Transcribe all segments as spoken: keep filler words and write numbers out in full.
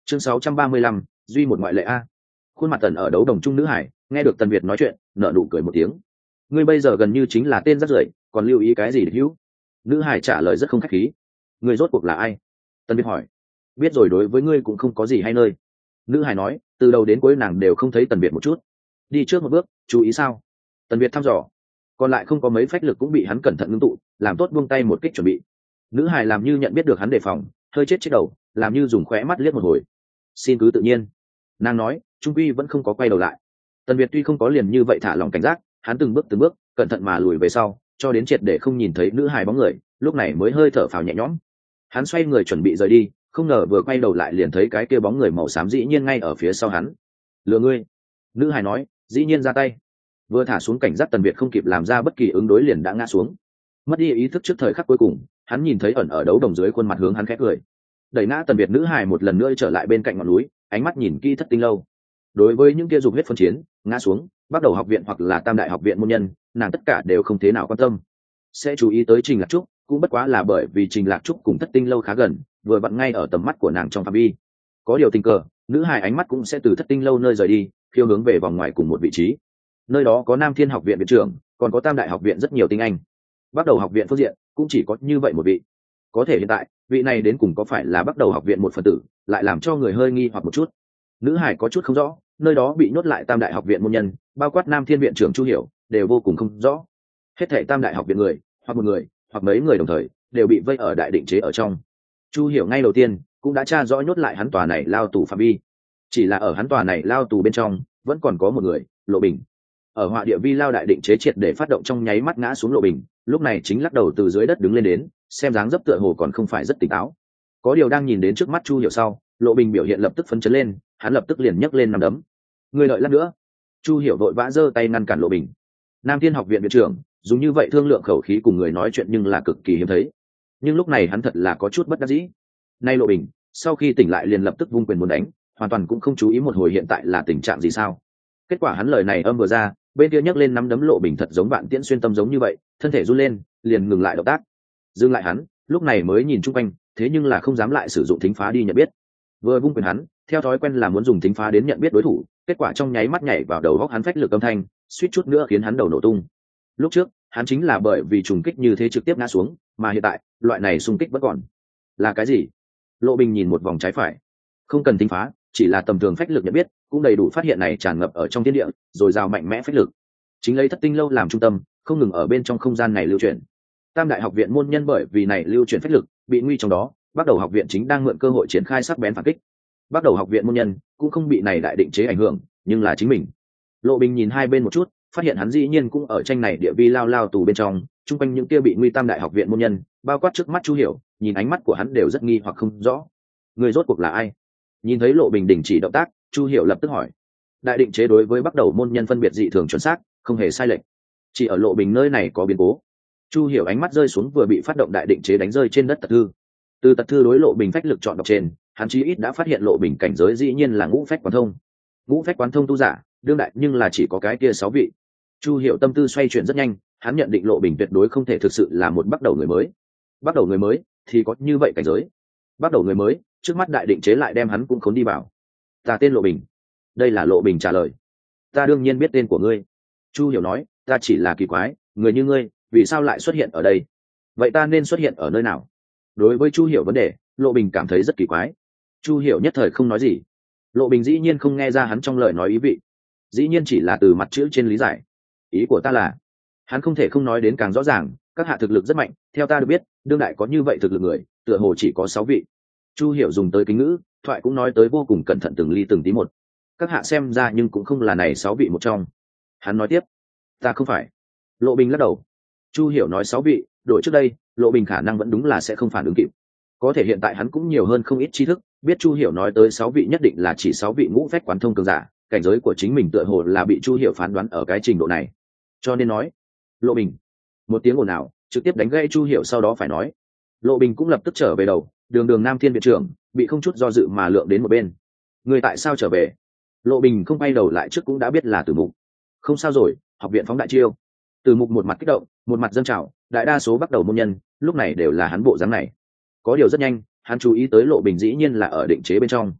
chương sáu trăm ba mươi lăm, duy một ngoại lệ a. Khuôn mặt Tần ở đấu đồng trung nữ hải nghe được Tần Việt nói chuyện, nở nụ cười một tiếng. Ngươi bây giờ gần như chính là tên rác rưởi, còn lưu ý cái gì để hữu? Nữ hải trả lời rất không khách khí. Ngươi rốt cuộc là ai? Tần Việt hỏi. Biết rồi, đối với ngươi cũng không có gì hay nơi. Nữ hải nói, từ đầu đến cuối nàng đều không thấy Tần Việt một chút. Đi trước một bước, chú ý sao? Tần Việt thăm dò. Còn lại không có mấy phách lực cũng bị hắn cẩn thận ngưng tụ, làm tốt buông tay một kích chuẩn bị. Nữ hải làm như nhận biết được hắn đề phòng, hơi chết chết đầu, làm như dùng khóe mắt liếc một hồi. Xin cứ tự nhiên. Nàng nói, trung quy vẫn không có quay đầu lại. Tần Việt tuy không có liền như vậy thả lòng cảnh giác, hắn từng bước từng bước cẩn thận mà lùi về sau, cho đến triệt để không nhìn thấy nữ hài bóng người, lúc này mới hơi thở phào nhẹ nhõm. Hắn xoay người chuẩn bị rời đi, không ngờ vừa quay đầu lại liền thấy cái kia bóng người màu xám dĩ nhiên ngay ở phía sau hắn. Lừa ngươi. Nữ hài nói, dĩ nhiên ra tay. Vừa thả xuống cảnh giác, Tần Việt không kịp làm ra bất kỳ ứng đối liền đã ngã xuống. Mất đi ý thức trước thời khắc cuối cùng, hắn nhìn thấy ẩn ở đấu đồng dưới khuôn mặt hướng hắn khẽ cười. Đẩy ngã Tần Việt nữ hài một lần nữa trở lại bên cạnh ngọn núi, ánh mắt nhìn kỹ Thất Tinh lâu. Đối với những kia dục huyết phân chiến, ngã xuống, bắt đầu học viện hoặc là Tam đại học viện môn nhân, nàng tất cả đều không thế nào quan tâm. Sẽ chú ý tới Trình Lạc Trúc, cũng bất quá là bởi vì Trình Lạc Trúc cùng Thất Tinh lâu khá gần, vừa vặn ngay ở tầm mắt của nàng trong phạm vi. Có điều tình cờ, nữ hài ánh mắt cũng sẽ từ Thất Tinh lâu nơi rời đi, phiêu hướng về vòng ngoài cùng một vị trí. Nơi đó có Nam Thiên học viện viện trưởng, còn có Tam đại học viện rất nhiều tinh anh. Bắt đầu học viện phương diện cũng chỉ có như vậy một vị. Có thể hiện tại, vị này đến cùng có phải là bắt đầu học viện một phần tử, lại làm cho người hơi nghi hoặc một chút. Nữ hải có chút không rõ, nơi đó bị nhốt lại Tam đại học viện môn nhân, bao quát Nam Thiên viện trưởng Chu Hiểu, đều vô cùng không rõ. Hết thảy Tam đại học viện người, hoặc một người, hoặc mấy người đồng thời, đều bị vây ở đại định chế ở trong. Chu Hiểu ngay đầu tiên cũng đã tra rõ nhốt lại hắn tòa này lao tù phạm vi. Chỉ là ở hắn tòa này lao tù bên trong, vẫn còn có một người, Lộ Bình. Ở họa địa vi lao đại định chế triệt để phát động trong nháy mắt ngã xuống Lộ Bình, lúc này chính lắc đầu từ dưới đất đứng lên đến, xem dáng dấp tựa hồ còn không phải rất tỉnh táo. Có điều đang nhìn đến trước mắt Chu Hiểu sau, Lộ Bình biểu hiện lập tức phấn chấn lên, hắn lập tức liền nhấc lên nắm đấm. Người đợi lát nữa. Chu Hiểu vội vã giơ tay ngăn cản Lộ Bình. Nam Thiên học viện viện trưởng dùng như vậy thương lượng khẩu khí cùng người nói chuyện nhưng là cực kỳ hiếm thấy. Nhưng lúc này hắn thật là có chút bất đắc dĩ. Nay Lộ Bình sau khi tỉnh lại liền lập tức vung quyền muốn đánh, hoàn toàn cũng không chú ý một hồi hiện tại là tình trạng gì sao. Kết quả hắn lời này âm vừa ra, bên kia nhấc lên nắm đấm Lộ Bình thật giống bạn tiễn xuyên tâm giống như vậy, thân thể run lên, liền ngừng lại động tác. Dừng lại hắn, lúc này mới nhìn chung quanh, thế nhưng là không dám lại sử dụng thính phá đi nhận biết. Vừa vung quyền hắn, theo thói quen là muốn dùng thính phá đến nhận biết đối thủ, kết quả trong nháy mắt nhảy vào đầu góc hắn phách lực âm thanh, suýt chút nữa khiến hắn đầu nổ tung. Lúc trước, hắn chính là bởi vì trùng kích như thế trực tiếp ngã xuống, mà hiện tại, loại này xung kích vẫn còn. Là cái gì? Lộ Bình nhìn một vòng trái phải. Không cần thính phá, chỉ là tầm thường phách lực nhận biết, cũng đầy đủ phát hiện này tràn ngập ở trong thiên địa, rồi rào mạnh mẽ phách lực. Chính lấy Thất Tinh lâu làm trung tâm, không ngừng ở bên trong không gian này lưu chuyển. Tam đại học viện môn nhân bởi vì này lưu chuyển phách lực, bị nguy trong đó, bắt đầu học viện chính đang mượn cơ hội triển khai sắc bén phản kích. Bắt đầu học viện môn nhân cũng không bị này đại định chế ảnh hưởng, nhưng là chính mình. Lộ Bình nhìn hai bên một chút, phát hiện hắn dĩ nhiên cũng ở tranh này địa vi lao lao tù bên trong, chung quanh những kia bị nguy Tam đại học viện môn nhân, bao quát trước mắt Chu Hiểu, nhìn ánh mắt của hắn đều rất nghi hoặc không rõ. Người rốt cuộc là ai? Nhìn thấy Lộ Bình đình chỉ động tác, Chu Hiểu lập tức hỏi. Đại định chế đối với bắt đầu môn nhân phân biệt dị thường chuẩn xác, không hề sai lệch. Chỉ ở Lộ Bình nơi này có biến cố. Chu Hiểu ánh mắt rơi xuống vừa bị phát động đại định chế đánh rơi trên đất Tật Thư. Từ Tật Thư đối Lộ Bình phách lực chọn đọc trên, hắn chí ít đã phát hiện Lộ Bình cảnh giới dĩ nhiên là ngũ phách quán thông. Ngũ phách quán thông tu giả, đương đại nhưng là chỉ có cái kia sáu vị. Chu Hiểu tâm tư xoay chuyển rất nhanh, hắn nhận định Lộ Bình tuyệt đối không thể thực sự là một bắt đầu người mới. Bắt đầu người mới thì có như vậy cảnh giới. Bắt đầu người mới, trước mắt đại định chế lại đem hắn cũng khốn đi vào. Ta tên Lộ Bình. Đây là Lộ Bình trả lời. Ta đương nhiên biết tên của ngươi. Chu Hiểu nói, ta chỉ là kỳ quái, người như ngươi, vì sao lại xuất hiện ở đây? Vậy ta nên xuất hiện ở nơi nào? Đối với Chu Hiểu vấn đề, Lộ Bình cảm thấy rất kỳ quái. Chu Hiểu nhất thời không nói gì. Lộ Bình dĩ nhiên không nghe ra hắn trong lời nói ý vị, dĩ nhiên chỉ là từ mặt chữ trên lý giải. Ý của ta là, hắn không thể không nói đến càng rõ ràng, các hạ thực lực rất mạnh, theo ta được biết, đương đại có như vậy thực lực người, tựa hồ chỉ có sáu vị. Chu Hiểu dùng tới kính ngữ, thoại cũng nói tới vô cùng cẩn thận từng ly từng tí một. Các hạ xem ra nhưng cũng không là này sáu vị một trong. Hắn nói tiếp, ta không phải. Lộ Bình lắc đầu. Chu Hiểu nói sáu vị, đổi trước đây, Lộ Bình khả năng vẫn đúng là sẽ không phản ứng kịp. Có thể hiện tại hắn cũng nhiều hơn không ít tri thức, biết Chu Hiểu nói tới sáu vị nhất định là chỉ sáu vị ngũ phách quán thông cường giả, cảnh giới của chính mình tựa hồ là bị Chu Hiểu phán đoán ở cái trình độ này. Cho nên nói, Lộ Bình. Một tiếng ồn ào, trực tiếp đánh gãy Chu Hiểu sau đó phải nói. Lộ Bình cũng lập tức trở về đầu, đường đường Nam Thiên viện trưởng, bị không chút do dự mà lượng đến một bên. Người tại sao trở về? Lộ Bình không quay đầu lại trước cũng đã biết là Tử Mục. Không sao rồi, học viện phóng đại chiêu. Tử Mục một mặt kích động, một mặt dâng trào, đại đa số bắt đầu môn nhân, lúc này đều là hắn bộ dáng này. Có điều rất nhanh, hắn chú ý tới Lộ Bình dĩ nhiên là ở định chế bên trong.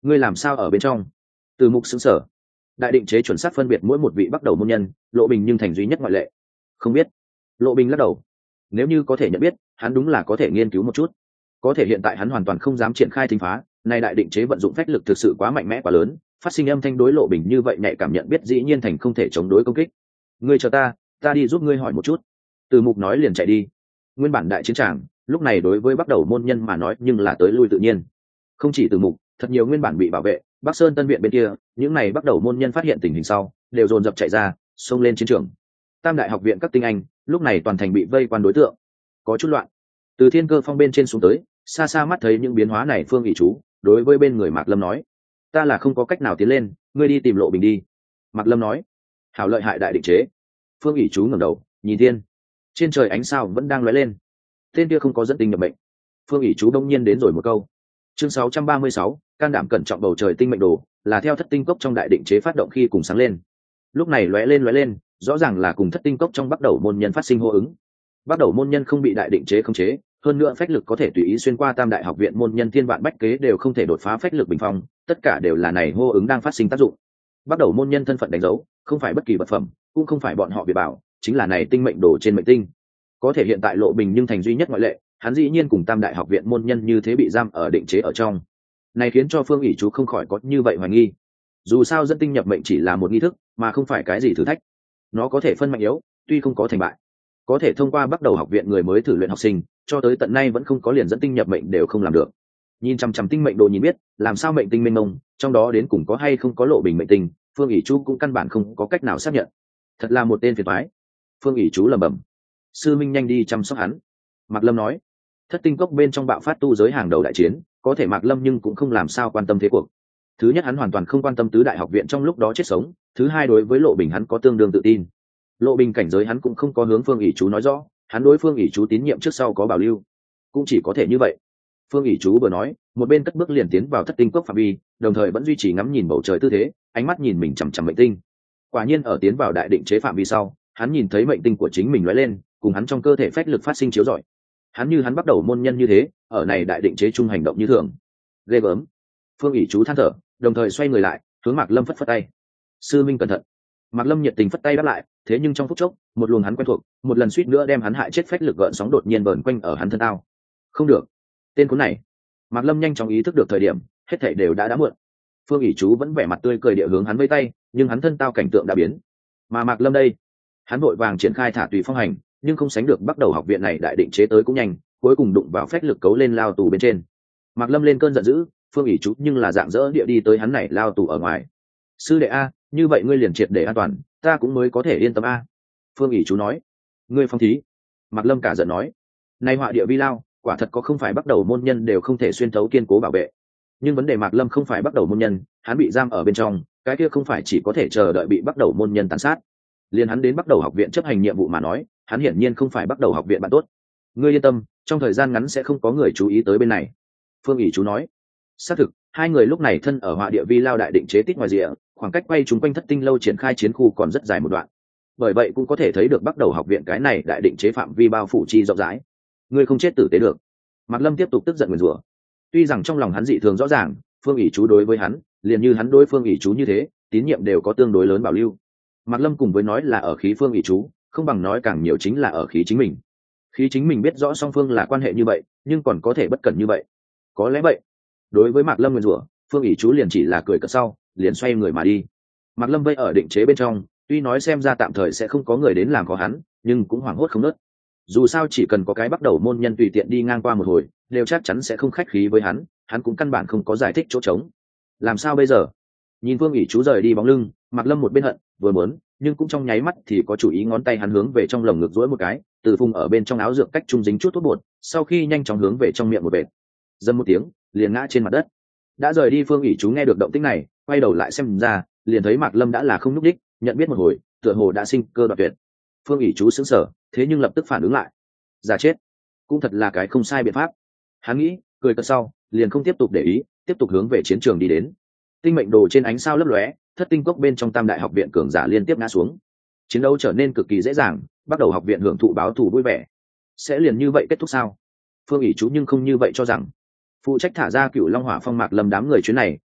ngươi làm sao ở bên trong? Từ Mục xứng sở. Đại định chế chuẩn xác phân biệt mỗi một vị bắt đầu môn nhân, Lộ Bình nhưng thành duy nhất ngoại lệ. Không biết. Lộ Bình lắc đầu. Nếu như có thể nhận biết, hắn đúng là có thể nghiên cứu một chút. Có thể hiện tại hắn hoàn toàn không dám triển khai thính phá, này đại định chế vận dụng phách lực thực sự quá mạnh mẽ quá lớn, phát sinh âm thanh đối Lộ Bình như vậy nhạy cảm nhận biết dĩ nhiên thành không thể chống đối công kích. Ngươi chờ ta, ta đi giúp ngươi hỏi một chút. Từ Mục nói liền chạy đi. Nguyên bản đại chiến tràng, lúc này đối với bắt đầu môn nhân mà nói nhưng là tới lui tự nhiên. Không chỉ Từ Mục, thật nhiều nguyên bản bị bảo vệ, Bắc Sơn Tân viện bên kia, những này bắt đầu môn nhân phát hiện tình hình sau, đều dồn dập chạy ra, xông lên chiến trường. Tam đại học viện các tinh anh, lúc này toàn thành bị vây quan đối tượng, có chút loạn. Từ Thiên Cơ Phong bên trên xuống tới, xa xa mắt thấy những biến hóa này, Phương ỷ chú đối với bên người Mạc Lâm nói: "Ta là không có cách nào tiến lên, ngươi đi tìm Lộ Bình đi." Mạc Lâm nói: "Hảo lợi hại đại định chế." Phương ỷ chú ngẩng đầu, nhìn thiên, trên trời ánh sao vẫn đang lóe lên. Tên kia không có dẫn tinh nhập mệnh. Phương ỷ chú đông nhiên đến rồi một câu. Chương sáu trăm ba mươi sáu, can đảm cẩn trọng bầu trời tinh mệnh đồ, là theo thất tinh cốc trong đại định chế phát động khi cùng sáng lên. Lúc này lóe lên lóe lên, rõ ràng là cùng thất tinh cốc trong bắt đầu môn nhân phát sinh hô ứng. Bắt đầu môn nhân không bị đại định chế khống chế, hơn nữa phách lực có thể tùy ý xuyên qua tam đại học viện môn nhân thiên vạn bách kế đều không thể đột phá phách lực bình phong, tất cả đều là này hô ứng đang phát sinh tác dụng. Bắt đầu môn nhân thân phận đánh dấu, không phải bất kỳ vật phẩm, cũng không phải bọn họ biệt bảo, chính là này tinh mệnh đồ trên mệnh tinh. Có thể hiện tại Lộ Bình nhưng thành duy nhất ngoại lệ, hắn dĩ nhiên cùng tam đại học viện môn nhân như thế bị giam ở định chế ở trong. Này khiến cho Phương ỷ chú không khỏi có như vậy hoài nghi. Dù sao dẫn tinh nhập mệnh chỉ là một nghi thức, mà không phải cái gì thử thách. Nó có thể phân mạnh yếu, tuy không có thành bại, có thể thông qua bắt đầu học viện người mới thử luyện học sinh, cho tới tận nay vẫn không có liền dẫn tinh nhập mệnh đều không làm được. Nhìn chằm chằm tinh mệnh đồ nhìn biết, làm sao mệnh tinh mênh mông, trong đó đến cùng có hay không có Lộ Bình mệnh tinh, Phương ỷ chú cũng căn bản không có cách nào xác nhận. Thật là một tên phiền toái. Phương ỷ chú lẩm bẩm. Sư minh nhanh đi chăm sóc hắn. Mạc Lâm nói. Thất tinh cốc bên trong bạo phát tu giới hàng đầu đại chiến, có thể Mạc Lâm nhưng cũng không làm sao quan tâm thế cuộc. Thứ nhất, hắn hoàn toàn không quan tâm tứ đại học viện trong lúc đó chết sống. Thứ hai, đối với Lộ Bình hắn có tương đương tự tin. Lộ Bình cảnh giới hắn cũng không có hướng Phương ỷ chú nói rõ, hắn đối Phương ỷ chú tín nhiệm trước sau có bảo lưu, cũng chỉ có thể như vậy. Phương ỷ chú vừa nói, một bên cất bước liền tiến vào thất tinh cốc phạm vi, đồng thời vẫn duy trì ngắm nhìn bầu trời tư thế, ánh mắt nhìn mình chằm chằm mệnh tinh. Quả nhiên ở tiến vào đại định chế phạm vi sau, hắn nhìn thấy mệnh tinh của chính mình lóe lên, cùng hắn trong cơ thể phách lực phát sinh chiếu rọi. Hắn như hắn bắt đầu môn nhân như thế, ở này đại định chế trung hành động như thường. Ghê gớm. Phương ỷ chú than thở, đồng thời xoay người lại, hướng Mạc Lâm phất phất tay. Sư minh cẩn thận. Mạc Lâm nhiệt tình phất tay đáp lại, thế nhưng trong phút chốc, một luồng hắn quen thuộc, một lần suýt nữa đem hắn hại chết phách lực gợn sóng đột nhiên vờn quanh ở hắn thân tao. Không được, tên khốn này. Mạc Lâm nhanh chóng ý thức được thời điểm, hết thảy đều đã đã muộn. Phương ỷ chú vẫn vẻ mặt tươi cười địa hướng hắn vẫy tay, nhưng hắn thân tao cảnh tượng đã biến. Mà Mạc Lâm đây, hắn vội vàng triển khai thả tùy phong hành, nhưng không sánh được bắt đầu học viện này đại định chế tới cũng nhanh, cuối cùng đụng vào phách lực cấu lên lao tù bên trên. Mạc Lâm lên cơn giận dữ, Phương ỷ chú nhưng là dạng dỡ địa đi tới hắn này lao tù ở ngoài. Sư đệ a, như vậy ngươi liền triệt để an toàn, ta cũng mới có thể yên tâm a. Phương ỷ chú nói. Ngươi phong thí. Mạc Lâm cả giận nói. Nay họa địa vi lao, quả thật có không phải bắt đầu môn nhân đều không thể xuyên thấu kiên cố bảo vệ. Nhưng vấn đề Mạc Lâm không phải bắt đầu môn nhân, hắn bị giam ở bên trong, cái kia không phải chỉ có thể chờ đợi bị bắt đầu môn nhân tàn sát. Liên hắn đến bắt đầu học viện chấp hành nhiệm vụ mà nói, hắn hiển nhiên không phải bắt đầu học viện bạn tốt. Ngươi yên tâm, trong thời gian ngắn sẽ không có người chú ý tới bên này. Phương ỷ chú nói. Xác thực, hai người lúc này thân ở họa địa vi lao đại định chế tích ngoài rìa, khoảng cách quay chúng quanh thất tinh lâu triển khai chiến khu còn rất dài một đoạn. Bởi vậy cũng có thể thấy được bắt đầu học viện cái này đại định chế phạm vi bao phủ chi rộng rãi. Ngươi không chết tử tế được. Mạc Lâm tiếp tục tức giận nguyền rủa. Tuy rằng trong lòng hắn dị thường rõ ràng, Phương ỷ chú đối với hắn, liền như hắn đối Phương ỷ chú như thế, tín nhiệm đều có tương đối lớn bảo lưu. Mạc Lâm cùng với nói là ở khí Phương ỷ chú, không bằng nói càng nhiều chính là ở khí chính mình. Khí chính mình biết rõ song phương là quan hệ như vậy, nhưng còn có thể bất cẩn như vậy. Có lẽ vậy. Đối với Mạc Lâm nguyền rủa, Phương ỷ chú liền chỉ là cười cợt sau, liền xoay người mà đi. Mạc Lâm vây ở định chế bên trong, tuy nói xem ra tạm thời sẽ không có người đến làm khó hắn, nhưng cũng hoảng hốt không nớt. Dù sao chỉ cần có cái bắt đầu môn nhân tùy tiện đi ngang qua một hồi, đều chắc chắn sẽ không khách khí với hắn, hắn cũng căn bản không có giải thích chỗ trống. Làm sao bây giờ? Nhìn Phương ỷ chú rời đi bóng lưng, Mạc Lâm một bên hận, vừa muốn, nhưng cũng trong nháy mắt thì có chủ ý ngón tay hắn hướng về trong lồng ngực duỗi một cái, từ phùng ở bên trong áo dược cách trung dính chút thuốc bột, sau khi nhanh chóng hướng về trong miệng một vệt. Dầm một tiếng, liền ngã trên mặt đất. Đã rời đi Phương ỷ chú nghe được động tĩnh này, quay đầu lại xem ra, liền thấy Mạc Lâm đã là không nhúc đích, nhận biết một hồi, tựa hồ đã sinh cơ đoạn tuyệt. Phương ỷ chú sững sờ, thế nhưng lập tức phản ứng lại. Giả chết, cũng thật là cái không sai biện pháp. Hắn nghĩ, cười cợt sau, liền không tiếp tục để ý, tiếp tục hướng về chiến trường đi đến. Tinh mệnh đồ trên ánh sao lấp lóe, thất tinh cốc bên trong tam đại học viện cường giả liên tiếp ngã xuống. Chiến đấu trở nên cực kỳ dễ dàng, bắt đầu học viện hưởng thụ báo thù vui vẻ. Sẽ liền như vậy kết thúc sao? Phương ỷ chú nhưng không như vậy cho rằng. Phụ trách thả ra Cửu Long Hỏa Phong Mạc Lâm đám người chuyến này,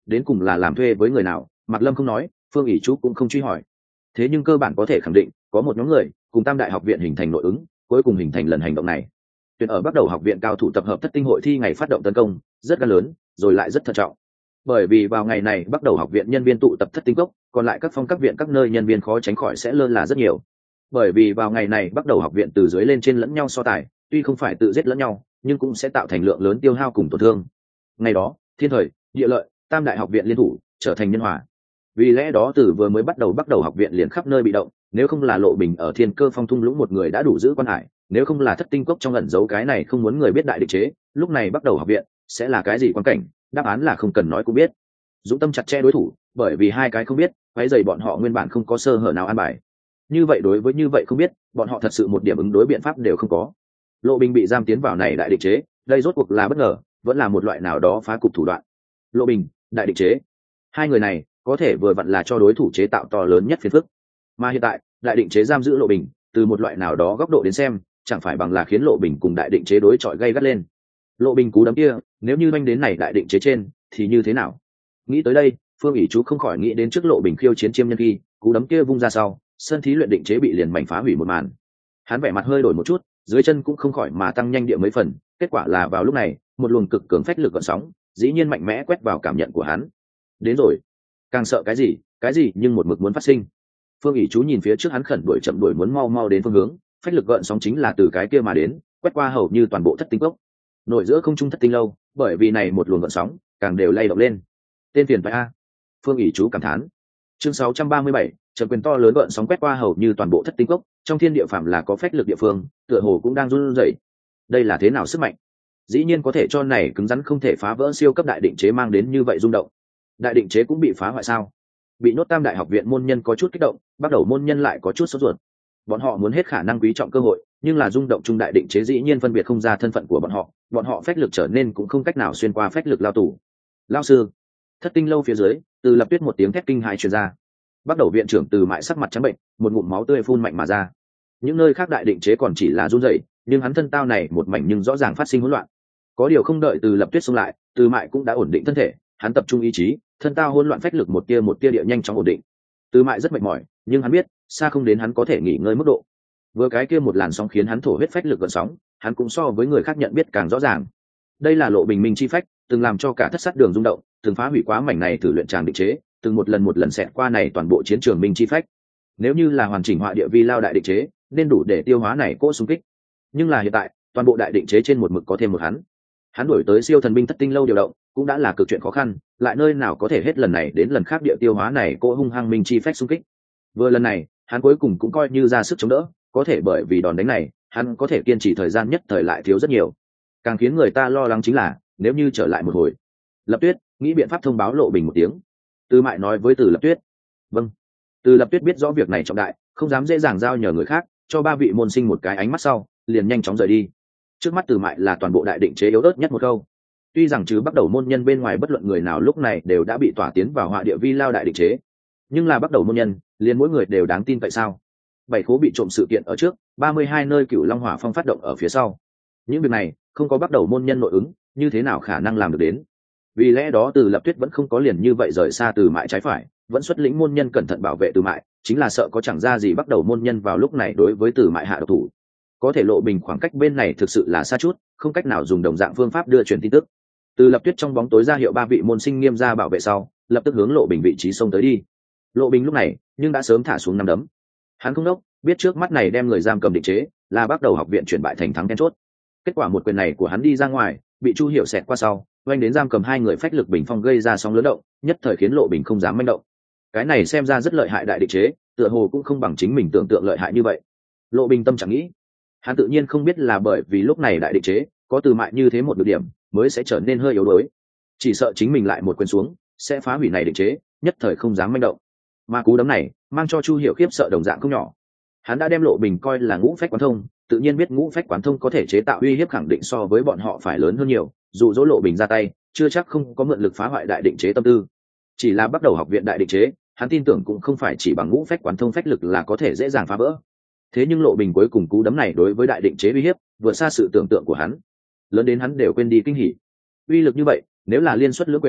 đến cùng là làm thuê với người nào, Mạc Lâm không nói, Phương ỷ chú cũng không truy hỏi. Thế nhưng cơ bản có thể khẳng định có một nhóm người cùng Tam Đại học viện hình thành nội ứng, cuối cùng hình thành lần hành động này. Tuyển ở bắt đầu học viện cao thủ tập hợp thất tinh hội thi ngày phát động tấn công rất gan lớn, rồi lại rất thận trọng. Bởi vì vào ngày này bắt đầu học viện nhân viên tụ tập thất tinh cốc, còn lại các phong các viện các nơi nhân viên khó tránh khỏi sẽ lơ là rất nhiều. Bởi vì vào ngày này bắt đầu học viện từ dưới lên trên lẫn nhau so tài, tuy không phải tự giết lẫn nhau, nhưng cũng sẽ tạo thành lượng lớn tiêu hao cùng tổn thương. Ngày đó, Thiên Thời, Địa Lợi, Tam Đại học viện liên thủ, trở thành nhân hòa. Vì lẽ đó từ vừa mới bắt đầu bắt đầu học viện liền khắp nơi bị động, nếu không là Lộ Bình ở Thiên Cơ Phong thung lũng một người đã đủ giữ quan hải, nếu không là thất tinh cốc trong ẩn giấu cái này không muốn người biết đại địch chế, lúc này bắt đầu học viện sẽ là cái gì quan cảnh, đáp án là không cần nói cũng biết. Dũng tâm chặt che đối thủ, bởi vì hai cái không biết, quấy rầy bọn họ nguyên bản không có sơ hở nào an bài. Như vậy đối với như vậy không biết, bọn họ thật sự một điểm ứng đối biện pháp đều không có. Lộ Bình bị giam tiến vào này đại địch chế, đây rốt cuộc là bất ngờ, vẫn là một loại nào đó phá cục thủ đoạn. Lộ Bình, đại địch chế, hai người này có thể vừa vặn là cho đối thủ chế tạo to lớn nhất phiền phức. Mà hiện tại, đại định chế giam giữ Lộ Bình, từ một loại nào đó góc độ đến xem, chẳng phải bằng là khiến Lộ Bình cùng đại định chế đối chọi gay gắt lên. Lộ Bình cú đấm kia, nếu như anh đến này đại định chế trên, thì như thế nào? Nghĩ tới đây, Phương ỷ chú không khỏi nghĩ đến trước Lộ Bình khiêu chiến chiêm nhân khi, cú đấm kia vung ra sau, sân thí luyện định chế bị liền mảnh phá hủy một màn. Hắn vẻ mặt hơi đổi một chút, dưới chân cũng không khỏi mà tăng nhanh địa mấy phần, kết quả là vào lúc này, một luồng cực cường phách lực gợn sóng, dĩ nhiên mạnh mẽ quét vào cảm nhận của hắn. Đến rồi, càng sợ cái gì, cái gì nhưng một mực muốn phát sinh. Phương ỷ chú nhìn phía trước hắn khẩn đuổi chậm đuổi muốn mau mau đến phương hướng, phách lực gợn sóng chính là từ cái kia mà đến, quét qua hầu như toàn bộ thất tinh cốc. Nội giữa không trung thất tinh lâu, bởi vì này một luồng gợn sóng, càng đều lay động lên. Tên phiền phải a. Phương ỷ chú cảm thán. Chương sáu trăm ba mươi bảy, trận quyền to lớn gợn sóng quét qua hầu như toàn bộ thất tinh cốc, trong thiên địa phàm là có phách lực địa phương, tựa hồ cũng đang run rẩy. Đây là thế nào sức mạnh? Dĩ nhiên có thể cho này cứng rắn không thể phá vỡ siêu cấp đại định chế mang đến như vậy rung động. Đại định chế cũng bị phá hoại sao? Bị nhốt Tam Đại học viện môn nhân có chút kích động, bắt đầu môn nhân lại có chút sốt ruột. Bọn họ muốn hết khả năng quý trọng cơ hội, nhưng là rung động trung đại định chế dĩ nhiên phân biệt không ra thân phận của bọn họ, bọn họ phách lực trở nên cũng không cách nào xuyên qua phách lực lao tù. Lao sư, thất tinh lâu phía dưới, Từ Lập Tuyết một tiếng thét kinh hãi truyền ra. Bắt đầu viện trưởng Từ Mại sắc mặt trắng bệnh, một ngụm máu tươi phun mạnh mà ra. Những nơi khác đại định chế còn chỉ là run rẩy, nhưng hắn thân tao này một mảnh nhưng rõ ràng phát sinh hỗn loạn. Có điều không đợi Từ Lập Tuyết xông lại, Từ Mại cũng đã ổn định thân thể, hắn tập trung ý chí, thân tao hỗn loạn phách lực một tia một tia địa nhanh chóng ổn định. Từ Mại rất mệt mỏi, nhưng hắn biết, xa không đến hắn có thể nghỉ ngơi mức độ. Vừa cái kia một làn sóng khiến hắn thổ huyết phách lực gần sóng, hắn cũng so với người khác nhận biết càng rõ ràng. Đây là Lộ Bình minh chi phách, từng làm cho cả thất sát đường rung động, từng phá hủy quá mảnh này thử luyện tràng định chế, từng một lần một lần xẹt qua này toàn bộ chiến trường minh chi phách. Nếu như là hoàn chỉnh họa địa vi lao đại định chế, nên đủ để tiêu hóa này cỗ xung kích. Nhưng là hiện tại, toàn bộ đại định chế trên một mực có thêm một hắn. Hắn đuổi tới siêu thần binh thất tinh lâu điều động, cũng đã là cực chuyện khó khăn, lại nơi nào có thể hết lần này đến lần khác địa tiêu hóa này cỗ hung hăng minh chi phách xung kích. Vừa lần này, hắn cuối cùng cũng coi như ra sức chống đỡ, có thể bởi vì đòn đánh này, hắn có thể kiên trì thời gian nhất thời lại thiếu rất nhiều. Càng khiến người ta lo lắng chính là, nếu như trở lại một hồi, Lập Tuyết nghĩ biện pháp thông báo Lộ Bình một tiếng. Từ Mại nói với Từ Lập Tuyết. Vâng. Từ Lập Tuyết biết rõ việc này trọng đại, không dám dễ dàng giao nhờ người khác, cho ba vị môn sinh một cái ánh mắt sau, liền nhanh chóng rời đi. Trước mắt Từ Mại là toàn bộ đại định chế yếu ớt nhất một câu. Tuy rằng chứ bắt đầu môn nhân bên ngoài bất luận người nào lúc này đều đã bị tỏa tiến vào họa địa vi lao đại định chế, nhưng là bắt đầu môn nhân, liền mỗi người đều đáng tin vậy sao? Bảy khố bị trộm sự kiện ở trước, ba mươi hai nơi Cửu Long Hỏa Phong phát động ở phía sau. Những việc này, không có bắt đầu môn nhân nội ứng, như thế nào khả năng làm được đến? Vì lẽ đó Từ Lập Tuyết vẫn không có liền như vậy rời xa Từ Mại trái phải, vẫn xuất lĩnh môn nhân cẩn thận bảo vệ Từ Mại, chính là sợ có chẳng ra gì bắt đầu môn nhân vào lúc này đối với Từ Mại hạ độc thủ. Có thể Lộ Bình khoảng cách bên này thực sự là xa chút, không cách nào dùng đồng dạng phương pháp đưa truyền tin tức. Từ Lập Tuyết trong bóng tối ra hiệu ba vị môn sinh nghiêm ra bảo vệ sau, lập tức hướng Lộ Bình vị trí xông tới đi. Lộ Bình lúc này, nhưng đã sớm thả xuống năm đấm. Hắn không đốc, biết trước mắt này đem người giam cầm định chế, là bắt đầu học viện chuyển bại thành thắng then chốt. Kết quả một quyền này của hắn đi ra ngoài, bị Chu Hiểu xẹt qua sau, oanh đến giam cầm hai người phách lực bình phong gây ra sóng lớn động, nhất thời khiến Lộ Bình không dám manh động. Cái này xem ra rất lợi hại đại định chế, tựa hồ cũng không bằng chính mình tưởng tượng lợi hại như vậy. Lộ Bình tâm chẳng nghĩ, hắn tự nhiên không biết là bởi vì lúc này đại định chế có Từ Mại như thế một được điểm, mới sẽ trở nên hơi yếu đuối. Chỉ sợ chính mình lại một quyền xuống, sẽ phá hủy này định chế, nhất thời không dám manh động. Mà cú đấm này, mang cho Chu Hiểu khiếp sợ đồng dạng không nhỏ. Hắn đã đem Lộ Bình coi là ngũ phách quán thông, tự nhiên biết ngũ phách quán thông có thể chế tạo uy hiếp khẳng định so với bọn họ phải lớn hơn nhiều, dù dỗ Lộ Bình ra tay, chưa chắc không có mượn lực phá hoại đại định chế tâm tư. Chỉ là bắt đầu học viện đại định chế, hắn tin tưởng cũng không phải chỉ bằng ngũ phách quán thông phách lực là có thể dễ dàng phá vỡ. Thế nhưng Lộ Bình cuối cùng cú đấm này đối với đại định chế uy hiếp, vượt xa sự tưởng tượng của hắn, lớn đến hắn đều quên đi kinh hỉ. Uy lực như vậy, nếu là liên xuất lưỡng quyền,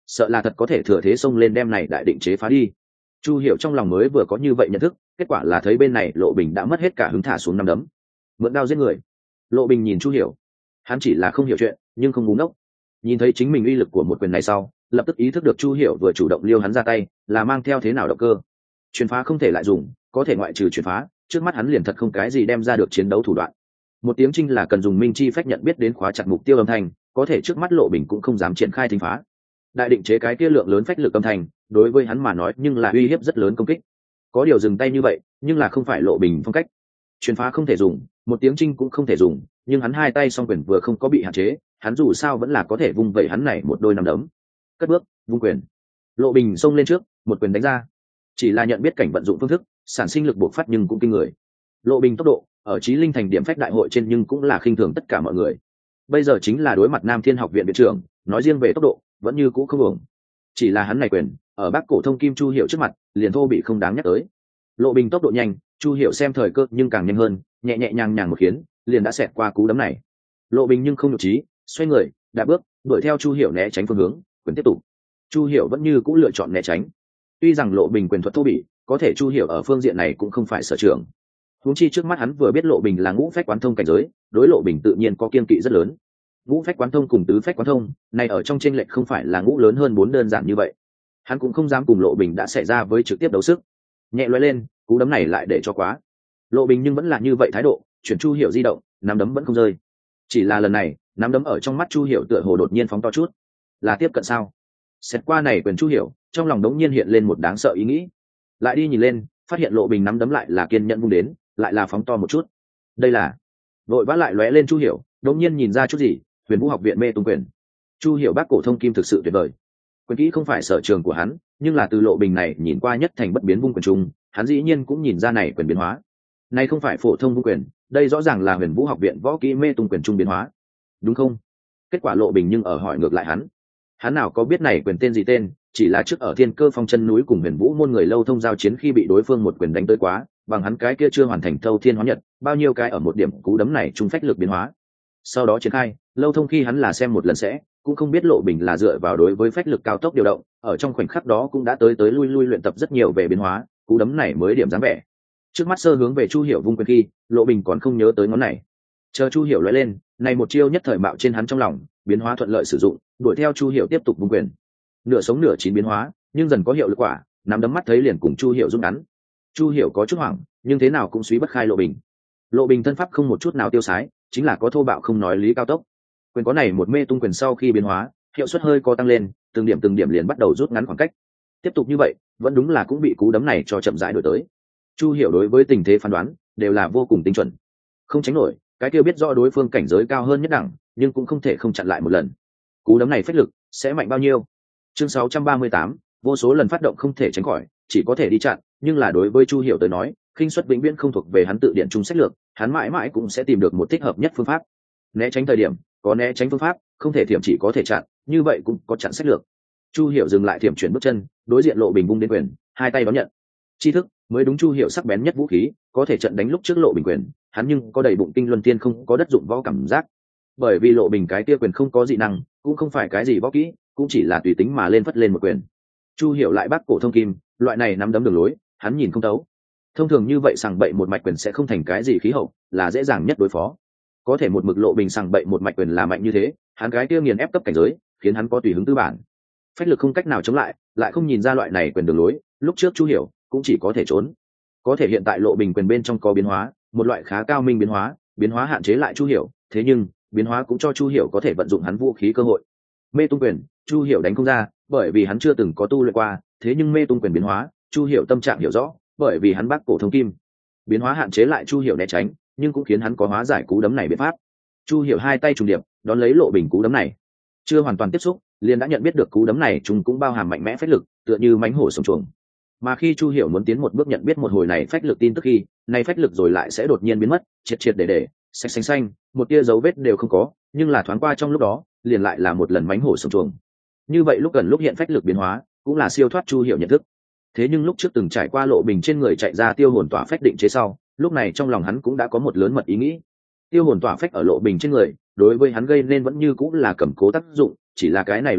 sợ là thật có thể thừa thế xông lên đem này đại định chế phá đi. Chu Hiểu trong lòng mới vừa có như vậy nhận thức, kết quả là thấy bên này Lộ Bình đã mất hết cả hứng thả xuống năm đấm, mượn đao giết người. Lộ Bình nhìn Chu Hiểu, hắn chỉ là không hiểu chuyện nhưng không ngu ngốc, nhìn thấy chính mình uy lực của một quyền này sau, lập tức ý thức được Chu Hiểu vừa chủ động liêu hắn ra tay là mang theo thế nào động cơ. Chuyển phá không thể lại dùng, có thể ngoại trừ chuyển phá, trước mắt hắn liền thật không cái gì đem ra được chiến đấu thủ đoạn. Một tiếng trinh là cần dùng minh chi phách nhận biết đến khóa chặt mục tiêu âm thanh, có thể trước mắt Lộ Bình cũng không dám triển khai thính phá. Đại định chế cái kia lượng lớn phách lực âm thanh, đối với hắn mà nói nhưng là uy hiếp rất lớn công kích. Có điều dừng tay như vậy, nhưng là không phải Lộ Bình phong cách. Chuyển phá không thể dùng, một tiếng trinh cũng không thể dùng, nhưng hắn hai tay song quyền vừa không có bị hạn chế, hắn dù sao vẫn là có thể vung vẩy hắn này một đôi nắm đấm. Cất bước, vung quyền. Lộ Bình xông lên trước, một quyền đánh ra. Chỉ là nhận biết cảnh vận dụng phương thức, sản sinh lực bộc phát nhưng cũng kinh người. Lộ Bình tốc độ, ở Chí Linh thành điểm phách đại hội trên nhưng cũng là khinh thường tất cả mọi người. Bây giờ chính là đối mặt Nam Thiên học viện viện trưởng, nói riêng về tốc độ, vẫn như cũ không ổn. Chỉ là hắn này quyền, ở Bác Cổ Thông Kim Chu Hiểu trước mặt, liền thô bị không đáng nhắc tới. Lộ Bình tốc độ nhanh, Chu Hiểu xem thời cơ nhưng càng nhanh hơn, nhẹ nhẹ nhàng nhàng một khiến, liền đã xẹt qua cú đấm này. Lộ Bình nhưng không nhục trí, xoay người, đạp bước, đuổi theo Chu Hiểu né tránh phương hướng, quyền tiếp tục. Chu Hiểu vẫn như cũ lựa chọn né tránh. Tuy rằng Lộ Bình quyền thuật thô bỉ, có thể Chu Hiểu ở phương diện này cũng không phải sở trường. Huống chi trước mắt hắn vừa biết Lộ Bình là ngũ phách quán thông cảnh giới, đối Lộ Bình tự nhiên có kiên kỵ rất lớn. Ngũ phách quán thông cùng tứ phách quán thông, này ở trong chênh lệch không phải là ngũ lớn hơn bốn đơn giản như vậy. Hắn cũng không dám cùng Lộ Bình đã xảy ra với trực tiếp đấu sức. Nhẹ lóe lên, cú đấm này lại để cho quá. Lộ Bình nhưng vẫn là như vậy thái độ, chuyển Chu Hiểu di động, nắm đấm vẫn không rơi. Chỉ là lần này, nắm đấm ở trong mắt Chu Hiểu tựa hồ đột nhiên phóng to chút. Là tiếp cận sao? Xét qua này quyền Chu Hiểu, trong lòng đống nhiên hiện lên một đáng sợ ý nghĩ. Lại đi nhìn lên, phát hiện Lộ Bình nắm đấm lại là kiên nhẫn vung đến, lại là phóng to một chút. Đây là vội vã lại lóe lên Chu Hiểu, đống nhiên nhìn ra chút gì, Huyền Vũ học viện mê tung quyền. Chu Hiểu Bác Cổ Thông Kim thực sự tuyệt vời. Quyền kỹ không phải sở trường của hắn, nhưng là từ Lộ Bình này nhìn qua nhất thành bất biến vung quyền trung, hắn dĩ nhiên cũng nhìn ra này quyền biến hóa. Này không phải phổ thông vung quyền, đây rõ ràng là Huyền Vũ học viện võ kỹ mê tung quyền trung biến hóa, đúng không? Kết quả Lộ Bình nhưng ở hỏi ngược lại hắn. Hắn nào có biết này quyền tên gì tên, chỉ là trước ở Thiên Cơ Phong chân núi cùng Huyền Vũ môn người lâu thông giao chiến khi bị đối phương một quyền đánh tới quá, bằng hắn cái kia chưa hoàn thành thâu thiên hóa nhật, bao nhiêu cái ở một điểm cú đấm này trung phách lực biến hóa. Sau đó triển khai, lâu thông khi hắn là xem một lần sẽ, cũng không biết Lộ Bình là dựa vào đối với phách lực cao tốc điều động, ở trong khoảnh khắc đó cũng đã tới tới lui lui luyện tập rất nhiều về biến hóa, cú đấm này mới điểm dáng vẻ. Trước mắt sơ hướng về Chu Hiểu vung quyền khi, Lộ Bình còn không nhớ tới ngón này. Chờ Chu Hiểu lóe lên, này một chiêu nhất thời mạo trên hắn trong lòng, biến hóa thuận lợi sử dụng, đuổi theo Chu Hiểu tiếp tục vung quyền. Nửa sống nửa chín biến hóa, nhưng dần có hiệu lực quả, nắm đấm mắt thấy liền cùng Chu Hiểu rút ngắn. Chu Hiểu có chút hoảng, nhưng thế nào cũng suy bất khai Lộ Bình. Lộ Bình thân pháp không một chút nào tiêu sái, chính là có thô bạo không nói lý cao tốc. Quyền có này một mê tung quyền sau khi biến hóa, hiệu suất hơi có tăng lên, từng điểm từng điểm liền bắt đầu rút ngắn khoảng cách. Tiếp tục như vậy, vẫn đúng là cũng bị cú đấm này cho chậm rãi đổi tới. Chu Hiểu đối với tình thế phán đoán đều là vô cùng tinh chuẩn, không tránh nổi, cái kia biết rõ đối phương cảnh giới cao hơn nhất đẳng, nhưng cũng không thể không chặn lại một lần. Cú đấm này phách lực sẽ mạnh bao nhiêu? Chương sáu trăm ba mươi tám, vô số lần phát động không thể tránh khỏi, chỉ có thể đi chặn, nhưng là đối với Chu Hiểu tới nói, khinh suất vĩnh viễn không thuộc về hắn tự điện trung sách lược, hắn mãi mãi cũng sẽ tìm được một thích hợp nhất phương pháp. Né tránh thời điểm, có né tránh phương pháp, không thể thiểm chỉ có thể chặn, như vậy cũng có chặn sách lược. Chu Hiểu dừng lại thiểm chuyển bước chân, đối diện Lộ Bình vung đến quyền, hai tay đón nhận. Tri thức mới đúng Chu Hiểu sắc bén nhất vũ khí, có thể trận đánh lúc trước Lộ Bình quyền, hắn nhưng có đầy bụng tinh luân tiên không có đất dụng võ cảm giác. Bởi vì Lộ Bình cái kia quyền không có dị năng, cũng không phải cái gì võ kỹ, cũng chỉ là tùy tính mà lên phất lên một quyền. Chu Hiểu lại Bác Cổ Thông Kim, loại này nắm đấm đường lối, hắn nhìn không thấu. Thông thường như vậy sằng bậy một mạch quyền sẽ không thành cái gì khí hậu, là dễ dàng nhất đối phó. Có thể một mực Lộ Bình sằng bậy một mạch quyền là mạnh như thế, hắn cái kia nghiền ép cấp cảnh giới, khiến hắn có tùy hứng tư bản. Phách lực không cách nào chống lại, lại không nhìn ra loại này quyền đường lối, lúc trước Chu Hiểu cũng chỉ có thể trốn. Có thể hiện tại Lộ Bình quyền bên trong có biến hóa, một loại khá cao minh biến hóa, biến hóa hạn chế lại Chu Hiểu, thế nhưng biến hóa cũng cho Chu Hiểu có thể vận dụng hắn vũ khí cơ hội. Mê tung quyền, Chu Hiểu đánh không ra, bởi vì hắn chưa từng có tu luyện qua, thế nhưng mê tung quyền biến hóa, Chu Hiểu tâm trạng hiểu rõ, bởi vì hắn Bác Cổ Thông Kim. Biến hóa hạn chế lại Chu Hiểu né tránh, nhưng cũng khiến hắn có hóa giải cú đấm này biện pháp. Chu Hiểu hai tay trùng điệp, đón lấy Lộ Bình cú đấm này. Chưa hoàn toàn tiếp xúc, liền đã nhận biết được cú đấm này chúng cũng bao hàm mạnh mẽ phách lực, tựa như mãnh hổ sông chuồng. Mà khi Chu Hiểu muốn tiến một bước nhận biết một hồi này phách lực tin tức khi, này phách lực rồi lại sẽ đột nhiên biến mất, triệt triệt để để, xanh xanh xanh, một tia dấu vết đều không có, nhưng là thoáng qua trong lúc đó, liền lại là một lần mãnh hổ sông chuồng. Như vậy lúc gần lúc hiện phách lực biến hóa, cũng là siêu thoát Chu Hiểu nhận thức. Thế nhưng lúc trước từng trải qua Lộ Bình trên người chạy ra tiêu hồn tỏa phách định chế sau, lúc này trong lòng hắn cũng đã có một lớn mật ý nghĩ. Tiêu hồn tỏa phách ở Lộ Bình trên người, đối với hắn gây nên vẫn như cũng là cầm cố tác dụng, chỉ là cái này Lộ Bình,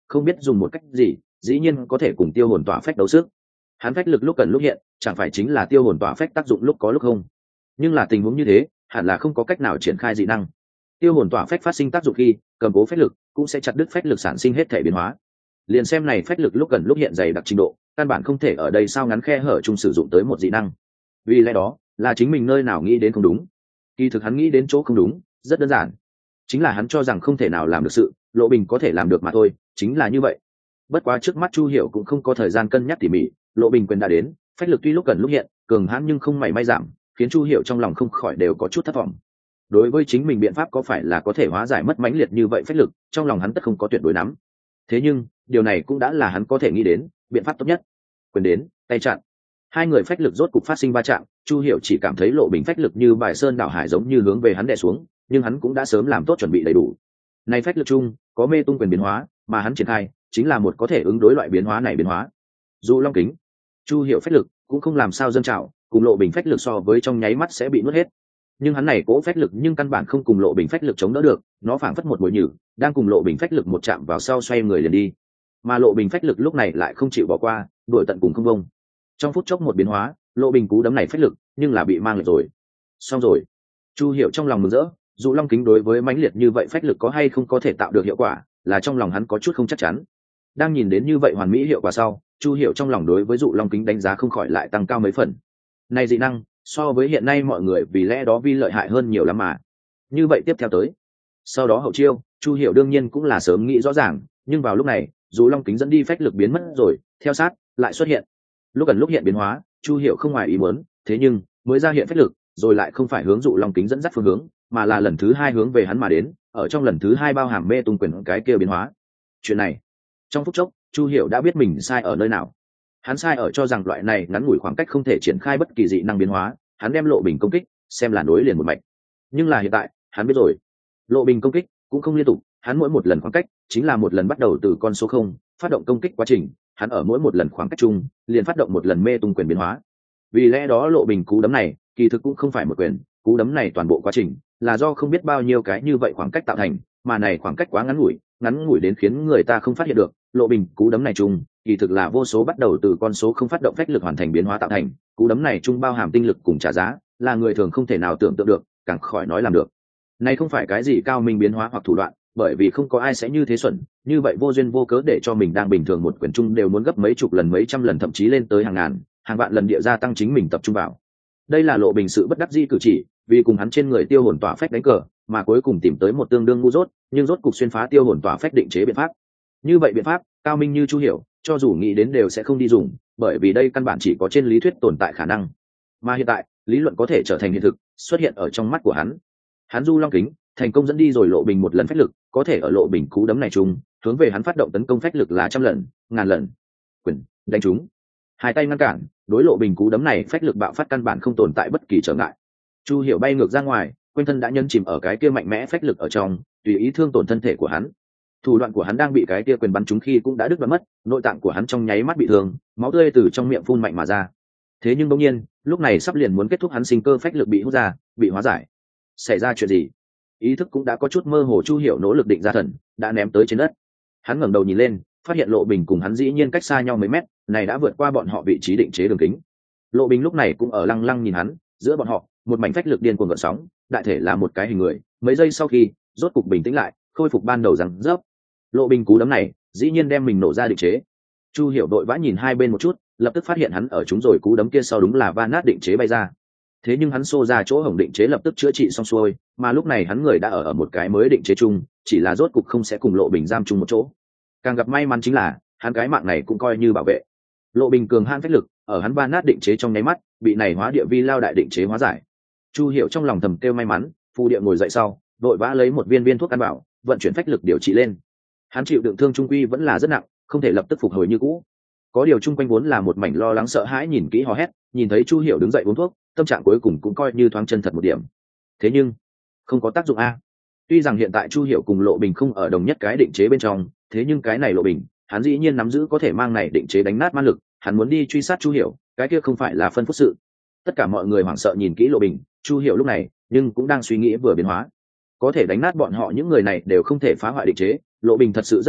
không biết dùng một cách gì dĩ nhiên có thể cùng tiêu hồn tỏa phách đấu sức. Hắn phách lực lúc cần lúc hiện chẳng phải chính là tiêu hồn tỏa phách tác dụng lúc có lúc không. Nhưng là tình huống như thế hẳn là không có cách nào triển khai dị năng. Tiêu hồn tỏa phách phát sinh tác dụng khi cầm cố phách lực cũng sẽ chặt đứt phách lực sản sinh hết thể biến hóa. Liền xem này phách lực lúc cần lúc hiện dày đặc trình độ, căn bản không thể ở đây sao ngắn khe hở chung sử dụng tới một dị năng. Vì lẽ đó là chính mình nơi nào nghĩ đến không đúng. Kỳ thực hắn nghĩ đến chỗ không đúng rất đơn giản, chính là hắn cho rằng không thể nào làm được sự Lộ Bình có thể làm được mà thôi, chính là như vậy. Bất quá trước mắt Chu Hiểu cũng không có thời gian cân nhắc tỉ mỉ, Lộ Bình quyền đã đến, phách lực tuy lúc cần lúc hiện cường hãn nhưng không mảy may giảm, khiến Chu Hiểu trong lòng không khỏi đều có chút thất vọng. Đối với chính mình biện pháp có phải là có thể hóa giải mất mãnh liệt như vậy phách lực, trong lòng hắn tất không có tuyệt đối nắm. Thế nhưng điều này cũng đã là hắn có thể nghĩ đến biện pháp tốt nhất. Quyền đến tay chặn, hai người phách lực rốt cục phát sinh va chạm. Chu Hiểu chỉ cảm thấy Lộ Bình phách lực như bài sơn đảo hải giống như hướng về hắn đè xuống, nhưng hắn cũng đã sớm làm tốt chuẩn bị đầy đủ. Này phách lực chung có mê tung quyền biến hóa, mà hắn triển khai chính là một có thể ứng đối loại biến hóa này biến hóa. Dù long kính, Chu Hiểu phách lực cũng không làm sao dâng trào, cùng Lộ Bình phách lực so với trong nháy mắt sẽ bị nuốt hết. Nhưng hắn này cố phách lực nhưng căn bản không cùng Lộ Bình phách lực chống đỡ được, nó phảng phất một mồi nhử, đang cùng Lộ Bình phách lực một chạm vào sau xoay người liền đi. Mà Lộ Bình phách lực lúc này lại không chịu bỏ qua, đuổi tận cùng không bông. Trong phút chốc một biến hóa, Lộ Bình cú đấm này phách lực, nhưng là bị mang lại rồi. Xong rồi. Chu Hiểu trong lòng mừng rỡ, dù long kính đối với mãnh liệt như vậy phách lực có hay không có thể tạo được hiệu quả, là trong lòng hắn có chút không chắc chắn. Đang nhìn đến như vậy hoàn mỹ hiệu quả sau, Chu Hiểu trong lòng đối với dụ long kính đánh giá không khỏi lại tăng cao mấy phần. Này dị năng, so với hiện nay mọi người vì lẽ đó vi lợi hại hơn nhiều lắm mà. Như vậy tiếp theo tới. Sau đó hậu chiêu, Chu Hiểu đương nhiên cũng là sớm nghĩ rõ ràng, nhưng vào lúc này, dù long kính dẫn đi phách lực biến mất rồi, theo sát lại xuất hiện. Lúc gần lúc hiện biến hóa, Chu Hiểu không ngoài ý muốn, thế nhưng mới ra hiện phách lực, rồi lại không phải hướng dụ long kính dẫn dắt phương hướng, mà là lần thứ hai hướng về hắn mà đến, ở trong lần thứ hai bao hàm mê tung quyền cái kia biến hóa. Chuyện này, trong phút chốc, Chu Hiểu đã biết mình sai ở nơi nào. Hắn sai ở cho rằng loại này ngắn ngủi khoảng cách không thể triển khai bất kỳ dị năng biến hóa, hắn đem Lộ Bình công kích xem là nối liền một mạch. Nhưng là hiện tại, hắn biết rồi, Lộ Bình công kích cũng không liên tục, hắn mỗi một lần khoảng cách chính là một lần bắt đầu từ con số không, phát động công kích quá trình, hắn ở mỗi một lần khoảng cách chung, liền phát động một lần mê tung quyền biến hóa. Vì lẽ đó Lộ Bình cú đấm này, kỳ thực cũng không phải một quyền, cú đấm này toàn bộ quá trình là do không biết bao nhiêu cái như vậy khoảng cách tạo thành, mà này khoảng cách quá ngắn ngủi, ngắn ngủi đến khiến người ta không phát hiện được. Lộ Bình cú đấm này chung, kỳ thực là vô số bắt đầu từ con số không phát động phách lực hoàn thành biến hóa tạo thành, cú đấm này chung bao hàm tinh lực cùng trả giá, là người thường không thể nào tưởng tượng được, càng khỏi nói làm được. Này không phải cái gì cao minh biến hóa hoặc thủ đoạn, bởi vì không có ai sẽ như thế xuẩn, như vậy vô duyên vô cớ để cho mình đang bình thường một quyền chung đều muốn gấp mấy chục lần mấy trăm lần thậm chí lên tới hàng ngàn, hàng vạn lần địa gia tăng chính mình tập trung vào. Đây là Lộ Bình sự bất đắc dĩ cử chỉ, vì cùng hắn trên người tiêu hồn tỏa phách đánh cờ, mà cuối cùng tìm tới một tương đương ngu dốt, nhưng rốt cục xuyên phá tiêu hồn tỏa phách định chế biện pháp. Như vậy biện pháp, cao minh như Chu Hiểu, cho dù nghĩ đến đều sẽ không đi dùng, bởi vì đây căn bản chỉ có trên lý thuyết tồn tại khả năng. Mà hiện tại, lý luận có thể trở thành hiện thực, xuất hiện ở trong mắt của hắn. Hắn du long kính, thành công dẫn đi rồi Lộ Bình một lần phách lực, có thể ở Lộ Bình cú đấm này chung, hướng về hắn phát động tấn công phách lực là trăm lần, ngàn lần. Quyền, đánh trúng. Hai tay ngăn cản, đối Lộ Bình cú đấm này phách lực bạo phát căn bản không tồn tại bất kỳ trở ngại. Chu Hiểu bay ngược ra ngoài, quanh thân đã nhân chìm ở cái kia mạnh mẽ phách lực ở trong, tùy ý thương tổn thân thể của hắn. Thủ đoạn của hắn đang bị cái kia quyền bắn trúng khi cũng đã đứt đoạn mất, nội tạng của hắn trong nháy mắt bị thương, máu tươi từ trong miệng phun mạnh mà ra. Thế nhưng bỗng nhiên, lúc này sắp liền muốn kết thúc hắn sinh cơ phách lực bị hút ra, bị hóa giải. Xảy ra chuyện gì? Ý thức cũng đã có chút mơ hồ. Chu Hiểu nỗ lực định ra thần, đã ném tới trên đất. Hắn ngẩng đầu nhìn lên, phát hiện Lộ Bình cùng hắn dĩ nhiên cách xa nhau mấy mét, này đã vượt qua bọn họ vị trí định chế đường kính. Lộ Bình lúc này cũng ở lăng lăng nhìn hắn, giữa bọn họ, một mảnh phách lực điên cuồng gợn sóng, đại thể là một cái hình người. Mấy giây sau khi, rốt cục bình tĩnh lại, khôi phục ban đầu rằng rớp. Lộ Bình cú đấm này, dĩ nhiên đem mình nổ ra định chế. Chu Hiểu đội vã nhìn hai bên một chút, lập tức phát hiện hắn ở chúng rồi cú đấm kia sau đúng là va nát định chế bay ra. Thế nhưng hắn xô ra chỗ hổng định chế lập tức chữa trị xong xuôi, mà lúc này hắn người đã ở ở một cái mới định chế chung, chỉ là rốt cục không sẽ cùng Lộ Bình giam chung một chỗ. Càng gặp may mắn chính là, hắn cái mạng này cũng coi như bảo vệ. Lộ Bình cường hãn phách lực, ở hắn va nát định chế trong nháy mắt, bị này hóa địa vi lao đại định chế hóa giải. Chu Hiểu trong lòng thầm kêu may mắn, phù địa ngồi dậy sau, vội vã lấy một viên viên thuốc căn bảo, vận chuyển phách lực điều trị lên. Hắn chịu đựng thương trung quy vẫn là rất nặng, không thể lập tức phục hồi như cũ. Có điều chung quanh vốn là một mảnh lo lắng sợ hãi nhìn kỹ hò hét, nhìn thấy Chu Hiểu đứng dậy uống thuốc, tâm trạng cuối cùng cũng coi như thoáng chân thật một điểm. Thế nhưng, không có tác dụng a. Tuy rằng hiện tại Chu Hiểu cùng Lộ Bình không ở đồng nhất cái định chế bên trong, thế nhưng cái này Lộ Bình, hắn dĩ nhiên nắm giữ có thể mang này định chế đánh nát man lực, hắn muốn đi truy sát Chu Hiểu, cái kia không phải là phân phúc sự. Tất cả mọi người hoảng sợ nhìn kỹ Lộ Bình, Chu Hiểu lúc này, nhưng cũng đang suy nghĩ vừa biến hóa. Có thể đánh nát bọn họ những người này đều không thể phá hoại định chế, Lộ Bình thật sự rất mạnh,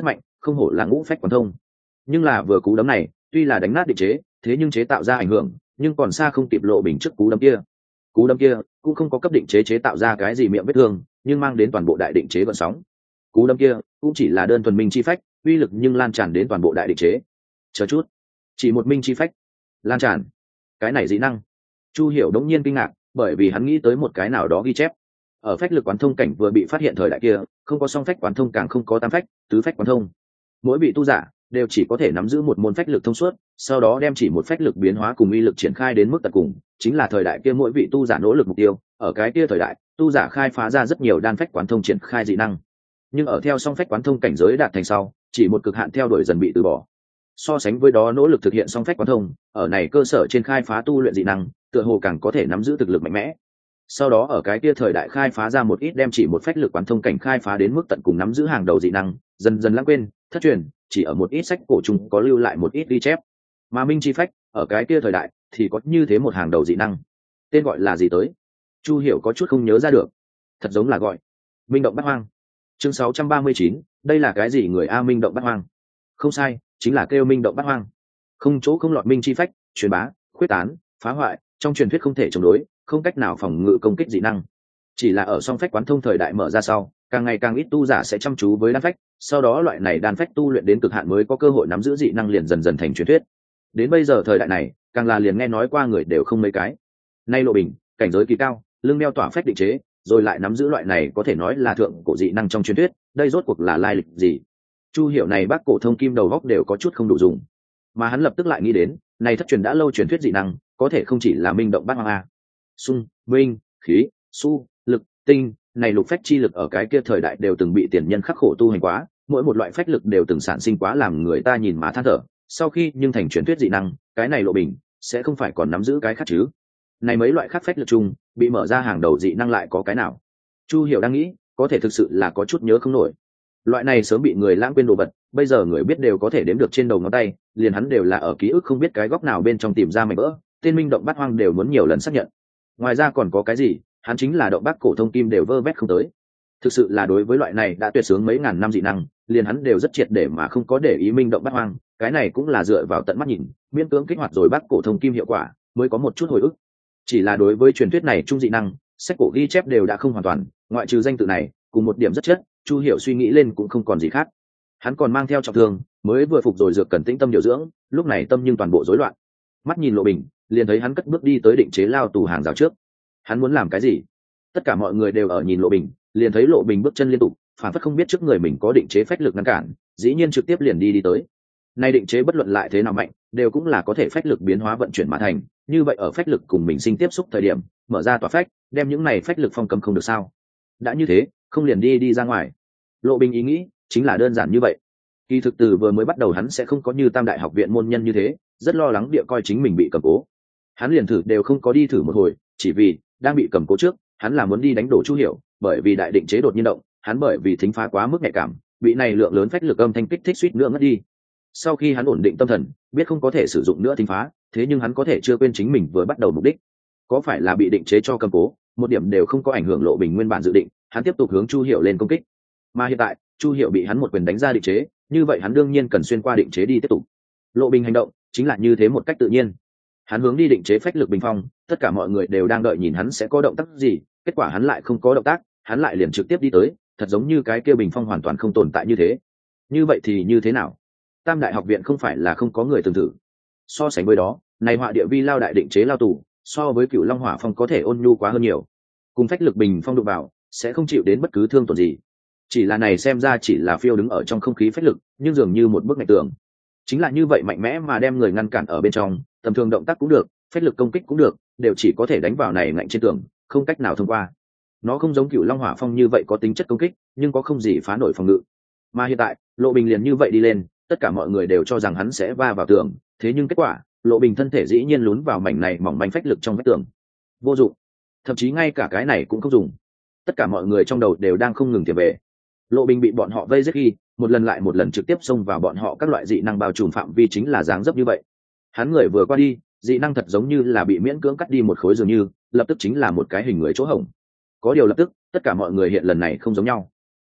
không hổ là ngũ phách quán thông. Nhưng là vừa cú đấm này tuy là đánh nát định chế, thế nhưng chế tạo ra ảnh hưởng nhưng còn xa không kịp Lộ Bình trước cú đấm kia. Cú đấm kia cũng không có cấp định chế chế tạo ra cái gì miệng vết thương, nhưng mang đến toàn bộ đại định chế gợn sóng. Cú đấm kia cũng chỉ là đơn thuần minh chi phách, uy lực nhưng lan tràn đến toàn bộ đại định chế. Chờ chút, chỉ một minh chi phách lan tràn, cái này dị năng? Chu Hiểu đống nhiên kinh ngạc, bởi vì hắn nghĩ tới một cái nào đó ghi chép. Ở phách lực quán thông cảnh vừa bị phát hiện thời đại kia, không có song phách quán thông, càng không có tam phách, tứ phách quán thông. Mỗi vị tu giả đều chỉ có thể nắm giữ một môn phách lực thông suốt, sau đó đem chỉ một phách lực biến hóa cùng uy lực triển khai đến mức tận cùng, chính là thời đại kia mỗi vị tu giả nỗ lực mục tiêu. Ở cái kia thời đại, tu giả khai phá ra rất nhiều đan phách quán thông triển khai dị năng, nhưng ở theo song phách quán thông cảnh giới đạt thành sau, chỉ một cực hạn theo đuổi dần bị từ bỏ. So sánh với đó, nỗ lực thực hiện song phách quán thông, ở này cơ sở trên khai phá tu luyện dị năng, tựa hồ càng có thể nắm giữ thực lực mạnh mẽ. Sau đó ở cái kia thời đại khai phá ra một ít đem chỉ một phách lực quán thông cảnh khai phá đến mức tận cùng nắm giữ hàng đầu dị năng, dần dần lãng quên, thất truyền, chỉ ở một ít sách cổ trùng có lưu lại một ít ghi chép. Mà minh chi phách ở cái kia thời đại thì có như thế một hàng đầu dị năng, tên gọi là gì tới? Chu Hiểu có chút không nhớ ra được. Thật giống là gọi Minh động bát hoang. Chương sáu trăm ba mươi chín, đây là cái gì người a? Minh động bát hoang. Không sai, chính là kêu Minh động bát hoang. Không chỗ không lọt minh chi phách, truyền bá, khuyết tán, phá hoại, trong truyền thuyết không thể chống đối, không cách nào phòng ngự công kích dị năng. Chỉ là ở song phách quán thông thời đại mở ra sau, càng ngày càng ít tu giả sẽ chăm chú với đan phách, sau đó loại này đan phách tu luyện đến cực hạn mới có cơ hội nắm giữ dị năng, liền dần dần thành truyền thuyết. Đến bây giờ thời đại này, càng là liền nghe nói qua người đều không mấy cái. Nay Lộ Bình, cảnh giới kỳ cao, lưng đeo tỏa phách định chế, rồi lại nắm giữ loại này có thể nói là thượng cổ dị năng trong truyền thuyết, đây rốt cuộc là lai lịch gì? Chu Hiểu này bác cổ thông kim đầu góc đều có chút không đủ dùng, mà hắn lập tức lại nghĩ đến, này thất truyền đã lâu truyền thuyết dị năng, có thể không chỉ là minh động bát hoang a. Xung, minh, khí, su, lực, tinh, này lục phách chi lực ở cái kia thời đại đều từng bị tiền nhân khắc khổ tu hành quá, mỗi một loại phách lực đều từng sản sinh quá làm người ta nhìn mà than thở. Sau khi nhưng thành truyền thuyết dị năng, cái này Lộ Bình sẽ không phải còn nắm giữ cái khác chứ? Này mấy loại khác phách lực chung bị mở ra hàng đầu dị năng lại có cái nào? Chu Hiểu đang nghĩ, có thể thực sự là có chút nhớ không nổi. Loại này sớm bị người lãng quên đồ vật, bây giờ người biết đều có thể đếm được trên đầu ngón tay, liền hắn đều là ở ký ức không biết cái góc nào bên trong tìm ra mảnh vỡ, tên minh động bát hoang đều muốn nhiều lần xác nhận. Ngoài ra còn có cái gì, hắn chính là động bác cổ thông kim đều vơ vét không tới. Thực sự là đối với loại này đã tuyệt sướng mấy ngàn năm dị năng, liền hắn đều rất triệt để mà không có để ý minh động bát hoang, cái này cũng là dựa vào tận mắt nhìn, miễn cưỡng kích hoạt rồi bác cổ thông kim hiệu quả, mới có một chút hồi ức. Chỉ là đối với truyền thuyết này trung dị năng, sách cổ ghi chép đều đã không hoàn toàn, ngoại trừ danh tự này, cùng một điểm rất chất, Chu Hiểu suy nghĩ lên cũng không còn gì khác. Hắn còn mang theo trọng thương, mới vừa phục rồi dược cần tĩnh tâm điều dưỡng, lúc này tâm nhưng toàn bộ rối loạn. Mắt nhìn Lộ Bình, liền thấy hắn cất bước đi tới định chế lao tù hàng rào trước. Hắn muốn làm cái gì? Tất cả mọi người đều ở nhìn Lộ Bình, liền thấy Lộ Bình bước chân liên tục, phản phất không biết trước người mình có định chế phách lực ngăn cản, dĩ nhiên trực tiếp liền đi đi tới. Nay định chế bất luận lại thế nào mạnh, đều cũng là có thể phách lực biến hóa vận chuyển mà thành, như vậy ở phách lực cùng mình sinh tiếp xúc thời điểm, mở ra tỏa phách, đem những này phách lực phong cấm không được sao? Đã như thế, không liền đi đi ra ngoài. Lộ Bình ý nghĩ chính là đơn giản như vậy. Kỳ thực từ vừa mới bắt đầu hắn sẽ không có như Tam Đại học viện môn nhân như thế, rất lo lắng địa coi chính mình bị cầm cố. Hắn liền thử đều không có đi thử một hồi, chỉ vì đang bị cầm cố trước, hắn là muốn đi đánh đổ Chu Hiểu, bởi vì đại định chế đột nhiên động, hắn bởi vì thính phá quá mức nhạy cảm, bị này lượng lớn phách lực âm thanh kích thích suýt nữa ngất đi. Sau khi hắn ổn định tâm thần, biết không có thể sử dụng nữa thính phá, thế nhưng hắn có thể chưa quên chính mình vừa bắt đầu mục đích. Có phải là bị định chế cho cầm cố, một điểm đều không có ảnh hưởng Lộ Bình nguyên bản dự định, hắn tiếp tục hướng Chu Hiểu lên công kích. Mà hiện tại, Chu Hiểu bị hắn một quyền đánh ra định chế, như vậy hắn đương nhiên cần xuyên qua định chế đi tiếp tục. Lộ Bình hành động chính là như thế một cách tự nhiên. Hắn hướng đi định chế phách lực bình phong, tất cả mọi người đều đang đợi nhìn hắn sẽ có động tác gì, kết quả hắn lại không có động tác, hắn lại liền trực tiếp đi tới, thật giống như cái kia bình phong hoàn toàn không tồn tại như thế. Như vậy thì như thế nào? Tam Đại học viện không phải là không có người từng thử. So sánh với đó, này họa địa vi lao đại định chế lao tù, so với Cửu Long Hỏa Phong có thể ôn nhu quá hơn nhiều. Cùng phách lực bình phong đụng vào, sẽ không chịu đến bất cứ thương tổn gì. Chỉ là này xem ra chỉ là phiêu đứng ở trong không khí phách lực, nhưng dường như một bức ngạch tường. Chính là như vậy mạnh mẽ mà đem người ngăn cản ở bên trong, tầm thường động tác cũng được, phách lực công kích cũng được, đều chỉ có thể đánh vào này ngạnh trên tường, không cách nào thông qua. Nó không giống Cửu Long Hỏa Phong như vậy có tính chất công kích, nhưng có không gì phá nổi phòng ngự. Mà hiện tại, Lộ Bình liền như vậy đi lên, tất cả mọi người đều cho rằng hắn sẽ va vào tường, thế nhưng kết quả, Lộ Bình thân thể dĩ nhiên lún vào mảnh này mỏng manh phách lực trong vách tường. Vô dụng, thậm chí ngay cả cái này cũng không dùng. Tất cả mọi người trong đầu đều đang không ngừng tìm về. Lộ Bình bị bọn họ vây giết khi, một lần lại một lần trực tiếp xông vào bọn họ các loại dị năng bao trùm phạm vi chính là dáng dấp như vậy. Hắn người vừa qua đi, dị năng thật giống như là bị miễn cưỡng cắt đi một khối dường như, lập tức chính là một cái hình người chỗ hổng. Có điều lập tức, tất cả mọi người hiện lần này không giống nhau.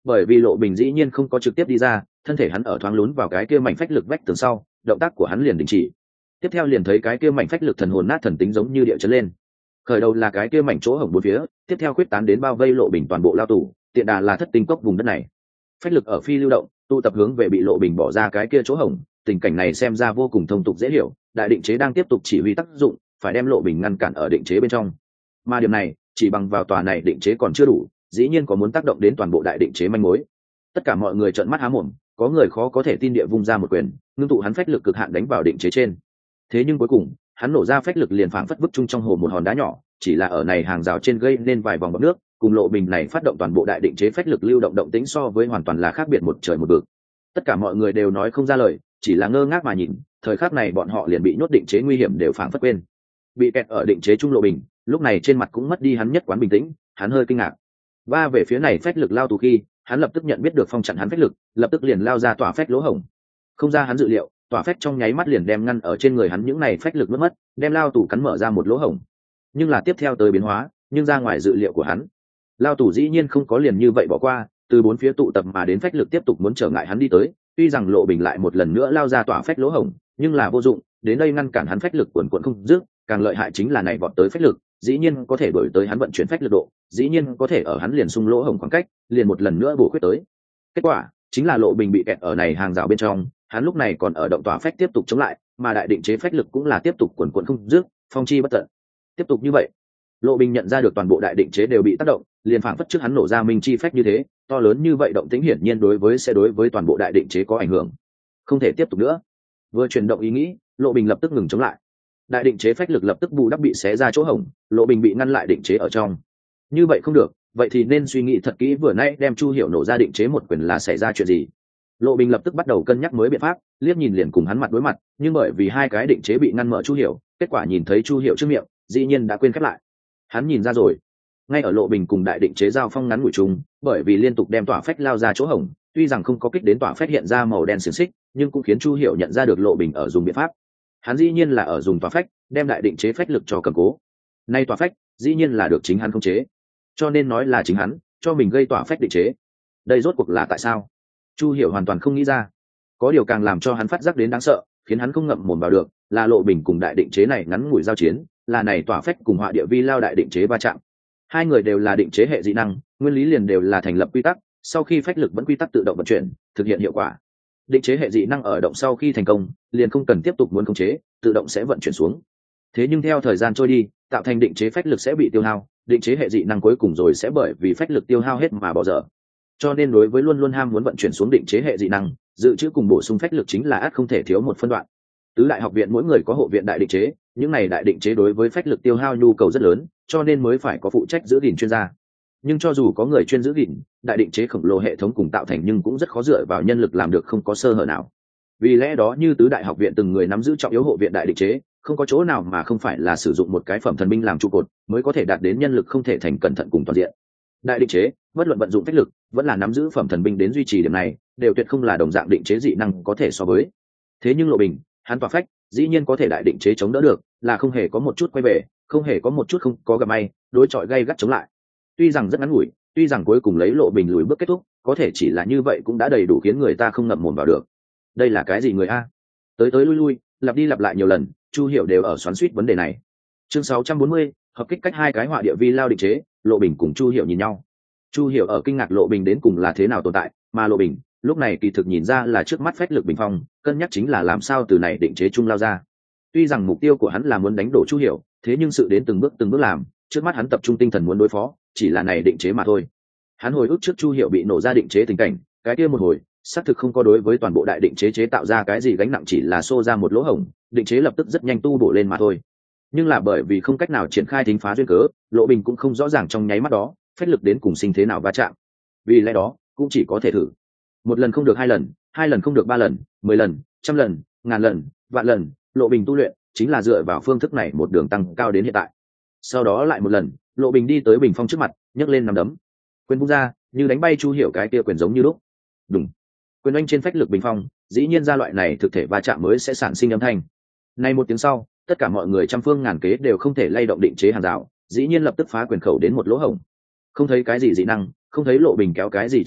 bởi vì Lộ Bình dĩ nhiên không có trực tiếp đi ra, thân thể hắn ở thoáng lún vào cái kia mảnh phách lực vách tường sau, động tác của hắn liền đình chỉ. Tiếp theo liền thấy cái kia mảnh phách lực thần hồn nát thần tính giống như địa chấn lên. Khởi đầu là cái kia mảnh chỗ hổng bốn phía, tiếp theo khuyết tán đến bao vây Lộ Bình toàn bộ lao tù, tiện đà là thất tinh cốc vùng đất này. Phách lực ở phi lưu động, tụ tập hướng về bị Lộ Bình bỏ ra cái kia chỗ hổng, tình cảnh này xem ra vô cùng thông tục dễ hiểu, đại định chế đang tiếp tục chỉ huy tác dụng, phải đem Lộ Bình ngăn cản ở định chế bên trong. Mà điểm này, chỉ bằng vào tòa này định chế còn chưa đủ, dĩ nhiên có muốn tác động đến toàn bộ đại định chế manh mối. Tất cả mọi người trợn mắt há mồm, có người khó có thể tin địa vung ra một quyền, ngưng tụ hắn phách lực cực hạn đánh vào định chế trên. Thế nhưng cuối cùng, hắn nổ ra phách lực liền phảng phất vứt chung trong hồ một hòn đá nhỏ, chỉ là ở này hàng rào trên gây nên vài vòng bọt nước, cùng Lộ Bình này phát động toàn bộ đại định chế phách lực lưu động động tĩnh so với hoàn toàn là khác biệt một trời một vực. Tất cả mọi người đều nói không ra lời, chỉ là ngơ ngác mà nhìn, thời khắc này bọn họ liền bị nhốt định chế nguy hiểm đều phảng phất quên. Bị kẹt ở định chế trung Lộ Bình, lúc này trên mặt cũng mất đi hắn nhất quán bình tĩnh, hắn hơi kinh ngạc. Va về phía này phách lực lao tù khi, hắn lập tức nhận biết được phong chặn hắn phách lực, lập tức liền lao ra tỏa phách lỗ hổng. Không ra hắn dự liệu, tỏa phách trong nháy mắt liền đem ngăn ở trên người hắn những này phách lực mất mất, đem lao tù cắn mở ra một lỗ hổng. Nhưng là tiếp theo tới biến hóa, nhưng ra ngoài dự liệu của hắn. Lao tù dĩ nhiên không có liền như vậy bỏ qua, từ bốn phía tụ tập mà đến phách lực tiếp tục muốn trở ngại hắn đi tới, tuy rằng Lộ Bình lại một lần nữa lao ra tỏa phách lỗ hổng, nhưng là vô dụng, đến đây ngăn cản hắn phách lực cuồn cuộn không dứt, càng lợi hại chính là này vọt tới phách lực, dĩ nhiên có thể đổi tới hắn vận chuyển phách lực độ, dĩ nhiên có thể ở hắn liền xung lỗ hổng khoảng cách, liền một lần nữa bổ khuyết tới. Kết quả chính là Lộ Bình bị kẹt ở này hàng rào bên trong, hắn lúc này còn ở động tỏa phách tiếp tục chống lại, mà đại định chế phách lực cũng là tiếp tục cuồn cuộn không dứt, phong chi bất tận. Tiếp tục như vậy, Lộ Bình nhận ra được toàn bộ đại định chế đều bị tác động, liền phảng phất trước hắn nổ ra minh chi phách như thế, to lớn như vậy động tĩnh hiển nhiên đối với sẽ đối với toàn bộ đại định chế có ảnh hưởng. Không thể tiếp tục nữa. Vừa chuyển động ý nghĩ, Lộ Bình lập tức ngừng chống lại. Đại định chế phách lực lập tức bù đắp bị xé ra chỗ hổng, Lộ Bình bị ngăn lại định chế ở trong. Như vậy không được, vậy thì nên suy nghĩ thật kỹ vừa nãy đem Chu Hiểu nổ ra định chế một quyền là xảy ra chuyện gì. Lộ Bình lập tức bắt đầu cân nhắc mới biện pháp, liếc nhìn liền cùng hắn mặt đối mặt, nhưng bởi vì hai cái định chế bị ngăn mở Chu Hiểu, kết quả nhìn thấy Chu Hiểu trước miệng, dĩ nhiên đã quên khép lại. Hắn nhìn ra rồi, ngay ở Lộ Bình cùng đại định chế giao phong ngắn ngủi chung, bởi vì liên tục đem tỏa phách lao ra chỗ hổng, tuy rằng không có kích đến tỏa phách hiện ra màu đen xiềng xích, nhưng cũng khiến Chu Hiểu nhận ra được Lộ Bình ở dùng biện pháp. Hắn dĩ nhiên là ở dùng tỏa phách đem đại định chế phách lực cho cầm cố. Nay tỏa phách dĩ nhiên là được chính hắn khống chế, cho nên nói là chính hắn cho mình gây tỏa phách định chế. Đây rốt cuộc là tại sao? Chu Hiểu hoàn toàn không nghĩ ra. Có điều càng làm cho hắn phát giác đến đáng sợ, khiến hắn không ngậm mồm vào được, là Lộ Bình cùng đại định chế này ngắn ngủi giao chiến, là này tỏa phách cùng họa địa vi lao đại định chế va chạm. Hai người đều là định chế hệ dị năng, nguyên lý liền đều là thành lập quy tắc, sau khi phách lực vẫn quy tắc tự động vận chuyển, thực hiện hiệu quả. Định chế hệ dị năng ở động sau khi thành công, liền không cần tiếp tục muốn khống chế, tự động sẽ vận chuyển xuống. Thế nhưng theo thời gian trôi đi, tạo thành định chế phách lực sẽ bị tiêu hao, định chế hệ dị năng cuối cùng rồi sẽ bởi vì phách lực tiêu hao hết mà bỏ dở. Cho nên đối với luôn luôn ham muốn vận chuyển xuống định chế hệ dị năng, dự trữ cùng bổ sung phách lực chính là ắt không thể thiếu một phân đoạn. Tứ đại học viện mỗi người có hộ viện đại định chế, những này đại định chế đối với phách lực tiêu hao nhu cầu rất lớn, cho nên mới phải có phụ trách giữ gìn chuyên gia. Nhưng cho dù có người chuyên giữ gìn, đại định chế khổng lồ hệ thống cùng tạo thành nhưng cũng rất khó dựa vào nhân lực làm được không có sơ hở nào. Vì lẽ đó như tứ đại học viện từng người nắm giữ trọng yếu hộ viện đại định chế, không có chỗ nào mà không phải là sử dụng một cái phẩm thần binh làm trụ cột, mới có thể đạt đến nhân lực không thể thành cẩn thận cùng toàn diện. Đại định chế, bất luận vận dụng phách lực, vẫn là nắm giữ phẩm thần binh đến duy trì điểm này, đều tuyệt không là đồng dạng định chế dị năng có thể so với. Thế nhưng Lộ Bình, hắn tỏa phách, dĩ nhiên có thể đại định chế chống đỡ được, là không hề có một chút quay về, không hề có một chút không có gặp may, đối chọi gay gắt chống lại. Tuy rằng rất ngắn ngủi, tuy rằng cuối cùng lấy Lộ Bình lùi bước kết thúc, có thể chỉ là như vậy cũng đã đầy đủ khiến người ta không ngậm mồm vào được. Đây là cái gì người a? Tới tới lui lui, lặp đi lặp lại nhiều lần, Chu Hiểu đều ở xoắn xuýt vấn đề này. Chương sáu trăm bốn mươi, hợp kích cách hai cái họa địa vi lao định chế, Lộ Bình cùng Chu Hiểu nhìn nhau. Chu Hiểu ở kinh ngạc Lộ Bình đến cùng là thế nào tồn tại, mà Lộ Bình lúc này kỳ thực nhìn ra là trước mắt phách lực bình phong, cân nhắc chính là làm sao từ này định chế chung lao ra. Tuy rằng mục tiêu của hắn là muốn đánh đổ Chu Hiểu, thế nhưng sự đến từng bước từng bước làm, trước mắt hắn tập trung tinh thần muốn đối phó, chỉ là này định chế mà thôi. Hắn hồi ức trước Chu Hiểu bị nổ ra định chế tình cảnh, cái kia một hồi, xác thực không có đối với toàn bộ đại định chế chế tạo ra cái gì gánh nặng, chỉ là xô ra một lỗ hổng, định chế lập tức rất nhanh tu bổ lên mà thôi. Nhưng là bởi vì không cách nào triển khai thính phá duyên cớ, Lộ Bình cũng không rõ ràng trong nháy mắt đó, phách lực đến cùng sinh thế nào va chạm. Vì lẽ đó, cũng chỉ có thể thử. Một lần không được hai lần, hai lần không được ba lần, mười lần, trăm lần, ngàn lần, vạn lần, Lộ Bình tu luyện chính là dựa vào phương thức này một đường tăng cao đến hiện tại. Sau đó lại một lần, Lộ Bình đi tới bình phong trước mặt, nhấc lên nắm đấm, quyền vung ra, như đánh bay Chu Hiểu cái kia quyền giống như lúc. Đùng. Quyền oanh trên phách lực bình phong, dĩ nhiên ra loại này thực thể va chạm mới sẽ sản sinh âm thanh. Nay một tiếng sau, tất cả mọi người trăm phương ngàn kế đều không thể lay động định chế hàng rào, dĩ nhiên lập tức phá quyền khẩu đến một lỗ hổng. Không thấy cái gì dị năng, không thấy Lộ Bình kéo cái gì chiêu thức,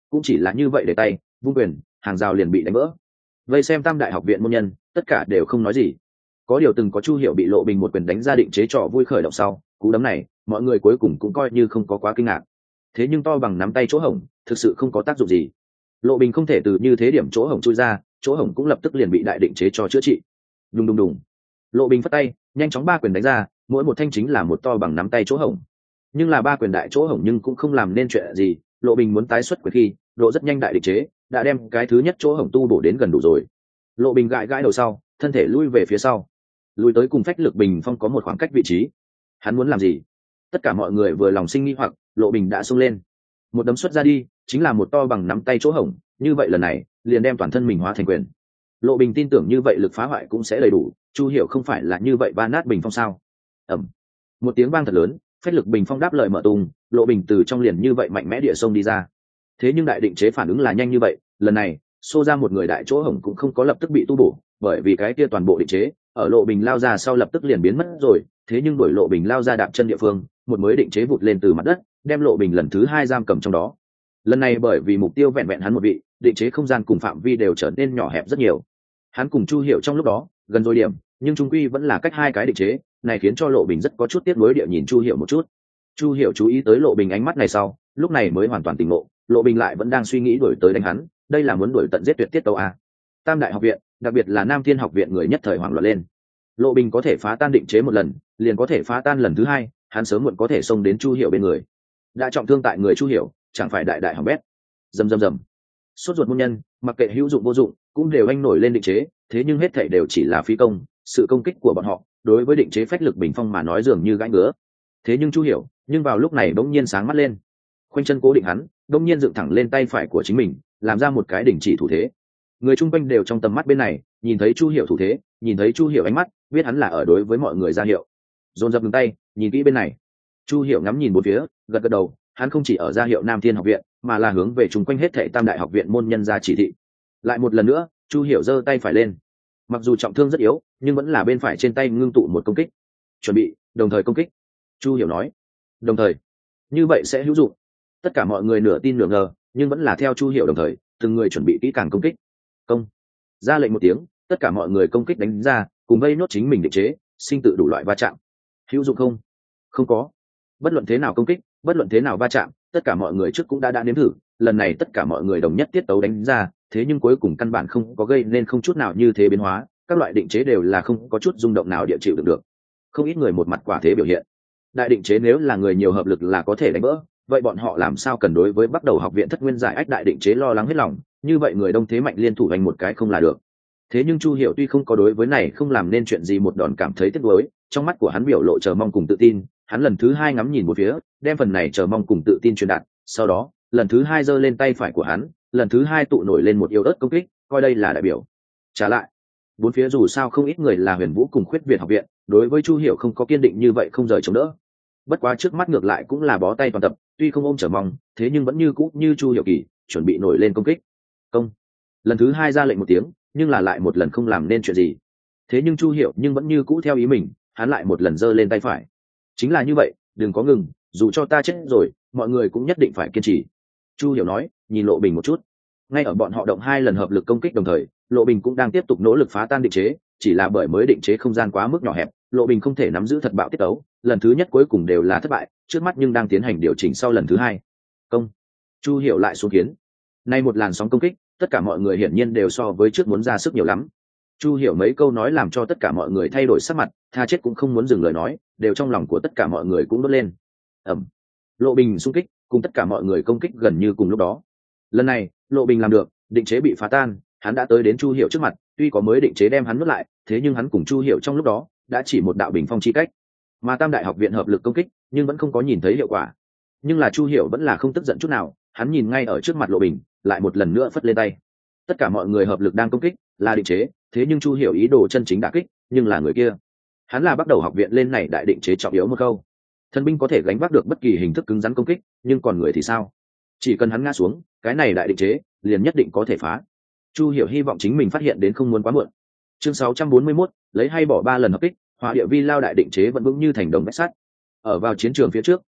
cũng chỉ là như vậy để tay vung quyền, hàng rào liền bị đánh vỡ. Vây xem tam đại học viện môn nhân tất cả đều không nói gì. Có điều từng có Chu Hiểu bị Lộ Bình một quyền đánh ra định chế trò vui khởi động sau, cú đấm này mọi người cuối cùng cũng coi như không có quá kinh ngạc. Thế nhưng to bằng nắm tay chỗ hổng thực sự không có tác dụng gì. Lộ Bình không thể từ như thế điểm chỗ hổng chui ra, chỗ hổng cũng lập tức liền bị đại định chế cho chữa trị. Đùng đùng đùng. Lộ Bình phất tay, nhanh chóng ba quyền đánh ra, mỗi một thanh chính là một to bằng nắm tay chỗ hổng. Nhưng là ba quyền đại chỗ hổng nhưng cũng không làm nên chuyện gì, Lộ Bình muốn tái xuất quyền khi, độ rất nhanh đại định chế đã đem cái thứ nhất chỗ hổng tu bổ đến gần đủ rồi. Lộ Bình gãi gãi đầu sau, thân thể lui về phía sau, lùi tới cùng phách lực bình phong có một khoảng cách vị trí. Hắn muốn làm gì? Tất cả mọi người vừa lòng sinh nghi hoặc, Lộ Bình đã xông lên, một đấm xuất ra đi, chính là một to bằng nắm tay chỗ hổng, như vậy lần này liền đem toàn thân mình hóa thành quyền. Lộ Bình tin tưởng như vậy lực phá hoại cũng sẽ đầy đủ, Chu Hiểu không phải là như vậy ba nát bình phong sao? Ầm. Một tiếng vang thật lớn, phách lực bình phong đáp lời mở tung, Lộ Bình từ trong liền như vậy mạnh mẽ địa sông đi ra. Thế nhưng đại định chế phản ứng là nhanh như vậy, lần này xô ra một người đại chỗ hổng cũng không có lập tức bị tu bổ, bởi vì cái kia toàn bộ định chế ở Lộ Bình lao ra sau lập tức liền biến mất rồi. Thế nhưng đuổi Lộ Bình lao ra đạp chân địa phương, một mới định chế vụt lên từ mặt đất, đem Lộ Bình lần thứ hai giam cầm trong đó. Lần này bởi vì mục tiêu vẹn vẹn hắn một vị, định chế không gian cùng phạm vi đều trở nên nhỏ hẹp rất nhiều. Hắn cùng Chu Hiểu trong lúc đó gần rồi điểm, nhưng trung quy vẫn là cách hai cái định chế, này khiến cho Lộ Bình rất có chút tiếc nuối địa nhìn Chu Hiểu một chút. Chu Hiểu chú ý tới Lộ Bình ánh mắt này sau, lúc này mới hoàn toàn tỉnh ngộ, Lộ Bình lại vẫn đang suy nghĩ đuổi tới đánh hắn, đây là muốn đuổi tận giết tuyệt tiết tấu à? Tam đại học viện, đặc biệt là Nam Thiên học viện người nhất thời hoảng loạn lên. Lộ Bình có thể phá tan định chế một lần, liền có thể phá tan lần thứ hai, hắn sớm muộn có thể xông đến Chu Hiểu bên người. Đã trọng thương tại người Chu Hiểu, chẳng phải đại đại hỏng bét. Rầm rầm rầm. Sốt ruột môn nhân, mặc kệ hữu dụng vô dụng, cũng đều anh nổi lên định chế, thế nhưng hết thảy đều chỉ là phí công, sự công kích của bọn họ, đối với định chế phách lực bình phong mà nói dường như gãi ngứa. Thế nhưng Chu Hiểu, nhưng vào lúc này bỗng nhiên sáng mắt lên. Khoanh chân cố định hắn, bỗng nhiên dựng thẳng lên tay phải của chính mình, làm ra một cái đình chỉ thủ thế. Người chung quanh đều trong tầm mắt bên này, nhìn thấy Chu Hiểu thủ thế, nhìn thấy Chu Hiểu ánh mắt, biết hắn là ở đối với mọi người ra hiệu. Dồn dập ngừng tay, nhìn kỹ bên này. Chu Hiểu ngắm nhìn bốn phía, gật gật đầu, hắn không chỉ ở ra hiệu Nam Thiên học viện, mà là hướng về chung quanh hết thảy tam đại học viện môn nhân ra chỉ thị. Lại một lần nữa, Chu Hiểu giơ tay phải lên. Mặc dù trọng thương rất yếu, nhưng vẫn là bên phải trên tay ngưng tụ một công kích. Chuẩn bị, đồng thời công kích. Chu Hiểu nói. Đồng thời. Như vậy sẽ hữu dụng. Tất cả mọi người nửa tin nửa ngờ, nhưng vẫn là theo Chu Hiểu đồng thời, từng người chuẩn bị kỹ càng công kích. Công. Ra lệnh một tiếng, tất cả mọi người công kích đánh ra, cùng vây nốt chính mình định chế, sinh tự đủ loại va chạm. Hữu dụng không? Không có. Bất luận thế nào công kích, bất luận thế nào va chạm, tất cả mọi người trước cũng đã đã nếm thử, lần này tất cả mọi người đồng nhất tiết tấu đánh ra, thế nhưng cuối cùng căn bản không có gây nên không chút nào như thế biến hóa, các loại định chế đều là không có chút rung động nào địa chịu được được. Không ít người một mặt quả thế biểu hiện. Đại định chế nếu là người nhiều hợp lực là có thể đánh vỡ, vậy bọn họ làm sao cần đối với bắt đầu học viện thất nguyên giải ách đại định chế lo lắng hết lòng, như vậy người đông thế mạnh liên thủ hành một cái không là được. Thế nhưng Chu Hiểu tuy không có đối với này không làm nên chuyện gì một đòn cảm thấy tiếc nuối, trong mắt của hắn biểu lộ chờ mong cùng tự tin, hắn lần thứ hai ngắm nhìn một phía, đem phần này chờ mong cùng tự tin truyền đạt, sau đó, lần thứ hai giơ lên tay phải của hắn, lần thứ hai tụ nổi lên một yêu ớt công kích, coi đây là đại biểu. Trả lại, bốn phía dù sao không ít người là Huyền Vũ cùng Khuyết Việt học viện, đối với Chu Hiểu không có kiên định như vậy không rời chống đỡ. Bất quá trước mắt ngược lại cũng là bó tay toàn tập, tuy không ôm chờ mong, thế nhưng vẫn như cũ như Chu Hiểu kỳ, chuẩn bị nổi lên công kích. Công. Lần thứ hai ra lệnh một tiếng, nhưng là lại một lần không làm nên chuyện gì. Thế nhưng Chu Hiểu nhưng vẫn như cũ theo ý mình, hắn lại một lần giơ lên tay phải. Chính là như vậy, đừng có ngừng, dù cho ta chết rồi, mọi người cũng nhất định phải kiên trì. Chu Hiểu nói, nhìn Lộ Bình một chút. Ngay ở bọn họ động hai lần hợp lực công kích đồng thời, Lộ Bình cũng đang tiếp tục nỗ lực phá tan định chế, chỉ là bởi mới định chế không gian quá mức nhỏ hẹp, Lộ Bình không thể nắm giữ thật bạo tiết tấu, lần thứ nhất cuối cùng đều là thất bại, trước mắt nhưng đang tiến hành điều chỉnh sau lần thứ hai. Công. Chu Hiểu lại xuống kiến. Nay một làn sóng công kích, tất cả mọi người hiển nhiên đều so với trước muốn ra sức nhiều lắm. Chu Hiểu mấy câu nói làm cho tất cả mọi người thay đổi sắc mặt, tha chết cũng không muốn dừng lời nói, đều trong lòng của tất cả mọi người cũng đốt lên. Ầm. Lộ Bình xung kích, cùng tất cả mọi người công kích gần như cùng lúc đó. Lần này, Lộ Bình làm được, định chế bị phá tan, hắn đã tới đến Chu Hiểu trước mặt, tuy có mới định chế đem hắn nuốt lại, thế nhưng hắn cùng Chu Hiểu trong lúc đó đã chỉ một đạo bình phong chi cách. Mà Tam đại học viện hợp lực công kích, nhưng vẫn không có nhìn thấy hiệu quả. Nhưng là Chu Hiểu vẫn là không tức giận chút nào, hắn nhìn ngay ở trước mặt Lộ Bình, lại một lần nữa phất lên tay. Tất cả mọi người hợp lực đang công kích, là định chế, thế nhưng Chu Hiểu ý đồ chân chính đả kích, nhưng là người kia. Hắn là bắt đầu học viện lên này đại định chế trọng yếu một câu. Thần binh có thể gánh vác được bất kỳ hình thức cứng rắn công kích, nhưng còn người thì sao? Chỉ cần hắn ngã xuống, cái này đại định chế liền nhất định có thể phá. Chu Hiểu hy vọng chính mình phát hiện đến không muốn quá muộn. Chương sáu trăm bốn mươi mốt, lấy hay bỏ ba lần hợp kích, Hỏa Địa Vi Lao đại định chế vẫn vững như thành đồng vách sắt. Ở vào chiến trường phía trước,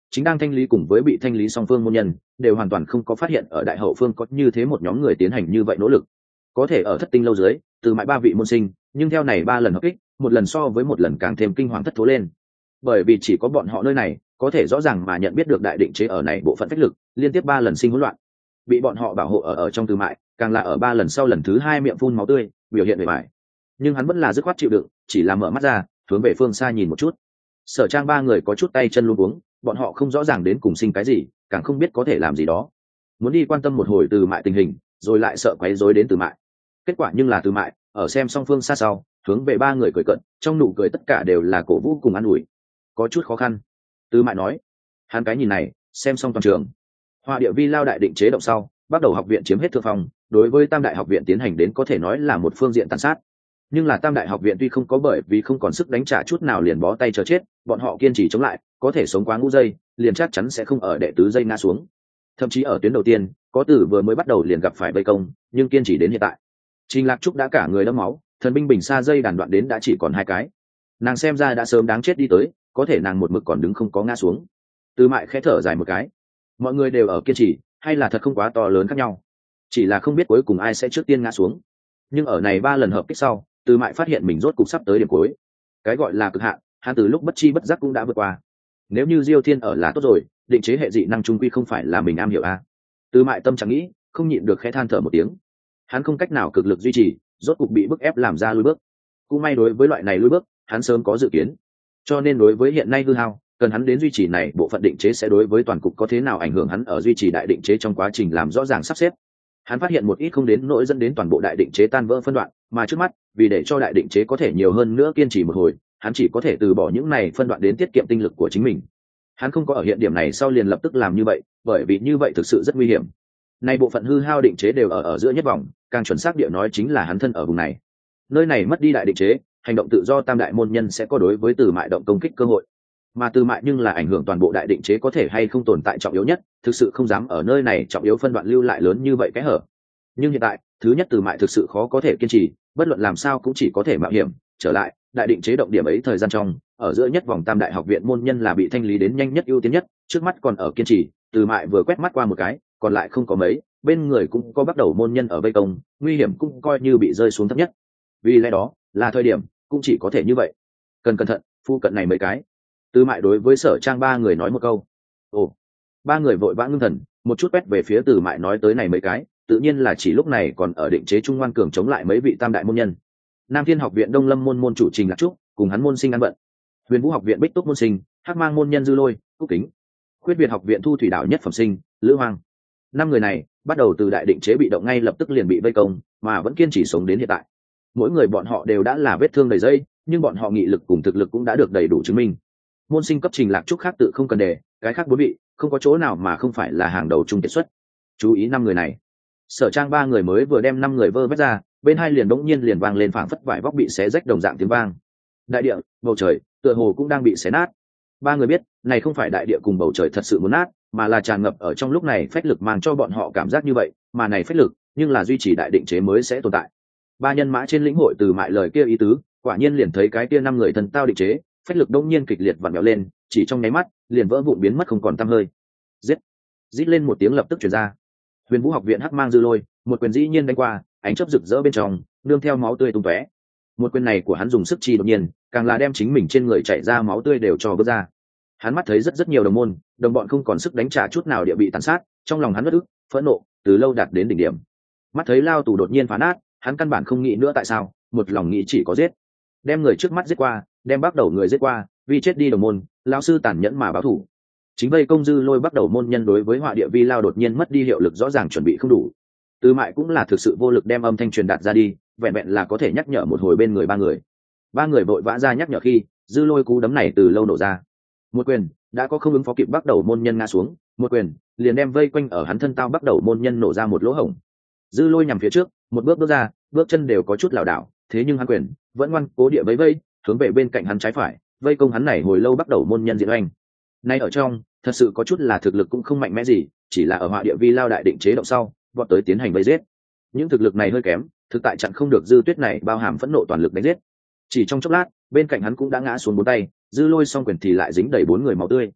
chính đang thanh lý cùng với bị thanh lý song phương môn nhân đều hoàn toàn không có phát hiện ở đại hậu phương có như thế một nhóm người tiến hành như vậy nỗ lực. Có thể ở thất tinh lâu dưới từ mãi ba vị môn sinh, nhưng theo này ba lần hợp kích, một lần so với một lần càng thêm kinh hoàng thất thố lên. Bởi vì chỉ có bọn họ nơi này có thể rõ ràng mà nhận biết được đại định chế ở này bộ phận phách lực liên tiếp ba lần sinh hỗn loạn, bị bọn họ bảo hộ ở ở trong từ mại, càng là ở ba lần sau lần thứ hai miệng phun máu tươi biểu hiện bề bài. Nhưng hắn vẫn là dứt khoát chịu đựng, chỉ là mở mắt ra hướng về phương xa nhìn một chút. Sở Trang ba người có chút tay chân luống cuống, bọn họ không rõ ràng đến cùng sinh cái gì, càng không biết có thể làm gì đó, muốn đi quan tâm một hồi từ mại tình hình, rồi lại sợ quấy rối đến từ mại. Kết quả nhưng là từ mại ở xem song phương xa sau, hướng về ba người cười cận, trong nụ cười tất cả đều là cổ vũ cùng an ủi. Có chút khó khăn, từ mại nói. Hắn cái nhìn này xem xong toàn trường, Họa Địa Vi Lao đại định chế động sau, bắt đầu học viện chiếm hết thượng phong, đối với Tam đại học viện tiến hành đến có thể nói là một phương diện tàn sát. Nhưng là Tam đại học viện tuy không có bởi vì không còn sức đánh trả chút nào liền bó tay chờ chết, bọn họ kiên trì chống lại, có thể sống quá ngũ giây, liền chắc chắn sẽ không ở đệ tứ giây ngã xuống. Thậm chí ở tuyến đầu tiên, có tử vừa mới bắt đầu liền gặp phải vây công, nhưng kiên trì đến hiện tại. Trình Lạc Trúc đã cả người đẫm máu, thần binh bình xa dây đàn đoạn đến đã chỉ còn hai cái. Nàng xem ra đã sớm đáng chết đi tới, có thể nàng một mực còn đứng không có ngã xuống. Từ Mại khẽ thở dài một cái. Mọi người đều ở kiên trì, hay là thật không quá to lớn khác nhau. Chỉ là không biết cuối cùng ai sẽ trước tiên ngã xuống. Nhưng ở này ba lần hợp kích sau, Từ Mại phát hiện mình rốt cục sắp tới điểm cuối. Cái gọi là cực hạn, hắn từ lúc bất chi bất giác cũng đã vượt qua. Nếu như Diêu Thiên ở là tốt rồi, định chế hệ dị năng trung quy không phải là mình am hiểu a. À. Từ Mại tâm chẳng nghĩ, không nhịn được khẽ than thở một tiếng. Hắn không cách nào cực lực duy trì, rốt cục bị bức ép làm ra lùi bước. Cũng may đối với loại này lùi bước, hắn sớm có dự kiến. Cho nên đối với hiện nay hư hao, cần hắn đến duy trì này bộ phận định chế sẽ đối với toàn cục có thế nào ảnh hưởng hắn ở duy trì đại định chế trong quá trình làm rõ ràng sắp xếp. Hắn phát hiện một ít không đến nỗi dẫn đến toàn bộ đại định chế tan vỡ phân đoạn, mà trước mắt, vì để cho đại định chế có thể nhiều hơn nữa kiên trì một hồi, hắn chỉ có thể từ bỏ những này phân đoạn đến tiết kiệm tinh lực của chính mình. Hắn không có ở hiện điểm này sau liền lập tức làm như vậy, bởi vì như vậy thực sự rất nguy hiểm. Nay bộ phận hư hao định chế đều ở ở giữa nhất vòng, càng chuẩn xác địa nói chính là hắn thân ở vùng này. Nơi này mất đi đại định chế, hành động tự do tam đại môn nhân sẽ có đối với Từ Mại động công kích cơ hội. Mà Từ Mại nhưng là ảnh hưởng toàn bộ đại định chế có thể hay không tồn tại trọng yếu nhất, thực sự không dám ở nơi này trọng yếu phân đoạn lưu lại lớn như vậy cái hở. Nhưng hiện tại, thứ nhất Từ Mại thực sự khó có thể kiên trì, bất luận làm sao cũng chỉ có thể mạo hiểm trở lại đại định chế động điểm ấy thời gian trong, ở giữa nhất vòng tam đại học viện môn nhân là bị thanh lý đến nhanh nhất ưu tiên nhất, trước mắt còn ở kiên trì. Từ Mại vừa quét mắt qua một cái, còn lại không có mấy, bên người cũng có bắt đầu môn nhân ở vây công, nguy hiểm cũng coi như bị rơi xuống thấp nhất. Vì lẽ đó, là thời điểm cũng chỉ có thể như vậy. Cần cẩn thận, phu cận này mấy cái. Từ Mại đối với Sở Trang ba người nói một câu. Ồ, ba người vội vã ngưng thần, một chút quét về phía Từ Mại nói tới này mấy cái, tự nhiên là chỉ lúc này còn ở định chế trung ngoan cường chống lại mấy vị tam đại môn nhân. Nam Thiên học viện Đông Lâm môn môn chủ Trình Lạc Trúc, cùng hắn môn sinh ăn bận. Huyền Vũ học viện Bích Túc môn sinh, Hắc Mang môn nhân Dư Lôi, Cúc Kính. Khuyết Việt học viện Thu Thủy Đạo nhất phẩm sinh, Lữ Hoàng. Năm người này bắt đầu từ đại định chế bị động ngay lập tức liền bị vây công, mà vẫn kiên trì sống đến hiện tại. Mỗi người bọn họ đều đã là vết thương đầy dây, nhưng bọn họ nghị lực cùng thực lực cũng đã được đầy đủ chứng minh. Môn sinh cấp Trình Lạc Trúc khác tự không cần đề, cái khác bốn vị không có chỗ nào mà không phải là hàng đầu trung kiệt xuất. Chú ý năm người này. Sở Trang ba người mới vừa đem năm người vơ vét ra, bên hai liền đống nhiên liền vang lên phảng phất vải vóc bị xé rách đồng dạng tiếng vang. Đại địa, bầu trời, tựa hồ cũng đang bị xé nát. Ba người biết, này không phải đại địa cùng bầu trời thật sự muốn nát, mà là tràn ngập ở trong lúc này phách lực mang cho bọn họ cảm giác như vậy, mà này phách lực, nhưng là duy trì đại định chế mới sẽ tồn tại. Ba nhân mã trên lĩnh hội Từ Mại lời kia ý tứ, quả nhiên liền thấy cái kia năm người thần tao định chế, phách lực đống nhiên kịch liệt vặn vẹo lên, chỉ trong nháy mắt, liền vỡ vụn biến mất không còn tăm hơi. Giết! Rít lên một tiếng lập tức truyền ra. Huyền Vũ học viện Hắc Mang Dư Lôi, một quyền dĩ nhiên đánh qua, ánh chớp rực rỡ bên trong, nương theo máu tươi tung tóe. Một quyền này của hắn dùng sức chi đột nhiên, càng là đem chính mình trên người chảy ra máu tươi đều cho vỡ ra. Hắn mắt thấy rất rất nhiều đồng môn, đồng bọn không còn sức đánh trả chút nào địa bị tàn sát, trong lòng hắn uất ức, phẫn nộ, từ lâu đạt đến đỉnh điểm. Mắt thấy lao tù đột nhiên phá nát, hắn căn bản không nghĩ nữa tại sao, một lòng nghĩ chỉ có giết. Đem người trước mắt giết qua, đem bắt đầu người giết qua, vì chết đi đồng môn, lão sư tàn nhẫn mà báo thủ. Chính vây công Dư Lôi bắt đầu môn nhân đối với Họa Địa Vi Lao đột nhiên mất đi hiệu lực rõ ràng chuẩn bị không đủ. Từ Mại cũng là thực sự vô lực đem âm thanh truyền đạt ra đi, vẹn vẹn là có thể nhắc nhở một hồi bên người ba người. Ba người vội vã ra nhắc nhở khi, Dư Lôi cú đấm này từ lâu nổ ra. Một quyền, đã có không ứng phó kịp bắt đầu môn nhân ngã xuống, một quyền, liền đem vây quanh ở hắn thân tao bắt đầu môn nhân nổ ra một lỗ hổng. Dư Lôi nhằm phía trước, một bước bước ra, bước chân đều có chút lảo đảo, thế nhưng hắn quyền vẫn ngoan cố địa vây vây, hướng về bên cạnh hắn trái phải, vây công hắn này hồi lâu bắt đầu môn nhân diện oanh. Nay ở trong, thật sự có chút là thực lực cũng không mạnh mẽ gì, chỉ là ở Họa Địa Vi Lao đại định chế động sau, bọn tới tiến hành vây giết. Những thực lực này hơi kém, thực tại chặn không được Dư Tuyết này bao hàm phẫn nộ toàn lực đánh giết. Chỉ trong chốc lát, bên cạnh hắn cũng đã ngã xuống bốn tay, Dư Lôi song quyền thì lại dính đầy bốn người máu tươi.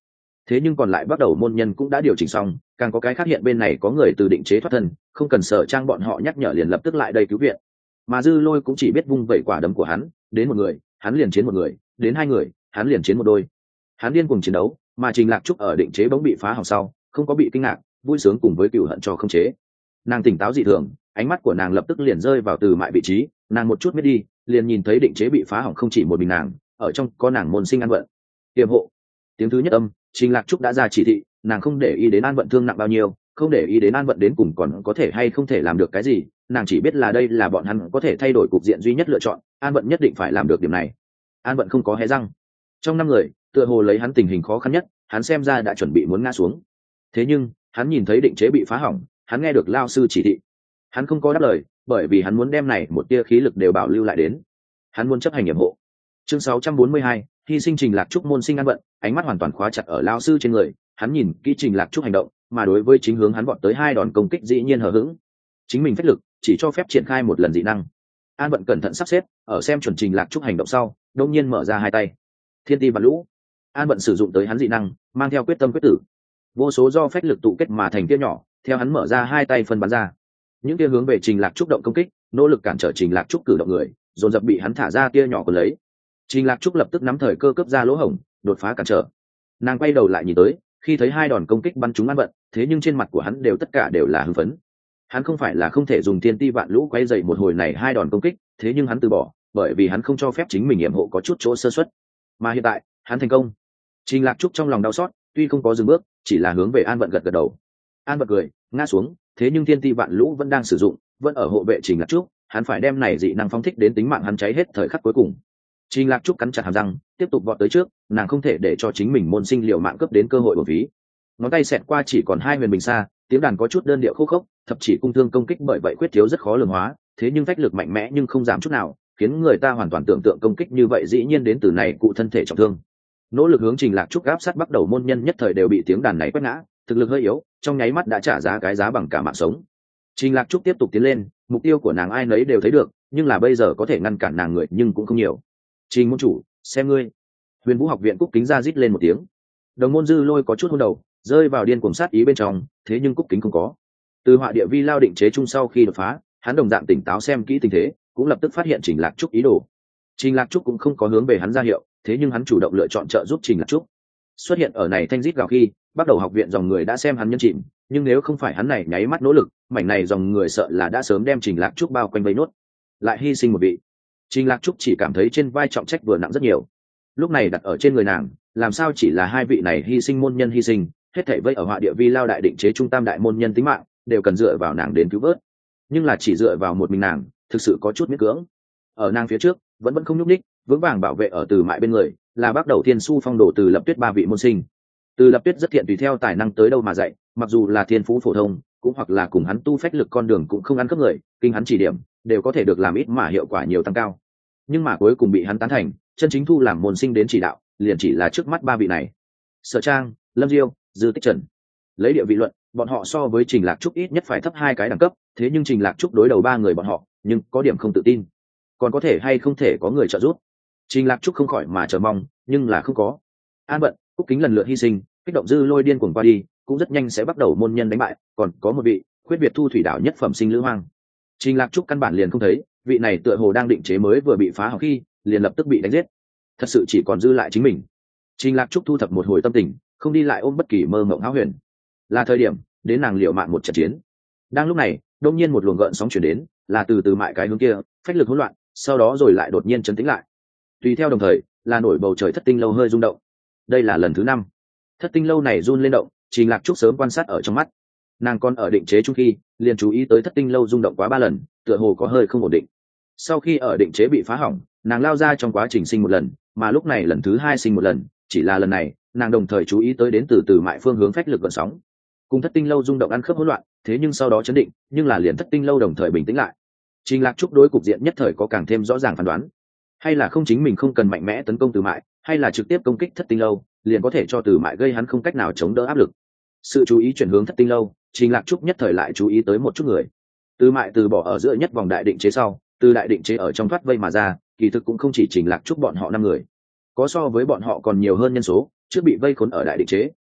thế nhưng còn lại bắt đầu môn nhân cũng đã điều chỉnh xong, càng có cái khác hiện bên này có người từ định chế thoát thân, không cần Sở Trang bọn họ nhắc nhở liền lập tức lại đây cứu viện. Mà Dư Lôi cũng chỉ biết vung vẩy quả đấm của hắn, đến một người hắn liền chiến một người, đến hai người hắn liền chiến một đôi. Hắn điên cuồng chiến đấu, mà Trình Lạc Trúc ở định chế bỗng bị phá hỏng sau không có bị kinh ngạc, vui sướng cùng với cựu hận cho không chế. Nàng tỉnh táo dị thường, ánh mắt của nàng lập tức liền rơi vào Từ Mại vị trí, nàng một chút biết đi liền nhìn thấy định chế bị phá hỏng không chỉ một mình nàng, ở trong có nàng môn sinh An Vận. Tiềm hộ. Tiếng thứ nhất âm, Trình Lạc Trúc đã ra chỉ thị, nàng không để ý đến An Vận thương nặng bao nhiêu, không để ý đến An Vận đến cùng còn có thể hay không thể làm được cái gì, nàng chỉ biết là đây là bọn hắn có thể thay đổi cục diện duy nhất lựa chọn, An Vận nhất định phải làm được điểm này. An Vận không có hé răng. Trong năm người, tựa hồ lấy hắn tình hình khó khăn nhất, hắn xem ra đã chuẩn bị muốn ngã xuống. Thế nhưng, hắn nhìn thấy định chế bị phá hỏng, hắn nghe được lao sư chỉ thị. Hắn không có đáp lời, bởi vì hắn muốn đem này một tia khí lực đều bảo lưu lại đến. Hắn muốn chấp hành nhiệm vụ. Chương sáu trăm bốn mươi hai, hy sinh Trình Lạc Trúc môn sinh An Vận, ánh mắt hoàn toàn khóa chặt ở lao sư trên người, hắn nhìn kỹ Trình Lạc Trúc hành động, mà đối với chính hướng hắn vọt tới hai đòn công kích dĩ nhiên hờ hững. Chính mình phách lực, chỉ cho phép triển khai một lần dị năng. An Vận cẩn thận sắp xếp, ở xem chuẩn Trình Lạc Trúc hành động sau, đột nhiên mở ra hai tay. Thiên ti và lũ. An Vận sử dụng tới hắn dị năng, mang theo quyết tâm quyết tử. Vô số do phách lực tụ kết mà thành tia nhỏ, theo hắn mở ra hai tay phân bắn ra. Những tia hướng về Trình Lạc Trúc động công kích, nỗ lực cản trở Trình Lạc Trúc cử động người, dồn dập bị hắn thả ra tia nhỏ của lấy. Trình Lạc Trúc lập tức nắm thời cơ cướp ra lỗ hổng, đột phá cản trở. Nàng quay đầu lại nhìn tới, khi thấy hai đòn công kích bắn trúng An Vận, thế nhưng trên mặt của hắn đều tất cả đều là hưng phấn. Hắn không phải là không thể dùng thiên ti vạn lũ quay dậy một hồi này hai đòn công kích, thế nhưng hắn từ bỏ, bởi vì hắn không cho phép chính mình nhiệm hộ có chút chỗ sơ suất. Mà hiện tại, hắn thành công. Trình Lạc Trúc trong lòng đau xót, tuy không có dừng bước, chỉ là hướng về An Vận gật gật đầu. An Vận cười, ngã xuống, thế nhưng thiên ti vạn lũ vẫn đang sử dụng, vẫn ở hộ vệ Trình Lạc Trúc, hắn phải đem này dị năng phóng thích đến tính mạng hắn cháy hết thời khắc cuối cùng. Trình Lạc Trúc cắn chặt hàm răng, tiếp tục vọt tới trước, nàng không thể để cho chính mình môn sinh liều mạng cướp đến cơ hội bổ ví. Ngón tay xẹt qua chỉ còn hai huyền bình xa, tiếng đàn có chút đơn điệu khô khốc, thậm chỉ cung thương công kích bởi vậy quyết thiếu rất khó lường hóa, thế nhưng phách lực mạnh mẽ nhưng không giảm chút nào, khiến người ta hoàn toàn tưởng tượng công kích như vậy dĩ nhiên đến từ này cụ thân thể trọng thương. Nỗ lực hướng Trình Lạc Trúc áp sát bắt đầu môn nhân nhất thời đều bị tiếng đàn này quét ngã, thực lực hơi yếu, trong nháy mắt đã trả giá cái giá bằng cả mạng sống. Trình Lạc Trúc tiếp tục tiến lên, mục tiêu của nàng ai nấy đều thấy được, nhưng là bây giờ có thể ngăn cản nàng người nhưng cũng không nhiều. Trình môn chủ, xem ngươi. Huyền Vũ học viện Cúc Kính ra rít lên một tiếng. Đồng môn Dư Lôi có chút hôn đầu, rơi vào điên cuồng sát ý bên trong, thế nhưng Cúc Kính không có. Từ họa địa vi lao định chế chung sau khi đột phá, hắn đồng dạng tỉnh táo xem kỹ tình thế, cũng lập tức phát hiện Trình Lạc Trúc ý đồ. Trình Lạc Trúc cũng không có hướng về hắn ra hiệu, thế nhưng hắn chủ động lựa chọn trợ giúp Trình Lạc Trúc. Xuất hiện ở này thanh rít gào khi, bắt đầu học viện dòng người đã xem hắn nhân chìm, nhưng nếu không phải hắn này nháy mắt nỗ lực, mảnh này dòng người sợ là đã sớm đem Trình Lạc Trúc bao quanh vây nốt. Lại hy sinh một vị. Trình Lạc Trúc chỉ cảm thấy trên vai trọng trách vừa nặng rất nhiều. Lúc này đặt ở trên người nàng, làm sao chỉ là hai vị này hy sinh môn nhân hy sinh, hết thảy vây ở họa địa vi lao đại định chế trung tam đại môn nhân tính mạng, đều cần dựa vào nàng đến cứu vớt. Nhưng là chỉ dựa vào một mình nàng, thực sự có chút miễn cưỡng. Ở nàng phía trước, vẫn vẫn không nhúc nhích, vững vàng bảo vệ ở Từ Mại bên người, là bác đầu tiên su phong đồ Từ Lập Tuyết ba vị môn sinh. Từ Lập Tuyết rất thiện tùy theo tài năng tới đâu mà dạy, mặc dù là thiên phú phổ thông, cũng hoặc là cùng hắn tu phách lực con đường cũng không ăn cướp người, kinh hắn chỉ điểm, đều có thể được làm ít mà hiệu quả nhiều tăng cao. Nhưng mà cuối cùng bị hắn tán thành, chân chính thu làm môn sinh đến chỉ đạo, liền chỉ là trước mắt ba vị này. Sở Trang, Lâm Diêu, Dư Tích Trần. Lấy địa vị luận, bọn họ so với Trình Lạc Trúc ít nhất phải thấp hai cái đẳng cấp, thế nhưng Trình Lạc Trúc đối đầu ba người bọn họ, nhưng có điểm không tự tin. Còn có thể hay không thể có người trợ giúp? Trình Lạc Trúc không khỏi mà chờ mong, nhưng là không có. An Vận, Cúc Kính lần lượt hy sinh, kích động Dư Lôi điên cuồng qua đi, cũng rất nhanh sẽ bắt đầu môn nhân đánh bại, còn có một vị, Khuyết Việt Thu thủy đảo nhất phẩm sinh Lữ Hoang. Trình Lạc Trúc căn bản liền không thấy, vị này tựa hồ đang định chế mới vừa bị phá hỏng khi, liền lập tức bị đánh giết. Thật sự chỉ còn dư lại chính mình. Trình Lạc Trúc thu thập một hồi tâm tình, không đi lại ôm bất kỳ mơ mộng hão huyền. Là thời điểm đến nàng liều mạng một trận chiến. Đang lúc này, đột nhiên một luồng gợn sóng chuyển đến, là từ từ mại cái hướng kia, phách lực hỗn loạn, sau đó rồi lại đột nhiên chấn tĩnh lại. Tùy theo đồng thời, là nổi bầu trời thất tinh lâu hơi rung động. Đây là lần thứ năm. Thất tinh lâu này run lên động, Trình Lạc Trúc sớm quan sát ở trong mắt. Nàng còn ở định chế chung khi, liền chú ý tới thất tinh lâu rung động quá ba lần, tựa hồ có hơi không ổn định. Sau khi ở định chế bị phá hỏng, nàng lao ra trong quá trình sinh một lần, mà lúc này lần thứ hai sinh một lần, chỉ là lần này, nàng đồng thời chú ý tới đến từ từ mại phương hướng phách lực gợn sóng. Cùng thất tinh lâu rung động ăn khớp hỗn loạn, thế nhưng sau đó chấn định, nhưng là liền thất tinh lâu đồng thời bình tĩnh lại. Trình Lạc Trúc đối cục diện nhất thời có càng thêm rõ ràng phán đoán, hay là không chính mình không cần mạnh mẽ tấn công từ mại, hay là trực tiếp công kích thất tinh lâu, liền có thể cho từ mại gây hắn không cách nào chống đỡ áp lực. Sự chú ý chuyển hướng thất tinh lâu, Trình Lạc Trúc nhất thời lại chú ý tới một chút người. Từ mại từ bỏ ở giữa nhất vòng đại định chế sau, từ đại định chế ở trong thoát vây mà ra, kỳ thực cũng không chỉ Trình Lạc Trúc bọn họ năm người, có so với bọn họ còn nhiều hơn nhân số, trước bị vây khốn ở đại định chế,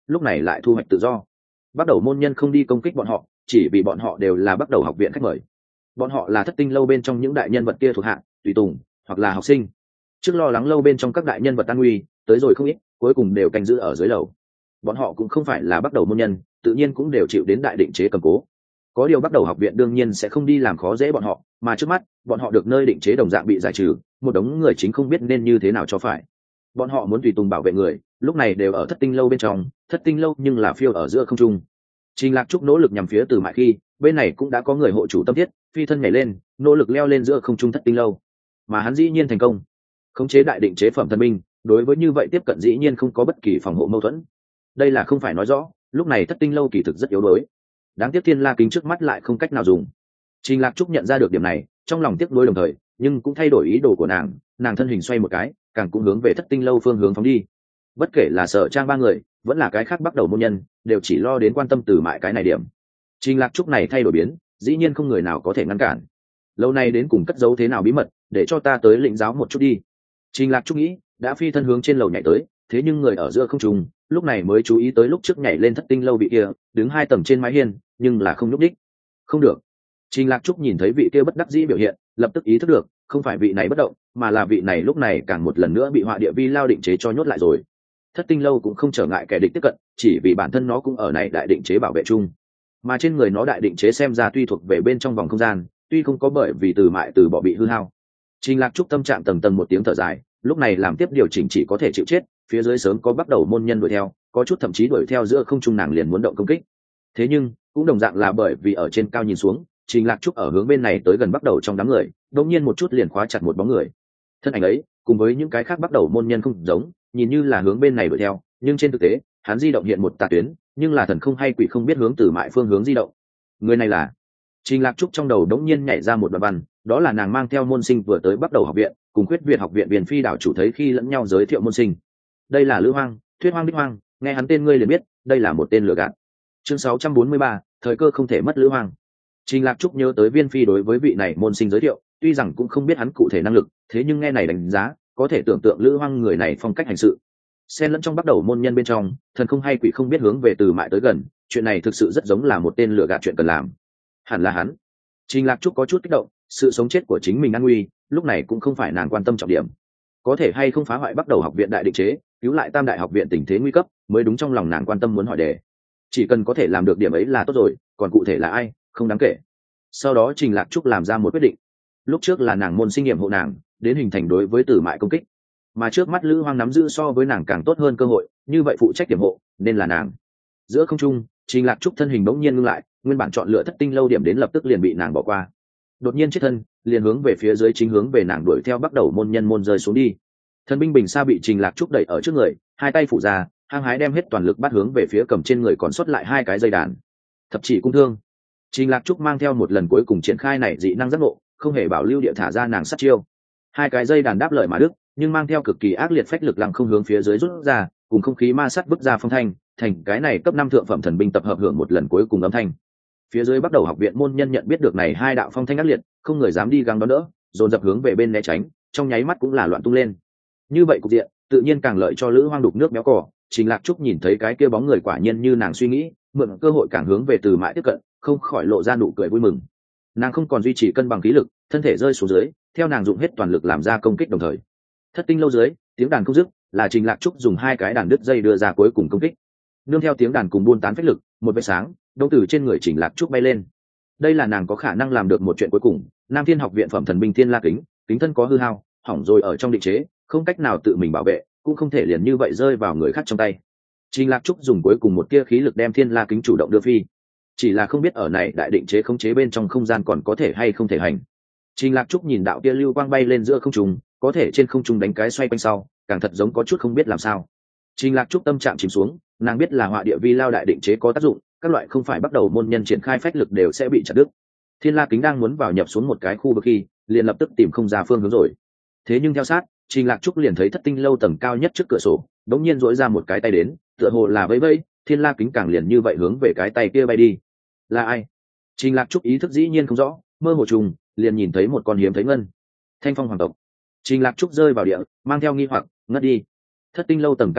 lúc này lại thu hoạch tự do. Bắt đầu môn nhân không đi công kích bọn họ, chỉ vì bọn họ đều là bắt đầu học viện khách mời. Bọn họ là thất tinh lâu bên trong những đại nhân vật kia thuộc hạ, tùy tùng hoặc là học sinh. Trước lo lắng lâu bên trong các đại nhân vật an nguy, tới rồi không ít, cuối cùng đều canh giữ ở dưới lầu. Bọn họ cũng không phải là bắt đầu môn nhân, tự nhiên cũng đều chịu đến đại định chế cầm cố. Có điều bắt đầu học viện đương nhiên sẽ không đi làm khó dễ bọn họ, mà trước mắt bọn họ được nơi định chế đồng dạng bị giải trừ, một đống người chính không biết nên như thế nào cho phải. Bọn họ muốn tùy tùng bảo vệ người, lúc này đều ở thất tinh lâu bên trong, thất tinh lâu nhưng là phiêu ở giữa không trung. Trình Lạc Trúc nỗ lực nhằm phía Từ Mại khi, bên này cũng đã có người hộ chủ tâm thiết, phi thân nhảy lên, nỗ lực leo lên giữa không trung thất tinh lâu, mà hắn dĩ nhiên thành công. Khống chế đại định chế phẩm thần binh, đối với như vậy tiếp cận dĩ nhiên không có bất kỳ phòng hộ mâu thuẫn. Đây là không phải nói rõ, lúc này thất tinh lâu kỳ thực rất yếu đuối. Đáng tiếc Thiên La kính trước mắt lại không cách nào dùng. Trình Lạc Trúc nhận ra được điểm này, trong lòng tiếc nuối đồng thời, nhưng cũng thay đổi ý đồ của nàng, nàng thân hình xoay một cái, càng cũng hướng về thất tinh lâu phương hướng phóng đi. Bất kể là Sở Trang ba người, vẫn là cái khác bắt đầu môn nhân, đều chỉ lo đến quan tâm Từ Mại cái này điểm. Trình Lạc Trúc này thay đổi biến, dĩ nhiên không người nào có thể ngăn cản. Lâu nay đến cùng cất giấu thế nào bí mật, để cho ta tới lĩnh giáo một chút đi. Trình Lạc Trúc nghĩ, đã phi thân hướng trên lầu nhảy tới, thế nhưng người ở giữa không trung, lúc này mới chú ý tới lúc trước nhảy lên thất tinh lâu vị kia, đứng hai tầng trên mái hiên, nhưng là không nhúc đích. Không được. Trình Lạc Trúc nhìn thấy vị kia bất đắc dĩ biểu hiện, lập tức ý thức được, không phải vị này bất động, mà là vị này lúc này càng một lần nữa bị họa địa vi lao định chế cho nhốt lại rồi. Thất tinh lâu cũng không trở ngại kẻ địch tiếp cận, chỉ vì bản thân nó cũng ở này đại định chế bảo vệ chung, mà trên người nó đại định chế xem ra tuy thuộc về bên trong vòng không gian, tuy không có bởi vì Từ Mại từ bỏ bị hư hao. Trình Lạc Trúc tâm trạng tầng tầng một tiếng thở dài, lúc này làm tiếp điều chỉnh chỉ có thể chịu chết, phía dưới sớm có bắt đầu môn nhân đuổi theo, có chút thậm chí đuổi theo giữa không trung nàng liền muốn động công kích. Thế nhưng cũng đồng dạng là bởi vì ở trên cao nhìn xuống, Trình Lạc Trúc ở hướng bên này tới gần bắt đầu trong đám người, đột nhiên một chút liền khóa chặt một bóng người. Thân ảnh ấy, cùng với những cái khác bắt đầu môn nhân không giống, nhìn như là hướng bên này đuổi theo, nhưng trên thực tế, hắn di động hiện một tà tuyến, nhưng là thần không hay quỷ không biết hướng Từ Mại phương hướng di động. Người này là Trình Lạc Trúc trong đầu đống nhiên nhảy ra một đoạn văn, đó là nàng mang theo môn sinh vừa tới bắt đầu học viện, cùng Khuyết Việt học viện Biên Phi đảo chủ thấy khi lẫn nhau giới thiệu môn sinh. Đây là Lữ Hoang, Thuyết Hoang Đích Hoang, nghe hắn tên ngươi liền biết, đây là một tên lừa gạt. Chương sáu trăm bốn mươi ba, thời cơ không thể mất Lữ Hoang. Trình Lạc Trúc nhớ tới Viên Phi đối với vị này môn sinh giới thiệu, tuy rằng cũng không biết hắn cụ thể năng lực, thế nhưng nghe này đánh giá, có thể tưởng tượng Lữ Hoang người này phong cách hành sự. Xen lẫn trong bắt đầu môn nhân bên trong, thần không hay quỷ không biết hướng về Từ Mại tới gần, chuyện này thực sự rất giống là một tên lừa gạt chuyện cần làm. Hẳn là hắn. Trình Lạc Trúc có chút kích động, sự sống chết của chính mình an nguy, lúc này cũng không phải nàng quan tâm trọng điểm. Có thể hay không phá hoại bắt đầu học viện đại định chế, cứu lại Tam đại học viện tình thế nguy cấp, mới đúng trong lòng nàng quan tâm muốn hỏi đề. Chỉ cần có thể làm được điểm ấy là tốt rồi, còn cụ thể là ai, không đáng kể. Sau đó Trình Lạc Trúc làm ra một quyết định. Lúc trước là nàng môn sinh nghiệm hộ nàng, đến hình thành đối với Từ Mại công kích. Mà trước mắt Lữ Hoang nắm giữ so với nàng càng tốt hơn cơ hội, như vậy phụ trách điểm hộ, nên là nàng. Giữa không trung, Trình Lạc Trúc thân hình bỗng nhiên ngưng lại, nguyên bản chọn lựa thất tinh lâu điểm đến lập tức liền bị nàng bỏ qua. Đột nhiên chết thân, liền hướng về phía dưới chính hướng về nàng đuổi theo bắt đầu môn nhân môn rơi xuống đi. Thần binh bình sa bị Trình Lạc Trúc đẩy ở trước người, hai tay phủ ra, hăng hái đem hết toàn lực bắt hướng về phía cầm trên người còn sót lại hai cái dây đàn. Thập chỉ cung thương. Trình Lạc Trúc mang theo một lần cuối cùng triển khai này dị năng giác ngộ, không hề bảo lưu địa thả ra nàng sát chiêu. Hai cái dây đàn đáp lời mà đức, nhưng mang theo cực kỳ ác liệt phách lực lăng không hướng phía dưới rút ra, cùng không khí ma sát bức ra phong thanh, thành cái này cấp năm thượng phẩm thần binh tập hợp hưởng một lần cuối cùng âm thanh. Phía dưới bắt đầu học viện môn nhân nhận biết được này hai đạo phong thanh ác liệt, không người dám đi găng đón đỡ, dồn dập hướng về bên né tránh, trong nháy mắt cũng là loạn tung lên. Như vậy cục diện, tự nhiên càng lợi cho Lữ Hoang đục nước béo cỏ. Trình Lạc Trúc nhìn thấy cái kia bóng người quả nhiên như nàng suy nghĩ, mượn cơ hội càng hướng về Từ Mại tiếp cận, không khỏi lộ ra nụ cười vui mừng. Nàng không còn duy trì cân bằng khí lực, thân thể rơi xuống dưới, theo nàng dụng hết toàn lực làm ra công kích đồng thời. Thất tinh lâu dưới, tiếng đàn không dứt, là Trình Lạc Trúc dùng hai cái đàn đứt dây đưa ra cuối cùng công kích. Nương theo tiếng đàn cùng buôn tán phách lực, một vệt sáng đông từ trên người Trình Lạc Trúc bay lên. Đây là nàng có khả năng làm được một chuyện cuối cùng. Nam Thiên học viện phẩm thần binh Thiên La kính, kính thân có hư hao, hỏng rồi ở trong định chế, không cách nào tự mình bảo vệ, cũng không thể liền như vậy rơi vào người khác trong tay. Trình Lạc Trúc dùng cuối cùng một tia khí lực đem Thiên La kính chủ động đưa phi. Chỉ là không biết ở này đại định chế khống chế bên trong không gian còn có thể hay không thể hành. Trình Lạc Trúc nhìn đạo tia lưu quang bay lên giữa không trung, có thể trên không trung đánh cái xoay quanh sau, càng thật giống có chút không biết làm sao. Trình Lạc Trúc tâm trạng chìm xuống, nàng biết là họa địa vi lao đại định chế có tác dụng, các loại không phải bắt đầu môn nhân triển khai phách lực đều sẽ bị chặt đứt. Thiên La kính đang muốn vào nhập xuống một cái khu vực khi, liền lập tức tìm không ra phương hướng rồi. Thế nhưng theo sát, Trình Lạc Trúc liền thấy thất tinh lâu tầng cao nhất trước cửa sổ, đống nhiên duỗi ra một cái tay đến, tựa hồ là vẫy vẫy, Thiên La kính càng liền như vậy hướng về cái tay kia bay đi. Là ai? Trình Lạc Trúc ý thức dĩ nhiên không rõ, mơ hồ trùng, liền nhìn thấy một con hiếm thấy ngân. Thanh Phong hoàng tộc. Trình Lạc Trúc rơi vào địa, mang theo nghi hoặc, ngất đi. Thất tinh lâu tầng cao nhất,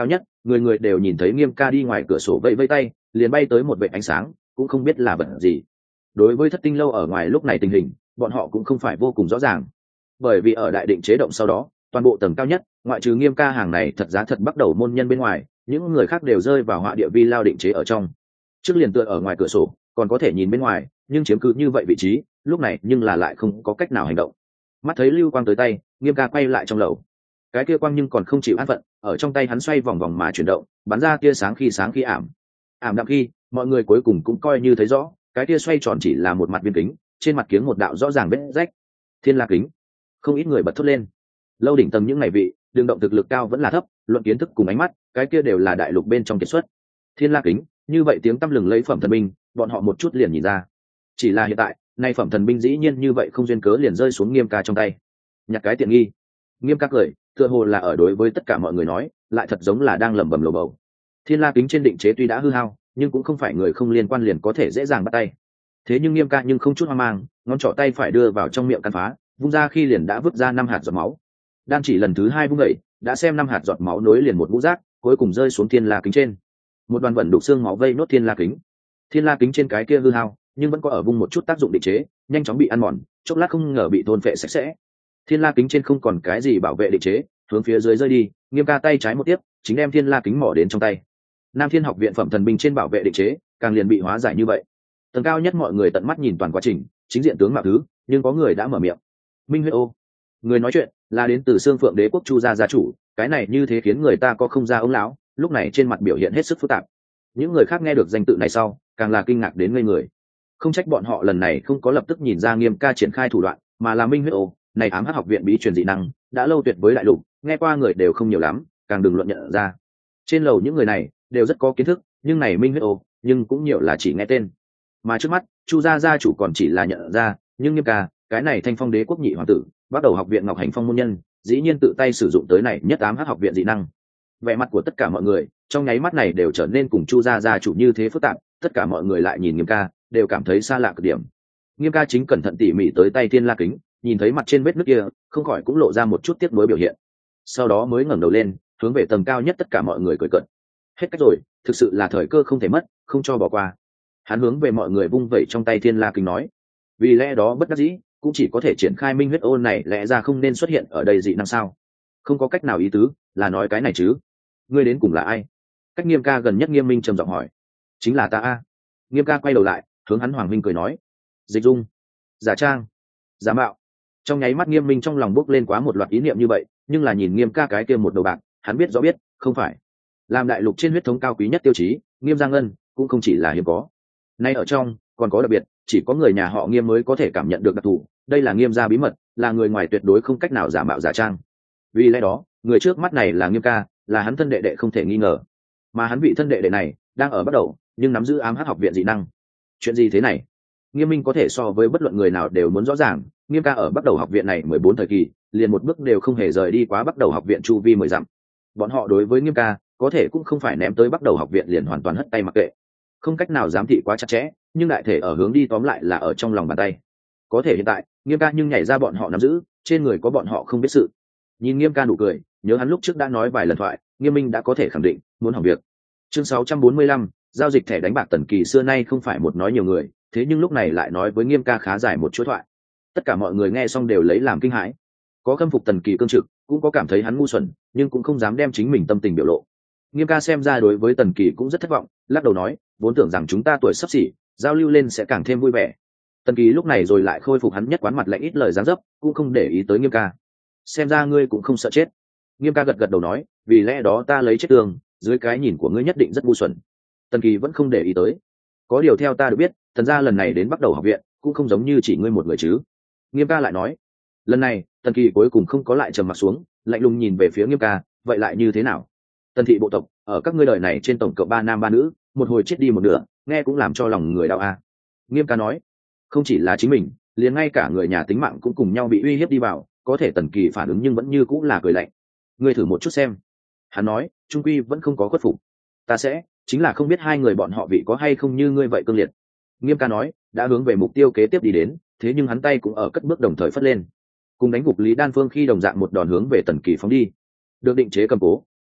người người đều nhìn thấy Nghiêm ca đi ngoài cửa sổ vẫy vẫy tay, liền bay tới một vệt ánh sáng, cũng không biết là vật gì. Đối với thất tinh lâu ở ngoài lúc này tình hình, bọn họ cũng không phải vô cùng rõ ràng, bởi vì ở đại định chế động sau đó, toàn bộ tầng cao nhất, ngoại trừ Nghiêm ca hàng này thật giá thật bắt đầu môn nhân bên ngoài, những người khác đều rơi vào họa địa vi lao định chế ở trong. Trước liền tựa ở ngoài cửa sổ, còn có thể nhìn bên ngoài, nhưng chiếm cứ như vậy vị trí, lúc này nhưng là lại không có cách nào hành động. Mắt thấy lưu quang tới tay, Nghiêm ca quay lại trong lầu. Cái kia quang nhưng còn không chịu an phận, ở trong tay hắn xoay vòng vòng mà chuyển động, bắn ra tia sáng khi sáng khi ảm. Ảm đạm khi, mọi người cuối cùng cũng coi như thấy rõ, cái tia xoay tròn chỉ là một mặt viên kính, trên mặt kiếng một đạo rõ ràng vết rách. Thiên La kính. Không ít người bật thốt lên. Lâu đỉnh tầng những ngày vị, đường động thực lực cao vẫn là thấp, luận kiến thức cùng ánh mắt, cái kia đều là đại lục bên trong kiệt xuất. Thiên La kính, như vậy tiếng tăm lừng lấy phẩm thần binh, bọn họ một chút liền nhìn ra. Chỉ là hiện tại, nay phẩm thần binh dĩ nhiên như vậy không duyên cớ liền rơi xuống Nghiêm ca trong tay. Nhặt cái tiện nghi. Nghiêm ca cười, tựa hồ là ở đối với tất cả mọi người nói, lại thật giống là đang lẩm bẩm lồ bầu. Thiên La kính trên định chế tuy đã hư hao, nhưng cũng không phải người không liên quan liền có thể dễ dàng bắt tay. Thế nhưng Nghiêm ca nhưng không chút hoang mang, ngón trỏ tay phải đưa vào trong miệng căn phá, vung ra khi liền đã vứt ra năm hạt giọt máu. Đang chỉ lần thứ hai vung dậy, đã xem năm hạt giọt máu nối liền một ngũ rác, cuối cùng rơi xuống Thiên La kính trên. Một đoàn vận đục xương máu vây nốt Thiên La kính. Thiên La kính trên cái kia hư hao, nhưng vẫn có ở vung một chút tác dụng định chế, nhanh chóng bị ăn mòn, chốc lát không ngờ bị thôn phệ sạch sẽ. Thiên La kính trên không còn cái gì bảo vệ định chế, hướng phía dưới rơi đi. Nghiêm ca tay trái một tiếp, chính đem Thiên La kính mỏ đến trong tay. Nam Thiên học viện phẩm thần binh trên bảo vệ định chế, càng liền bị hóa giải như vậy. Tầng cao nhất mọi người tận mắt nhìn toàn quá trình, chính diện tướng mạo thứ, nhưng có người đã mở miệng. Minh Huyết Ô. Người nói chuyện là đến từ Xương Phượng Đế quốc Chu gia gia chủ, cái này như thế khiến người ta có không ra ông lão, lúc này trên mặt biểu hiện hết sức phức tạp. Những người khác nghe được danh tự này sau, càng là kinh ngạc đến ngây người. Không trách bọn họ lần này không có lập tức nhìn ra Nghiêm ca triển khai thủ đoạn, mà là Minh Huyết Ô, này ám hắc học viện bí truyền dị năng, đã lâu tuyệt với đại lục, nghe qua người đều không nhiều lắm, càng đừng luận nhận ra. Trên lầu những người này đều rất có kiến thức, nhưng này Minh Huyết Ô, nhưng cũng nhiều là chỉ nghe tên. Mà trước mắt, Chu gia gia chủ còn chỉ là nhận ra, nhưng Nghiêm ca, cái này Thanh Phong Đế quốc nhị hoàng tử, bắt đầu học viện Ngọc Hành Phong môn nhân, dĩ nhiên tự tay sử dụng tới này nhất ám hắc học viện dị năng. Vẻ mặt của tất cả mọi người, trong nháy mắt này đều trở nên cùng Chu gia gia chủ như thế phức tạp, tất cả mọi người lại nhìn Nghiêm ca, đều cảm thấy xa lạ cực điểm. Nghiêm ca chính cẩn thận tỉ mỉ tới tay Thiên La kính, nhìn thấy mặt trên vết nước kia, không khỏi cũng lộ ra một chút tiếc nuối biểu hiện. Sau đó mới ngẩng đầu lên, hướng về tầng cao nhất tất cả mọi người cười cợt. Hết cách rồi, thực sự là thời cơ không thể mất, không cho bỏ qua. Hắn hướng về mọi người vung vẩy trong tay Thiên La kính nói, vì lẽ đó bất đắc dĩ, cũng chỉ có thể triển khai Minh Huyết Ô này, lẽ ra không nên xuất hiện ở đây dị năng sao? Không có cách nào ý tứ, là nói cái này chứ? Ngươi đến cùng là ai? Cách Nghiêm ca gần nhất Nghiêm Minh trầm giọng hỏi. Chính là ta a. Nghiêm ca quay đầu lại, hướng hắn Hoàng Minh cười nói. Dịch dung, giả trang, giả mạo. Trong nháy mắt Nghiêm Minh trong lòng bốc lên quá một loạt ý niệm như vậy, nhưng là nhìn Nghiêm ca cái kia một đầu bạc, hắn biết rõ biết, không phải. Làm đại lục trên huyết thống cao quý nhất tiêu chí, Nghiêm Giang Ngân cũng không chỉ là hiếm có. Nay ở trong, còn có đặc biệt, chỉ có người nhà họ Nghiêm mới có thể cảm nhận được đặc thù, đây là Nghiêm gia bí mật, là người ngoài tuyệt đối không cách nào giả mạo giả trang. Vì lẽ đó, người trước mắt này là Nghiêm ca, là hắn thân đệ đệ không thể nghi ngờ. Mà hắn vị thân đệ đệ này đang ở bắt đầu, nhưng nắm giữ ám hắc học viện dị năng. Chuyện gì thế này? Nghiêm Minh có thể so với bất luận người nào đều muốn rõ ràng, Nghiêm ca ở bắt đầu học viện này mười bốn thời kỳ, liền một bước đều không hề rời đi quá bắt đầu học viện chu vi mười dặm. Bọn họ đối với Nghiêm ca, có thể cũng không phải ném tới bắt đầu học viện liền hoàn toàn hất tay mặc kệ. Không cách nào giám thị quá chặt chẽ, nhưng đại thể ở hướng đi tóm lại là ở trong lòng bàn tay. Có thể hiện tại, Nghiêm ca nhưng nhảy ra bọn họ nắm giữ, trên người có bọn họ không biết sự. Nhìn Nghiêm ca nụ cười, nhớ hắn lúc trước đã nói vài lần thoại, Nghiêm Minh đã có thể khẳng định, muốn hỏng việc. Chương sáu trăm bốn mươi lăm, giao dịch thẻ đánh bạc Tần Kỳ xưa nay không phải một nói nhiều người, thế nhưng lúc này lại nói với Nghiêm ca khá dài một chuỗi thoại. Tất cả mọi người nghe xong đều lấy làm kinh hãi. Có khâm phục Tần Kỳ cương trực, cũng có cảm thấy hắn ngu xuẩn, nhưng cũng không dám đem chính mình tâm tình biểu lộ. Nghiêm ca xem ra đối với Tần Kỳ cũng rất thất vọng, lắc đầu nói, vốn tưởng rằng chúng ta tuổi sắp xỉ, giao lưu lên sẽ càng thêm vui vẻ. Tần Kỳ lúc này rồi lại khôi phục hắn nhất quán mặt lạnh ít lời dáng dấp, cũng không để ý tới Nghiêm ca. Xem ra ngươi cũng không sợ chết. Nghiêm ca gật gật đầu nói, vì lẽ đó ta lấy chết tường, dưới cái nhìn của ngươi nhất định rất ngu xuẩn. Tần Kỳ vẫn không để ý tới. Có điều theo ta được biết, thần gia lần này đến bắt đầu học viện, cũng không giống như chỉ ngươi một người chứ. Nghiêm ca lại nói, lần này Tần Kỳ cuối cùng không có lại trầm mặt xuống, lạnh lùng nhìn về phía Nghiêm ca, vậy lại như thế nào? Tần thị bộ tộc ở các ngươi đời này trên tổng cộng ba nam ba nữ, một hồi chết đi một nửa, nghe cũng làm cho lòng người đau a. À. Nghiêm ca nói, không chỉ là chính mình, liền ngay cả người nhà tính mạng cũng cùng nhau bị uy hiếp đi vào, có thể Tần Kỳ phản ứng nhưng vẫn như cũng là cười lạnh. Ngươi thử một chút xem. Hắn nói, trung quy vẫn không có khuất phục. Ta sẽ, chính là không biết hai người bọn họ vị có hay không như ngươi vậy cương liệt. Nghiêm ca nói, đã hướng về mục tiêu kế tiếp đi đến, thế nhưng hắn tay cũng ở cất bước đồng thời phất lên, cùng đánh gục Lý Đan Phương khi đồng dạng một đòn hướng về Tần Kỳ phóng đi. Được định chế cầm cố,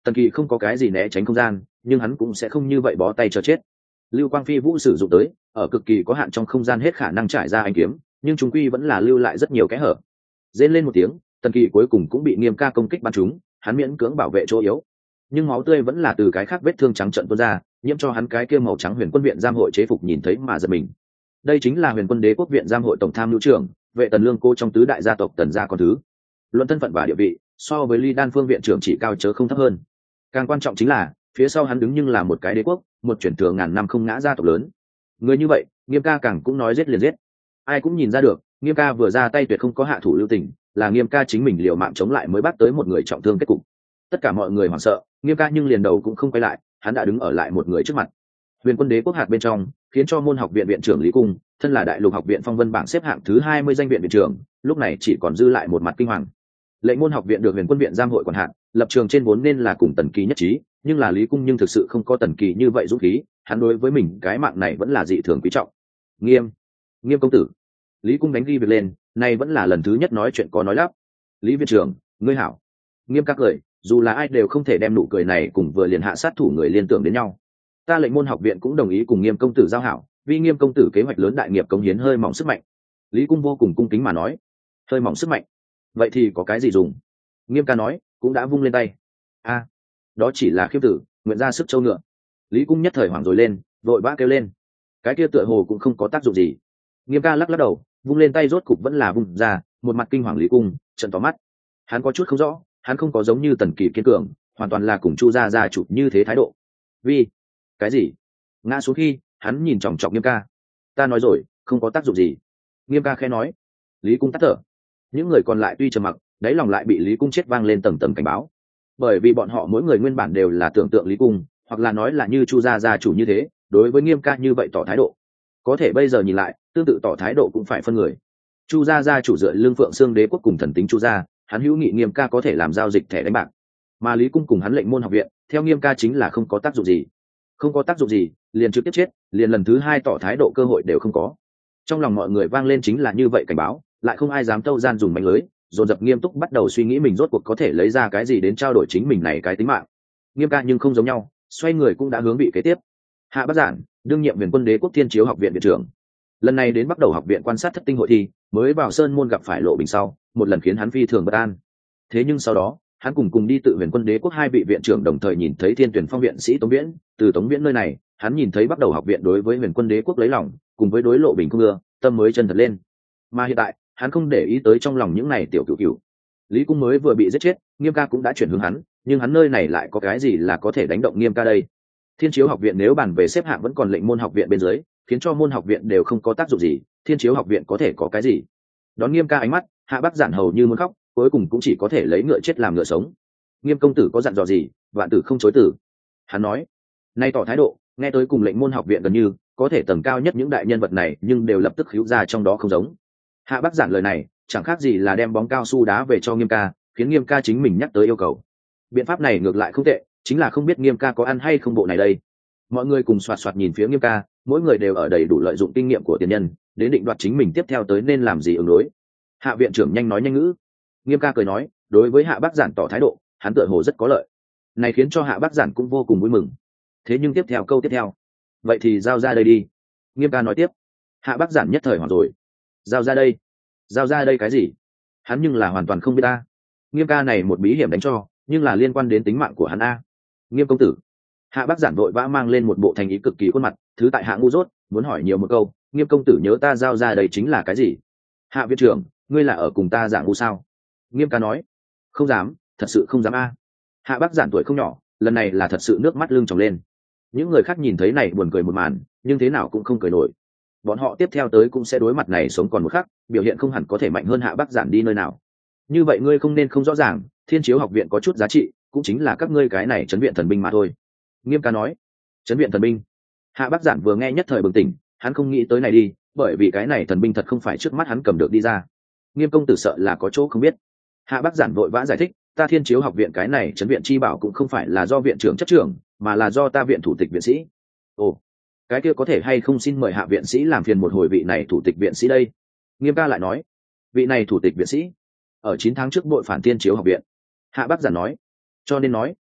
Tần Kỳ không có cái gì né tránh không gian, nhưng hắn cũng sẽ không như vậy bó tay cho chết. Lưu Quang Phi Vũ sử dụng tới, ở cực kỳ có hạn trong không gian hết khả năng trải ra ánh kiếm, nhưng chúng quy vẫn là lưu lại rất nhiều kẽ hở. Rên lên một tiếng, Tần Kỳ cuối cùng cũng bị Nghiêm Ca công kích bắn trúng, hắn miễn cưỡng bảo vệ chỗ yếu, nhưng máu tươi vẫn là từ cái khác vết thương trắng trợn tuôn ra, nhiễm cho hắn cái kia màu trắng Huyền Quân viện giam hội chế phục nhìn thấy mà giật mình. Đây chính là Huyền Quân Đế quốc viện giam hội tổng tham mưu trưởng, vệ Tần Lương cô trong tứ đại gia tộc Tần gia con thứ. Luận thân phận và địa vị, so với Ly Đan Phương viện trưởng chỉ cao chớ không thấp hơn. Càng quan trọng chính là, phía sau hắn đứng nhưng là một cái đế quốc, một chuyển thừa ngàn năm không ngã gia tộc lớn. Người như vậy, Nghiêm Ca càng cũng nói giết liền giết. Ai cũng nhìn ra được, Nghiêm Ca vừa ra tay tuyệt không có hạ thủ lưu tình, là Nghiêm Ca chính mình liều mạng chống lại mới bắt tới một người trọng thương kết cục. Tất cả mọi người hoảng sợ, Nghiêm Ca nhưng liền đầu cũng không quay lại, hắn đã đứng ở lại một người trước mặt. Huyền Quân Đế quốc hạt bên trong, khiến cho môn học viện viện trưởng Lý Cung, thân là đại lục học viện phong vân bảng xếp hạng thứ hai mươi danh viện viện trưởng, lúc này chỉ còn dư lại một mặt kinh hoàng. Lệnh môn học viện được Huyền Quân viện giam hội quản hạt, lập trường trên vốn nên là cùng Tần Kỳ nhất trí, nhưng là Lý Cung nhưng thực sự không có Tần Kỳ như vậy dũng khí, hắn đối với mình cái mạng này vẫn là dị thường quý trọng. Nghiêm, Nghiêm công tử. Lý Cung đánh ghi việc lên, này vẫn là lần thứ nhất nói chuyện có nói lắp. Lý viện trưởng, ngươi hảo. Nghiêm các cười, dù là ai đều không thể đem nụ cười này cùng vừa liền hạ sát thủ người liên tưởng đến nhau. Ta lệnh môn học viện cũng đồng ý cùng Nghiêm công tử giao hảo, vì Nghiêm công tử kế hoạch lớn đại nghiệp cống hiến hơi mỏng sức mạnh. Lý Cung vô cùng cung kính mà nói, hơi mỏng sức mạnh, vậy thì có cái gì dùng? Nghiêm ca nói, cũng đã vung lên tay. A, đó chỉ là khiêm tử, nguyện ra sức châu ngựa. Lý Cung nhất thời hoảng rồi lên, vội vã kêu lên, cái kia tựa hồ cũng không có tác dụng gì. Nghiêm ca lắc lắc đầu, vung lên tay rốt cục vẫn là vung ra, một mặt kinh hoàng Lý Cung trận tỏ mắt. Hắn có chút không rõ, hắn không có giống như Tần Kỳ kiên cường, hoàn toàn là cùng Chu gia gia chủ như thế thái độ. Vì cái gì? Ngã xuống khi hắn nhìn chòng chọc Nghiêm ca. Ta nói rồi, không có tác dụng gì. Nghiêm ca khẽ nói. Lý Cung tắt thở. Những người còn lại tuy trầm mặc, đáy lòng lại bị Lý Cung chết vang lên tầng tầng cảnh báo. Bởi vì bọn họ mỗi người nguyên bản đều là tưởng tượng Lý Cung, hoặc là nói là như Chu gia gia chủ như thế, đối với Nghiêm ca như vậy tỏ thái độ. Có thể bây giờ nhìn lại, tương tự tỏ thái độ cũng phải phân người. Chu gia gia chủ dựa lương Phượng Xương Đế quốc cùng thần tính Chu gia, hắn hữu nghị Nghiêm ca có thể làm giao dịch thẻ đánh bạc, mà Lý Cung cùng hắn lệnh môn học viện theo Nghiêm ca chính là không có tác dụng gì. Không có tác dụng gì, liền trực tiếp chết, liền lần thứ hai tỏ thái độ cơ hội đều không có. Trong lòng mọi người vang lên chính là như vậy cảnh báo, lại không ai dám tâu gian dùng mánh lưới, dồn dập nghiêm túc bắt đầu suy nghĩ mình rốt cuộc có thể lấy ra cái gì đến trao đổi chính mình này cái tính mạng. Nghiêm ca nhưng không giống nhau, xoay người cũng đã hướng vị kế tiếp. Hạ Bác Giản, đương nhiệm Huyền Quân Đế quốc Thiên Chiếu học viện viện trưởng, lần này đến bắt đầu học viện quan sát thất tinh hội thi, mới vào sơn môn gặp phải Lộ Bình sau, một lần khiến hắn phi thường bất an. Thế nhưng sau đó, hắn cùng cùng đi tự Huyền Quân Đế quốc hai vị viện trưởng đồng thời nhìn thấy Thiên Tuyển Phong viện sĩ Tống Viễn, từ Tống Viễn nơi này, hắn nhìn thấy bắt đầu học viện đối với Huyền Quân Đế quốc lấy lòng, cùng với đối Lộ Bình không ưa, tâm mới chân thật lên. Mà hiện tại, hắn không để ý tới trong lòng những này tiểu cửu cửu. Lý Cung mới vừa bị giết chết, Nghiêm ca cũng đã chuyển hướng hắn, nhưng hắn nơi này lại có cái gì là có thể đánh động Nghiêm ca đây? Thiên Chiếu học viện nếu bàn về xếp hạng vẫn còn lệnh môn học viện bên dưới, khiến cho môn học viện đều không có tác dụng gì, Thiên Chiếu học viện có thể có cái gì? Đón Nghiêm ca ánh mắt, Hạ Bác Giản hầu như muốn khóc, cuối cùng cũng chỉ có thể lấy ngựa chết làm ngựa sống. Nghiêm công tử có dặn dò gì, vạn tử không chối từ. Hắn nói, nay tỏ thái độ, nghe tới cùng lệnh môn học viện gần như có thể tầng cao nhất những đại nhân vật này, nhưng đều lập tức hữu ra trong đó không giống. Hạ Bác Giản lời này chẳng khác gì là đem bóng cao su đá về cho Nghiêm ca, khiến Nghiêm ca chính mình nhắc tới yêu cầu. Biện pháp này ngược lại không tệ, chính là không biết Nghiêm ca có ăn hay không bộ này đây. Mọi người cùng soạt soạt nhìn phía Nghiêm ca, mỗi người đều ở đầy đủ lợi dụng kinh nghiệm của tiền nhân đến định đoạt chính mình tiếp theo tới nên làm gì ứng đối. Hạ viện trưởng nhanh nói nhanh ngữ. Nghiêm ca cười nói, đối với Hạ Bác Giản tỏ thái độ, hắn tựa hồ rất có lợi, này khiến cho Hạ Bác Giản cũng vô cùng vui mừng. Thế nhưng tiếp theo câu tiếp theo, vậy thì giao ra đây đi. Nghiêm ca nói tiếp. Hạ Bác Giản nhất thời hoảng rồi. Giao ra đây? Giao ra đây cái gì? Hắn nhưng là hoàn toàn không biết ta. Nghiêm ca này một bí hiểm đánh cho, nhưng là liên quan đến tính mạng của hắn a. Nghiêm công tử. Hạ Bác Giản vội vã mang lên một bộ thành ý cực kỳ khuôn mặt, thứ tại Hạ ngu dốt, muốn hỏi nhiều một câu. Nghiêm công tử nhớ ta giao ra đây chính là cái gì? Hạ viện trưởng, ngươi là ở cùng ta giả ngu sao? Nghiêm ca nói. Không dám, thật sự không dám a. Hạ Bác Giản tuổi không nhỏ, lần này là thật sự nước mắt lưng tròng lên. Những người khác nhìn thấy này buồn cười một màn, nhưng thế nào cũng không cười nổi. Bọn họ tiếp theo tới cũng sẽ đối mặt này sống còn một khắc, biểu hiện không hẳn có thể mạnh hơn Hạ Bác Giản đi nơi nào. Như vậy ngươi không nên không rõ ràng, Thiên Chiếu học viện có chút giá trị, cũng chính là các ngươi cái này trấn viện thần binh mà thôi. Nghiêm ca nói. Trấn viện thần binh? Hạ Bác Giản vừa nghe nhất thời bừng tỉnh, hắn không nghĩ tới này đi, bởi vì cái này thần binh thật không phải trước mắt hắn cầm được đi ra. Nghiêm công tử sợ là có chỗ không biết. Hạ Bác Giản vội vã giải thích, ta Thiên Chiếu học viện cái này trấn viện chi bảo cũng không phải là do viện trưởng chấp trưởng, mà là do ta viện thủ tịch viện sĩ. Ồ, cái kia có thể hay không xin mời Hạ viện sĩ làm phiền một hồi vị này thủ tịch viện sĩ đây? Nghiêm ca lại nói. Vị này thủ tịch viện sĩ ở chín tháng trước bội phản Thiên Chiếu học viện. Hạ Bác Giản nói. Cho nên nói,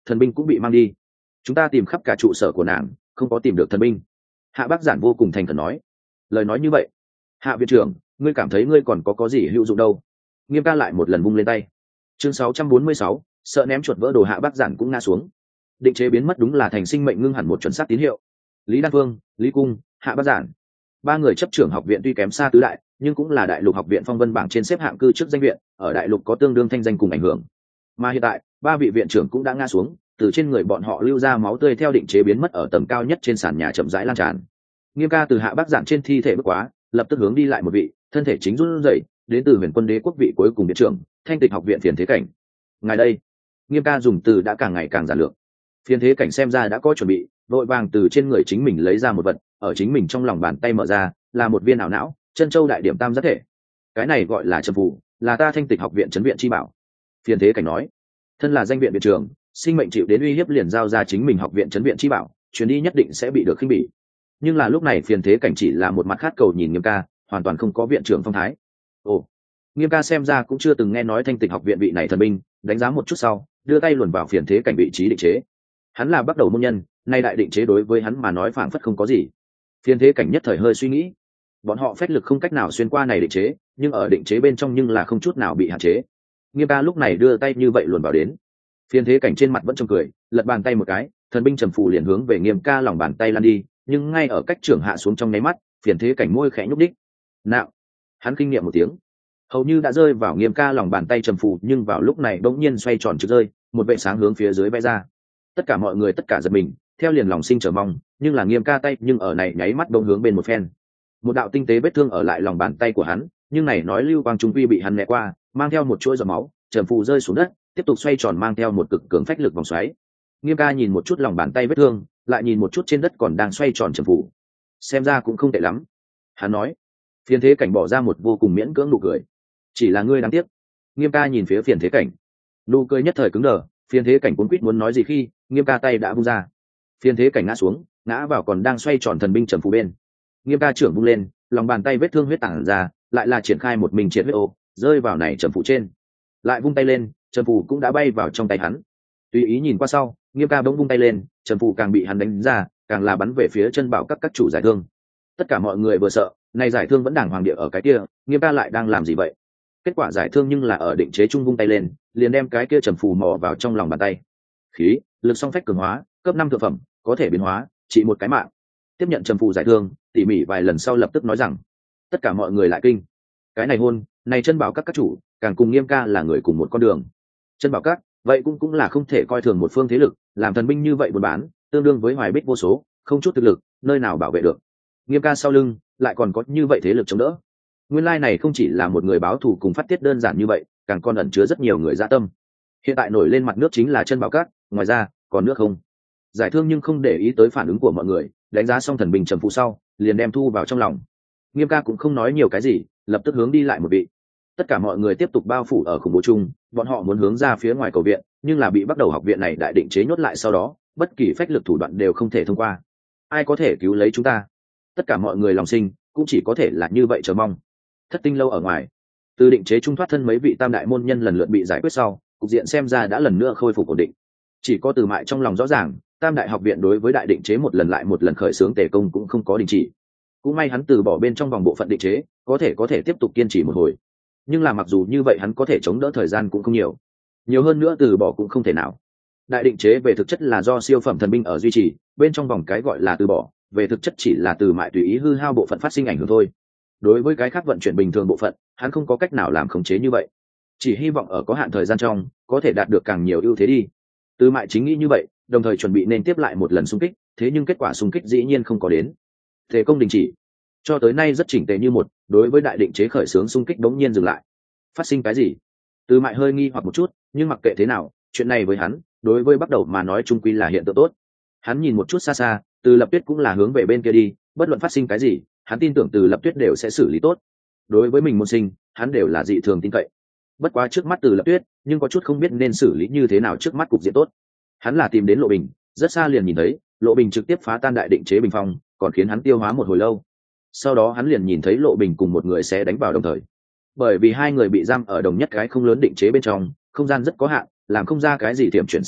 thần binh cũng bị mang đi. Chúng ta tìm khắp cả trụ sở của nàng, không có tìm được thần binh. Hạ Bác Giản vô cùng thành khẩn nói. Lời nói như vậy, Hạ viện trưởng, ngươi cảm thấy ngươi còn có có gì hữu dụng đâu? Nghiêm ca lại một lần vung lên tay. Chương sáu trăm bốn mươi sáu, sợ ném chuột vỡ đồ. Hạ Bác Giản cũng ngã xuống. Định chế biến mất đúng là thành sinh mệnh ngưng hẳn một chuẩn xác tín hiệu. Lý Đan Phương, Lý Cung, Hạ Bác Giản, ba người chấp trưởng học viện tuy kém xa tứ đại, nhưng cũng là đại lục học viện phong vân bảng trên xếp hạng cư chức danh viện, ở đại lục có tương đương thanh danh cùng ảnh hưởng. Mà hiện tại, ba vị viện trưởng cũng đã ngã xuống, từ trên người bọn họ lưu ra máu tươi theo định chế biến mất ở tầng cao nhất trên sàn nhà chậm rãi lan tràn. Nghiêm ca từ Hạ Bác Giản trên thi thể bước quá, lập tức hướng đi lại một vị, thân thể chính run rẩy, đến từ Huyền Quân Đế quốc vị cuối cùng viện trưởng, Thanh Tịch học viện Phiền Thế Cảnh. Ngài đây. Nghiêm ca dùng từ đã càng ngày càng giản lược. Phiền Thế Cảnh xem ra đã có chuẩn bị, vội vàng từ trên người chính mình lấy ra một vật, ở chính mình trong lòng bàn tay mở ra, là một viên ảo não, chân châu đại điểm tam giác thể. Cái này gọi là trầm phù, là ta Thanh Tịch học viện trấn viện chi bảo. Phiền Thế Cảnh nói, thân là danh viện viện trưởng, sinh mệnh chịu đến uy hiếp liền giao ra chính mình học viện trấn viện chi bảo, chuyến đi nhất định sẽ bị được khinh bỉ. Nhưng là lúc này Phiền Thế Cảnh chỉ là một mặt khát cầu nhìn Nghiêm ca, hoàn toàn không có viện trưởng phong thái. Ồ, Nghiêm ca xem ra cũng chưa từng nghe nói Thanh Tịch học viện vị này thần binh, đánh giá một chút sau, đưa tay luồn vào Phiền Thế Cảnh vị trí định chế. Hắn là bắt đầu môn nhân, nay đại định chế đối với hắn mà nói phảng phất không có gì. Phiền Thế Cảnh nhất thời hơi suy nghĩ, bọn họ phách lực không cách nào xuyên qua này định chế, nhưng ở định chế bên trong nhưng là không chút nào bị hạn chế. Nghiêm ca lúc này đưa tay như vậy luồn vào đến. Phiền Thế Cảnh trên mặt vẫn trông cười, lật bàn tay một cái, thần binh trầm phù liền hướng về Nghiêm ca lòng bàn tay lan đi, nhưng ngay ở cách trưởng hạ xuống trong nháy mắt, Phiền Thế Cảnh môi khẽ nhúc đích. Nạo, hắn kinh nghiệm một tiếng, hầu như đã rơi vào Nghiêm ca lòng bàn tay trầm phù, nhưng vào lúc này bỗng nhiên xoay tròn trực rơi, một vệ sáng hướng phía dưới vẽ ra. Tất cả mọi người tất cả giật mình, theo liền lòng sinh chờ mong, nhưng là Nghiêm ca tay nhưng ở này nháy mắt đông hướng bên một phen. Một đạo tinh tế vết thương ở lại lòng bàn tay của hắn, nhưng này nói lưu quang trung quy bị hắn né qua, mang theo một chuỗi giọt máu, trầm phù rơi xuống đất, tiếp tục xoay tròn mang theo một cực cường phách lực vòng xoáy. Nghiêm ca nhìn một chút lòng bàn tay vết thương, lại nhìn một chút trên đất còn đang xoay tròn trầm phù, xem ra cũng không tệ lắm. Hắn nói. Phiền Thế Cảnh bỏ ra một vô cùng miễn cưỡng nụ cười. Chỉ là ngươi đáng tiếc. Nghiêm ca nhìn phía Phiền Thế Cảnh, nụ cười nhất thời cứng đờ. Phiền Thế Cảnh cuống quýt muốn nói gì khi Nghiêm ca tay đã vung ra. Phiền Thế Cảnh ngã xuống, ngã vào còn đang xoay tròn thần binh trầm phù bên. Nghiêm ca trưởng vung lên, lòng bàn tay vết thương huyết tản ra, lại là triển khai một mình triệt huyết ô, rơi vào này trầm phù trên. Lại vung tay lên, trầm phù cũng đã bay vào trong tay hắn. Tùy ý nhìn qua sau, Nghiêm ca bỗng vung tay lên, trầm phù càng bị hắn đánh ra, càng là bắn về phía chân bảo các các chủ giải thương. Tất cả mọi người vừa sợ, này giải thương vẫn đàng hoàng địa ở cái kia, Nghiêm ca lại đang làm gì vậy? Kết quả giải thương nhưng là ở định chế trung vung tay lên, liền đem cái kia trầm phù mò vào trong lòng bàn tay. Khí, lực song phách cường hóa, cấp năm thượng phẩm, có thể biến hóa, chỉ một cái mạng. Tiếp nhận trầm phù giải thương, tỉ mỉ vài lần sau lập tức nói rằng, tất cả mọi người lại kinh. Cái này hôn, này chân bảo các các chủ, càng cùng Nghiêm ca là người cùng một con đường. Chân bảo các, vậy cũng cũng là không thể coi thường một phương thế lực, làm thần binh như vậy buôn bán, tương đương với hoài bích vô số, không chút thực lực, nơi nào bảo vệ được. Nghiêm ca sau lưng lại còn có như vậy thế lực chống đỡ. Nguyên lai này không chỉ là một người báo thù cùng phát tiết đơn giản như vậy, càng còn ẩn chứa rất nhiều người dạ tâm. Hiện tại nổi lên mặt nước chính là chân bảo các, ngoài ra còn nước không. Giải thương nhưng không để ý tới phản ứng của mọi người, đánh giá xong thần binh trầm phù sau, liền đem thu vào trong lòng. Nghiêm ca cũng không nói nhiều cái gì, lập tức hướng đi lại một vị. Tất cả mọi người tiếp tục bao phủ ở khủng bố chung, bọn họ muốn hướng ra phía ngoài cầu viện, nhưng là bị bắt đầu học viện này đại định chế nhốt lại, sau đó bất kỳ phách lực thủ đoạn đều không thể thông qua. Ai có thể cứu lấy chúng ta? Tất cả mọi người lòng sinh cũng chỉ có thể là như vậy chờ mong. Thất tinh lâu ở ngoài, từ định chế trung thoát thân mấy vị tam đại môn nhân lần lượt bị giải quyết sau, cục diện xem ra đã lần nữa khôi phục ổn định. Chỉ có Từ Mại trong lòng rõ ràng, tam đại học viện đối với đại định chế một lần lại một lần khởi xướng tề công cũng không có đình chỉ. Cũng may hắn từ bỏ bên trong vòng bộ phận định chế, có thể có thể tiếp tục kiên trì một hồi. Nhưng là mặc dù như vậy hắn có thể chống đỡ thời gian cũng không nhiều. Nhiều hơn nữa từ bỏ cũng không thể nào. Đại định chế về thực chất là do siêu phẩm thần binh ở duy trì, bên trong vòng cái gọi là từ bỏ, về thực chất chỉ là Từ Mại tùy ý hư hao bộ phận phát sinh ảnh hưởng thôi. Đối với cái khác vận chuyển bình thường bộ phận, hắn không có cách nào làm khống chế như vậy. Chỉ hy vọng ở có hạn thời gian trong, có thể đạt được càng nhiều ưu thế đi. Từ Mại chính nghĩ như vậy, đồng thời chuẩn bị nên tiếp lại một lần xung kích, thế nhưng kết quả xung kích dĩ nhiên không có đến. Thế công đình chỉ. Cho tới nay rất chỉnh tề như một, đối với đại định chế khởi xướng xung kích đống nhiên dừng lại. Phát sinh cái gì? Từ Mại hơi nghi hoặc một chút, nhưng mặc kệ thế nào, chuyện này với hắn, đối với bắt đầu mà nói chung quy là hiện tượng tốt. Hắn nhìn một chút xa xa, Từ Lập Tuyết cũng là hướng về bên kia đi, bất luận phát sinh cái gì, hắn tin tưởng Từ Lập Tuyết đều sẽ xử lý tốt. Đối với mình môn sinh, hắn đều là dị thường tin cậy. Bất quá trước mắt Từ Lập Tuyết, nhưng có chút không biết nên xử lý như thế nào trước mắt cục diện tốt. Hắn là tìm đến Lộ Bình, rất xa liền nhìn thấy, Lộ Bình trực tiếp phá tan đại định chế bình phong, còn khiến hắn tiêu hóa một hồi lâu. Sau đó hắn liền nhìn thấy Lộ Bình cùng một người sẽ đánh vào đồng thời. Bởi vì hai người bị giam ở đồng nhất cái không lớn định chế bên trong, không gian rất có hạn, làm không ra cái gì tiệm chuyển xê dịch,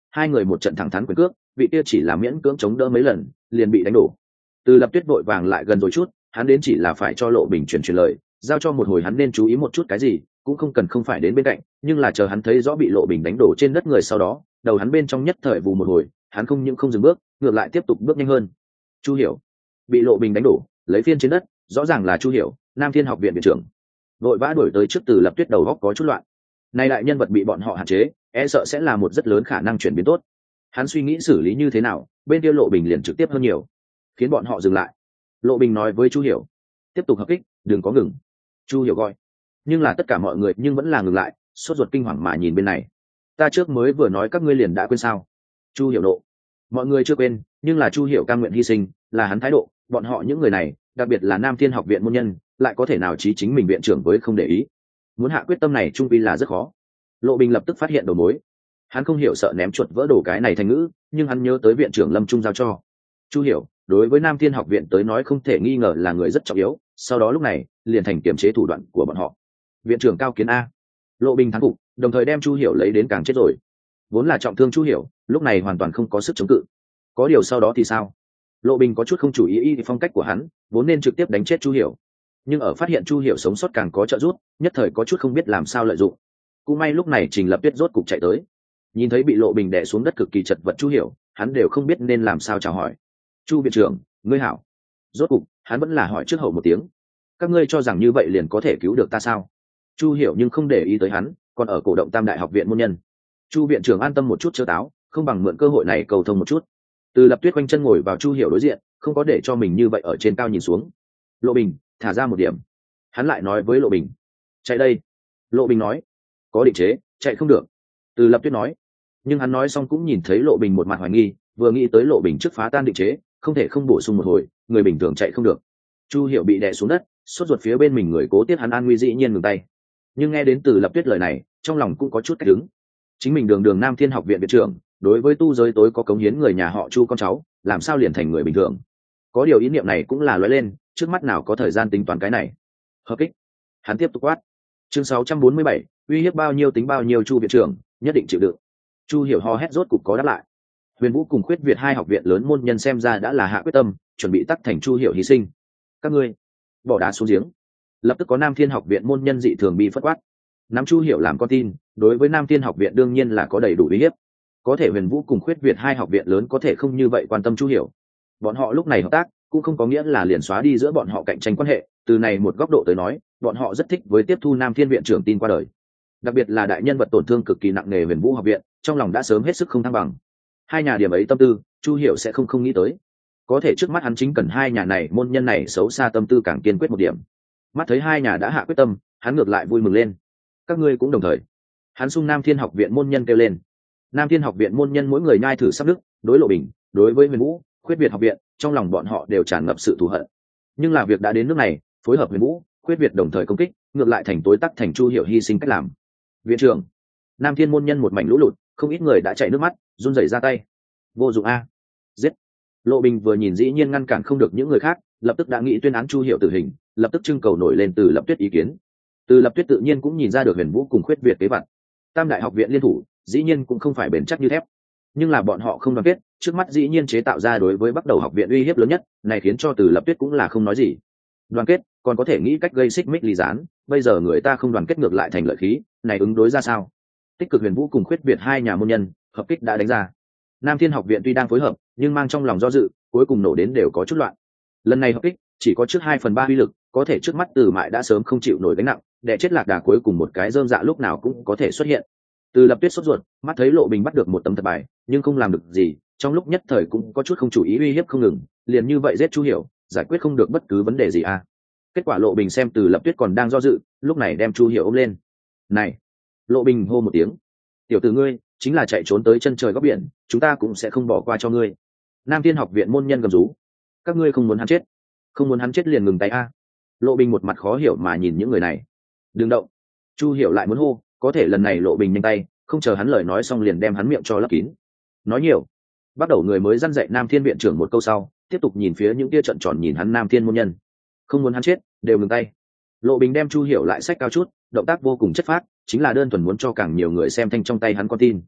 hai người một trận thẳng thắn quyền cước, vị kia chỉ là miễn cưỡng chống đỡ mấy lần liền bị đánh đổ. Từ Lập Tuyết vội vàng lại gần rồi chút, hắn đến chỉ là phải cho Lộ Bình chuyển truyền lời, giao cho một hồi hắn nên chú ý một chút cái gì, cũng không cần không phải đến bên cạnh, nhưng là chờ hắn thấy rõ bị Lộ Bình đánh đổ trên đất người sau đó, đầu hắn bên trong nhất thời vù một hồi, hắn không những không dừng bước, ngược lại tiếp tục bước nhanh hơn. Chu Hiểu bị Lộ Bình đánh đổ, lấy phiên trên đất, rõ ràng là Chu Hiểu, Nam Thiên học viện viện trưởng. Vội vã đuổi tới trước Từ Lập Tuyết đầu góc có chút loạn. Nay đại nhân vật bị bọn họ hạn chế, e sợ sẽ là một rất lớn khả năng chuyển biến tốt. Hắn suy nghĩ xử lý như thế nào, bên kia Lộ Bình liền trực tiếp hơn nhiều, khiến bọn họ dừng lại. Lộ Bình nói với Chu Hiểu, tiếp tục hợp kích, đừng có ngừng. Chu Hiểu gọi, nhưng là tất cả mọi người nhưng vẫn là ngừng lại, sốt ruột kinh hoàng mà nhìn bên này. Ta trước mới vừa nói các ngươi liền đã quên sao? Chu Hiểu nộ. Mọi người chưa quên, nhưng là Chu Hiểu cam nguyện hy sinh, là hắn thái độ, bọn họ những người này, đặc biệt là Nam Thiên học viện môn nhân, lại có thể nào trí chính mình viện trưởng với không để ý. Muốn hạ quyết tâm này trung quy là rất khó. Lộ Bình lập tức phát hiện đầu mối. Hắn không hiểu sợ ném chuột vỡ đồ cái này thành ngữ, nhưng hắn nhớ tới viện trưởng Lâm Trung giao cho. Chu Hiểu, đối với Nam Thiên học viện tới nói không thể nghi ngờ là người rất trọng yếu, sau đó lúc này, liền thành kiểm chế thủ đoạn của bọn họ. Viện trưởng Cao Kiến a. Lộ Bình thắng phục, đồng thời đem Chu Hiểu lấy đến càng chết rồi. Vốn là trọng thương Chu Hiểu, lúc này hoàn toàn không có sức chống cự. Có điều sau đó thì sao? Lộ Bình có chút không chủ ý y phong cách của hắn, vốn nên trực tiếp đánh chết Chu Hiểu, nhưng ở phát hiện Chu Hiểu sống sót càng có trợ giúp, nhất thời có chút không biết làm sao lợi dụng. Cũng may lúc này Trình Lập Tuyết rốt cục chạy tới, nhìn thấy bị Lộ Bình đè xuống đất cực kỳ chật vật Chu Hiểu, hắn đều không biết nên làm sao chào hỏi. Chu viện trưởng, ngươi hảo. Rốt cục hắn vẫn là hỏi trước hậu một tiếng. Các ngươi cho rằng như vậy liền có thể cứu được ta sao? Chu Hiểu nhưng không để ý tới hắn, còn ở cổ động Tam Đại học viện môn nhân. Chu viện trưởng an tâm một chút chớ táo, không bằng mượn cơ hội này cầu thông một chút. Từ Lập Tuyết quanh chân ngồi vào Chu Hiểu đối diện, không có để cho mình như vậy ở trên cao nhìn xuống. Lộ Bình, thả ra một điểm. Hắn lại nói với Lộ Bình, chạy đây. Lộ Bình nói, có định chế, chạy không được. Từ Lập Tuyết nói, nhưng hắn nói xong cũng nhìn thấy Lộ Bình một mặt hoài nghi, vừa nghĩ tới Lộ Bình trước phá tan định chế, không thể không bổ sung một hồi, người bình thường chạy không được. Chu Hiểu bị đè xuống đất, sốt ruột phía bên mình người cố tiếp hắn an nguy dĩ nhiên ngừng tay. Nhưng nghe đến Từ Lập Tuyết lời này, trong lòng cũng có chút cách đứng. Chính mình đường đường Nam Thiên học viện viện trưởng, đối với tu giới tối có cống hiến người nhà họ Chu con cháu, làm sao liền thành người bình thường? Có điều ý niệm này cũng là lóe lên, trước mắt nào có thời gian tính toán cái này. Hợp kích. Hắn tiếp tục quát. Chương sáu trăm bốn mươi bảy, uy hiếp bao nhiêu tính bao nhiêu Chu viện trưởng, nhất định chịu đựng. Chu Hiểu ho hét rốt cục có đáp lại. Huyền Vũ cùng Khuyết Việt hai học viện lớn môn nhân xem ra đã là hạ quyết tâm, chuẩn bị tắt thành Chu Hiểu hy sinh. Các ngươi, bỏ đá xuống giếng. Lập tức có Nam Thiên học viện môn nhân dị thường bị phất quát. Nắm Chu Hiểu làm con tin, đối với Nam Thiên học viện đương nhiên là có đầy đủ uy hiếp. Có thể Huyền Vũ cùng Khuyết Việt hai học viện lớn có thể không như vậy quan tâm Chu Hiểu. Bọn họ lúc này hợp tác, cũng không có nghĩa là liền xóa đi giữa bọn họ cạnh tranh quan hệ, từ này một góc độ tới nói, bọn họ rất thích với tiếp thu Nam Thiên viện trưởng tin qua đời. Đặc biệt là đại nhân vật tổn thương cực kỳ nặng nề Huyền Vũ học viện, trong lòng đã sớm hết sức không thăng bằng. Hai nhà điểm ấy tâm tư, Chu Hiểu sẽ không không nghĩ tới. Có thể trước mắt hắn chính cần hai nhà này môn nhân này xấu xa tâm tư càng kiên quyết một điểm. Mắt thấy hai nhà đã hạ quyết tâm, hắn ngược lại vui mừng lên. Các ngươi cũng đồng thời. Hắn xung Nam Thiên học viện môn nhân kêu lên. Nam Thiên học viện môn nhân mỗi người nhai thử sắp đức, đối Lộ Bình, đối với Huyền Vũ, Khuyết Việt học viện, trong lòng bọn họ đều tràn ngập sự thù hận. Nhưng là việc đã đến nước này, phối hợp Huyền Vũ, Khuyết Việt đồng thời công kích, ngược lại thành tối tắc thành Chu Hiểu hy sinh cách làm. Viện trưởng, Nam Thiên môn nhân một mảnh lũ lụt, không ít người đã chảy nước mắt, run rẩy ra tay. Vô dụng a. Giết. Lộ Bình vừa nhìn dĩ nhiên ngăn cản không được những người khác, lập tức đã nghĩ tuyên án Chu Hiểu tử hình, lập tức trưng cầu nổi lên Từ Lập Tuyết ý kiến. Từ Lập Tuyết tự nhiên cũng nhìn ra được Huyền Vũ cùng Khuyết Việt kế vật. Tam Đại học viện liên thủ, dĩ nhiên cũng không phải bền chắc như thép, nhưng là bọn họ không đoàn kết, trước mắt dĩ nhiên chế tạo ra đối với Bắc Đầu học viện uy hiếp lớn nhất, này khiến cho Từ Lập Tuyết cũng là không nói gì. Đoàn kết, còn có thể nghĩ cách gây xích mích ly gián, bây giờ người ta không đoàn kết ngược lại thành lợi khí, này ứng đối ra sao? Tích cực Huyền Vũ cùng Khuyết Việt hai nhà môn nhân, hợp kích đã đánh ra. Nam Thiên học viện tuy đang phối hợp, nhưng mang trong lòng do dự, cuối cùng nổ đến đều có chút loạn. Lần này hợp kích, chỉ có trước hai phần ba uy lực, có thể trước mắt Từ Mại đã sớm không chịu nổi gánh nặng, để chết lạc đà cuối cùng một cái rơm dạ lúc nào cũng có thể xuất hiện. Từ Lập Tuyết sốt ruột, mắt thấy Lộ Bình bắt được một tấm thật bài, nhưng không làm được gì, trong lúc nhất thời cũng có chút không chủ ý uy hiếp không ngừng, liền như vậy giết Chu Hiểu, giải quyết không được bất cứ vấn đề gì à. Kết quả Lộ Bình xem Từ Lập Tuyết còn đang do dự, lúc này đem Chu Hiểu ôm lên. Này! Lộ Bình hô một tiếng. Tiểu tử ngươi, chính là chạy trốn tới chân trời góc biển, chúng ta cũng sẽ không bỏ qua cho ngươi. Nam Thiên học viện môn nhân gầm rú. Các ngươi không muốn hắn chết. Không muốn hắn chết liền ngừng tay a. Lộ Bình một mặt khó hiểu mà nhìn những người này. Đừng động. Chu Hiểu lại muốn hô, có thể lần này Lộ Bình nhanh tay, không chờ hắn lời nói xong liền đem hắn miệng cho lấp kín. Nói nhiều. Bắt đầu người mới răn dạy Nam Thiên viện trưởng một câu sau, tiếp tục nhìn phía những tia trận tròn nhìn hắn Nam Thiên môn nhân. Không muốn hắn chết, đều ngừng tay. Lộ Bình đem Chu Hiểu lại sách cao chút, động tác vô cùng chất phác, chính là đơn thuần muốn cho càng nhiều người xem thanh trong tay hắn con tin.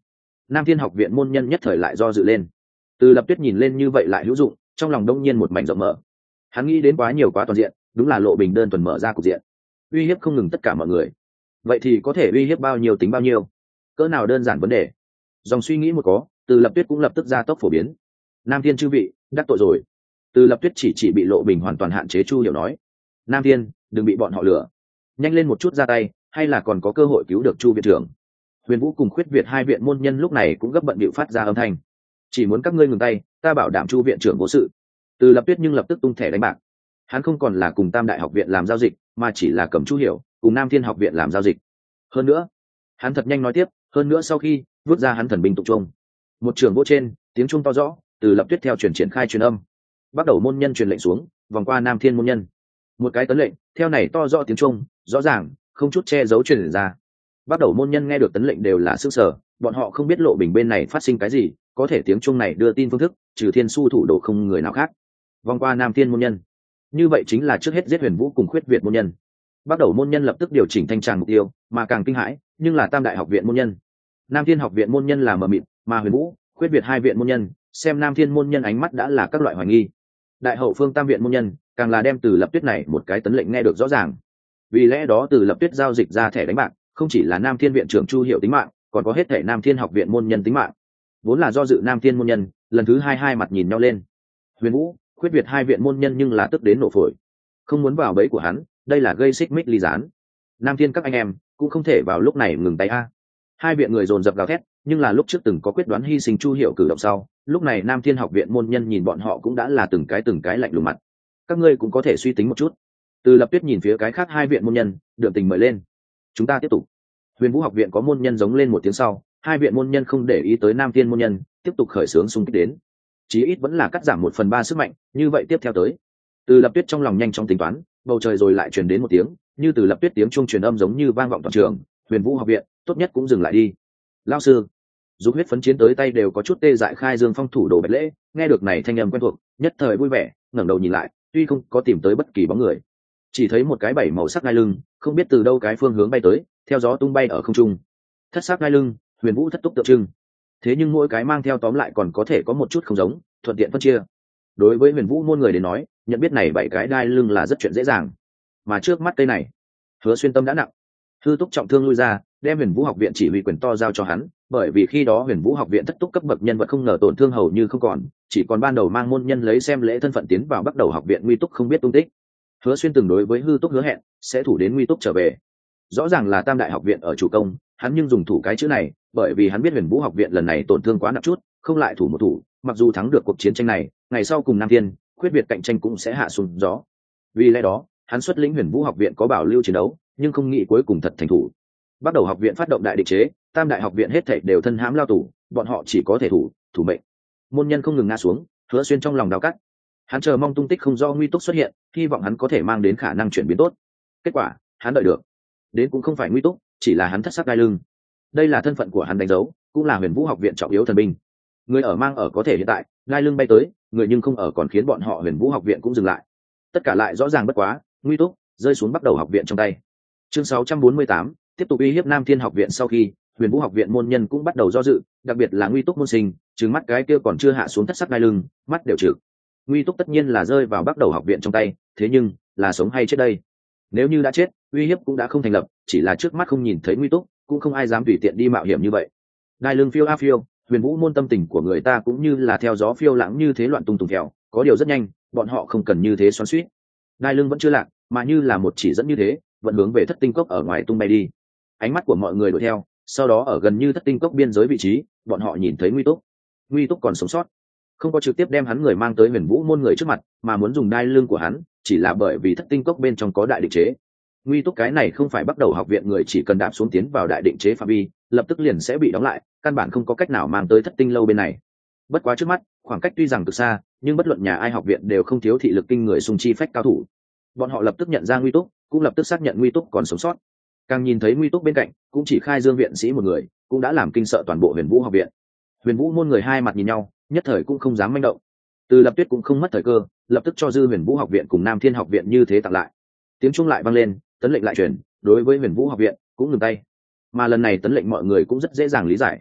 Nam Thiên học viện môn nhân nhất thời lại do dự lên. Từ Lập Tuyết nhìn lên như vậy lại hữu dụng, trong lòng đông nhiên một mảnh rộng mở. Hắn nghĩ đến quá nhiều quá toàn diện, đúng là Lộ Bình đơn thuần mở ra cục diện, uy hiếp không ngừng tất cả mọi người. Vậy thì có thể uy hiếp bao nhiêu tính bao nhiêu? Cỡ nào đơn giản vấn đề. Dòng suy nghĩ một có, Từ Lập Tuyết cũng lập tức ra tốc phổ biến. Nam Thiên chư vị, đắc tội rồi. Từ Lập Tuyết chỉ chỉ bị Lộ Bình hoàn toàn hạn chế Chu Hiểu nói. Nam Thiên, đừng bị bọn họ lừa, nhanh lên một chút ra tay, hay là còn có cơ hội cứu được Chu viện trưởng. Huyền Vũ cùng Khuyết Việt hai viện môn nhân lúc này cũng gấp bận bịu phát ra âm thanh. Chỉ muốn các ngươi ngừng tay, ta bảo đảm Chu viện trưởng vô sự. Từ Lập Tuyết nhưng lập tức tung thẻ đánh bạc. Hắn không còn là cùng Tam Đại học viện làm giao dịch, mà chỉ là cầm Chu Hiểu cùng Nam Thiên học viện làm giao dịch. Hơn nữa, hắn thật nhanh nói tiếp, hơn nữa sau khi vứt ra hắn thần binh tụng trung, một trường vỗ trên, tiếng trung to rõ, Từ Lập Tuyết theo truyền triển khai truyền âm. Bắt đầu môn nhân truyền lệnh xuống, vòng qua Nam Thiên môn nhân. Một cái tấn lệnh, theo này to rõ tiếng trung, rõ ràng, không chút che giấu truyền ra. Bắt đầu môn nhân nghe được tấn lệnh đều là sức sở, bọn họ không biết Lộ Bình bên này phát sinh cái gì, có thể tiếng trung này đưa tin phương thức, trừ Thiên Su thủ đồ không người nào khác. Vòng qua Nam Thiên môn nhân, như vậy chính là trước hết giết Huyền Vũ cùng Khuyết Việt môn nhân. Bắt đầu môn nhân lập tức điều chỉnh thanh tràng mục tiêu, mà càng kinh hãi, nhưng là Tam Đại học viện môn nhân. Nam Thiên học viện môn nhân là mờ mịt, mà Huyền Vũ, Khuyết Việt hai viện môn nhân, xem Nam Thiên môn nhân ánh mắt đã là các loại hoài nghi. Đại hậu phương Tam viện môn nhân, càng là đem Từ Lập Tuyết này một cái tấn lệnh nghe được rõ ràng. Vì lẽ đó Từ Lập Tuyết giao dịch ra thẻ đánh bạc, không chỉ là Nam Thiên viện trưởng Chu Hiểu tính mạng, còn có hết thảy Nam Thiên học viện môn nhân tính mạng. Vốn là do dự Nam Thiên môn nhân, lần thứ hai hai mặt nhìn nhau lên. Huyền Vũ, Khuyết Việt hai viện môn nhân nhưng là tức đến nổ phổi, không muốn vào bẫy của hắn, đây là gây xích mích ly gián. Nam Thiên các anh em cũng không thể vào lúc này ngừng tay a. Hai viện người dồn dập gào thét, nhưng là lúc trước từng có quyết đoán hy sinh Chu Hiểu cử động sau, lúc này Nam Thiên học viện môn nhân nhìn bọn họ cũng đã là từng cái từng cái lạnh lùng mặt. Các ngươi cũng có thể suy tính một chút. Từ Lập Tuyết nhìn phía cái khác hai viện môn nhân, đượm tình mời lên. Chúng ta tiếp tục. Huyền Vũ học viện có môn nhân giống lên một tiếng sau, hai viện môn nhân không để ý tới Nam Thiên môn nhân, tiếp tục khởi xướng xung kích đến. Chí ít vẫn là cắt giảm một phần ba sức mạnh, như vậy tiếp theo tới. Từ Lập Tuyết trong lòng nhanh chóng tính toán, bầu trời rồi lại truyền đến một tiếng, như Từ Lập Tuyết tiếng chuông truyền âm giống như vang vọng toàn trường. Huyền Vũ học viện, tốt nhất cũng dừng lại đi. Lão sư, Dục Huyết phấn chiến tới tay đều có chút tê dại khai dương phong thủ đồ Bạch Lễ, nghe được này thanh âm quen thuộc, nhất thời vui vẻ, ngẩng đầu nhìn lại, tuy không có tìm tới bất kỳ bóng người, chỉ thấy một cái bảy màu sắc ngai lưng, không biết từ đâu cái phương hướng bay tới, theo gió tung bay ở không trung. Thất sắc ngai lưng, Huyền Vũ thất túc tượng trưng. Thế nhưng mỗi cái mang theo tóm lại còn có thể có một chút không giống, thuận tiện phân chia. Đối với Huyền Vũ môn người đến nói, nhận biết này bảy cái đai lưng là rất chuyện dễ dàng. Mà trước mắt cây này, Hứa Xuyên tâm đã nặng. Hư Túc trọng thương lui ra, đem Huyền Vũ học viện chỉ huy quyền to giao cho hắn, bởi vì khi đó Huyền Vũ học viện thất túc cấp bậc nhân vật không ngờ tổn thương hầu như không còn, chỉ còn ban đầu mang môn nhân lấy xem lễ thân phận tiến vào bắt đầu học viện nguy túc không biết tung tích. Hứa Xuyên từng đối với Hư Túc hứa hẹn sẽ thủ đến nguy túc trở về. Rõ ràng là Tam Đại học viện ở chủ công, hắn nhưng dùng thủ cái chữ này, bởi vì hắn biết Huyền Vũ học viện lần này tổn thương quá nặng chút, không lại thủ một thủ, mặc dù thắng được cuộc chiến tranh này, ngày sau cùng Nam Thiên, Khuyết Việt cạnh tranh cũng sẽ hạ xuống gió. Vì lẽ đó, hắn xuất lĩnh Huyền Vũ học viện có bảo lưu chiến đấu, nhưng không nghĩ cuối cùng thật thành thủ. Bắt đầu học viện phát động đại định chế, Tam Đại học viện hết thảy đều thân hãm lao tù, bọn họ chỉ có thể thủ, thủ mệnh. Môn nhân không ngừng ngã xuống, Hứa Xuyên trong lòng đau cắt. Hắn chờ mong tung tích không do nguy túc xuất hiện, hy vọng hắn có thể mang đến khả năng chuyển biến tốt. Kết quả, hắn đợi được, đến cũng không phải nguy túc, chỉ là hắn thất sắc đai lưng. Đây là thân phận của hắn đánh dấu, cũng là Huyền Vũ học viện trọng yếu thần binh. Người ở mang ở có thể hiện tại, đai lưng bay tới, người nhưng không ở còn khiến bọn họ Huyền Vũ học viện cũng dừng lại. Tất cả lại rõ ràng bất quá, nguy túc rơi xuống bắt đầu học viện trong tay. Chương sáu trăm bốn mươi tám, tiếp tục uy hiếp Nam Thiên học viện. Sau khi Huyền Vũ học viện môn nhân cũng bắt đầu do dự, đặc biệt là nguy túc môn sinh, trừng mắt cái kia còn chưa hạ xuống thất sắc đai lưng, mắt đều trừ. Nguy túc tất nhiên là rơi vào bắt đầu học viện trong tay, thế nhưng là sống hay chết đây? Nếu như đã chết, uy hiếp cũng đã không thành lập, chỉ là trước mắt không nhìn thấy nguy túc, cũng không ai dám tùy tiện đi mạo hiểm như vậy. Đai lưng phiêu a phiêu, Huyền Vũ môn tâm tình của người ta cũng như là theo gió phiêu lãng như thế loạn tung tùng theo, có điều rất nhanh, bọn họ không cần như thế xoắn xuýt. Đai lưng vẫn chưa lạc, mà như là một chỉ dẫn như thế, vẫn hướng về thất tinh cốc ở ngoài tung bay đi. Ánh mắt của mọi người đuổi theo, sau đó ở gần như thất tinh cốc biên giới vị trí, bọn họ nhìn thấy nguy túc. Nguy túc còn sống sót, không có trực tiếp đem hắn người mang tới Huyền Vũ môn người trước mặt, mà muốn dùng đai lưng của hắn, chỉ là bởi vì thất tinh cốc bên trong có đại định chế. Nguy túc cái này không phải bắt đầu học viện người, chỉ cần đạp xuống tiến vào đại định chế phạm vi, lập tức liền sẽ bị đóng lại, căn bản không có cách nào mang tới thất tinh lâu bên này. Bất quá trước mắt, khoảng cách tuy rằng cực xa, nhưng bất luận nhà ai học viện đều không thiếu thị lực kinh người xung chi phách cao thủ. Bọn họ lập tức nhận ra nguy túc, cũng lập tức xác nhận nguy túc còn sống sót. Càng nhìn thấy nguy túc bên cạnh, cũng chỉ khai dương viện sĩ một người, cũng đã làm kinh sợ toàn bộ Huyền Vũ học viện. Huyền Vũ môn người hai mặt nhìn nhau, nhất thời cũng không dám manh động. Từ Lập Tuyết cũng không mất thời cơ, lập tức cho dư Huyền Vũ học viện cùng Nam Thiên học viện như thế tặng lại. Tiếng trung lại vang lên, tấn lệnh lại truyền, đối với Huyền Vũ học viện cũng ngừng tay. Mà lần này tấn lệnh mọi người cũng rất dễ dàng lý giải.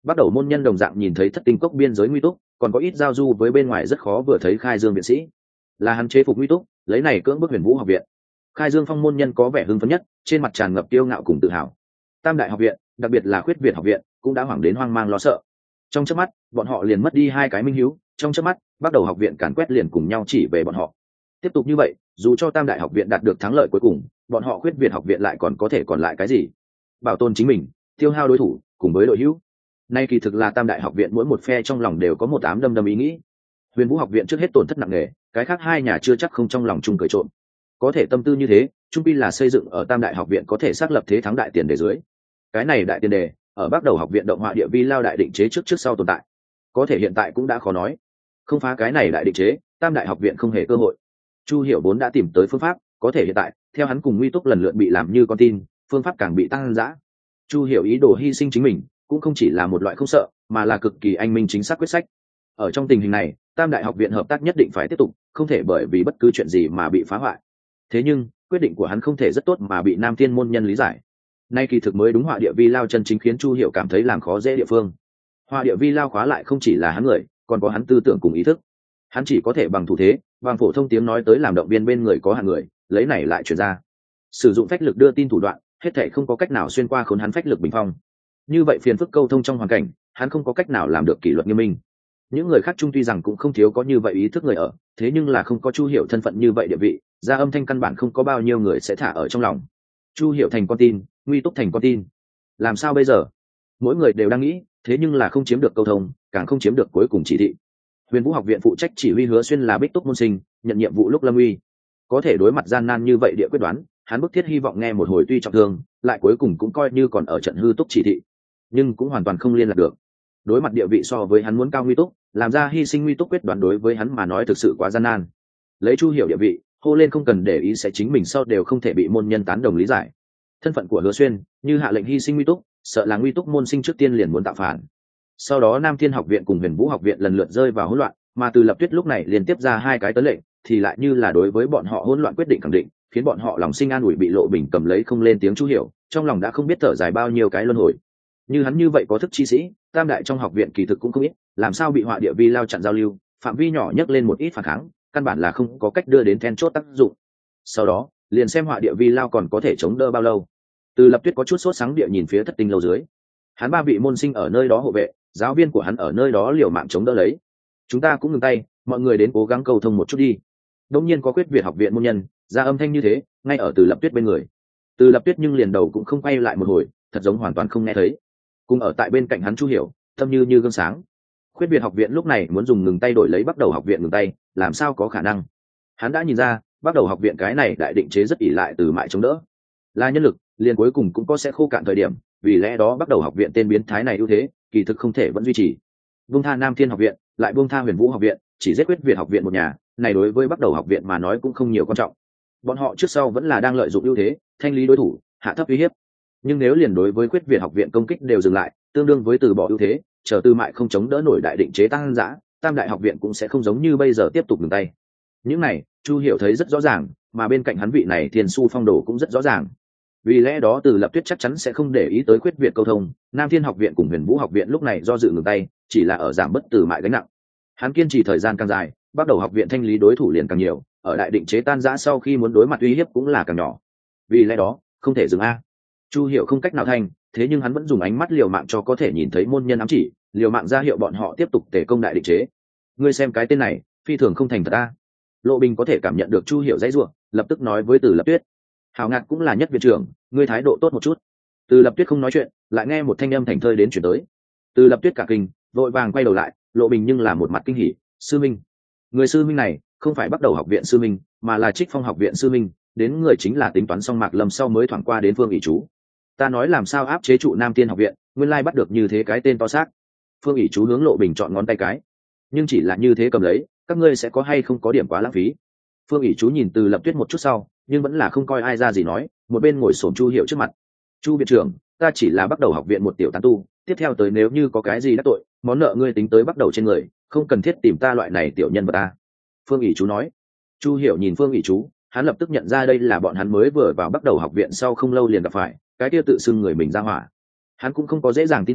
bắt đầu môn nhân đồng dạng nhìn thấy thất tinh cốc biên giới nguy túc, còn có ít giao du với bên ngoài rất khó vừa thấy khai dương viện sĩ, là hắn chế phục nguy túc, lấy này cưỡng bức huyền vũ học viện. Khai dương phong môn nhân có vẻ hưng phấn nhất, trên mặt tràn ngập kiêu ngạo cùng tự hào. Tam đại học viện, đặc biệt là khuyết việt học viện, cũng đã hoảng đến hoang mang lo sợ. Trong chớp mắt bọn họ liền mất đi hai cái minh hiếu, trong chớp mắt bắt đầu học viện càn quét liền cùng nhau chỉ về bọn họ. Tiếp tục như vậy, dù cho tam đại học viện đạt được thắng lợi cuối cùng, bọn họ khuyết việt học viện lại còn có thể còn lại cái gì? Bảo tồn chính mình, tiêu hao đối thủ, cùng với đội hữu. Nay kỳ thực là tam đại học viện mỗi một phe trong lòng đều có một ám đâm đâm ý nghĩ. Huyền vũ học viện trước hết tổn thất nặng nề, cái khác hai nhà chưa chắc không trong lòng chung cười trộm. Có thể tâm tư như thế, trung pi là xây dựng ở tam đại học viện có thể xác lập thế thắng đại tiền đề dưới. Cái này đại tiền đề ở bắt đầu học viện động họa địa vi lao đại định chế trước trước sau tồn tại, có thể hiện tại cũng đã khó nói. Không phá cái này đại định chế, tam đại học viện không hề cơ hội. Chu Hiểu vốn đã tìm tới phương pháp, có thể hiện tại theo hắn cùng Nguy Túc lần lượt bị làm như con tin, phương pháp càng bị tăng dã. Chu Hiểu ý đồ hy sinh chính mình cũng không chỉ là một loại không sợ, mà là cực kỳ anh minh chính xác quyết sách. Ở trong tình hình này, tam đại học viện hợp tác nhất định phải tiếp tục, không thể bởi vì bất cứ chuyện gì mà bị phá hoại. Thế nhưng quyết định của hắn không thể rất tốt mà bị Nam Thiên môn nhân lý giải. Nay kỳ thực mới đúng họa địa vi lao chân chính khiến Chu Hiểu cảm thấy làm khó dễ địa phương. Họa địa vi lao khóa lại không chỉ là hắn người, còn có hắn tư tưởng cùng ý thức. Hắn chỉ có thể bằng thủ thế, bằng phổ thông tiếng nói tới làm động viên bên người có hàng người, lấy này lại truyền ra. Sử dụng phách lực đưa tin thủ đoạn, hết thảy không có cách nào xuyên qua khốn hắn phách lực bình phong. Như vậy phiền phức câu thông trong hoàn cảnh, hắn không có cách nào làm được kỷ luật nghiêm minh. Những người khác chung tuy rằng cũng không thiếu có như vậy ý thức người ở, thế nhưng là không có Chu Hiểu thân phận như vậy địa vị, ra âm thanh căn bản không có bao nhiêu người sẽ thả ở trong lòng. Chu Hiểu thành con tin, Nguy Túc thành con tin, làm sao bây giờ? Mỗi người đều đang nghĩ, thế nhưng là không chiếm được câu thông, càng không chiếm được cuối cùng chỉ thị. Huyền Vũ học viện phụ trách chỉ huy Hứa Xuyên là Bích Túc môn sinh, nhận nhiệm vụ lúc lâm uy, có thể đối mặt gian nan như vậy địa quyết đoán, hắn bức thiết hy vọng nghe một hồi tuy trọng thương, lại cuối cùng cũng coi như còn ở trận hư túc chỉ thị, nhưng cũng hoàn toàn không liên lạc được. Đối mặt địa vị so với hắn muốn cao Nguy Túc, làm ra hy sinh Nguy Túc quyết đoán đối với hắn mà nói thực sự quá gian nan. Lấy Chu Hiểu địa vị, hô lên không cần để ý sẽ chính mình sau đều không thể bị môn nhân tán đồng lý giải. Thân phận của Hứa Xuyên, như hạ lệnh hy sinh Nguy Túc, sợ là Nguy Túc môn sinh trước tiên liền muốn tạo phản. Sau đó Nam Thiên học viện cùng Huyền Vũ học viện lần lượt rơi vào hỗn loạn, mà Từ Lập Tuyết lúc này liên tiếp ra hai cái tấn lệnh, thì lại như là đối với bọn họ hỗn loạn quyết định khẳng định, khiến bọn họ lòng sinh an ủi. Bị Lộ Bình cầm lấy không lên tiếng Chu Hiểu, trong lòng đã không biết thở dài bao nhiêu cái luân hồi. Như hắn như vậy có thức chi sĩ, tam đại trong học viện kỳ thực cũng không ít, làm sao bị họa địa vi lao chặn giao lưu, phạm vi nhỏ nhấc lên một ít phản kháng, căn bản là không có cách đưa đến then chốt tác dụng. Sau đó liền xem họa địa vi lao còn có thể chống đỡ bao lâu. Từ Lập Tuyết có chút sốt sáng địa nhìn phía thất tinh lâu dưới, hắn ba vị môn sinh ở nơi đó hộ vệ, giáo viên của hắn ở nơi đó liều mạng chống đỡ lấy. Chúng ta cũng ngừng tay, mọi người đến cố gắng cầu thông một chút đi. Đống nhiên có Quyết Việt học viện môn nhân ra âm thanh như thế, ngay ở Từ Lập Tuyết bên người. Từ Lập Tuyết nhưng liền đầu cũng không quay lại một hồi, thật giống hoàn toàn không nghe thấy. Cùng ở tại bên cạnh hắn Chu Hiểu, tâm như như gương sáng. Quyết Việt học viện lúc này muốn dùng ngừng tay đổi lấy Bắt Đầu học viện ngừng tay, làm sao có khả năng? Hắn đã nhìn ra, Bắt Đầu học viện cái này đại định chế rất ỷ lại từ mại chống đỡ, là nhân lực, liền cuối cùng cũng có sẽ khô cạn thời điểm, vì lẽ đó Bắt Đầu học viện tên biến thái này ưu thế, kỳ thực không thể vẫn duy trì. Buông tha Nam Thiên học viện, lại buông tha Huyền Vũ học viện, chỉ giết Quyết Việt học viện một nhà, này đối với Bắt Đầu học viện mà nói cũng không nhiều quan trọng. Bọn họ trước sau vẫn là đang lợi dụng ưu thế, thanh lý đối thủ, hạ thấp uy hiếp. Nhưng nếu liền đối với Quyết Việt học viện công kích đều dừng lại, tương đương với từ bỏ ưu thế, chờ Tư Mại không chống đỡ nổi đại định chế tăng dã, tam đại học viện cũng sẽ không giống như bây giờ tiếp tục dừng tay. Những này, Chu Hiểu thấy rất rõ ràng, mà bên cạnh hắn vị này Thiên Su Phong Đồ cũng rất rõ ràng. Vì lẽ đó Từ Lập Tuyết chắc chắn sẽ không để ý tới Quyết Việt câu thông, Nam Thiên học viện cùng Huyền Vũ học viện lúc này do dự ngừng tay, chỉ là ở giảm bất Từ Mại gánh nặng. Hắn kiên trì thời gian càng dài, Bắt Đầu học viện thanh lý đối thủ liền càng nhiều, ở đại định chế tan rã sau khi muốn đối mặt uy hiếp cũng là càng nhỏ. Vì lẽ đó, không thể dừng a. Chu Hiểu không cách nào thành, thế nhưng hắn vẫn dùng ánh mắt liều mạng cho có thể nhìn thấy môn nhân ám chỉ, liều mạng ra hiệu bọn họ tiếp tục tề công đại định chế. Ngươi xem cái tên này, phi thường không thành thật a. Lộ Bình có thể cảm nhận được Chu Hiểu dãy rủa, lập tức nói với Từ Lập Tuyết. Hảo Ngạt cũng là nhất viện trưởng, ngươi thái độ tốt một chút. Từ Lập Tuyết không nói chuyện, lại nghe một thanh âm thành thơi đến chuyển tới. Từ Lập Tuyết cả kinh, vội vàng quay đầu lại, Lộ Bình nhưng là một mặt kinh hỉ, sư minh. Người sư minh này, không phải Bắt Đầu học viện sư minh, mà là Trích Phong học viện sư minh, đến người chính là tính toán xong Mạc Lâm sau mới thoảng qua đến Phương ỷ chú. Ta nói làm sao áp chế trụ Nam Thiên học viện, nguyên lai bắt được như thế cái tên to xác. Phương ỷ chú hướng Lộ Bình chọn ngón tay cái, nhưng chỉ là như thế cầm lấy, các ngươi sẽ có hay không có điểm quá lãng phí. Phương ỷ chú nhìn Từ Lập Tuyết một chút sau, nhưng vẫn là không coi ai ra gì nói, một bên ngồi xổm Chu Hiểu trước mặt. Chu viện trưởng, ta chỉ là Bắt Đầu học viện một tiểu tán tu, tiếp theo tới nếu như có cái gì đắc tội, món nợ ngươi tính tới Bắt Đầu trên người, không cần thiết tìm ta loại này tiểu nhân vật ta. Phương ỷ chú nói. Chu Hiểu nhìn Phương ỷ chú, hắn lập tức nhận ra đây là bọn hắn mới vừa vào Bắt Đầu học viện sau không lâu liền gặp phải, cái kia tự xưng người mình ra hỏa. Hắn cũng không có dễ dàng tin tưởng,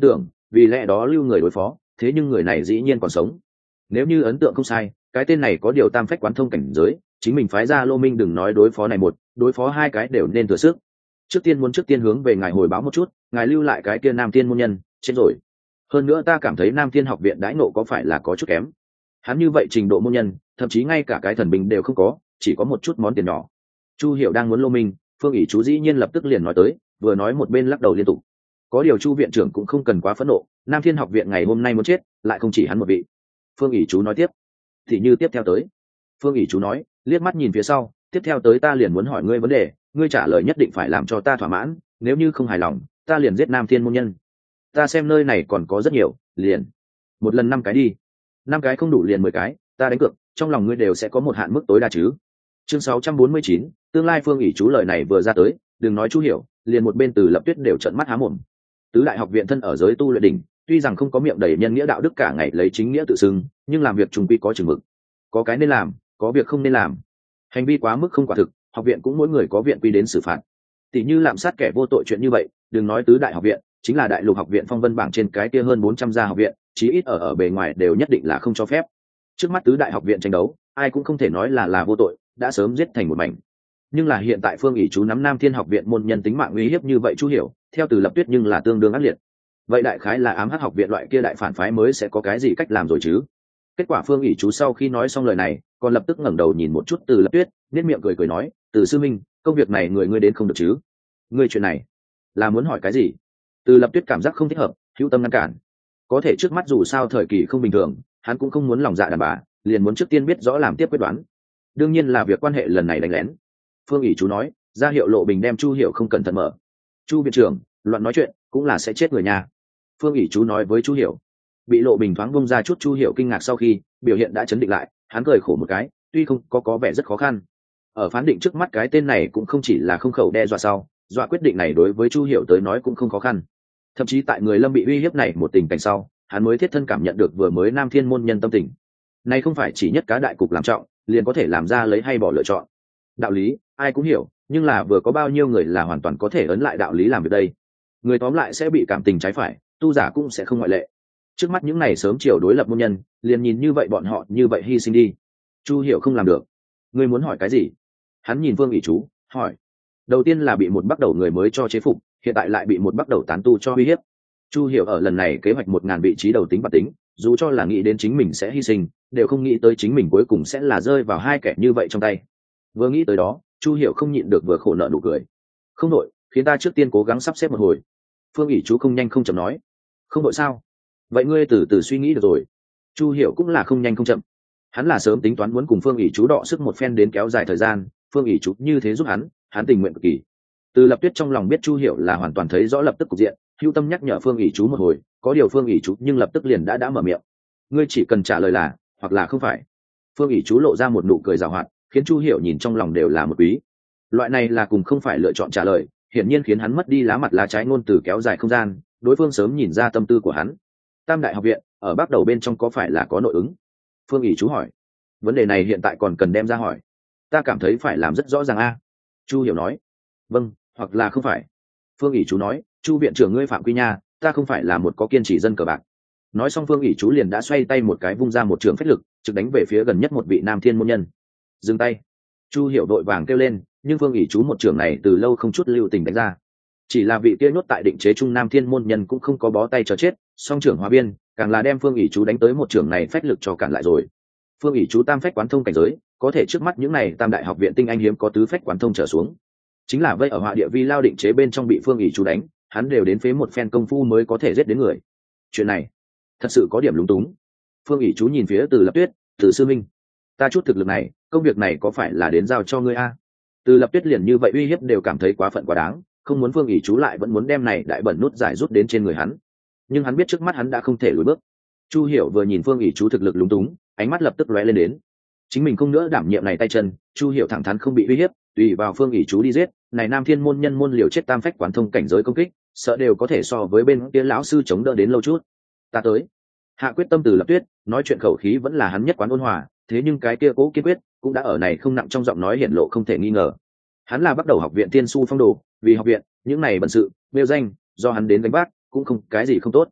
vì lẽ đó lưu người đối phó, thế nhưng người này dĩ nhiên còn sống. Nếu như ấn tượng không sai, cái tên này có điều tam phách quán thông cảnh giới, chính mình phái ra Lô Minh đừng nói đối phó này một, đối phó hai cái đều nên thừa sức. Trước tiên muốn trước tiên hướng về ngài hồi báo một chút, ngài lưu lại cái kia Nam Thiên môn nhân, chết rồi. Hơn nữa ta cảm thấy Nam Thiên học viện đãi ngộ có phải là có chút kém. Hắn như vậy trình độ môn nhân, thậm chí ngay cả cái thần binh đều không có, chỉ có một chút món tiền nhỏ. Chu Hiểu đang muốn Lô Minh, Phương ỷ chú dĩ nhiên lập tức liền nói tới, vừa nói một bên lắc đầu liên tục. Có điều Chu viện trưởng cũng không cần quá phẫn nộ, Nam Thiên học viện ngày hôm nay muốn chết, lại không chỉ hắn một vị. Phương ỷ chú nói tiếp. Thì như tiếp theo tới. Phương ỷ chú nói, liếc mắt nhìn phía sau, tiếp theo tới ta liền muốn hỏi ngươi vấn đề, ngươi trả lời nhất định phải làm cho ta thỏa mãn, nếu như không hài lòng, ta liền giết Nam Thiên môn nhân. Ta xem nơi này còn có rất nhiều, liền một lần năm cái đi. Năm cái không đủ liền mười cái, ta đánh cược, trong lòng ngươi đều sẽ có một hạn mức tối đa chứ. Chương sáu trăm bốn mươi chín, tương lai Phương ỷ chú lời này vừa ra tới, đừng nói Chu Hiểu, liền một bên Từ Lập Tuyết đều trợn mắt há mồm. Tứ đại học viện thân ở giới tu luyện đỉnh, tuy rằng không có miệng đầy nhân nghĩa đạo đức cả ngày lấy chính nghĩa tự xưng, nhưng làm việc trùng quy có chừng mực. Có cái nên làm, có việc không nên làm. Hành vi quá mức không quả thực, học viện cũng mỗi người có viện quy đến xử phạt. Tỷ như lạm sát kẻ vô tội chuyện như vậy, đừng nói tứ đại học viện, chính là đại lục học viện phong vân bảng trên cái kia hơn bốn trăm gia học viện, chí ít ở ở bề ngoài đều nhất định là không cho phép. Trước mắt tứ đại học viện tranh đấu, ai cũng không thể nói là là vô tội, đã sớm giết thành một mảnh. Nhưng là hiện tại Phương ỷ chú nắm Nam Thiên học viện môn nhân tính mạng uy hiếp như vậy Chu Hiểu, theo Từ Lập Tuyết nhưng là tương đương ác liệt. Vậy đại khái là ám hắc học viện loại kia đại phản phái mới sẽ có cái gì cách làm rồi chứ? Kết quả Phương ỷ chú sau khi nói xong lời này, còn lập tức ngẩng đầu nhìn một chút Từ Lập Tuyết, nét miệng cười cười nói, Từ sư minh, công việc này người ngươi đến không được chứ? Ngươi chuyện này là muốn hỏi cái gì? Từ Lập Tuyết cảm giác không thích hợp, hữu tâm ngăn cản. Có thể trước mắt dù sao thời kỳ không bình thường, hắn cũng không muốn lòng dạ đàn bà, liền muốn trước tiên biết rõ làm tiếp quyết đoán. Đương nhiên là việc quan hệ lần này đánh lén. Phương ỷ chú nói, ra hiệu Lộ Bình đem Chu Hiểu không cẩn thận mở. Chu viện trưởng, loạn nói chuyện cũng là sẽ chết người nhà. Phương ỷ chú nói với Chu Hiểu. Bị Lộ Bình thoáng bông ra chút Chu Hiểu kinh ngạc sau khi biểu hiện đã chấn định lại, hắn cười khổ một cái, tuy không có có vẻ rất khó khăn. Ở phán định trước mắt cái tên này cũng không chỉ là không khẩu đe dọa sau, dọa quyết định này đối với Chu Hiểu tới nói cũng không khó khăn. Thậm chí tại người Lâm bị uy hiếp này một tình cảnh sau, hắn mới thiết thân cảm nhận được vừa mới Nam Thiên môn nhân tâm tình. Này không phải chỉ nhất cá đại cục làm trọng, liền có thể làm ra lấy hay bỏ lựa chọn. Đạo lý ai cũng hiểu, nhưng là vừa có bao nhiêu người là hoàn toàn có thể ấn lại đạo lý làm việc đây. Người tóm lại sẽ bị cảm tình trái phải, tu giả cũng sẽ không ngoại lệ. Trước mắt những này sớm chiều đối lập môn nhân, liền nhìn như vậy bọn họ như vậy hy sinh đi. Chu Hiểu không làm được. Ngươi muốn hỏi cái gì? Hắn nhìn Vương ỷ chú, hỏi. Đầu tiên là bị một bắt đầu người mới cho chế phục, hiện tại lại bị một bắt đầu tán tu cho uy hiếp. Chu Hiểu ở lần này kế hoạch một ngàn vị trí đầu tính bạc tính, dù cho là nghĩ đến chính mình sẽ hy sinh, đều không nghĩ tới chính mình cuối cùng sẽ là rơi vào hai kẻ như vậy trong tay. Vừa nghĩ tới đó, Chu Hiểu không nhịn được vừa khổ nợ nụ cười. Không đội, khiến ta trước tiên cố gắng sắp xếp một hồi. Phương ỷ chú không nhanh không chậm nói. Không đội sao? Vậy ngươi từ từ suy nghĩ được rồi. Chu Hiểu cũng là không nhanh không chậm. Hắn là sớm tính toán muốn cùng Phương ỷ chú đọ sức một phen đến kéo dài thời gian, Phương ỷ chú như thế giúp hắn, hắn tình nguyện cực kỳ. Từ Lập Tuyết trong lòng biết Chu Hiểu là hoàn toàn thấy rõ lập tức cục diện, hữu tâm nhắc nhở Phương ỷ chú một hồi, có điều Phương ỷ chú nhưng lập tức liền đã đã mở miệng. Ngươi chỉ cần trả lời là hoặc là không phải. Phương ỷ chú lộ ra một nụ cười giàu hoạt, khiến Chu Hiểu nhìn trong lòng đều là một quý. Loại này là cùng không phải lựa chọn trả lời, hiển nhiên khiến hắn mất đi lá mặt lá trái ngôn từ kéo dài không gian, đối phương sớm nhìn ra tâm tư của hắn. Tam đại học viện ở bắt đầu bên trong có phải là có nội ứng? Phương ỷ chú hỏi. Vấn đề này hiện tại còn cần đem ra hỏi. Ta cảm thấy phải làm rất rõ ràng a. Chu Hiểu nói. Vâng, hoặc là không phải. Phương ỷ chú nói, Chu viện trưởng ngươi phạm quy nha, ta không phải là một có kiên trì dân cờ bạc. Nói xong Phương ỷ chú liền đã xoay tay một cái vung ra một trường phách lực, trực đánh về phía gần nhất một vị Nam Thiên môn nhân. Dừng tay. Chu Hiểu đội vàng kêu lên, nhưng Phương ỷ chú một trường này từ lâu không chút lưu tình đánh ra. Chỉ là vị kia nhốt tại định chế trung Nam Thiên môn nhân cũng không có bó tay chờ chết, song trưởng hóa biên càng là đem Phương ỷ chú đánh tới một trường này phách lực cho cản lại rồi. Phương ỷ chú tam phách quán thông cảnh giới, có thể trước mắt những này tam đại học viện tinh anh hiếm có tứ phách quán thông trở xuống. Chính là vây ở họa địa vi lao định chế bên trong bị Phương ỷ chú đánh, hắn đều đến phế một phen công phu mới có thể giết đến người. Chuyện này thật sự có điểm lúng túng. Phương ỷ chú nhìn phía Từ Lập Tuyết, Từ sư minh, ta chút thực lực này, công việc này có phải là đến giao cho ngươi a? Từ Lập Tuyết liền như vậy uy hiếp đều cảm thấy quá phận quá đáng, không muốn Phương ỷ chú lại vẫn muốn đem này đại bẩn nút giải rút đến trên người hắn. Nhưng hắn biết trước mắt hắn đã không thể lùi bước. Chu Hiểu vừa nhìn Phương ỷ chú thực lực lúng túng, ánh mắt lập tức lóe lên đến. Chính mình không nữa đảm nhiệm này tay chân, Chu Hiểu thẳng thắn không bị uy hiếp, tùy vào Phương ỷ chú đi giết, này Nam Thiên môn nhân môn liều chết tam phách quán thông cảnh giới công kích, sợ đều có thể so với bên kia lão sư chống đỡ đến lâu chút. Ta tới. Hạ quyết tâm Từ Lập Tuyết, nói chuyện khẩu khí vẫn là hắn nhất quán ôn hòa, thế nhưng cái kia cố kiên quyết cũng đã ở này không nặng trong giọng nói hiển lộ không thể nghi ngờ. Hắn là bắt đầu học viện Tiên Su phong đồ, vì học viện, những này bận sự, nêu danh, do hắn đến đánh bác, cũng không cái gì không tốt.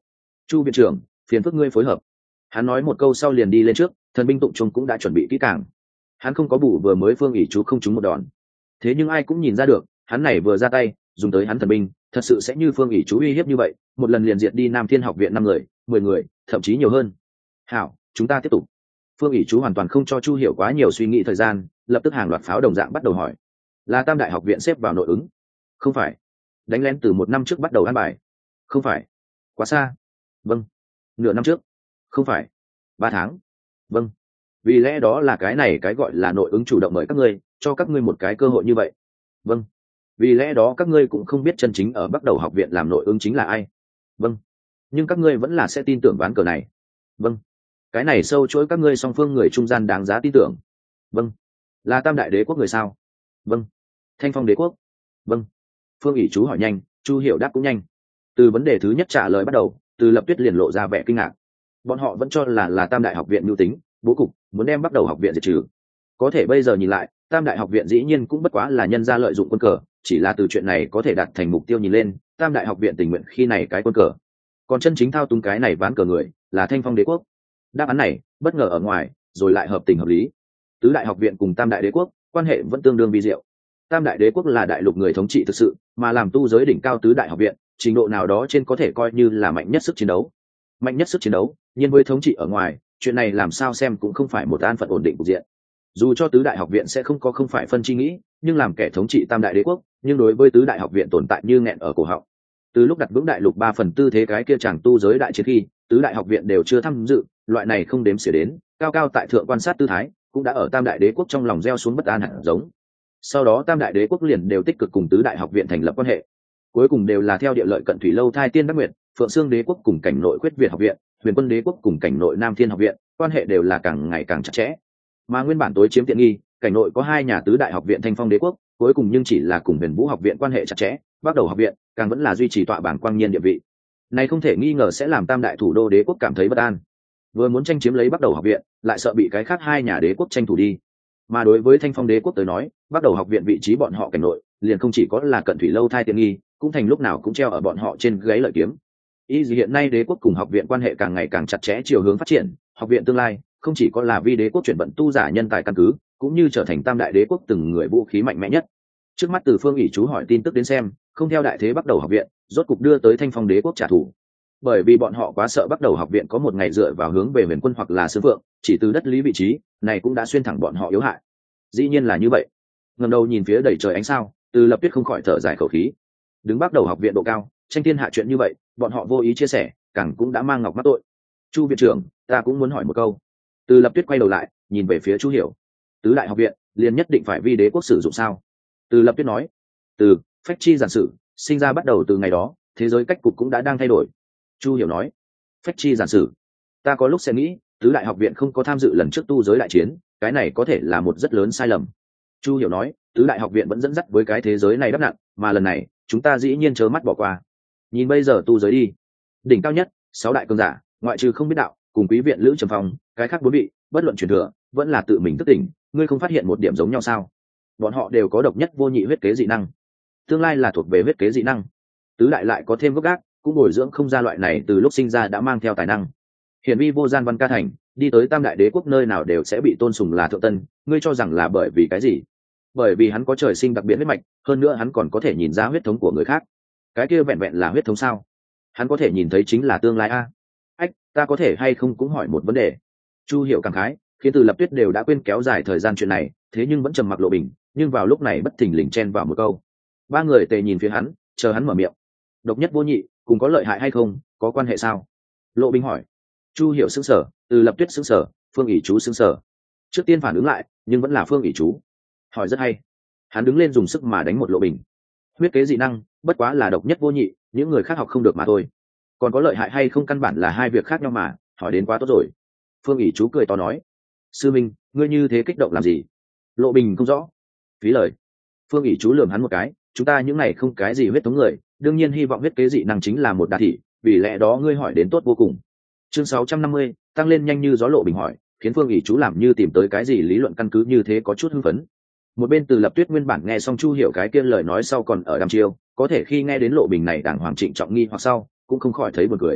Chu viện trưởng, phiền phức ngươi phối hợp. Hắn nói một câu sau liền đi lên trước, thần binh tụng trung cũng đã chuẩn bị kỹ càng. Hắn không có bù vừa mới phương ỷ chú không trúng một đòn, thế nhưng ai cũng nhìn ra được hắn này vừa ra tay dùng tới hắn thần binh thật sự sẽ như phương ỷ chú uy hiếp như vậy, một lần liền diệt đi Nam Thiên học viện năm người, mười người, thậm chí nhiều hơn. Hảo, chúng ta tiếp tục. Phương ỷ chú hoàn toàn không cho Chu Hiểu quá nhiều suy nghĩ thời gian, lập tức hàng loạt pháo đồng dạng bắt đầu hỏi. Là Tam Đại học viện xếp vào nội ứng? Không phải. Đánh lén từ một năm trước bắt đầu ăn bài? Không phải. Quá xa? Vâng. Nửa năm trước? Không phải. Ba tháng? Vâng. Vì lẽ đó là cái này cái gọi là nội ứng chủ động mời các ngươi, cho các ngươi một cái cơ hội như vậy. Vâng. Vì lẽ đó các ngươi cũng không biết chân chính ở bắt đầu học viện làm nội ứng chính là ai. Vâng. Nhưng các ngươi vẫn là sẽ tin tưởng ván cờ này. Vâng. Cái này sâu chuỗi các ngươi song phương người trung gian đáng giá tin tưởng. Vâng. Là Tam Đại đế quốc người sao? Vâng. Thanh Phong đế quốc? Vâng. Phương ỷ chú hỏi nhanh, Chu Hiểu đáp cũng nhanh. Từ vấn đề thứ nhất trả lời bắt đầu, Từ Lập Tuyết liền lộ ra vẻ kinh ngạc. Bọn họ vẫn cho là là Tam Đại học viện mưu tính, bố cục muốn đem bắt đầu học viện diệt trừ. Có thể bây giờ nhìn lại, Tam Đại học viện dĩ nhiên cũng bất quá là nhân gia lợi dụng quân cờ, chỉ là từ chuyện này có thể đạt thành mục tiêu nhìn lên, Tam Đại học viện tình nguyện khi này cái quân cờ. Còn chân chính thao túng cái này ván cờ người, là Thanh Phong đế quốc. Đáp án này, bất ngờ ở ngoài, rồi lại hợp tình hợp lý. Tứ Đại học viện cùng Tam Đại đế quốc, quan hệ vẫn tương đương vi diệu. Tam Đại đế quốc là đại lục người thống trị thực sự, mà làm tu giới đỉnh cao Tứ Đại học viện, trình độ nào đó trên có thể coi như là mạnh nhất sức chiến đấu. Mạnh nhất sức chiến đấu, nhưng với thống trị ở ngoài, chuyện này làm sao xem cũng không phải một an phận ổn định cục diện. Dù cho Tứ Đại học viện sẽ không có không phải phân chi nghĩ, nhưng làm kẻ thống trị Tam Đại đế quốc, nhưng đối với Tứ Đại học viện tồn tại như nghẹn ở cổ họng. Từ lúc đặt vững đại lục ba phần tư thế cái kia chàng tu giới đại chiến khi, Tứ Đại học viện đều chưa tham dự, loại này không đếm xỉa đến, cao cao tại thượng quan sát tư thái, cũng đã ở Tam Đại đế quốc trong lòng gieo xuống bất an hạt giống. Sau đó Tam Đại đế quốc liền đều tích cực cùng Tứ Đại học viện thành lập quan hệ. Cuối cùng đều là theo địa lợi cận thủy lâu thai tiên đắc nguyệt, Phượng Xương đế quốc cùng cảnh nội Khuyết Việt học viện, Huyền Quân đế quốc cùng cảnh nội Nam Thiên học viện, quan hệ đều là càng ngày càng chặt chẽ. Mà nguyên bản tối chiếm tiện nghi, cảnh nội có hai nhà Tứ Đại học viện Thanh Phong đế quốc, cuối cùng nhưng chỉ là cùng Huyền Vũ học viện quan hệ chặt chẽ, bắt đầu học viện càng vẫn là duy trì tọa bảng quang nhiên địa vị. Này không thể nghi ngờ sẽ làm Tam Đại thủ đô đế quốc cảm thấy bất an. Vừa muốn tranh chiếm lấy bắt đầu học viện, lại sợ bị cái khác hai nhà đế quốc tranh thủ đi. Mà đối với Thanh Phong đế quốc tới nói, bắt đầu học viện vị trí bọn họ cảnh nội, liền không chỉ có là cận thủy lâu thai tiện nghi, cũng thành lúc nào cũng treo ở bọn họ trên gáy lợi kiếm. Ý gì hiện nay đế quốc cùng học viện quan hệ càng ngày càng chặt chẽ chiều hướng phát triển, học viện tương lai không chỉ có là vi đế quốc chuyển vận tu giả nhân tài căn cứ, cũng như trở thành Tam Đại đế quốc từng người vũ khí mạnh mẽ nhất. Trước mắt từ Phương ỷ chú hỏi tin tức đến xem, không theo đại thế bắt đầu học viện, rốt cục đưa tới Thanh Phong đế quốc trả thù. Bởi vì bọn họ quá sợ bắt đầu học viện có một ngày dựa vào hướng về Huyền Quân hoặc là Sứ Vượng, chỉ từ đất lý vị trí, này cũng đã xuyên thẳng bọn họ yếu hại. Dĩ nhiên là như vậy. Ngẩng đầu nhìn phía đầy trời ánh sao, Từ Lập Tuyết không khỏi thở dài khẩu khí. Đứng bắt đầu học viện độ cao, tranh thiên hạ chuyện như vậy, bọn họ vô ý chia sẻ, càng cũng đã mang ngọc mắc tội. Chu viện trưởng, ta cũng muốn hỏi một câu. Từ Lập Tuyết quay đầu lại, nhìn về phía Chu Hiểu. Tứ Đại học viện, liền nhất định phải vi đế quốc sử dụng sao? Từ Lập Tuyết nói. Từ phách chi giản sử, sinh ra bắt đầu từ ngày đó, thế giới cách cục cũng đã đang thay đổi. Chu Hiểu nói. Phách chi giản sử, ta có lúc sẽ nghĩ, Tứ Đại học viện không có tham dự lần trước tu giới đại chiến, cái này có thể là một rất lớn sai lầm. Chu Hiểu nói, Tứ Đại học viện vẫn dẫn dắt với cái thế giới này đắp nặng, mà lần này chúng ta dĩ nhiên trơ mắt bỏ qua. Nhìn bây giờ tu giới đi, đỉnh cao nhất sáu đại cường giả, ngoại trừ không biết đạo cùng quý viện Lữ Trầm Phong, cái khác bốn vị bất luận truyền thừa vẫn là tự mình thức tỉnh, ngươi không phát hiện một điểm giống nhau sao? Bọn họ đều có độc nhất vô nhị huyết kế dị năng, tương lai là thuộc về huyết kế dị năng. Tứ đại lại có thêm gốc gác, cũng bồi dưỡng không ra loại này từ lúc sinh ra đã mang theo tài năng. Hiển vi vô gian văn ca thành, đi tới Tam Đại đế quốc nơi nào đều sẽ bị tôn sùng là thượng tân, ngươi cho rằng là bởi vì cái gì? Bởi vì hắn có trời sinh đặc biệt huyết mạch, hơn nữa hắn còn có thể nhìn ra huyết thống của người khác. Cái kia vẹn vẹn là huyết thống sao? Hắn có thể nhìn thấy chính là tương lai a. Ách, ta có thể hay không cũng hỏi một vấn đề. Chu Hiểu cảm khái, khiến Từ Lập Tuyết đều đã quên kéo dài thời gian chuyện này, thế nhưng vẫn trầm mặc Lộ Bình, nhưng vào lúc này bất thình lình chen vào một câu. Ba người tề nhìn phía hắn, chờ hắn mở miệng. Độc nhất vô nhị, cùng có lợi hại hay không, có quan hệ sao? Lộ Bình hỏi. Chu Hiểu sững sờ, Từ Lập Tuyết sững sờ, Phương ỷ chú sững sờ. Trước tiên phản ứng lại, nhưng vẫn là Phương ỷ chú. Hỏi rất hay. Hắn đứng lên dùng sức mà đánh một Lộ Bình. Huyết kế dị năng, bất quá là độc nhất vô nhị, những người khác học không được mà thôi. Còn có lợi hại hay không căn bản là hai việc khác nhau mà, hỏi đến quá tốt rồi. Phương ỷ chú cười to nói. Sư minh, ngươi như thế kích động làm gì? Lộ Bình không rõ. Phí lời. Phương ỷ chú lườm hắn một cái, chúng ta những này không cái gì huyết thống người, đương nhiên hy vọng huyết kế dị năng chính là một đa thị, vì lẽ đó ngươi hỏi đến tốt vô cùng. Chương sáu trăm năm mươi, tăng lên nhanh như gió. Lộ Bình hỏi, khiến Phương ỷ chú làm như tìm tới cái gì lý luận căn cứ như thế có chút hưng phấn. Một bên Từ Lập Tuyết nguyên bản nghe xong Chu Hiểu cái kia lời nói sau còn ở đăm chiêu, có thể khi nghe đến Lộ Bình này đàng hoàng trịnh trọng nghi hoặc sau, cũng không khỏi thấy buồn cười.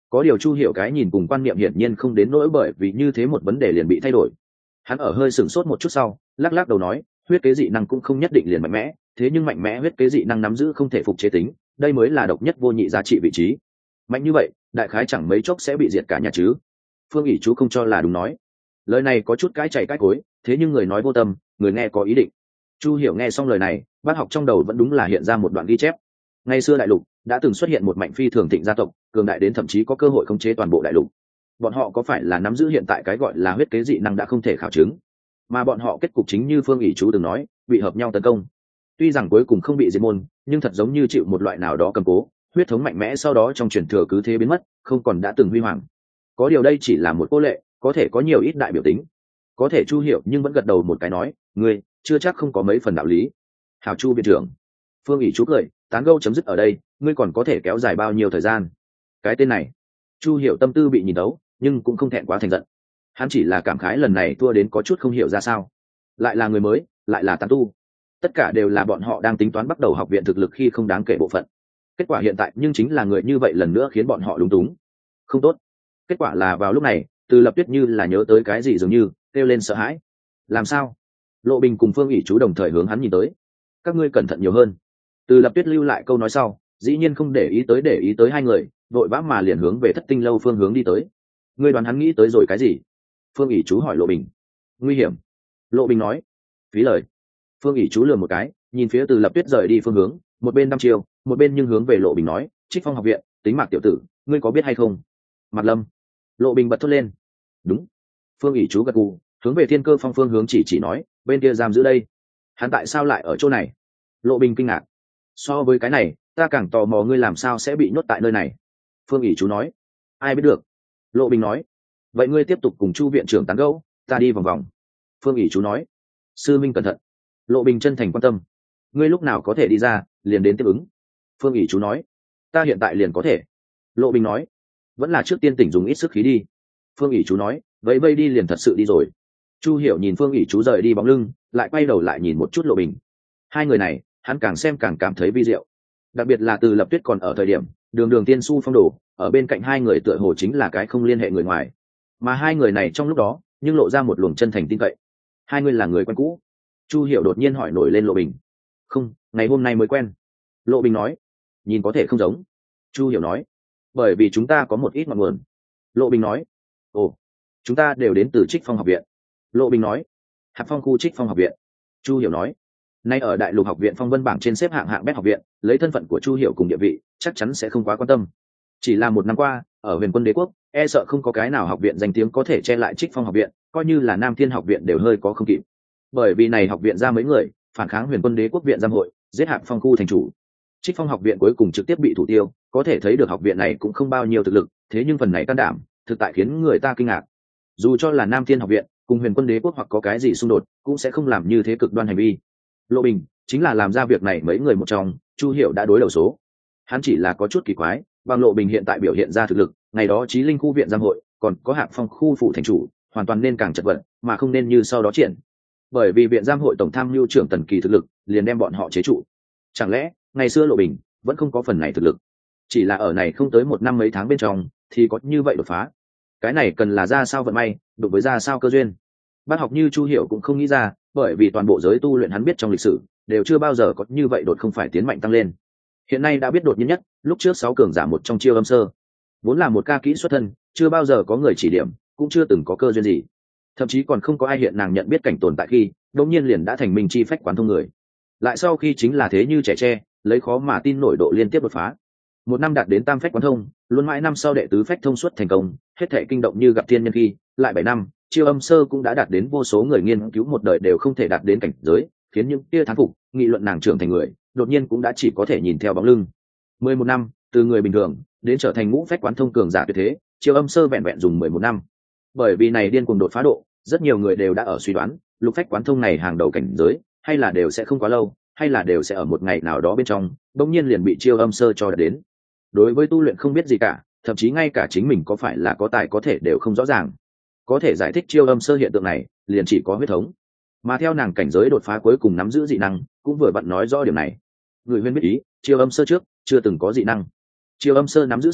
Có điều Chu Hiểu cái nhìn cùng quan niệm hiển nhiên không đến nỗi bởi vì như thế một vấn đề liền bị thay đổi. Hắn ở hơi sửng sốt một chút sau, lắc lắc đầu nói, huyết kế dị năng cũng không nhất định liền mạnh mẽ, thế nhưng mạnh mẽ huyết kế dị năng nắm giữ không thể phục chế tính, đây mới là độc nhất vô nhị giá trị vị trí. Mạnh như vậy, đại khái chẳng mấy chốc sẽ bị diệt cả nhà chứ. Phương ỷ chú không cho là đúng nói. Lời này có chút cãi chạy cãi cối, thế nhưng người nói vô tâm, người nghe có ý định. Chu Hiểu nghe xong lời này, bác học trong đầu vẫn đúng là hiện ra một đoạn ghi chép. Ngày xưa đại lục đã từng xuất hiện một mạnh phi thường thịnh gia tộc, cường đại đến thậm chí có cơ hội khống chế toàn bộ đại lục. Bọn họ có phải là nắm giữ hiện tại cái gọi là huyết kế dị năng đã không thể khảo chứng, mà bọn họ kết cục chính như Phương ỷ chú từng nói, bị hợp nhau tấn công. Tuy rằng cuối cùng không bị diệt môn, nhưng thật giống như chịu một loại nào đó cầm cố, huyết thống mạnh mẽ sau đó trong truyền thừa cứ thế biến mất, không còn đã từng huy hoàng. Có điều đây chỉ là một cô lệ, có thể có nhiều ít đại biểu tính. Có thể Chu Hiểu nhưng vẫn gật đầu một cái nói, ngươi chưa chắc không có mấy phần đạo lý. Hảo Chu viện trưởng. Phương ỷ chú cười, tán gẫu chấm dứt ở đây, ngươi còn có thể kéo dài bao nhiêu thời gian? Cái tên này. Chu Hiểu tâm tư bị nhìn đấu, nhưng cũng không thẹn quá thành giận. Hắn chỉ là cảm khái lần này thua đến có chút không hiểu ra sao. Lại là người mới, lại là tán tu. Tất cả đều là bọn họ đang tính toán bắt đầu học viện thực lực khi không đáng kể bộ phận. Kết quả hiện tại nhưng chính là người như vậy lần nữa khiến bọn họ lúng túng. Không tốt. Kết quả là vào lúc này, Từ Lập Tuyết như là nhớ tới cái gì dường như, kêu lên sợ hãi. Làm sao? Lộ Bình cùng Phương ỷ chú đồng thời hướng hắn nhìn tới. Các ngươi cẩn thận nhiều hơn. Từ Lập Tuyết lưu lại câu nói sau, dĩ nhiên không để ý tới để ý tới hai người, vội vã mà liền hướng về Thất Tinh lâu phương hướng đi tới. Ngươi đoán hắn nghĩ tới rồi cái gì? Phương ỷ chú hỏi Lộ Bình. Nguy hiểm. Lộ Bình nói. Phí lời. Phương ỷ chú lườm một cái, nhìn phía Từ Lập Tuyết rời đi phương hướng, một bên đăm chiêu, một bên nhưng hướng về Lộ Bình nói, Trích Phong học viện, tính Mạc tiểu tử, ngươi có biết hay không? Mặt Lâm. Lộ Bình bật thốt lên. Đúng. Phương ỷ chú gật gù, hướng về Thiên Cơ Phong phương hướng chỉ chỉ nói, bên kia giam giữ đây. Hắn tại sao lại ở chỗ này? Lộ Bình kinh ngạc. So với cái này, ta càng tò mò ngươi làm sao sẽ bị nhốt tại nơi này. Phương ỷ chú nói. Ai biết được. Lộ Bình nói. Vậy ngươi tiếp tục cùng Chu viện trưởng tán gẫu, ta đi vòng vòng. Phương ỷ chú nói. Sư minh cẩn thận. Lộ Bình chân thành quan tâm. Ngươi lúc nào có thể đi ra, liền đến tiếp ứng. Phương ỷ chú nói. Ta hiện tại liền có thể. Lộ Bình nói. Vẫn là trước tiên tỉnh dùng ít sức khí đi. Phương ỷ chú nói. Vậy vây đi liền thật sự đi rồi. Chu Hiểu nhìn Phương ỷ chú rời đi bóng lưng, lại quay đầu lại nhìn một chút Lộ Bình. Hai người này, hắn càng xem càng cảm thấy vi diệu. Đặc biệt là Từ Lập Tuyết còn ở thời điểm đường đường tiên su phong đồ, ở bên cạnh hai người tựa hồ chính là cái không liên hệ người ngoài, mà hai người này trong lúc đó nhưng lộ ra một luồng chân thành tin cậy. Hai người là người quen cũ? Chu Hiểu đột nhiên hỏi nổi lên Lộ Bình. Không, ngày hôm nay mới quen. Lộ Bình nói. Nhìn có thể không giống. Chu Hiểu nói. Bởi vì chúng ta có một ít ngọn nguồn. Lộ Bình nói. Ồ, chúng ta đều đến từ Trích Phong học viện. Lộ Bình nói. Hạp Phong khu Trích Phong học viện. Chu Hiểu nói. Nay ở Đại Lục học viện phong vân bảng trên xếp hạng hạng bét học viện, lấy thân phận của Chu Hiểu cùng địa vị, chắc chắn sẽ không quá quan tâm. Chỉ là một năm qua, ở Huyền Quân Đế quốc, e sợ không có cái nào học viện danh tiếng có thể che lại Trích Phong học viện, coi như là Nam Thiên học viện đều hơi có không kịp. Bởi vì này học viện ra mấy người, phản kháng Huyền Quân Đế quốc viện giam hội, giết Hạp Phong khu thành chủ. Trích Phong học viện cuối cùng trực tiếp bị thủ tiêu, có thể thấy được học viện này cũng không bao nhiêu thực lực, thế nhưng phần này can đảm, thực tại khiến người ta kinh ngạc. Dù cho là Nam Thiên học viện, cùng Huyền Quân Đế quốc hoặc có cái gì xung đột, cũng sẽ không làm như thế cực đoan hành vi. Lộ Bình chính là làm ra việc này mấy người một trong, Chu Hiểu đã đối đầu số. Hắn chỉ là có chút kỳ quái, bằng Lộ Bình hiện tại biểu hiện ra thực lực, ngày đó Chí Linh khu viện giam hội, còn có Hạp Phong khu phụ thành chủ, hoàn toàn nên càng chật vật, mà không nên như sau đó triển. Bởi vì viện giam hội tổng tham mưu trưởng Tần Kỳ thực lực, liền đem bọn họ chế trụ. Chẳng lẽ, ngày xưa Lộ Bình vẫn không có phần này thực lực? Chỉ là ở này không tới một năm mấy tháng bên trong, thì có như vậy đột phá. Cái này cần là ra sao vận may, đụng với ra sao cơ duyên. Bác học như Chu Hiểu cũng không nghĩ ra, bởi vì toàn bộ giới tu luyện hắn biết trong lịch sử đều chưa bao giờ có như vậy đột không phải tiến mạnh tăng lên. Hiện nay đã biết đột nhiên nhất, lúc trước sáu cường giả một trong Chiêu Âm Sơ, vốn là một ca kỹ xuất thân, chưa bao giờ có người chỉ điểm, cũng chưa từng có cơ duyên gì, thậm chí còn không có ai hiện nàng nhận biết cảnh tồn tại khi, đột nhiên liền đã thành minh chi phách quán thông người. Lại sau khi chính là thế như trẻ tre, lấy khó mà tin nổi độ liên tiếp đột phá. Một năm đạt đến tam phách quán thông, luôn mãi năm sau đệ tứ phách thông suốt thành công, hết thảy kinh động như gặp thiên nhân khi, lại bảy năm, Chiêu Âm Sơ cũng đã đạt đến vô số người nghiên cứu một đời đều không thể đạt đến cảnh giới, khiến những kia thán phục, nghị luận nàng trưởng thành người, đột nhiên cũng đã chỉ có thể nhìn theo bóng lưng. Mười một năm, từ người bình thường đến trở thành ngũ phách quán thông cường giả tuyệt thế, Chiêu Âm Sơ vẹn vẹn dùng mười một năm. Bởi vì này điên cuồng đột phá độ, rất nhiều người đều đã ở suy đoán, lục phách quán thông này hàng đầu cảnh giới, hay là đều sẽ không quá lâu, hay là đều sẽ ở một ngày nào đó bên trong, đột nhiên liền bị Chiêu Âm Sơ cho đạt đến. Đối với tu luyện không biết gì cả, thậm chí ngay cả chính mình có phải là có tài có thể đều không rõ ràng. Có thể giải thích Chiêu Âm Sơ hiện tượng này, liền chỉ có huyết thống. Mà theo nàng cảnh giới đột phá cuối cùng nắm giữ dị năng, cũng vừa vặn nói rõ điểm này. Người huyên biết ý, Chiêu Âm Sơ trước chưa từng có dị năng. Chiêu Âm Sơ nắm giữ sau,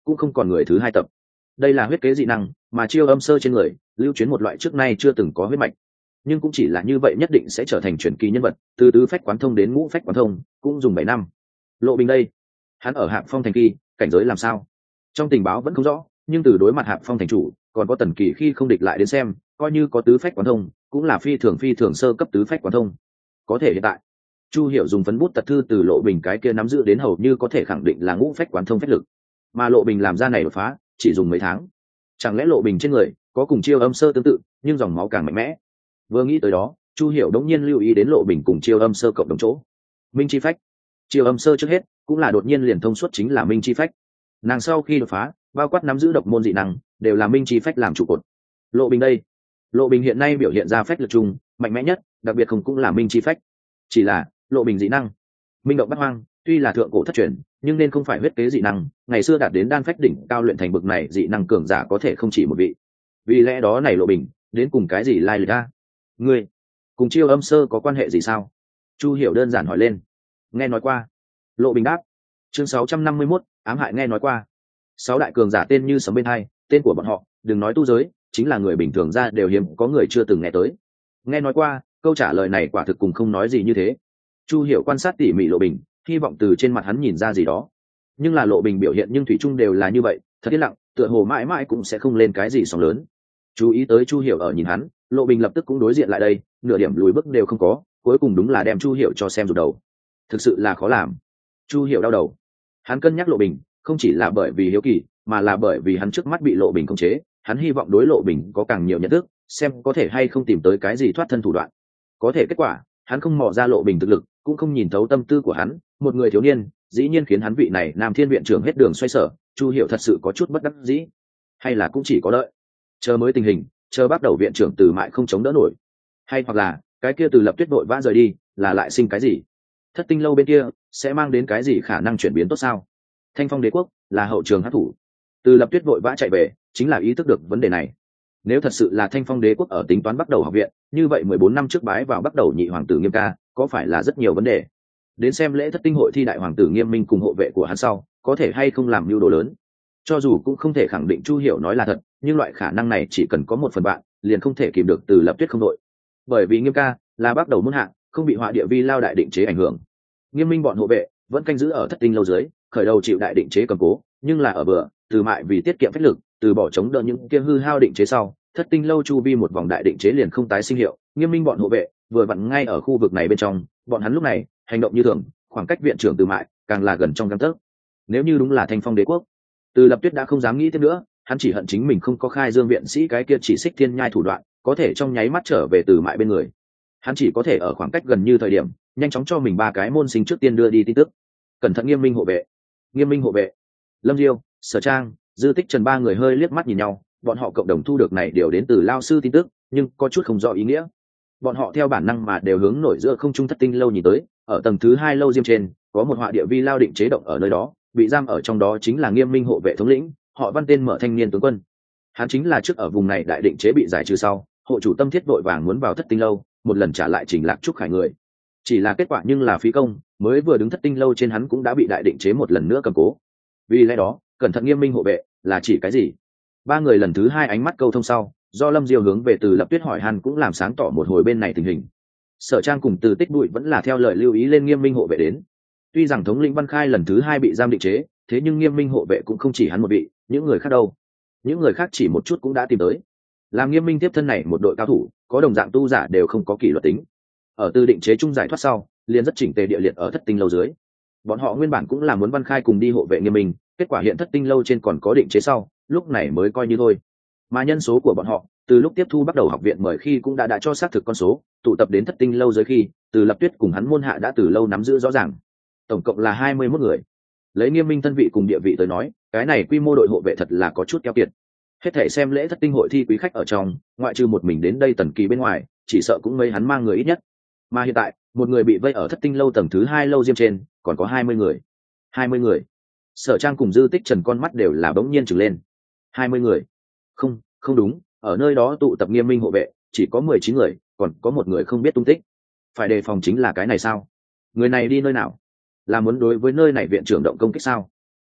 cũng không còn người thứ hai tập. Đây là huyết kế dị năng mà Chiêu Âm Sơ trên người lưu truyền một loại trước nay chưa từng có huyết mạch, nhưng cũng chỉ là như vậy nhất định sẽ trở thành truyền kỳ nhân vật, từ tứ phách quán thông đến ngũ phách quán thông cũng dùng bảy năm. Lộ Bình đây, hắn ở Hạp Phong thành kỳ, cảnh giới làm sao trong tình báo vẫn không rõ, nhưng từ đối mặt Hạp Phong thành chủ còn có tần kỳ khi không địch lại đến xem, coi như có tứ phách quán thông cũng là phi thường phi thường sơ cấp tứ phách quán thông. Có thể hiện tại Chu Hiểu dùng phấn bút tật thư từ Lộ Bình cái kia nắm giữ đến hầu như có thể khẳng định là ngũ phách quán thông phách lực, mà Lộ Bình làm ra này đột phá chỉ dùng mấy tháng. Chẳng lẽ Lộ Bình trên người có cùng Chiêu Âm Sơ tương tự nhưng dòng máu càng mạnh mẽ? Vừa nghĩ tới đó, Chu Hiểu đống nhiên lưu ý đến Lộ Bình cùng Chiêu Âm Sơ cộng đồng chỗ, Minh Chi Phách. Chiêu Âm Sơ trước hết cũng là đột nhiên liền thông suốt chính là Minh Chi Phách. Nàng sau khi đột phá, bao quát nắm giữ độc môn dị năng đều là Minh Chi Phách làm trụ cột. Lộ Bình đây, Lộ Bình hiện nay biểu hiện ra phách lực chung mạnh mẽ nhất, đặc biệt không cũng là Minh Chi Phách. Chỉ là Lộ Bình dị năng Minh Động Bát Hoang tuy là thượng cổ thất truyền, nhưng nên không phải huyết kế dị năng, ngày xưa đạt đến đan phách đỉnh cao luyện thành bậc này dị năng cường giả có thể không chỉ một vị. Vì lẽ đó này Lộ Bình đến cùng cái gì lai lịch a? Ngươi cùng Chiêu Âm Sơ có quan hệ gì sao? Chu Hiểu đơn giản hỏi lên. Nghe nói qua. Lộ Bình đáp. Chương sáu trăm năm mươi mốt, ám hại nghe nói qua. Sáu đại cường giả tên như sấm bên hai, tên của bọn họ đừng nói tu giới, chính là người bình thường ra đều hiếm có người chưa từng nghe tới. Nghe nói qua, câu trả lời này quả thực cùng không nói gì như thế. Chu Hiểu quan sát tỉ mỉ Lộ Bình, hy vọng từ trên mặt hắn nhìn ra gì đó, nhưng là Lộ Bình biểu hiện nhưng thủy chung đều là như vậy, thật yên lặng, tựa hồ mãi mãi cũng sẽ không lên cái gì sóng lớn. Chú ý tới Chu Hiểu ở nhìn hắn, Lộ Bình lập tức cũng đối diện lại đây, nửa điểm lùi bước đều không có, cuối cùng đúng là đem Chu Hiểu cho xem rụt đầu. Thực sự là khó làm. Chu Hiểu đau đầu. Hắn cân nhắc Lộ Bình không chỉ là bởi vì hiếu kỳ, mà là bởi vì hắn trước mắt bị Lộ Bình khống chế, hắn hy vọng đối Lộ Bình có càng nhiều nhận thức, xem có thể hay không tìm tới cái gì thoát thân thủ đoạn. Có thể kết quả hắn không mò ra Lộ Bình thực lực, cũng không nhìn thấu tâm tư của hắn, một người thiếu niên dĩ nhiên khiến hắn vị này Nam Thiên viện trưởng hết đường xoay sở. Chu Hiểu thật sự có chút bất đắc dĩ, hay là cũng chỉ có đợi chờ mới tình hình, chờ bắt đầu viện trưởng Từ Mại không chống đỡ nổi, hay hoặc là cái kia Từ Lập Tuyết vội vã rời đi là lại sinh cái gì, Thất Tinh lâu bên kia sẽ mang đến cái gì khả năng chuyển biến tốt sao? Thanh Phong đế quốc là hậu trường hắc thủ, Từ Lập Tuyết vội vã chạy về chính là ý thức được vấn đề này. Nếu thật sự là Thanh Phong đế quốc ở tính toán bắt đầu học viện, như vậy mười bốn năm trước bái vào bắt đầu nhị hoàng tử Nghiêm Ca có phải là rất nhiều vấn đề. Đến xem lễ thất tinh hội thi đại hoàng tử Nghiêm Minh cùng hộ vệ của hắn sau có thể hay không làm mưu đồ lớn. Cho dù cũng không thể khẳng định Chu Hiểu nói là thật, nhưng loại khả năng này chỉ cần có một phần bạn liền không thể kìm được Từ Lập Tuyết không đội. Bởi vì Nghiêm Ca là bắt đầu môn hạng, không bị họa địa vi lao đại định chế ảnh hưởng. Nghiêm Minh bọn hộ vệ vẫn canh giữ ở thất tinh lâu dưới, khởi đầu chịu đại định chế cầm cố, nhưng là ở bữa Từ Mại vì tiết kiệm phách lực, từ bỏ chống đỡ những kia hư hao định chế sau, thất tinh lâu chu vi một vòng đại định chế liền không tái sinh hiệu. Nghiêm Minh bọn hộ vệ vừa vặn ngay ở khu vực này bên trong, bọn hắn lúc này hành động như thường, khoảng cách viện trưởng Từ Mại càng là gần trong gang tấc. Nếu như đúng là Thanh Phong đế quốc, Từ Lập Tuyết đã không dám nghĩ tiếp nữa, hắn chỉ hận chính mình không có khai dương viện sĩ cái kia chỉ xích thiên nhai thủ đoạn, có thể trong nháy mắt trở về Từ Mại bên người. Hắn chỉ có thể ở khoảng cách gần như thời điểm nhanh chóng cho mình ba cái môn sinh trước tiên đưa đi tin tức. Cẩn thận Nghiêm Minh hộ vệ. Nghiêm Minh hộ vệ. Lâm Diêu, Sở Trang, Dư Tích Trần ba người hơi liếc mắt nhìn nhau, bọn họ cộng đồng thu được này đều đến từ lao sư tin tức, nhưng có chút không rõ ý nghĩa. Bọn họ theo bản năng mà đều hướng nổi giữa không trung thất tinh lâu nhìn tới, ở tầng thứ hai lâu diêm trên có một họa địa vi lao định chế động ở nơi đó, bị giam ở trong đó chính là Nghiêm Minh hộ vệ thống lĩnh, họ Văn tên Mở thanh niên tướng quân. Hắn chính là trước ở vùng này đại định chế bị giải trừ sau, hộ chủ tâm thiết vội vàng muốn vào thất tinh lâu một lần trả lại Trình Lạc Trúc Khải người. Chỉ là kết quả nhưng là phí công, mới vừa đứng thất tinh lâu trên hắn cũng đã bị đại định chế một lần nữa cầm cố. Vì lẽ đó cẩn thận Nghiêm Minh hộ vệ là chỉ cái gì? Ba người lần thứ hai ánh mắt câu thông sau, do Lâm Diêu hướng về Từ Lập Tuyết hỏi han cũng làm sáng tỏ một hồi bên này tình hình. Sở Trang cùng Từ Tích Bụi vẫn là theo lời lưu ý lên Nghiêm Minh hộ vệ đến. Tuy rằng thống lĩnh Văn Khai lần thứ hai bị giam định chế, thế nhưng Nghiêm Minh hộ vệ cũng không chỉ hắn một vị, những người khác đâu? Những người khác chỉ một chút cũng đã tìm tới. Làm Nghiêm Minh tiếp thân này một đội cao thủ, có đồng dạng tu giả đều không có kỷ luật tính. Ở Từ định chế trung giải thoát sau, liền rất chỉnh tề địa liệt ở thất tinh lâu dưới. Bọn họ nguyên bản cũng là muốn Văn Khai cùng đi hộ vệ Nghiêm Minh, kết quả hiện thất tinh lâu trên còn có định chế sau, lúc này mới coi như thôi. Mà nhân số của bọn họ từ lúc tiếp thu bắt đầu học viện mời khi cũng đã đã cho xác thực con số, tụ tập đến thất tinh lâu dưới khi Từ Lập Tuyết cùng hắn môn hạ đã từ lâu nắm giữ rõ ràng, tổng cộng là hai mươi mốt người. Lấy Nghiêm Minh thân vị cùng địa vị tới nói, cái này quy mô đội hộ vệ thật là có chút keo kiệt. Hết thể xem lễ thất tinh hội thi quý khách ở trong, ngoại trừ một mình đến đây Tần Kỳ bên ngoài, chỉ sợ cũng mấy hắn mang người ít nhất. Mà hiện tại một người bị vây ở thất tinh lâu tầng thứ hai lâu diêm trên, còn có hai mươi người. hai mươi người. Sở Trang cùng Dư Tích Trần con mắt đều là bỗng nhiên trừng lên. hai mươi người. Không, không đúng, ở nơi đó tụ tập Nghiêm Minh hộ vệ chỉ có mười chín người, còn có một người không biết tung tích. Phải đề phòng chính là cái này sao? Người này đi nơi nào? Là muốn đối với nơi này viện trưởng động công kích sao?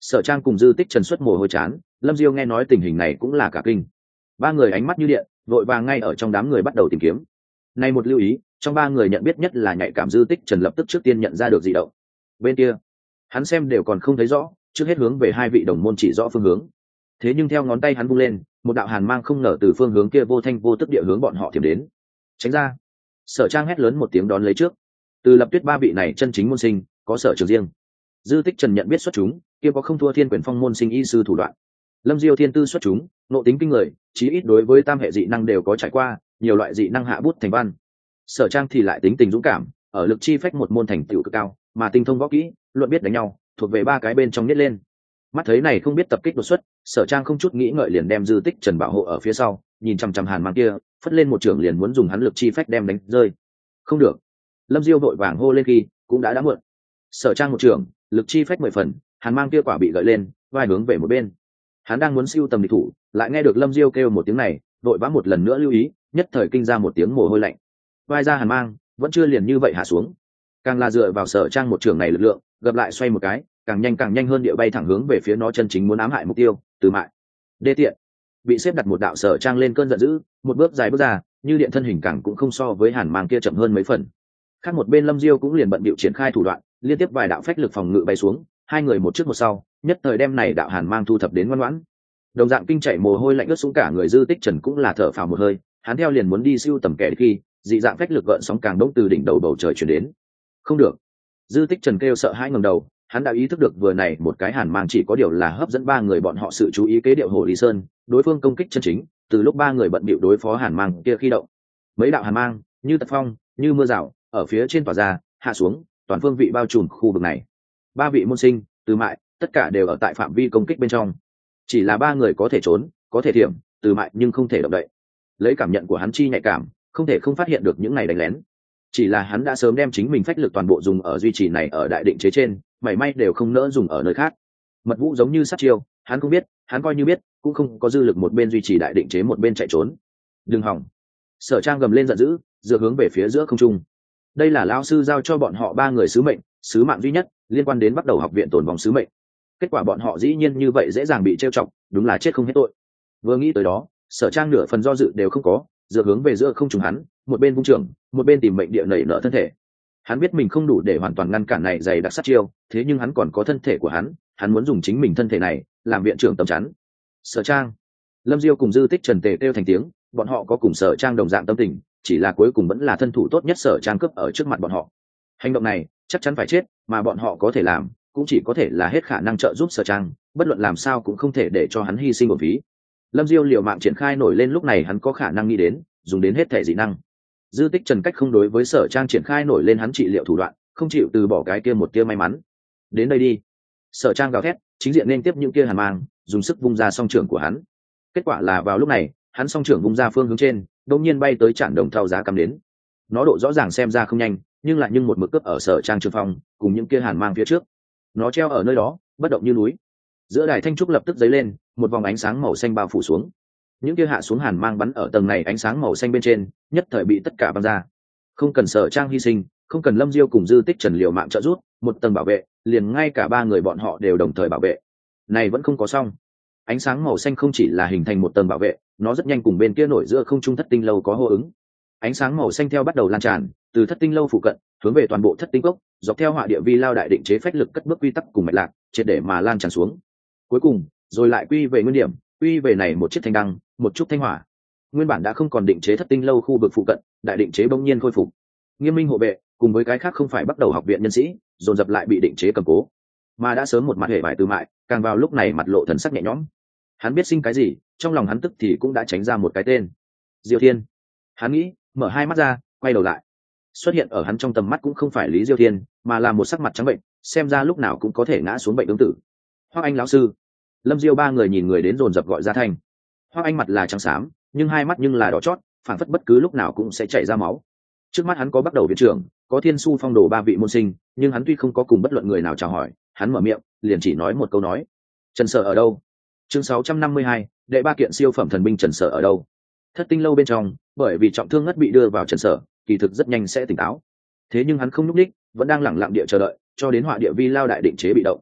Sở Trang cùng Dư Tích Trần xuất mồ hôi chán, Lâm Diêu nghe nói tình hình này cũng là cả kinh. Ba người ánh mắt như điện, vội vàng ngay ở trong đám người bắt đầu tìm kiếm. Nay một lưu ý, trong ba người nhận biết nhất là nhạy cảm Dư Tích Trần lập tức trước tiên nhận ra được dị động. Bên kia, hắn xem đều còn không thấy rõ, trước hết hướng về hai vị đồng môn chỉ rõ phương hướng. Thế nhưng theo ngón tay hắn vung lên, một đạo hàn mang không ngờ từ phương hướng kia vô thanh vô tức địa hướng bọn họ tìm đến. Tránh ra! Sở Trang hét lớn một tiếng đón lấy trước. Từ Lập Tuyết ba vị này chân chính môn sinh, có sở trường riêng. Dư Tích Trần nhận biết xuất chúng, kia có không thua Thiên Quyền Phong môn sinh y sư thủ đoạn. Lâm Diêu thiên tư xuất chúng, nộ tính kinh người, chí ít đối với tam hệ dị năng đều có trải qua, nhiều loại dị năng hạ bút thành văn. Sở Trang thì lại tính tình dũng cảm, ở lực chi phách một môn thành tựu cực cao, mà tinh thông võ kỹ, luận biết đánh nhau, thuộc về ba cái bên trong nhất lên. Mắt thấy này không biết tập kích đột xuất, Sở Trang không chút nghĩ ngợi liền đem Dư Tích Trần bảo hộ ở phía sau, nhìn chằm chằm hàn mang kia, phất lên một trường liền muốn dùng hắn lực chi phách đem đánh rơi. Không được! Lâm Diêu vội vàng hô lên khi cũng đã đã muộn. Sở Trang một trường, lực chi phách mười phần, hàn mang kia quả bị gợi lên, vai hướng về một bên. Hắn đang muốn siêu tầm địch thủ, lại nghe được Lâm Diêu kêu một tiếng này, vội vã một lần nữa lưu ý, nhất thời kinh ra một tiếng mồ hôi lạnh. Vai ra hàn mang, vẫn chưa liền như vậy hạ xuống, càng là dựa vào Sở Trang một trường này lực lượng, gập lại xoay một cái, càng nhanh càng nhanh hơn địa bay thẳng hướng về phía nó chân chính muốn ám hại mục tiêu, Từ Mại. Đê tiện! Bị xếp đặt một đạo Sở Trang lên cơn giận dữ, một bước dài bước ra, như điện thân hình càng cũng không so với hàn mang kia chậm hơn mấy phần. Khác một bên Lâm Diêu cũng liền bận bịu triển khai thủ đoạn, liên tiếp vài đạo phách lực phòng ngự bay xuống, hai người một trước một sau, nhất thời đem này đạo hàn mang thu thập đến ngoan ngoãn. Đồng dạng kinh chạy mồ hôi lạnh ướt xuống cả người Dư Tích Trần cũng là thở phào một hơi, hắn theo liền muốn đi siêu tầm kẻ khi, dị dạng phách lực gợn sóng càng đống từ đỉnh đầu bầu trời truyền đến. Không được! Dư Tích Trần kêu sợ hãi ngẩng đầu, hắn đã ý thức được vừa này một cái hàn mang chỉ có điều là hấp dẫn ba người bọn họ sự chú ý kế điệu Hồ Ly Sơn, đối phương công kích chân chính, từ lúc ba người bận bịu đối phó hàn mang kia khi động. Mấy đạo hàn mang, như tật phong, như mưa rào, ở phía trên tỏa ra, hạ xuống, toàn phương vị bao trùm khu vực này. Ba vị môn sinh, Từ Mại, tất cả đều ở tại phạm vi công kích bên trong. Chỉ là ba người có thể trốn, có thể thiểm, Từ Mại nhưng không thể động đậy. Lấy cảm nhận của hắn chi nhạy cảm, không thể không phát hiện được những này đánh lén. Chỉ là hắn đã sớm đem chính mình phách lực toàn bộ dùng ở duy trì này ở đại định chế trên, mảy may đều không nỡ dùng ở nơi khác. Mật Vũ giống như sát chiêu, hắn không biết, hắn coi như biết, cũng không có dư lực một bên duy trì đại định chế một bên chạy trốn. Đừng hỏng! Sở Trang gầm lên giận dữ, dựa hướng về phía giữa không trung. Đây là lão sư giao cho bọn họ ba người sứ mệnh, sứ mạng duy nhất liên quan đến bắt đầu học viện tồn vong sứ mệnh. Kết quả bọn họ dĩ nhiên như vậy dễ dàng bị trêu chọc, đúng là chết không hết tội. Vừa nghĩ tới đó, Sở Trang nửa phần do dự đều không có, dựa hướng về giữa không trung hắn, một bên vung trưởng, một bên tìm mệnh địa nảy nở thân thể. Hắn biết mình không đủ để hoàn toàn ngăn cản này dày đặc sát chiêu, thế nhưng hắn còn có thân thể của hắn, hắn muốn dùng chính mình thân thể này làm viện trưởng tầm chắn. Sở Trang! Lâm Diêu cùng Dư Tích Trần tề kêu thành tiếng, bọn họ có cùng Sở Trang đồng dạng tâm tình, chỉ là cuối cùng vẫn là thân thủ tốt nhất Sở Trang cướp ở trước mặt bọn họ. Hành động này chắc chắn phải chết, mà bọn họ có thể làm cũng chỉ có thể là hết khả năng trợ giúp Sở Trang, bất luận làm sao cũng không thể để cho hắn hy sinh uổng phí. Lâm Diêu liều mạng triển khai nổi lên, lúc này hắn có khả năng nghĩ đến dùng đến hết thể dị năng. Dư Tích Trần cách không đối với Sở Trang triển khai nổi lên hắn trị liệu thủ đoạn, không chịu từ bỏ cái kia một tia may mắn. Đến đây đi! Sở Trang gào thét, chính diện nên tiếp những kia hàn mang, dùng sức vung ra song trưởng của hắn. Kết quả là vào lúc này, hắn song trưởng vung ra phương hướng trên, đột nhiên bay tới chản đồng thau giá cắm đến. Nó độ rõ ràng xem ra không nhanh, nhưng lại nhưng một mực cướp ở Sở Trang trường phong, cùng những kia hàn mang phía trước. Nó treo ở nơi đó, bất động như núi. Giữa đài thanh trúc lập tức dấy lên, một vòng ánh sáng màu xanh bao phủ xuống. Những kia hạ xuống hàn mang bắn ở tầng này ánh sáng màu xanh bên trên, nhất thời bị tất cả băng ra. Không cần Sở Trang hy sinh, không cần Lâm Diêu cùng Dư Tích Trần liều mạng trợ giúp, một tầng bảo vệ, liền ngay cả ba người bọn họ đều đồng thời bảo vệ. Này vẫn không có xong. Ánh sáng màu xanh không chỉ là hình thành một tầng bảo vệ, nó rất nhanh cùng bên kia nổi giữa không trung thất tinh lâu có hô ứng. Ánh sáng màu xanh theo bắt đầu lan tràn, từ thất tinh lâu phụ cận hướng về toàn bộ thất tinh cốc, dọc theo họa địa vi lao đại định chế phách lực cất bước quy tắc cùng mạch lạc, triệt để mà lan tràn xuống. Cuối cùng, rồi lại quy về nguyên điểm, quy về này một chiếc thanh đăng, một chút thanh hỏa. Nguyên bản đã không còn định chế thất tinh lâu khu vực phụ cận, đại định chế bỗng nhiên khôi phục. Nghiêm minh hộ vệ, cùng với cái khác không phải bắt đầu học viện nhân sĩ, dồn dập lại bị định chế cầm cố. Mà đã sớm một mặt hề bại Từ Mại, càng vào lúc này mặt lộ thần sắc nhẹ nhõm. Hắn biết sinh cái gì, trong lòng hắn tức thì cũng đã tránh ra một cái tên. Diêu Thiên. Hắn nghĩ, mở hai mắt ra, quay đầu lại. Xuất hiện ở hắn trong tầm mắt cũng không phải Lý Diêu Thiên, mà là một sắc mặt trắng bệnh, xem ra lúc nào cũng có thể ngã xuống bệnh tương tự. Hoắc Anh lão sư. Lâm Diêu ba người nhìn người đến dồn dập gọi ra thành. Hoắc Anh mặt là trắng xám, nhưng hai mắt nhưng là đỏ chót, phảng phất bất cứ lúc nào cũng sẽ chảy ra máu. Trước mắt hắn có bắt đầu viện trưởng, có Thiên Su Phong đồ ba vị môn sinh, nhưng hắn tuy không có cùng bất luận người nào chào hỏi, hắn mở miệng, liền chỉ nói một câu nói: Trần Sở ở đâu? Chương sáu trăm năm mươi hai, đệ ba kiện siêu phẩm thần binh Trần Sở ở đâu? Thất tinh lâu bên trong, bởi vì trọng thương ngất bị đưa vào Trần Sở, kỳ thực rất nhanh sẽ tỉnh táo. Thế nhưng hắn không nhúc nhích, vẫn đang lẳng lặng địa chờ đợi, cho đến họa địa vi lao đại định chế bị động.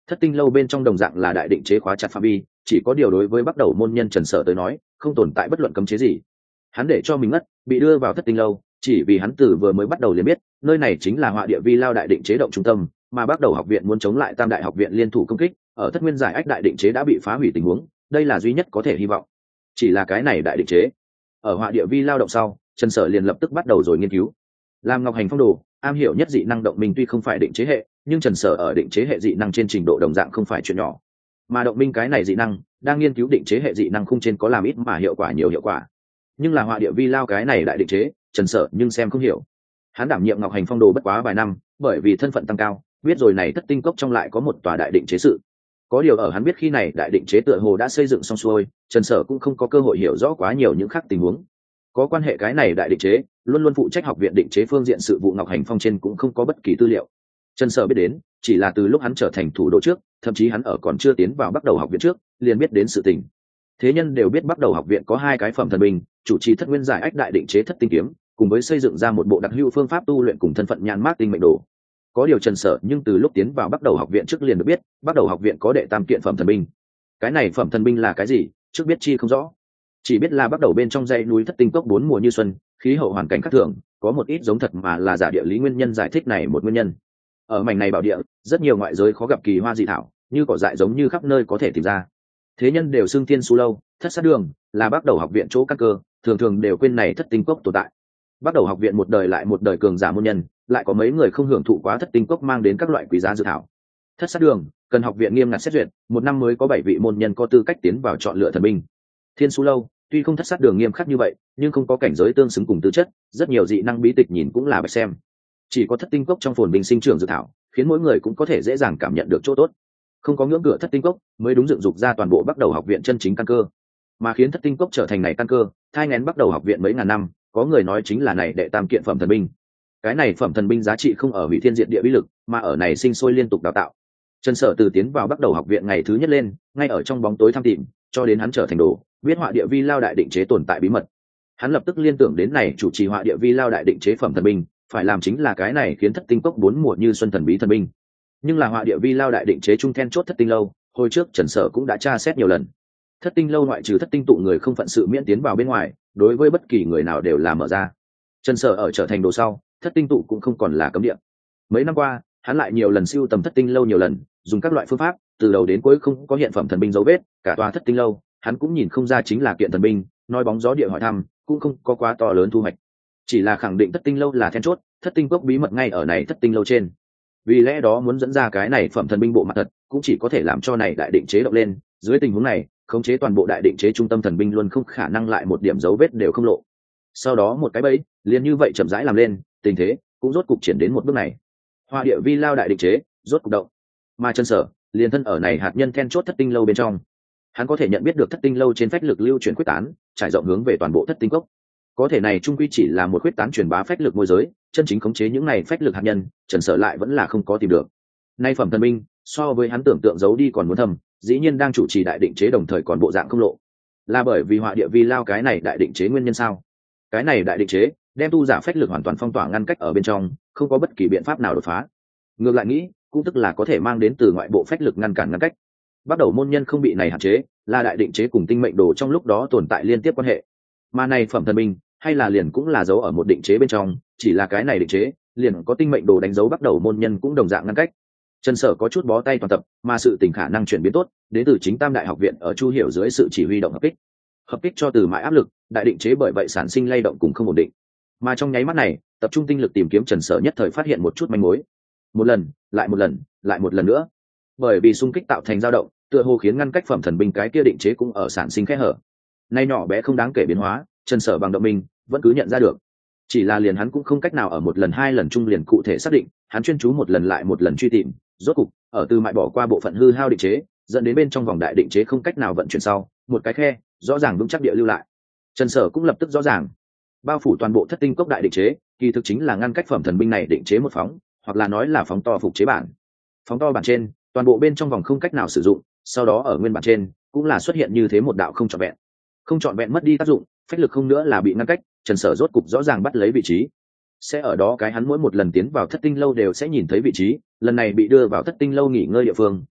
Thất tinh lâu bên trong đồng dạng là đại định chế khóa chặt phạm vi, chỉ có điều đối với bắt đầu môn nhân Trần Sở tới nói không tồn tại bất luận cấm chế gì. Hắn để cho mình ngất bị đưa vào thất tinh lâu chỉ vì hắn từ vừa mới bắt đầu liền biết nơi này chính là họa địa vi lao đại định chế động trung tâm, mà bắt đầu học viện muốn chống lại tam đại học viện liên thủ công kích, ở thất nguyên giải ách đại định chế đã bị phá hủy tình huống, đây là duy nhất có thể hy vọng. Chỉ là cái này đại định chế ở họa địa vi lao động sau, Trần Sở liền lập tức bắt đầu rồi nghiên cứu. Làm Ngọc Hành Phong đồ am hiểu nhất dị năng động minh tuy không phải định chế hệ, nhưng Trần Sở ở định chế hệ dị năng trên trình độ đồng dạng không phải chuyện nhỏ, mà động minh cái này dị năng đang nghiên cứu định chế hệ dị năng khung trên có làm ít mà hiệu quả nhiều hiệu quả, nhưng là họa địa vi lao cái này đại định chế Trần Sở nhưng xem không hiểu. Hắn đảm nhiệm Ngọc Hành Phong đồ bất quá vài năm, bởi vì thân phận tăng cao biết rồi này thất tinh cốc trong lại có một tòa đại định chế sự. Có điều ở hắn biết khi này đại định chế tựa hồ đã xây dựng xong xuôi, Trần Sở cũng không có cơ hội hiểu rõ quá nhiều những khác tình huống có quan hệ cái này đại định chế. Luôn luôn phụ trách học viện định chế phương diện sự vụ Ngọc Hành Phong trên cũng không có bất kỳ tư liệu. Trần Sở biết đến chỉ là từ lúc hắn trở thành thủ đô trước, thậm chí hắn ở còn chưa tiến vào bắt đầu học viện trước liền biết đến sự tình. Thế nhân đều biết bắt đầu học viện có hai cái phẩm thần binh, chủ trì thất nguyên giải ách đại định chế thất tinh kiếm, cùng với xây dựng ra một bộ đặc hữu phương pháp tu luyện cùng thân phận nhan mác tinh mệnh đồ. Có điều Trần Sở nhưng từ lúc tiến vào bắt đầu học viện trước liền được biết bắt đầu học viện có đệ tam kiện phẩm thần binh. Cái này phẩm thần binh là cái gì trước biết chi không rõ, chỉ biết là bắt đầu bên trong dãy núi thất tinh cốc bốn mùa như xuân, khí hậu hoàn cảnh khác thường, có một ít giống thật mà là giả địa lý nguyên nhân giải thích này một nguyên nhân. Ở mảnh này bảo địa rất nhiều ngoại giới khó gặp kỳ hoa dị thảo, như cỏ dại giống như khắp nơi có thể tìm ra. Thế nhân đều xưng thiên su lâu, thất sát đường là bắt đầu học viện chỗ căn cơ, thường thường đều quên này thất tinh cốc tồn tại. Bắt đầu học viện một đời lại một đời cường giả môn nhân, lại có mấy người không hưởng thụ quá thất tinh cốc mang đến các loại quý giá dự thảo. Thất sát đường cần học viện nghiêm ngặt xét duyệt, một năm mới có bảy vị môn nhân có tư cách tiến vào chọn lựa thần binh. Thiên su lâu tuy không thất sát đường nghiêm khắc như vậy, nhưng không có cảnh giới tương xứng cùng tư chất, rất nhiều dị năng bí tịch nhìn cũng là bạch xem. Chỉ có thất tinh cốc trong phồn bình sinh trưởng dự thảo, khiến mỗi người cũng có thể dễ dàng cảm nhận được chỗ tốt. Không có ngưỡng cửa thất tinh cốc mới đúng dựng dục ra toàn bộ bắt đầu học viện chân chính căn cơ, mà khiến thất tinh cốc trở thành này căn cơ thai ngén bắt đầu học viện mấy ngàn năm, có người nói chính là này đệ tam kiện phẩm thần binh. Cái này phẩm thần binh giá trị không ở hủy thiên diện địa bí lực, mà ở này sinh sôi liên tục đào tạo. Trần Sở từ tiến vào bắt đầu học viện ngày thứ nhất lên, ngay ở trong bóng tối thăm tìm, cho đến hắn trở thành đồ biết họa địa vi lao đại định chế tồn tại bí mật. Hắn lập tức liên tưởng đến này chủ trì họa địa vi lao đại định chế phẩm thần binh, phải làm chính là cái này khiến thất tinh cốc bốn mùa như xuân thần bí thần binh. Nhưng là họa địa vi lao đại định chế trung then chốt thất tinh lâu, hồi trước Trần Sở cũng đã tra xét nhiều lần. Thất tinh lâu ngoại trừ thất tinh tụ người không phận sự miễn tiến vào bên ngoài, đối với bất kỳ người nào đều là mở ra. Trần Sở ở trở thành đồ sau, thất tinh tụ cũng không còn là cấm địa. Mấy năm qua hắn lại nhiều lần siêu tầm thất tinh lâu nhiều lần, dùng các loại phương pháp, từ đầu đến cuối không có hiện phẩm thần binh dấu vết, cả tòa thất tinh lâu hắn cũng nhìn không ra chính là kiện thần binh, nói bóng gió địa hỏi thăm cũng không có quá to lớn thu hoạch, chỉ là khẳng định thất tinh lâu là then chốt, thất tinh cốc bí mật ngay ở này thất tinh lâu trên. Vì lẽ đó muốn dẫn ra cái này phẩm thần binh bộ mặt thật, cũng chỉ có thể làm cho này đại định chế động lên, dưới tình huống này khống chế toàn bộ đại định chế trung tâm thần binh luôn không khả năng lại một điểm dấu vết đều không lộ. Sau đó một cái bẫy liền như vậy chậm rãi làm lên, tình thế cũng rốt cục triển đến một bước này. Hoa địa vi lao đại định chế rốt cục động, mà Trần Sở liền thân ở này hạt nhân then chốt thất tinh lâu bên trong. Hắn có thể nhận biết được thất tinh lâu trên phách lực lưu chuyển quyết tán, trải rộng hướng về toàn bộ thất tinh cốc. Có thể này trung quy chỉ là một quyết tán truyền bá phách lực môi giới, chân chính khống chế những này phách lực hạt nhân, Trần Sở lại vẫn là không có tìm được. Nay phẩm thần binh so với hắn tưởng tượng giấu đi còn muốn thầm, dĩ nhiên đang chủ trì đại định chế đồng thời còn bộ dạng không lộ, là bởi vì họa địa vi lao cái này đại định chế nguyên nhân sao? Cái này đại định chế đem tu giả phách lực hoàn toàn phong tỏa ngăn cách ở bên trong, không có bất kỳ biện pháp nào đột phá. Ngược lại nghĩ cũng tức là có thể mang đến từ ngoại bộ phách lực ngăn cản ngăn cách. Bắt đầu môn nhân không bị này hạn chế, là đại định chế cùng tinh mệnh đồ trong lúc đó tồn tại liên tiếp quan hệ. Mà này phẩm thần binh hay là liền cũng là dấu ở một định chế bên trong, chỉ là cái này định chế liền có tinh mệnh đồ đánh dấu bắt đầu môn nhân cũng đồng dạng ngăn cách. Trần Sở có chút bó tay toàn tập, mà sự tình khả năng chuyển biến tốt đến từ chính Tam Đại học viện ở Chu Hiểu dưới sự chỉ huy động hợp kích. Hợp kích cho từ mãi áp lực, đại định chế bởi vậy sản sinh lay động cùng không ổn định. Mà trong nháy mắt này, tập trung tinh lực tìm kiếm Trần Sở nhất thời phát hiện một chút manh mối. Một lần, lại một lần, lại một lần nữa. Bởi vì xung kích tạo thành dao động, tựa hồ khiến ngăn cách phẩm thần binh cái kia định chế cũng ở sản sinh kẽ hở. Nay nhỏ bé không đáng kể biến hóa, Trần Sở bằng động mình vẫn cứ nhận ra được. Chỉ là liền hắn cũng không cách nào ở một lần hai lần chung liền cụ thể xác định, hắn chuyên chú một lần lại một lần truy tìm, rốt cục ở từ mại bỏ qua bộ phận hư hao định chế, dẫn đến bên trong vòng đại định chế không cách nào vận chuyển sau, một cái khe rõ ràng vững chắc địa lưu lại. Trần Sở cũng lập tức rõ ràng, bao phủ toàn bộ thất tinh cốc đại định chế, kỳ thực chính là ngăn cách phẩm thần binh này định chế một phóng, hoặc là nói là phóng to phục chế bản. Phóng to bản trên, toàn bộ bên trong vòng không cách nào sử dụng, sau đó ở nguyên bản trên cũng là xuất hiện như thế một đạo không trọn vẹn. Không trọn vẹn mất đi tác dụng, phách lực không nữa là bị ngăn cách, Trần Sở rốt cục rõ ràng bắt lấy vị trí. Sẽ ở đó cái hắn mỗi một lần tiến vào thất tinh lâu đều sẽ nhìn thấy vị trí, lần này bị đưa vào thất tinh lâu nghỉ ngơi địa phương,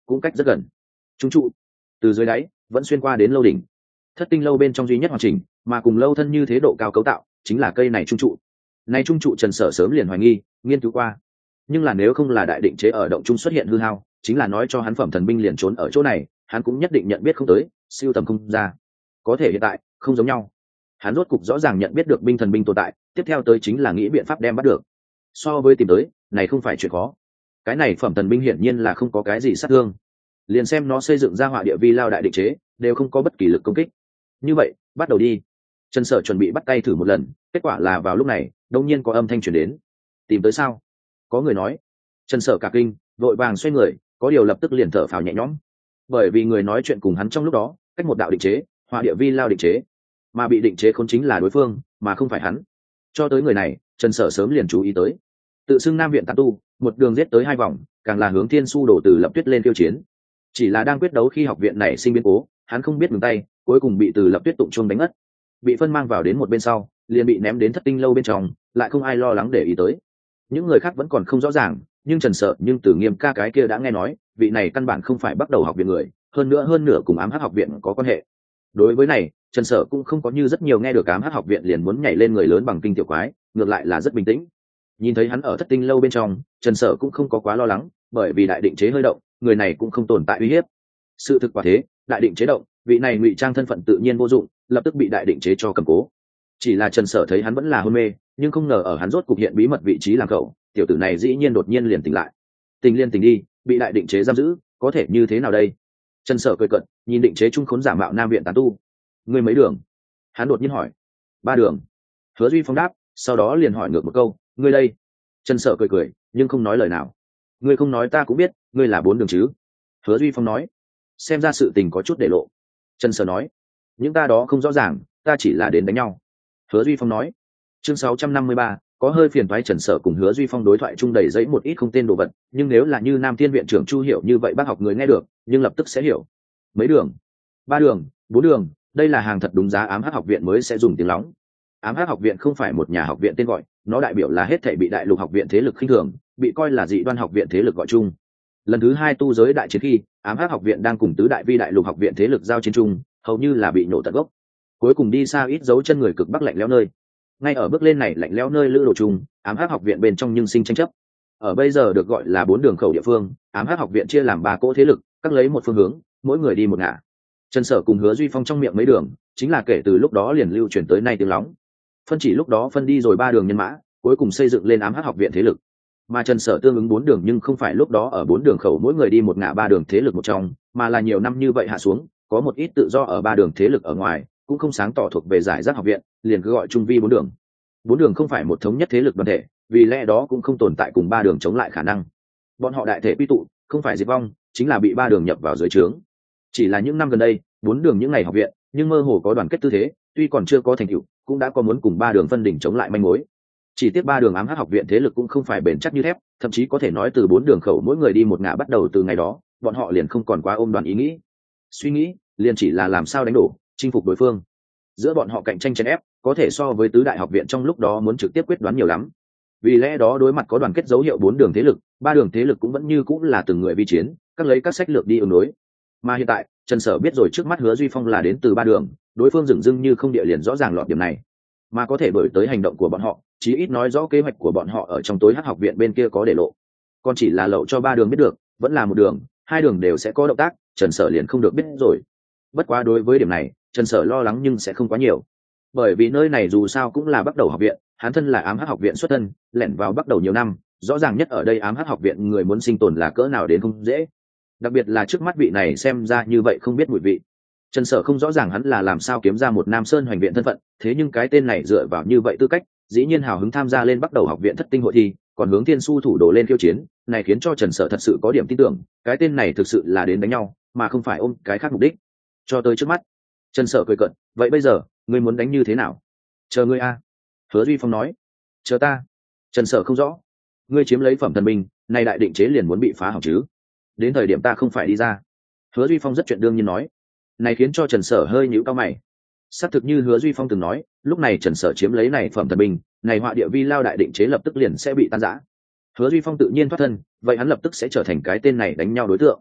cũng cách rất gần. Trung trụ từ dưới đáy vẫn xuyên qua đến lâu đỉnh, thất tinh lâu bên trong duy nhất hoàn chỉnh mà cùng lâu thân như thế độ cao cấu tạo chính là cây này trung trụ. Này trung trụ Trần Sở sớm liền hoài nghi, nghiên cứu qua, nhưng là nếu không là đại định chế ở động trung xuất hiện hư hao, chính là nói cho hắn phẩm thần binh liền trốn ở chỗ này, hắn cũng nhất định nhận biết không tới, siêu tầm không ra. Có thể hiện tại không giống nhau, hắn rốt cục rõ ràng nhận biết được binh thần binh tồn tại, tiếp theo tới chính là nghĩ biện pháp đem bắt được. So với tìm tới, này không phải chuyện khó. Cái này phẩm thần binh hiển nhiên là không có cái gì sát thương, liền xem nó xây dựng ra họa địa vi lao đại định chế đều không có bất kỳ lực công kích. Như vậy bắt đầu đi. Trần Sở chuẩn bị bắt tay thử một lần, kết quả là vào lúc này đột nhiên có âm thanh truyền đến. Tìm tới sao? Có người nói. Trần Sở cả kinh, vội vàng xoay người, có điều lập tức liền thở phào nhẹ nhõm, bởi vì người nói chuyện cùng hắn trong lúc đó cách một đạo định chế, họa địa vi lao định chế, mà bị định chế khốn chính là đối phương mà không phải hắn. Cho tới người này Trần Sở sớm liền chú ý tới, tự xưng Nam viện tán tu, một đường giết tới hai vòng, càng là hướng Thiên Su đổ từ Lập Tuyết lên tiêu chiến. Chỉ là đang quyết đấu khi học viện này sinh biến cố, hắn không biết ngừng tay, cuối cùng bị từ Lập Tuyết tụng chuông đánh ngất, bị phân mang vào đến một bên sau, liền bị ném đến thất tinh lâu bên trong, lại không ai lo lắng để ý tới. Những người khác vẫn còn không rõ ràng, nhưng Trần Sở nhưng từ Nghiêm ca cái kia đã nghe nói, vị này căn bản không phải bắt đầu học viện người, hơn nữa hơn nửa cùng ám hắc học viện có quan hệ. Đối với này, Trần Sở cũng không có như rất nhiều nghe được ám hắc học viện liền muốn nhảy lên người lớn bằng kinh tiểu quái, ngược lại là rất bình tĩnh. Nhìn thấy hắn ở thất tinh lâu bên trong, Trần Sở cũng không có quá lo lắng, bởi vì đại định chế hơi động, người này cũng không tồn tại uy hiếp. Sự thực quả thế, đại định chế động, vị này ngụy trang thân phận tự nhiên vô dụng, lập tức bị đại định chế cho cầm cố. Chỉ là Trần Sở thấy hắn vẫn là hôn mê, nhưng không ngờ ở hắn rốt cục hiện bí mật vị trí làm cậu, tiểu tử này dĩ nhiên đột nhiên liền tỉnh lại. Tình liên tình đi, bị đại định chế giam giữ, có thể như thế nào đây? Trần Sở cười cợt, nhìn định chế trung khốn giả mạo Nam viện tán tu. Ngươi mấy đường? Hắn đột nhiên hỏi. Ba đường. Hứa Duy Phong đáp, sau đó liền hỏi ngược một câu, ngươi đây? Trần Sở cười cười, nhưng không nói lời nào. Ngươi không nói ta cũng biết, ngươi là bốn đường chứ? Hứa Duy Phong nói. Xem ra sự tình có chút để lộ. Trần Sở nói, những ta đó không rõ ràng, ta chỉ là đến đánh nhau. Hứa Duy Phong nói. Chương sáu trăm năm mươi ba, có hơi phiền toái. Trần Sở cùng Hứa Duy Phong đối thoại chung đầy dẫy một ít không tên đồ vật, nhưng nếu là như Nam Thiên viện trưởng Chu Hiểu như vậy bác học người nghe được, nhưng lập tức sẽ hiểu. Mấy đường? Ba đường, bốn đường, đây là hàng thật đúng giá ám hắc học viện mới sẽ dùng tiếng lóng. Ám hắc học viện không phải một nhà học viện tên gọi, nó đại biểu là hết thảy bị đại lục học viện thế lực khinh thường, bị coi là dị đoan học viện thế lực gọi chung. Lần thứ hai tu giới đại chiến khi, ám hắc học viện đang cùng tứ đại vi đại lục học viện thế lực giao chiến chung, hầu như là bị nổ tận gốc. Cuối cùng đi xa ít dấu chân người cực bắc lạnh lẽo nơi. Ngay ở bước lên này lạnh lẽo nơi lữ đồ chung, ám hắc học viện bên trong nhưng sinh tranh chấp. Ở bây giờ được gọi là bốn đường khẩu địa phương, ám hắc học viện chia làm ba cỗ thế lực, các lấy một phương hướng, mỗi người đi một ngả. Trần Sở cùng Hứa Duy Phong trong miệng mấy đường, chính là kể từ lúc đó liền lưu truyền tới nay tiếng lóng. Phân chỉ lúc đó phân đi rồi ba đường nhân mã, cuối cùng xây dựng lên ám hắc học viện thế lực. Mà Trần Sở tương ứng bốn đường nhưng không phải lúc đó ở bốn đường khẩu mỗi người đi một ngả ba đường thế lực một trong, mà là nhiều năm như vậy hạ xuống, có một ít tự do ở ba đường thế lực ở ngoài, cũng không sáng tỏ thuộc về giải rác học viện, liền cứ gọi chung vi bốn đường. Bốn đường không phải một thống nhất thế lực đoàn thể, vì lẽ đó cũng không tồn tại cùng ba đường chống lại khả năng. Bọn họ đại thể quy tụ, không phải diệt vong, chính là bị ba đường nhập vào dưới trướng. Chỉ là những năm gần đây, bốn đường những ngày học viện, nhưng mơ hồ có đoàn kết tư thế, tuy còn chưa có thành tựu, cũng đã có muốn cùng ba đường phân đỉnh chống lại manh mối. Chỉ tiếc ba đường ám hắc học viện thế lực cũng không phải bền chắc như thép, thậm chí có thể nói từ bốn đường khẩu mỗi người đi một ngả bắt đầu từ ngày đó, bọn họ liền không còn quá ôm đoàn ý nghĩ. Suy nghĩ, liền chỉ là làm sao đánh đổ, chinh phục đối phương. Giữa bọn họ cạnh tranh chèn ép, có thể so với tứ đại học viện trong lúc đó muốn trực tiếp quyết đoán nhiều lắm. Vì lẽ đó đối mặt có đoàn kết dấu hiệu bốn đường thế lực, ba đường thế lực cũng vẫn như cũng là từng người vi chiến, các lấy các sách lược đi ứng đối. Mà hiện tại, Trần Sở biết rồi trước mắt Hứa Duy Phong là đến từ ba đường, đối phương dửng dưng như không địa liền rõ ràng lọt điểm này, mà có thể đổi tới hành động của bọn họ, chí ít nói rõ kế hoạch của bọn họ ở trong tối hắc học viện bên kia có để lộ. Còn chỉ là lậu cho ba đường biết được, vẫn là một đường, hai đường đều sẽ có động tác, Trần Sở liền không được biết rồi. Bất quá đối với điểm này, Trần Sở lo lắng nhưng sẽ không quá nhiều, bởi vì nơi này dù sao cũng là bắt đầu học viện, hắn thân là ám hắc học viện xuất thân, lẻn vào bắt đầu nhiều năm, rõ ràng nhất ở đây ám hắc học viện người muốn sinh tồn là cỡ nào đến không dễ. Đặc biệt là trước mắt vị này xem ra như vậy không biết mùi vị. Trần Sở không rõ ràng hắn là làm sao kiếm ra một Nam Sơn hoành viện thân phận, thế nhưng cái tên này dựa vào như vậy tư cách, dĩ nhiên hào hứng tham gia lên bắt đầu học viện thất tinh hội thi, còn hướng Thiên Su thủ đồ lên khiêu chiến, này khiến cho Trần Sở thật sự có điểm tin tưởng, cái tên này thực sự là đến đánh nhau, mà không phải ôm cái khác mục đích. Cho tới trước mắt, Trần Sở cười cợt, vậy bây giờ, ngươi muốn đánh như thế nào? Chờ ngươi a. Hứa Duy Phong nói. Chờ ta. Trần Sở không rõ. Ngươi chiếm lấy phẩm thần binh, này đại định chế liền muốn bị phá hỏng chứ? Đến thời điểm ta không phải đi ra. Hứa Duy Phong rất chuyện đương nhiên nói. Này khiến cho Trần Sở hơi nhíu cau mày. Xác thực như Hứa Duy Phong từng nói, lúc này Trần Sở chiếm lấy này phẩm thần binh, này họa địa vi lao đại định chế lập tức liền sẽ bị tan rã. Hứa Duy Phong tự nhiên thoát thân, vậy hắn lập tức sẽ trở thành cái tên này đánh nhau đối tượng.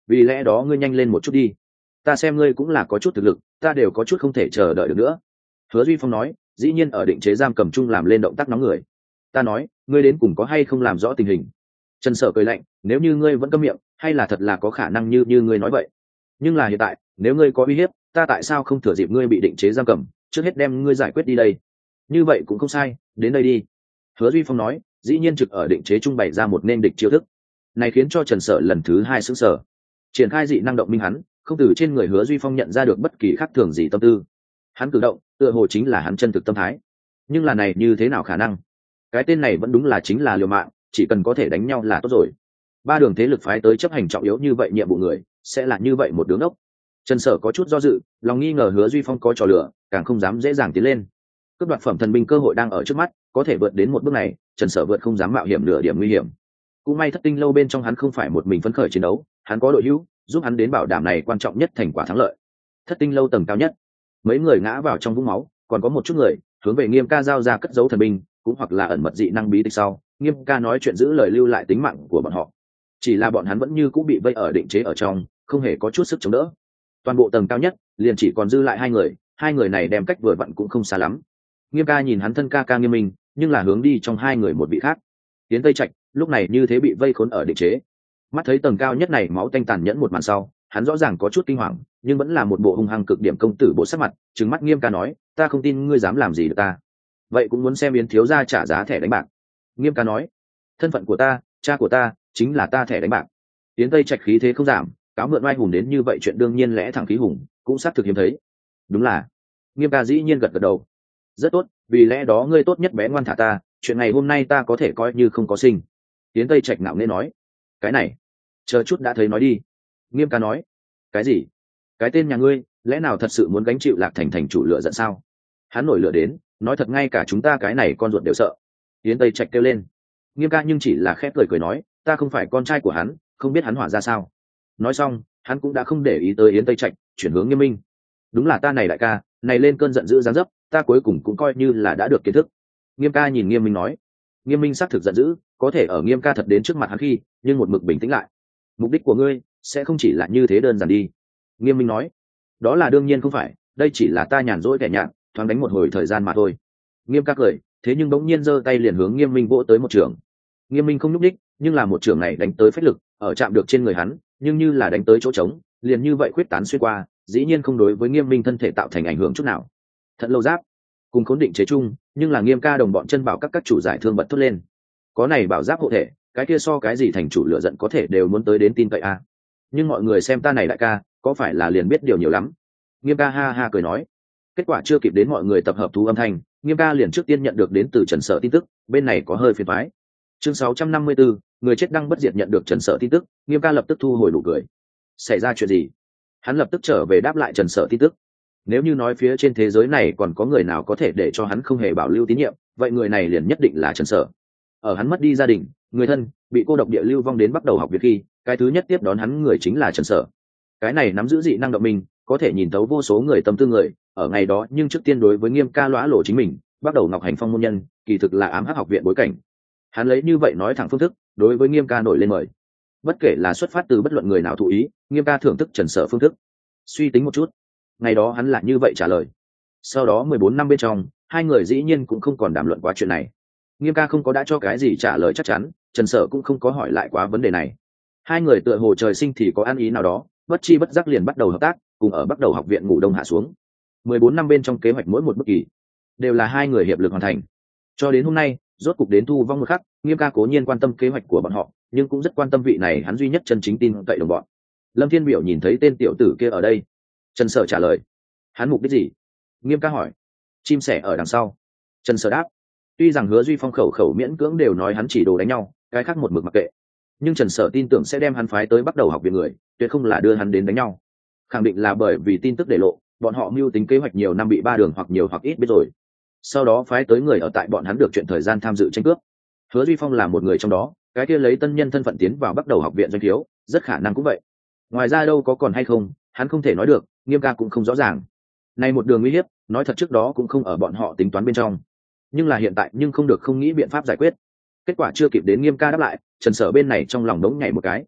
vì lẽ đó ngươi nhanh lên một chút đi, ta xem ngươi cũng là có chút thực lực, ta đều có chút không thể chờ đợi được nữa. Hứa Duy Phong nói, dĩ nhiên ở định chế giam cầm chung làm lên động tác nóng người. Ta nói, ngươi đến cùng có hay không làm rõ tình hình? Trần Sở cười lạnh, nếu như ngươi vẫn câm miệng, hay là thật là có khả năng như như ngươi nói vậy. Nhưng là hiện tại, nếu ngươi có uy hiếp, ta tại sao không thừa dịp ngươi bị định chế giam cầm, trước hết đem ngươi giải quyết đi đây? Như vậy cũng không sai, đến đây đi. Hứa Duy Phong nói, dĩ nhiên trực ở định chế trung bày ra một nên địch chiêu thức. Này khiến cho Trần Sở lần thứ hai sửng sở. Triển khai dị năng động minh hắn, không từ trên người Hứa Duy Phong nhận ra được bất kỳ khác thường gì tâm tư. Hắn cử động, tựa hồ chính là hắn chân thực tâm thái. Nhưng là này như thế nào khả năng? Cái tên này vẫn đúng là chính là liều mạng, chỉ cần có thể đánh nhau là tốt rồi. Ba đường thế lực phái tới chấp hành trọng yếu như vậy nhiệm vụ người, sẽ là như vậy một đứa ngốc. Trần Sở có chút do dự, lòng nghi ngờ Hứa Duy Phong có trò lửa, càng không dám dễ dàng tiến lên. Cướp đoạt phẩm thần binh cơ hội đang ở trước mắt, có thể vượt đến một bước này, Trần Sở vượt không dám mạo hiểm nửa điểm nguy hiểm. Cũng may Thất Tinh lâu bên trong hắn không phải một mình phấn khởi chiến đấu, hắn có đội hữu giúp hắn đến bảo đảm này quan trọng nhất thành quả thắng lợi. Thất Tinh lâu tầng cao nhất, mấy người ngã vào trong vũng máu, còn có một chút người hướng về Nghiêm Ca giao ra cất giấu thần binh, cũng hoặc là ẩn mật dị năng bí tịch sau, Nghiêm Ca nói chuyện giữ lời lưu lại tính mạng của bọn họ. Chỉ là bọn hắn vẫn như cũng bị vây ở định chế ở trong, không hề có chút sức chống đỡ. Toàn bộ tầng cao nhất liền chỉ còn dư lại hai người, hai người này đem cách vừa vặn cũng không xa lắm. Nghiêm Ca nhìn hắn thân ca ca Nghiêm Minh, nhưng là hướng đi trong hai người một vị khác. Tiến Tây Trạch lúc này như thế bị vây khốn ở định chế, mắt thấy tầng cao nhất này máu tanh tàn nhẫn một màn sau, hắn rõ ràng có chút kinh hoàng, nhưng vẫn là một bộ hung hăng cực điểm công tử bộ sắc mặt, trừng mắt Nghiêm Ca nói, ta không tin ngươi dám làm gì được ta, vậy cũng muốn xem Yến thiếu gia trả giá thẻ đánh bạc. Nghiêm Ca nói, thân phận của ta, cha của ta chính là ta thẻ đánh bạc. Yến Tây Trạch khí thế không giảm, cáo mượn oai hùng đến như vậy chuyện đương nhiên lẽ thẳng khí hùng, cũng xác thực hiếm thấy. Đúng là. Nghiêm Ca dĩ nhiên gật gật đầu. Rất tốt, vì lẽ đó ngươi tốt nhất bé ngoan thả ta, chuyện ngày hôm nay ta có thể coi như không có sinh. Yến Tây Trạch ngạo nghễ nói, cái này chờ chút đã thấy nói đi. Nghiêm Ca nói, cái gì? Cái tên nhà ngươi lẽ nào thật sự muốn gánh chịu Lạc Thành thành chủ lựa giận sao? Hắn nổi lửa đến, nói thật ngay cả chúng ta cái này con ruột đều sợ. Yến Tây Trạch kêu lên. Nghiêm Ca nhưng chỉ là khép cười cười nói, ta không phải con trai của hắn, không biết hắn hỏa ra sao. Nói xong, hắn cũng đã không để ý tới Yến Tây Trạch, chuyển hướng Nghiêm Minh. Đúng là ta này đại ca, này lên cơn giận dữ giáng dấp, ta cuối cùng cũng coi như là đã được kiến thức. Nghiêm Ca nhìn Nghiêm Minh nói. Nghiêm Minh xác thực giận dữ, có thể ở Nghiêm Ca thật đến trước mặt hắn khi, nhưng một mực bình tĩnh lại. Mục đích của ngươi sẽ không chỉ là như thế đơn giản đi. Nghiêm Minh nói. Đó là đương nhiên không phải, đây chỉ là ta nhàn rỗi kẻ nhạt, thoáng đánh một hồi thời gian mà thôi. Nghiêm Ca cười, thế nhưng bỗng nhiên giơ tay liền hướng Nghiêm Minh vỗ tới một trường. Nghiêm Minh không nhúc nhích, nhưng là một trường này đánh tới phách lực, ở chạm được trên người hắn, nhưng như là đánh tới chỗ trống, liền như vậy khuyết tán xuyên qua, dĩ nhiên không đối với Nghiêm Minh thân thể tạo thành ảnh hưởng chút nào. Thận lâu giáp, cùng khốn định chế chung, nhưng là Nghiêm Ca đồng bọn chân bảo các các chủ giải thương bật thốt lên. Có này bảo giáp hộ thể, cái kia so cái gì thành chủ lựa giận có thể đều muốn tới đến tin cậy a. Nhưng mọi người xem ta này đại ca, có phải là liền biết điều nhiều lắm? Nghiêm Ca ha ha cười nói. Kết quả chưa kịp đến mọi người tập hợp thu âm thanh, Nghiêm Ca liền trước tiên nhận được đến từ Trần Sở tin tức, bên này có hơi phiền toái. Chương sáu trăm năm mươi tư, người chết đăng bất diệt nhận được Trần Sở tin tức, Nghiêm Ca lập tức thu hồi nụ cười. Xảy ra chuyện gì? Hắn lập tức trở về đáp lại Trần Sở tin tức. Nếu như nói phía trên thế giới này còn có người nào có thể để cho hắn không hề bảo lưu tín nhiệm, vậy người này liền nhất định là Trần Sở. Ở hắn mất đi gia đình, người thân, bị cô độc địa lưu vong đến bắt đầu học việc khi, cái thứ nhất tiếp đón hắn người chính là Trần Sở. Cái này nắm giữ dị năng động mình, có thể nhìn thấu vô số người tâm tư người, ở ngày đó nhưng trước tiên đối với Nghiêm Ca lõa lộ chính mình, bắt đầu Ngọc Hành Phong môn nhân, kỳ thực là ám hắc học viện bối cảnh. Hắn lấy như vậy nói thẳng phương thức, đối với Nghiêm Ca nổi lên mời. Bất kể là xuất phát từ bất luận người nào thụ ý, Nghiêm Ca thưởng thức Trần Sở phương thức. Suy tính một chút, ngày đó hắn là như vậy trả lời. Sau đó mười bốn năm bên trong, hai người dĩ nhiên cũng không còn đàm luận quá chuyện này. Nghiêm Ca không có đã cho cái gì trả lời chắc chắn, Trần Sở cũng không có hỏi lại quá vấn đề này. Hai người tựa hồ trời sinh thì có ăn ý nào đó, bất chi bất giác liền bắt đầu hợp tác, cùng ở bắt đầu học viện ngủ đông hạ xuống. mười bốn năm bên trong kế hoạch mỗi một bước kỳ, đều là hai người hiệp lực hoàn thành. Cho đến hôm nay, rốt cục đến thu vong một khắc, Nghiêm Ca cố nhiên quan tâm kế hoạch của bọn họ, nhưng cũng rất quan tâm vị này hắn duy nhất chân chính tin cậy đồng bọn. Lâm Thiên Biểu nhìn thấy tên tiểu tử kia ở đây. Trần Sở trả lời. Hắn mục đích gì? Nghiêm Ca hỏi. Chim sẻ ở đằng sau. Trần Sở đáp. Tuy rằng Hứa Duy Phong khẩu khẩu miễn cưỡng đều nói hắn chỉ đồ đánh nhau, cái khác một mực mặc kệ, nhưng Trần Sở tin tưởng sẽ đem hắn phái tới bắt đầu học viện người, tuyệt không là đưa hắn đến đánh nhau. Khẳng định là bởi vì tin tức để lộ, bọn họ mưu tính kế hoạch nhiều năm bị ba đường hoặc nhiều hoặc ít biết rồi. Sau đó phái tới người ở tại bọn hắn được chuyện thời gian tham dự tranh cướp. Hứa Duy Phong là một người trong đó, cái kia lấy tân nhân thân phận tiến vào bắt đầu học viện doanh thiếu, rất khả năng cũng vậy. Ngoài ra đâu có còn hay không, hắn không thể nói được, Nghiêm Ca cũng không rõ ràng. Này một đường nguy hiếp, nói thật trước đó cũng không ở bọn họ tính toán bên trong. Nhưng là hiện tại nhưng không được không nghĩ biện pháp giải quyết. Kết quả chưa kịp đến Nghiêm Ca đáp lại, Trần Sở bên này trong lòng đống nhảy một cái.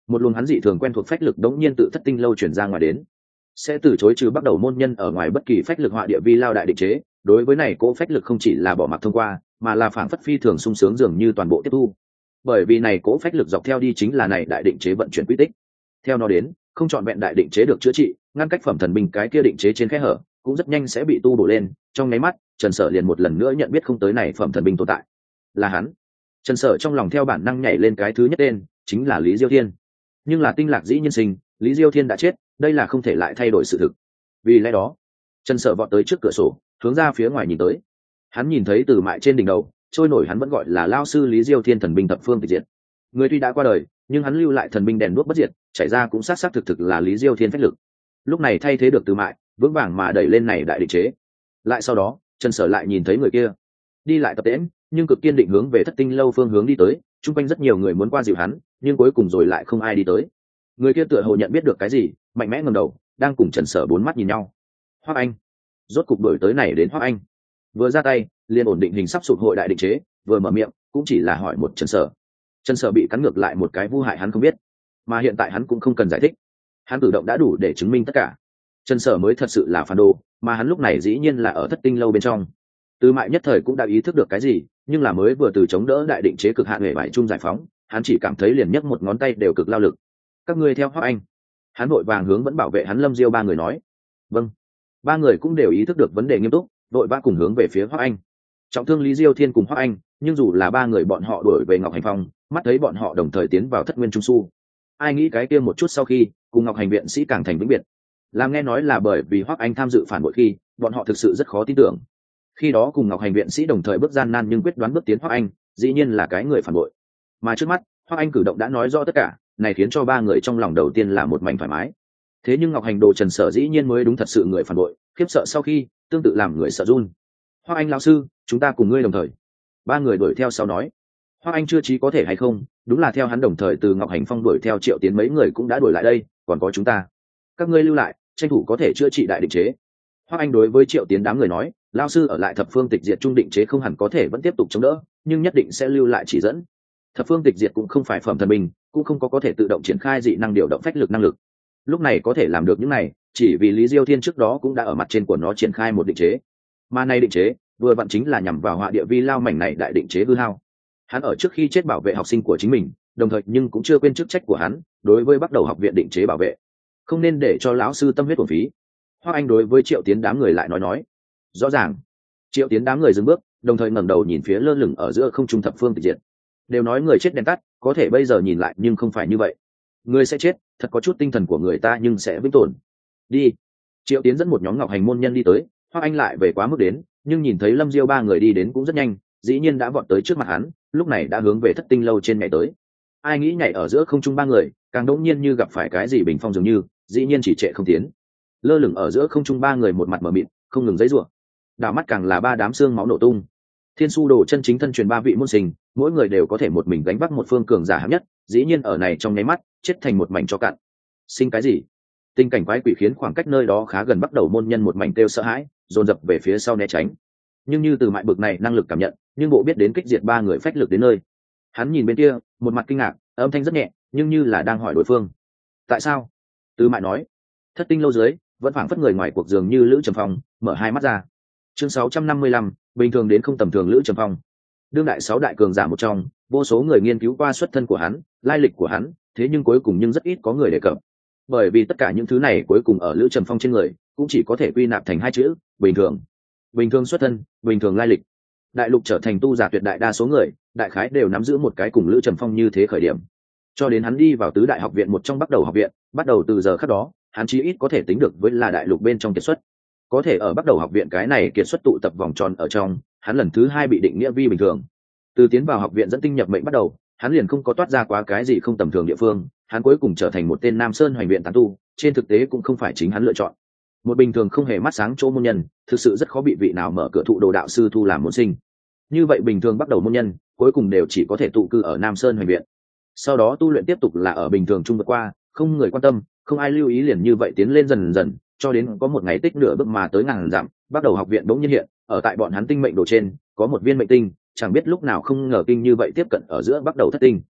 một luồng hắn dị thường quen thuộc phách lực đống nhiên tự thất tinh lâu chuyển ra ngoài đến, sẽ từ chối trừ bắt đầu môn nhân ở ngoài bất kỳ phách lực họa địa vi lao đại định chế. Đối với này cỗ phách lực không chỉ là bỏ mặc thông qua, mà là phảng phất phi thường sung sướng dường như toàn bộ tiếp thu. Bởi vì này cỗ phách lực dọc theo đi chính là này đại định chế vận chuyển quy tích. Theo nó đến, không chọn vẹn đại định chế được chữa trị, ngăn cách phẩm thần binh cái kia định chế trên khe hở cũng rất nhanh sẽ bị tu bổ lên. Trong nháy mắt, Trần Sở liền một lần nữa nhận biết không tới này phẩm thần binh tồn tại. Là hắn. Trần Sở trong lòng theo bản năng nhảy lên cái thứ nhất tên, chính là Lý Diêu Thiên. Nhưng là tinh lạc dĩ nhân sinh, Lý Diêu Thiên đã chết, đây là không thể lại thay đổi sự thực. Vì lẽ đó, Trần Sở vọt tới trước cửa sổ, hướng ra phía ngoài nhìn tới. Hắn nhìn thấy từ mại trên đỉnh đầu trôi nổi hắn vẫn gọi là lao sư Lý Diêu Thiên thần binh thập phương tịch diệt. Người tuy đã qua đời, nhưng hắn lưu lại thần binh đèn đuốc bất diệt, chảy ra cũng xác xác thực thực là Lý Diêu Thiên phách lực. Lúc này thay thế được từ mại, vững vàng mà đẩy lên này đại định chế. Lại sau đó, Trần Sở lại nhìn thấy người kia đi lại tập tễnh, nhưng cực kiên định hướng về thất tinh lâu phương hướng đi tới. Trung quanh rất nhiều người muốn qua dịu hắn, nhưng cuối cùng rồi lại không ai đi tới. Người kia tựa hồ nhận biết được cái gì, mạnh mẽ ngẩng đầu, đang cùng Trần Sở bốn mắt nhìn nhau. Hoắc Anh, rốt cục đổi tới này đến Hoắc Anh. Vừa ra tay liền ổn định hình sắp sụp hội đại định chế, vừa mở miệng cũng chỉ là hỏi một Trần Sở. Trần Sở bị cắn ngược lại một cái vu hại hắn không biết, mà hiện tại hắn cũng không cần giải thích, hắn cử động đã đủ để chứng minh tất cả. Trần Sở mới thật sự là phản đồ, mà hắn lúc này dĩ nhiên là ở thất tinh lâu bên trong. Từ mại nhất thời cũng đã ý thức được cái gì, nhưng là mới vừa từ chống đỡ đại định chế cực hạn hệ vải trung giải phóng, hắn chỉ cảm thấy liền nhấc một ngón tay đều cực lao lực. Các ngươi theo Hoắc Anh. Hắn vội vàng hướng vẫn bảo vệ hắn Lâm Diêu ba người nói. Vâng. Ba người cũng đều ý thức được vấn đề nghiêm túc, vội vã cùng hướng về phía Hoắc Anh. Trọng thương Lý Diêu Thiên cùng Hoắc Anh, nhưng dù là ba người bọn họ đuổi về Ngọc Hành Phong, mắt thấy bọn họ đồng thời tiến vào thất nguyên trung su. Ai nghĩ cái kia một chút sau khi, cùng Ngọc Hành viện sĩ càng thành vĩnh biệt. Làm nghe nói là bởi vì Hoắc Anh tham dự phản bội khi, bọn họ thực sự rất khó tin tưởng. Khi đó cùng Ngọc Hành viện sĩ đồng thời bước gian nan nhưng quyết đoán bước tiến Hoắc Anh, dĩ nhiên là cái người phản bội. Mà trước mắt, Hoắc Anh cử động đã nói rõ tất cả, này khiến cho ba người trong lòng đầu tiên là một mảnh thoải mái. Thế nhưng Ngọc Hành đồ Trần Sở dĩ nhiên mới đúng thật sự người phản bội, khiếp sợ sau khi, tương tự làm người sợ run. Hoắc Anh lão sư, chúng ta cùng ngươi đồng thời. Ba người đuổi theo sau nói. Hoắc Anh chưa chí có thể hay không, đúng là theo hắn đồng thời từ Ngọc Hành Phong đuổi theo Triệu Tiến mấy người cũng đã đuổi lại đây, còn có chúng ta. Các ngươi lưu lại, tranh thủ có thể chữa trị đại định chế. Hoắc Anh đối với Triệu Tiến đám người nói, lão sư ở lại thập phương tịch diệt trung định chế không hẳn có thể vẫn tiếp tục chống đỡ, nhưng nhất định sẽ lưu lại chỉ dẫn. Thập phương tịch diệt cũng không phải phẩm thần binh, cũng không có có thể tự động triển khai dị năng điều động phách lực năng lực. Lúc này có thể làm được những này, chỉ vì Lý Diêu Thiên trước đó cũng đã ở mặt trên của nó triển khai một định chế. Mà này định chế, vừa vặn chính là nhằm vào họa địa vi lao mảnh này đại định chế hư hao. Hắn ở trước khi chết bảo vệ học sinh của chính mình, đồng thời nhưng cũng chưa quên chức trách của hắn, đối với bắt đầu học viện định chế bảo vệ. Không nên để cho lão sư tâm huyết uổng phí. Hoắc Anh đối với Triệu Tiến đám người lại nói nói. Rõ ràng. Triệu Tiến đám người dừng bước, đồng thời ngẩng đầu nhìn phía lơ lửng ở giữa không trung thập phương tịch diệt. Đều nói người chết đèn tắt, có thể bây giờ nhìn lại nhưng không phải như vậy. Người sẽ chết, thật có chút tinh thần của người ta nhưng sẽ vĩnh tồn. Đi. Triệu Tiến dẫn một nhóm Ngọc Hành môn nhân đi tới, Hoắc Anh lại về quá mức đến, nhưng nhìn thấy Lâm Diêu ba người đi đến cũng rất nhanh, dĩ nhiên đã vọt tới trước mặt hắn, lúc này đã hướng về thất tinh lâu trên nhảy tới. Ai nghĩ nhảy ở giữa không trung ba người, càng đống nhiên như gặp phải cái gì bình phong dường như, dĩ nhiên chỉ trệ không tiến. Lơ lửng ở giữa không trung ba người một mặt mở mịt, không ngừng giãy giụa. Đảo mắt càng là ba đám xương máu nổ tung. Thiên Su Đồ chân chính thân truyền ba vị môn sinh, mỗi người đều có thể một mình gánh vác một phương cường giả hạng nhất, dĩ nhiên ở này trong nháy mắt, chết thành một mảnh cho cạn. Sinh cái gì? Tình cảnh quái quỷ khiến khoảng cách nơi đó khá gần bắt đầu môn nhân một mảnh kêu sợ hãi, dồn dập về phía sau né tránh. Nhưng như từ mại bực này năng lực cảm nhận, nhưng bộ biết đến kích diệt ba người phách lực đến nơi. Hắn nhìn bên kia, một mặt kinh ngạc, âm thanh rất nhẹ, nhưng như là đang hỏi đối phương. Tại sao? Từ mại nói. Thất tinh lâu dưới, vẫn phảng phất người ngoài cuộc dường như Lữ Trầm Phong, mở hai mắt ra. Chương sáu trăm năm mươi lăm, bình thường đến không tầm thường Lữ Trầm Phong. Đương đại sáu đại cường giả một trong, vô số người nghiên cứu qua xuất thân của hắn, lai lịch của hắn, thế nhưng cuối cùng nhưng rất ít có người đề cập. Bởi vì tất cả những thứ này cuối cùng ở Lữ Trầm Phong trên người, cũng chỉ có thể quy nạp thành hai chữ, bình thường. Bình thường xuất thân, bình thường lai lịch. Đại lục trở thành tu giả tuyệt đại đa số người, đại khái đều nắm giữ một cái cùng Lữ Trầm Phong như thế khởi điểm. Cho đến hắn đi vào tứ đại học viện một trong bắt đầu học viện, bắt đầu từ giờ khắc đó, hắn chí ít có thể tính được với là đại lục bên trong kiệt xuất. Có thể ở bắt đầu học viện cái này kiệt xuất tụ tập vòng tròn ở trong, hắn lần thứ hai bị định nghĩa vi bình thường. Từ tiến vào học viện dẫn tinh nhập mệnh bắt đầu, hắn liền không có toát ra quá cái gì không tầm thường địa phương, hắn cuối cùng trở thành một tên Nam Sơn hoành viện tán tu, trên thực tế cũng không phải chính hắn lựa chọn. Một bình thường không hề mắt sáng chỗ môn nhân, thực sự rất khó bị vị nào mở cửa thụ đồ đạo sư thu làm môn sinh. Như vậy bình thường bắt đầu môn nhân, cuối cùng đều chỉ có thể tụ cư ở Nam Sơn hoành viện. Sau đó tu luyện tiếp tục là ở bình thường trung vượt qua, không người quan tâm, không ai lưu ý liền như vậy tiến lên dần dần, cho đến có một ngày tích nửa bước mà tới ngàn dặm, bắt đầu học viện bỗng nhiên hiện, ở tại bọn hắn tinh mệnh đồ trên, có một viên mệnh tinh, chẳng biết lúc nào không ngờ kinh như vậy tiếp cận ở giữa bắt đầu thất tinh.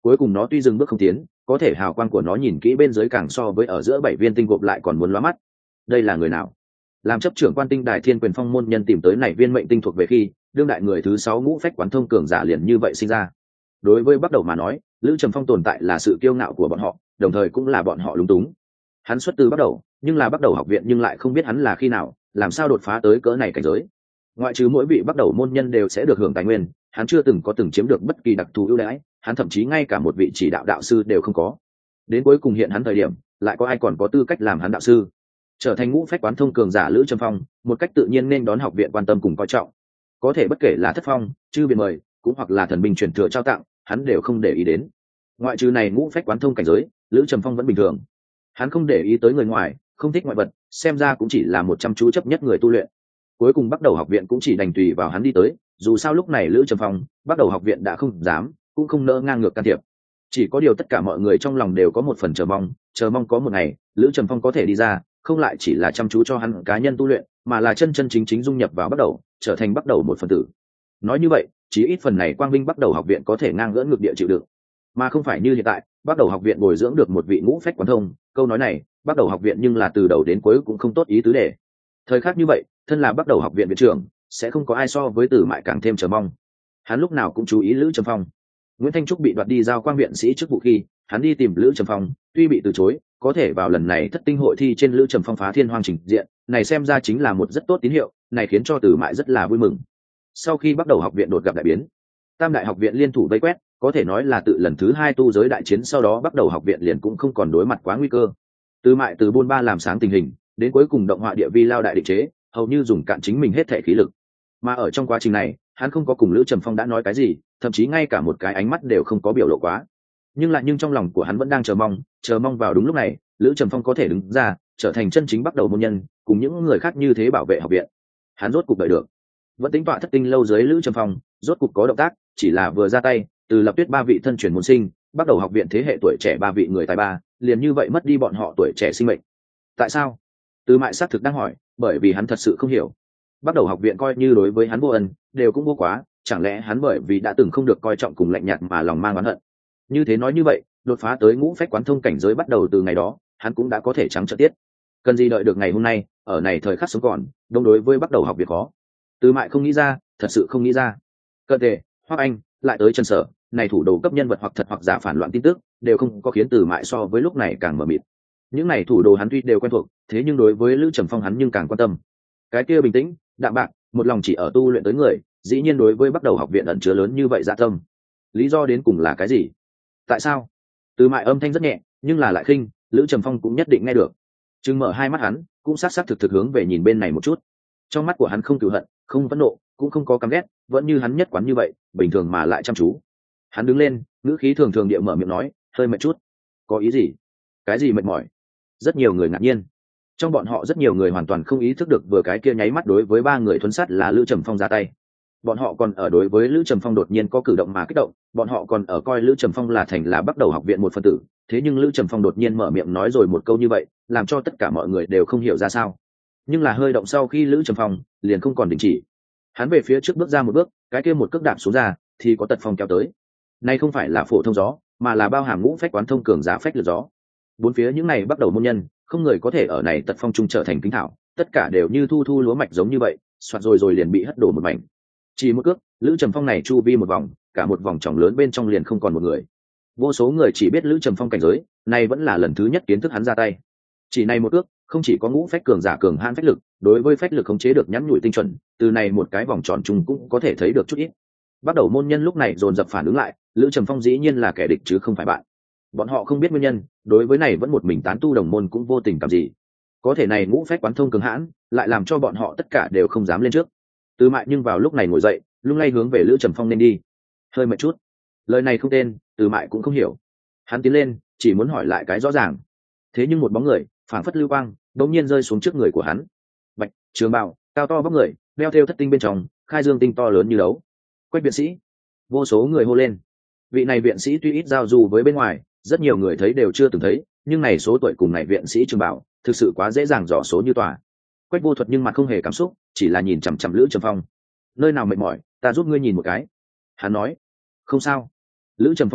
cuối cùng nó tuy dừng bước không tiến, có thể hào quang của nó nhìn kỹ bên dưới càng so với ở giữa bảy viên tinh gộp lại còn muốn lóa mắt. Đây là người nào? Làm chấp trưởng quan tinh đài thiên quyền phong môn nhân tìm tới này viên mệnh tinh thuộc về khi đương đại người thứ sáu ngũ phách quán thông cường giả liền như vậy sinh ra. Đối với bắt đầu mà nói, Lữ Trầm Phong tồn tại là sự kiêu ngạo của bọn họ, đồng thời cũng là bọn họ lúng túng. Hắn xuất từ bắt đầu, nhưng là bắt đầu học viện nhưng lại không biết hắn là khi nào, làm sao đột phá tới cỡ này cảnh giới. Ngoại trừ mỗi vị bắt đầu môn nhân đều sẽ được hưởng tài nguyên, hắn chưa từng có từng chiếm được bất kỳ đặc thù ưu đãi, hắn thậm chí ngay cả một vị chỉ đạo đạo sư đều không có. Đến cuối cùng hiện hắn thời điểm, lại có ai còn có tư cách làm hắn đạo sư? Trở thành ngũ phách quán thông cường giả Lữ Trầm Phong, một cách tự nhiên nên đón học viện quan tâm cùng coi trọng. Có thể bất kể là thất phong, chư biệt mời, cũng hoặc là thần binh truyền thừa trao tặng, hắn đều không để ý đến. Ngoại trừ này ngũ phách quán thông cảnh giới, Lữ Trầm Phong vẫn bình thường. Hắn không để ý tới người ngoài, không thích ngoại vật, xem ra cũng chỉ là một chăm chú chấp nhất người tu luyện. Cuối cùng bắt đầu học viện cũng chỉ đành tùy vào hắn đi tới, dù sao lúc này Lữ Trầm Phong, bắt đầu học viện đã không dám, cũng không nỡ ngang ngược can thiệp. Chỉ có điều tất cả mọi người trong lòng đều có một phần chờ mong, chờ mong có một ngày, Lữ Trầm Phong có thể đi ra, không lại chỉ là chăm chú cho hắn cá nhân tu luyện, mà là chân chân chính chính dung nhập vào bắt đầu, trở thành bắt đầu một phần tử. Nói như vậy, chí ít phần này quang vinh bắt đầu học viện có thể ngang ngỡ ngược địa chịu đựng, mà không phải như hiện tại, bắt đầu học viện bồi dưỡng được một vị ngũ phách quán thông. Câu nói này, bắt đầu học viện nhưng là từ đầu đến cuối cũng không tốt ý tứ để. Thời khắc như vậy, thân là bắt đầu học viện viện trưởng, sẽ không có ai so với Tử Mại càng thêm chờ mong. Hắn lúc nào cũng chú ý Lữ Trầm Phong. Nguyễn Thanh Trúc bị đoạt đi giao quang viện sĩ chức vụ khi, hắn đi tìm Lữ Trầm Phong, tuy bị từ chối, có thể vào lần này thất tinh hội thi trên Lữ Trầm Phong phá thiên hoang trình diện, này xem ra chính là một rất tốt tín hiệu, này khiến cho Tử Mại rất là vui mừng. Sau khi bắt đầu học viện đột gặp đại biến, tam đại học viện liên thủ vây quét, có thể nói là tự lần thứ hai tu giới đại chiến sau đó bắt đầu học viện liền cũng không còn đối mặt quá nguy cơ. Tử Mại từ buôn ba làm sáng tình hình, đến cuối cùng động họa địa vi lao đại định chế, hầu như dùng cạn chính mình hết thể khí lực. Mà ở trong quá trình này, hắn không có cùng Lữ Trầm Phong đã nói cái gì, thậm chí ngay cả một cái ánh mắt đều không có biểu lộ quá. Nhưng lại nhưng trong lòng của hắn vẫn đang chờ mong, chờ mong vào đúng lúc này, Lữ Trầm Phong có thể đứng ra, trở thành chân chính bắt đầu môn nhân, cùng những người khác như thế bảo vệ học viện. Hắn rốt cục đợi được. Vẫn tính tọa thất tinh lâu dưới Lữ Trầm Phong, rốt cục có động tác, chỉ là vừa ra tay, từ Lập Tuyết ba vị thân truyền môn sinh, bắt đầu học viện thế hệ tuổi trẻ ba vị người tài ba, liền như vậy mất đi bọn họ tuổi trẻ sinh mệnh. Tại sao? Từ Mại xác thực đang hỏi, bởi vì hắn thật sự không hiểu. Bắt đầu học viện coi như đối với hắn vô ân, đều cũng vô quá, chẳng lẽ hắn bởi vì đã từng không được coi trọng cùng lạnh nhạt mà lòng mang oán hận? Như thế nói như vậy, đột phá tới ngũ phách quán thông cảnh giới bắt đầu từ ngày đó, hắn cũng đã có thể trắng trợn tiết. Cần gì đợi được ngày hôm nay, ở này thời khắc sống còn, đông đối với bắt đầu học việc khó. Từ Mại không nghĩ ra, thật sự không nghĩ ra. Cận Tề, Hoắc Anh, lại tới chân sở, này thủ đồ cấp nhân vật hoặc thật hoặc giả phản loạn tin tức, đều không có khiến Từ Mại so với lúc này càng mờ mịt. Những này thủ đồ hắn tuy đều quen thuộc, thế nhưng đối với Lữ Trầm Phong hắn nhưng càng quan tâm. Cái kia bình tĩnh, đạm bạc, một lòng chỉ ở tu luyện tới người, dĩ nhiên đối với bắt đầu học viện ẩn chứa lớn như vậy dạ tâm. Lý do đến cùng là cái gì? Tại sao? Từ Mại âm thanh rất nhẹ, nhưng là lại khinh, Lữ Trầm Phong cũng nhất định nghe được. Trừng mở hai mắt hắn, cũng sát sát thực thực hướng về nhìn bên này một chút. Trong mắt của hắn không cừu hận, không phẫn nộ, cũng không có căm ghét, vẫn như hắn nhất quán như vậy, bình thường mà lại chăm chú. Hắn đứng lên, ngữ khí thường thường địa mở miệng nói, hơi mệt chút. Có ý gì? Cái gì mệt mỏi? Rất nhiều người ngạc nhiên. Trong bọn họ rất nhiều người hoàn toàn không ý thức được vừa cái kia nháy mắt đối với ba người thuần sát là Lữ Trầm Phong ra tay. Bọn họ còn ở đối với Lữ Trầm Phong đột nhiên có cử động mà kích động, bọn họ còn ở coi Lữ Trầm Phong là thành là bắt đầu học viện một phần tử, thế nhưng Lữ Trầm Phong đột nhiên mở miệng nói rồi một câu như vậy, làm cho tất cả mọi người đều không hiểu ra sao. Nhưng là hơi động sau khi Lữ Trầm Phong liền không còn đình chỉ. Hắn về phía trước bước ra một bước, cái kia một cước đạp xuống ra, thì có tật phong kéo tới. Nay không phải là phổ thông gió, mà là bao hàm ngũ phách quán thông cường giả phách lực gió. Bốn phía những này bắt đầu môn nhân, không người có thể ở này tật phong trung trở thành kính thảo, tất cả đều như thu thu lúa mạch giống như vậy, soạt rồi rồi liền bị hất đổ một mảnh. Chỉ một cước, Lữ Trầm Phong này chu vi một vòng, cả một vòng tròn lớn bên trong liền không còn một người. Vô số người chỉ biết Lữ Trầm Phong cảnh giới, này vẫn là lần thứ nhất kiến thức hắn ra tay. Chỉ này một cước, không chỉ có ngũ phách cường giả cường hãn phách lực, đối với phách lực khống chế được nhắn nhủi tinh chuẩn, từ này một cái vòng tròn chung cũng có thể thấy được chút ít. Bắt đầu môn nhân lúc này dồn dập phản ứng lại, Lữ Trầm Phong dĩ nhiên là kẻ địch chứ không phải bạn. Bọn họ không biết nguyên nhân, đối với này vẫn một mình tán tu đồng môn cũng vô tình cảm gì. Có thể này ngũ phách quán thông cường hãn, lại làm cho bọn họ tất cả đều không dám lên trước. Từ Mại nhưng vào lúc này ngồi dậy, lung lay hướng về Lữ Trầm Phong nên đi. Hơi mệt chút. Lời này không tên, Từ Mại cũng không hiểu. Hắn tiến lên, chỉ muốn hỏi lại cái rõ ràng. Thế nhưng một bóng người, phảng phất lưu quang, đột nhiên rơi xuống trước người của hắn. Bạch, trường bào, cao to vóc người, đeo theo thất tinh bên trong, khai dương tinh to lớn như đấu. Quách viện sĩ. Vô số người hô lên. Vị này viện sĩ tuy ít giao du với bên ngoài, rất nhiều người thấy đều chưa từng thấy, nhưng này số tuổi cùng này viện sĩ trường bảo thực sự quá dễ dàng dò số như tòa. Quách vô thuật nhưng mặt không hề cảm xúc, chỉ là nhìn chằm chằm Lữ Trầm Phong. Nơi nào mệt mỏi, ta giúp ngươi nhìn một cái. Hắn nói. Không sao. Lữ Trầm Phong nói,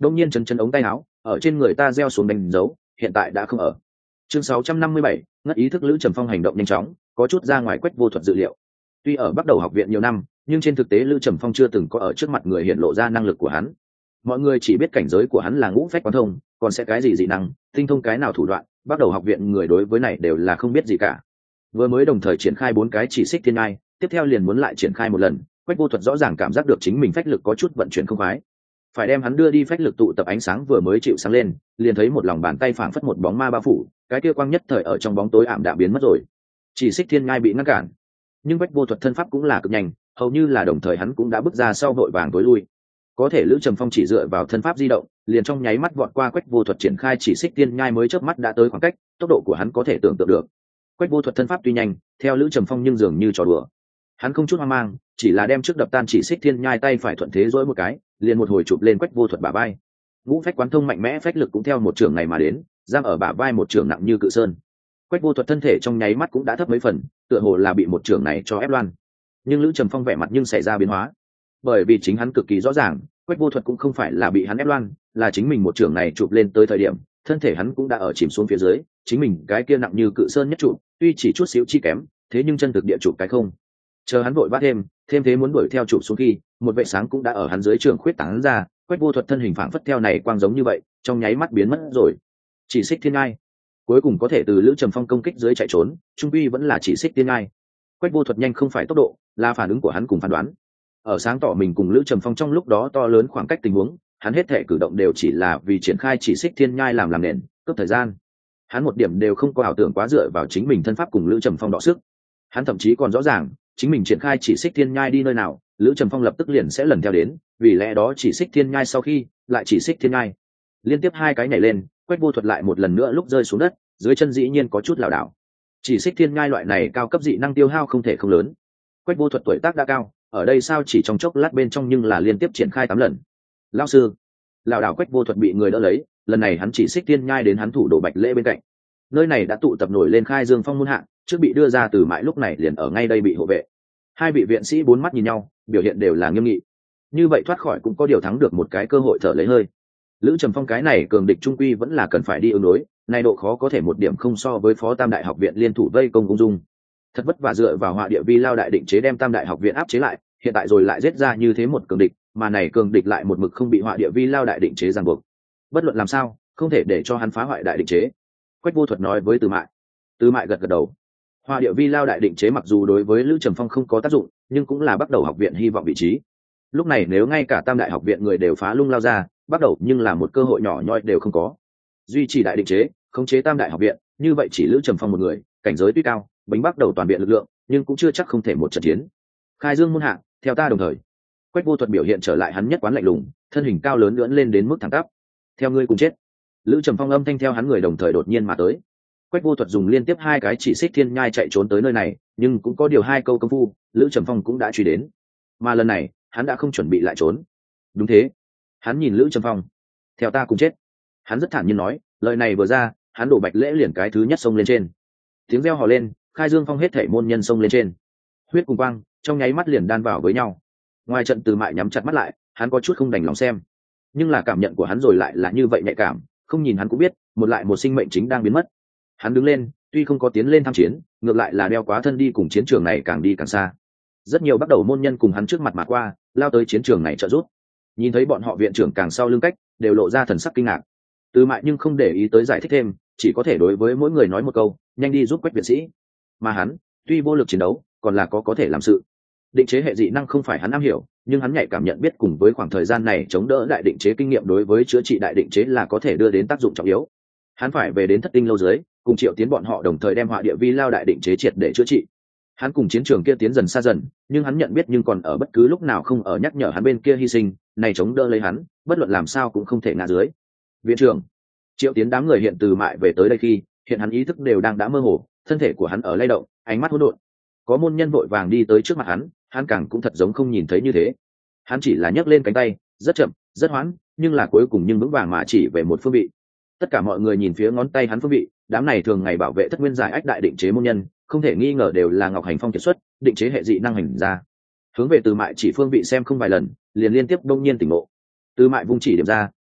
đông nhiên chấn chấn ống tay áo, ở trên người ta gieo xuống đánh dấu, hiện tại đã không ở. Chương sáu trăm năm mươi bảy, ngất ý thức Lữ Trầm Phong hành động nhanh chóng, có chút ra ngoài Quách Vô Thuật dự liệu. Tuy ở bắt đầu học viện nhiều năm, nhưng trên thực tế Lữ Trầm Phong chưa từng có ở trước mặt người hiện lộ ra năng lực của hắn. Mọi người chỉ biết cảnh giới của hắn là ngũ phách quán thông, còn sẽ cái gì dị năng, tinh thông cái nào thủ đoạn, bắt đầu học viện người đối với này đều là không biết gì cả. Vừa mới đồng thời triển khai bốn cái chỉ xích thiên ngai, tiếp theo liền muốn lại triển khai một lần, Quách Vô Thuật rõ ràng cảm giác được chính mình phách lực có chút vận chuyển không khoái. Phải đem hắn đưa đi phách lực tụ tập ánh sáng vừa mới chịu sáng lên, liền thấy một lòng bàn tay phảng phất một bóng ma bao phủ, cái kia quang nhất thời ở trong bóng tối ảm đạm biến mất rồi. Chỉ xích thiên ngai bị ngăn cản, nhưng Quách Vô Thuật thân pháp cũng là cực nhanh, hầu như là đồng thời hắn cũng đã bước ra sau vội vàng tối lui. Có thể Lữ Trầm Phong chỉ dựa vào thân pháp di động, liền trong nháy mắt vọt qua Quách Vô Thuật triển khai chỉ xích thiên nhai mới chớp mắt đã tới khoảng cách, tốc độ của hắn có thể tưởng tượng được. Quách Vô Thuật thân pháp tuy nhanh, theo Lữ Trầm Phong nhưng dường như trò đùa. Hắn không chút hoang mang, chỉ là đem trước đập tan chỉ xích thiên nhai tay phải thuận thế duỗi một cái, liền một hồi chụp lên Quách Vô Thuật bả vai. Ngũ phách quán thông mạnh mẽ phách lực cũng theo một trường này mà đến, giam ở bả vai một trường nặng như cự sơn. Quách Vô Thuật thân thể trong nháy mắt cũng đã thấp mấy phần, tựa hồ là bị một trường này cho ép loan. Nhưng Lữ Trầm Phong vẻ mặt nhưng xảy ra biến hóa, bởi vì chính hắn cực kỳ rõ ràng, Quách Vô Thuật cũng không phải là bị hắn ép loan, là chính mình một trường này chụp lên tới thời điểm, thân thể hắn cũng đã ở chìm xuống phía dưới, chính mình cái kia nặng như cự sơn nhất trụ, tuy chỉ chút xíu chi kém, thế nhưng chân thực địa chụp cái không. Chờ hắn vội vã thêm, thêm thế muốn đuổi theo chụp xuống khi, một vệ sáng cũng đã ở hắn dưới trường khuyết tán ra, Quách Vô Thuật thân hình phảng phất theo này quang giống như vậy, trong nháy mắt biến mất rồi. Chỉ xích thiên ngai, cuối cùng có thể từ Lữ Trầm Phong công kích dưới chạy trốn, trung quy vẫn là chỉ xích thiên ngai. Quách Vô Thuật nhanh không phải tốc độ, là phản ứng của hắn cùng phán đoán. Ở sáng tỏ mình cùng Lữ Trầm Phong trong lúc đó to lớn khoảng cách tình huống, hắn hết thể cử động đều chỉ là vì triển khai chỉ xích thiên nhai làm làm nền, cướp thời gian. Hắn một điểm đều không có ảo tưởng quá dựa vào chính mình thân pháp cùng Lữ Trầm Phong đọ sức. Hắn thậm chí còn rõ ràng, chính mình triển khai chỉ xích thiên nhai đi nơi nào, Lữ Trầm Phong lập tức liền sẽ lần theo đến, vì lẽ đó chỉ xích thiên nhai sau khi, lại chỉ xích thiên nhai. Liên tiếp hai cái nhảy lên, Quách Vô Thuật lại một lần nữa lúc rơi xuống đất, dưới chân dĩ nhiên có chút lảo đảo. Chỉ xích thiên nhai loại này cao cấp dị năng tiêu hao không thể không lớn. Quách Vô Thuật tuổi tác đã cao, ở đây sao chỉ trong chốc lát bên trong nhưng là liên tiếp triển khai tám lần. Lão sư, lão đảo Quách Vô Thuật bị người đỡ lấy, lần này hắn chỉ xích thiên nhai đến hắn thủ đồ Bạch Lễ bên cạnh. Nơi này đã tụ tập nổi lên Khai Dương Phong môn hạng, trước bị đưa ra từ mãi lúc này liền ở ngay đây bị hộ vệ. Hai vị viện sĩ bốn mắt nhìn nhau, biểu hiện đều là nghiêm nghị. Như vậy thoát khỏi cũng có điều thắng được một cái cơ hội thở lấy hơi. Lữ Trầm Phong cái này cường địch trung quy vẫn là cần phải đi ứng đối, này độ khó có thể một điểm không so với Phó Tam Đại học viện liên thủ vây công ung dung. Thật vất vả dựa vào Họa Địa Vi Lao đại định chế đem Tam Đại học viện áp chế lại, hiện tại rồi lại giết ra như thế một cường địch, mà này cường địch lại một mực không bị Họa Địa Vi Lao đại định chế ràng buộc. Bất luận làm sao, không thể để cho hắn phá hoại đại định chế. Quách Vô Thuật nói với Từ Mại. Từ Mại gật gật đầu. Họa Địa Vi Lao đại định chế mặc dù đối với Lữ Trầm Phong không có tác dụng, nhưng cũng là bắt đầu học viện hy vọng vị trí. Lúc này nếu ngay cả Tam Đại học viện người đều phá lung lao ra, bắt đầu nhưng là một cơ hội nhỏ nhoi đều không có. Duy trì đại định chế, khống chế Tam Đại học viện, như vậy chỉ Lữ Trầm Phong một người, cảnh giới tuy cao, bính bắt đầu toàn viện lực lượng, nhưng cũng chưa chắc không thể một trận chiến. Khai Dương môn hạ, theo ta đồng thời. Quách Vô Thuật biểu hiện trở lại hắn nhất quán lạnh lùng, thân hình cao lớn lưỡn lên đến mức thẳng tắp. Theo ngươi cùng chết. Lữ Trầm Phong âm thanh theo hắn người đồng thời đột nhiên mà tới. Quách Vô Thuật dùng liên tiếp hai cái chỉ xích thiên nhai chạy trốn tới nơi này, nhưng cũng có điều hai câu công phu, Lữ Trầm Phong cũng đã truy đến. Mà lần này, hắn đã không chuẩn bị lại trốn. Đúng thế. Hắn nhìn Lữ Trầm Phong. Theo ta cùng chết. Hắn rất thản nhiên nói, lời này vừa ra, hắn đổ Bạch Lễ liền cái thứ nhất xông lên trên. Tiếng reo hò lên, Khai Dương Phong hết thảy môn nhân xông lên trên. Huyết cùng quang, trong nháy mắt liền đan vào với nhau. Ngoài trận Từ Mại nhắm chặt mắt lại, hắn có chút không đành lòng xem. Nhưng là cảm nhận của hắn rồi lại là như vậy nhạy cảm, không nhìn hắn cũng biết, một lại một sinh mệnh chính đang biến mất. Hắn đứng lên, tuy không có tiến lên tham chiến, ngược lại là đeo quá thân đi cùng chiến trường này càng đi càng xa. Rất nhiều bắt đầu môn nhân cùng hắn trước mặt mà qua, lao tới chiến trường này trợ giúp. Nhìn thấy bọn họ viện trưởng càng sau lưng cách, đều lộ ra thần sắc kinh ngạc. Từ Mại nhưng không để ý tới giải thích thêm, chỉ có thể đối với mỗi người nói một câu, nhanh đi giúp Quách viện sĩ. Mà hắn, tuy vô lực chiến đấu, còn là có có thể làm sự. Định chế hệ dị năng không phải hắn am hiểu, nhưng hắn nhạy cảm nhận biết cùng với khoảng thời gian này chống đỡ đại định chế kinh nghiệm đối với chữa trị đại định chế là có thể đưa đến tác dụng trọng yếu. Hắn phải về đến Thất Tinh lâu dưới, cùng Triệu Tiến bọn họ đồng thời đem Họa Địa Vi Lao đại định chế triệt để chữa trị. Hắn cùng chiến trường kia tiến dần xa dần, nhưng hắn nhận biết nhưng còn ở bất cứ lúc nào không ở nhắc nhở hắn bên kia hy sinh, này chống đỡ lấy hắn, bất luận làm sao cũng không thể ngã dưới. Viện trưởng, Triệu Tiến đám người hiện Từ Mại về tới đây khi, hiện hắn ý thức đều đang đã mơ hồ, thân thể của hắn ở lay động, ánh mắt hỗn độn. Có môn nhân vội vàng đi tới trước mặt hắn, hắn càng cũng thật giống không nhìn thấy như thế. Hắn chỉ là nhấc lên cánh tay, rất chậm, rất hoãn, nhưng là cuối cùng nhưng vững vàng mà chỉ về một phương vị. Tất cả mọi người nhìn phía ngón tay hắn phương vị, đám này thường ngày bảo vệ Thất Nguyên giải ách đại định chế môn nhân, không thể nghi ngờ đều là Ngọc Hành Phong kiệt xuất, định chế hệ dị năng hành ra. Hướng về Từ Mại chỉ phương vị xem không vài lần, liền liên tiếp đông nhiên tỉnh ngộ. Từ Mại vung chỉ điểm ra,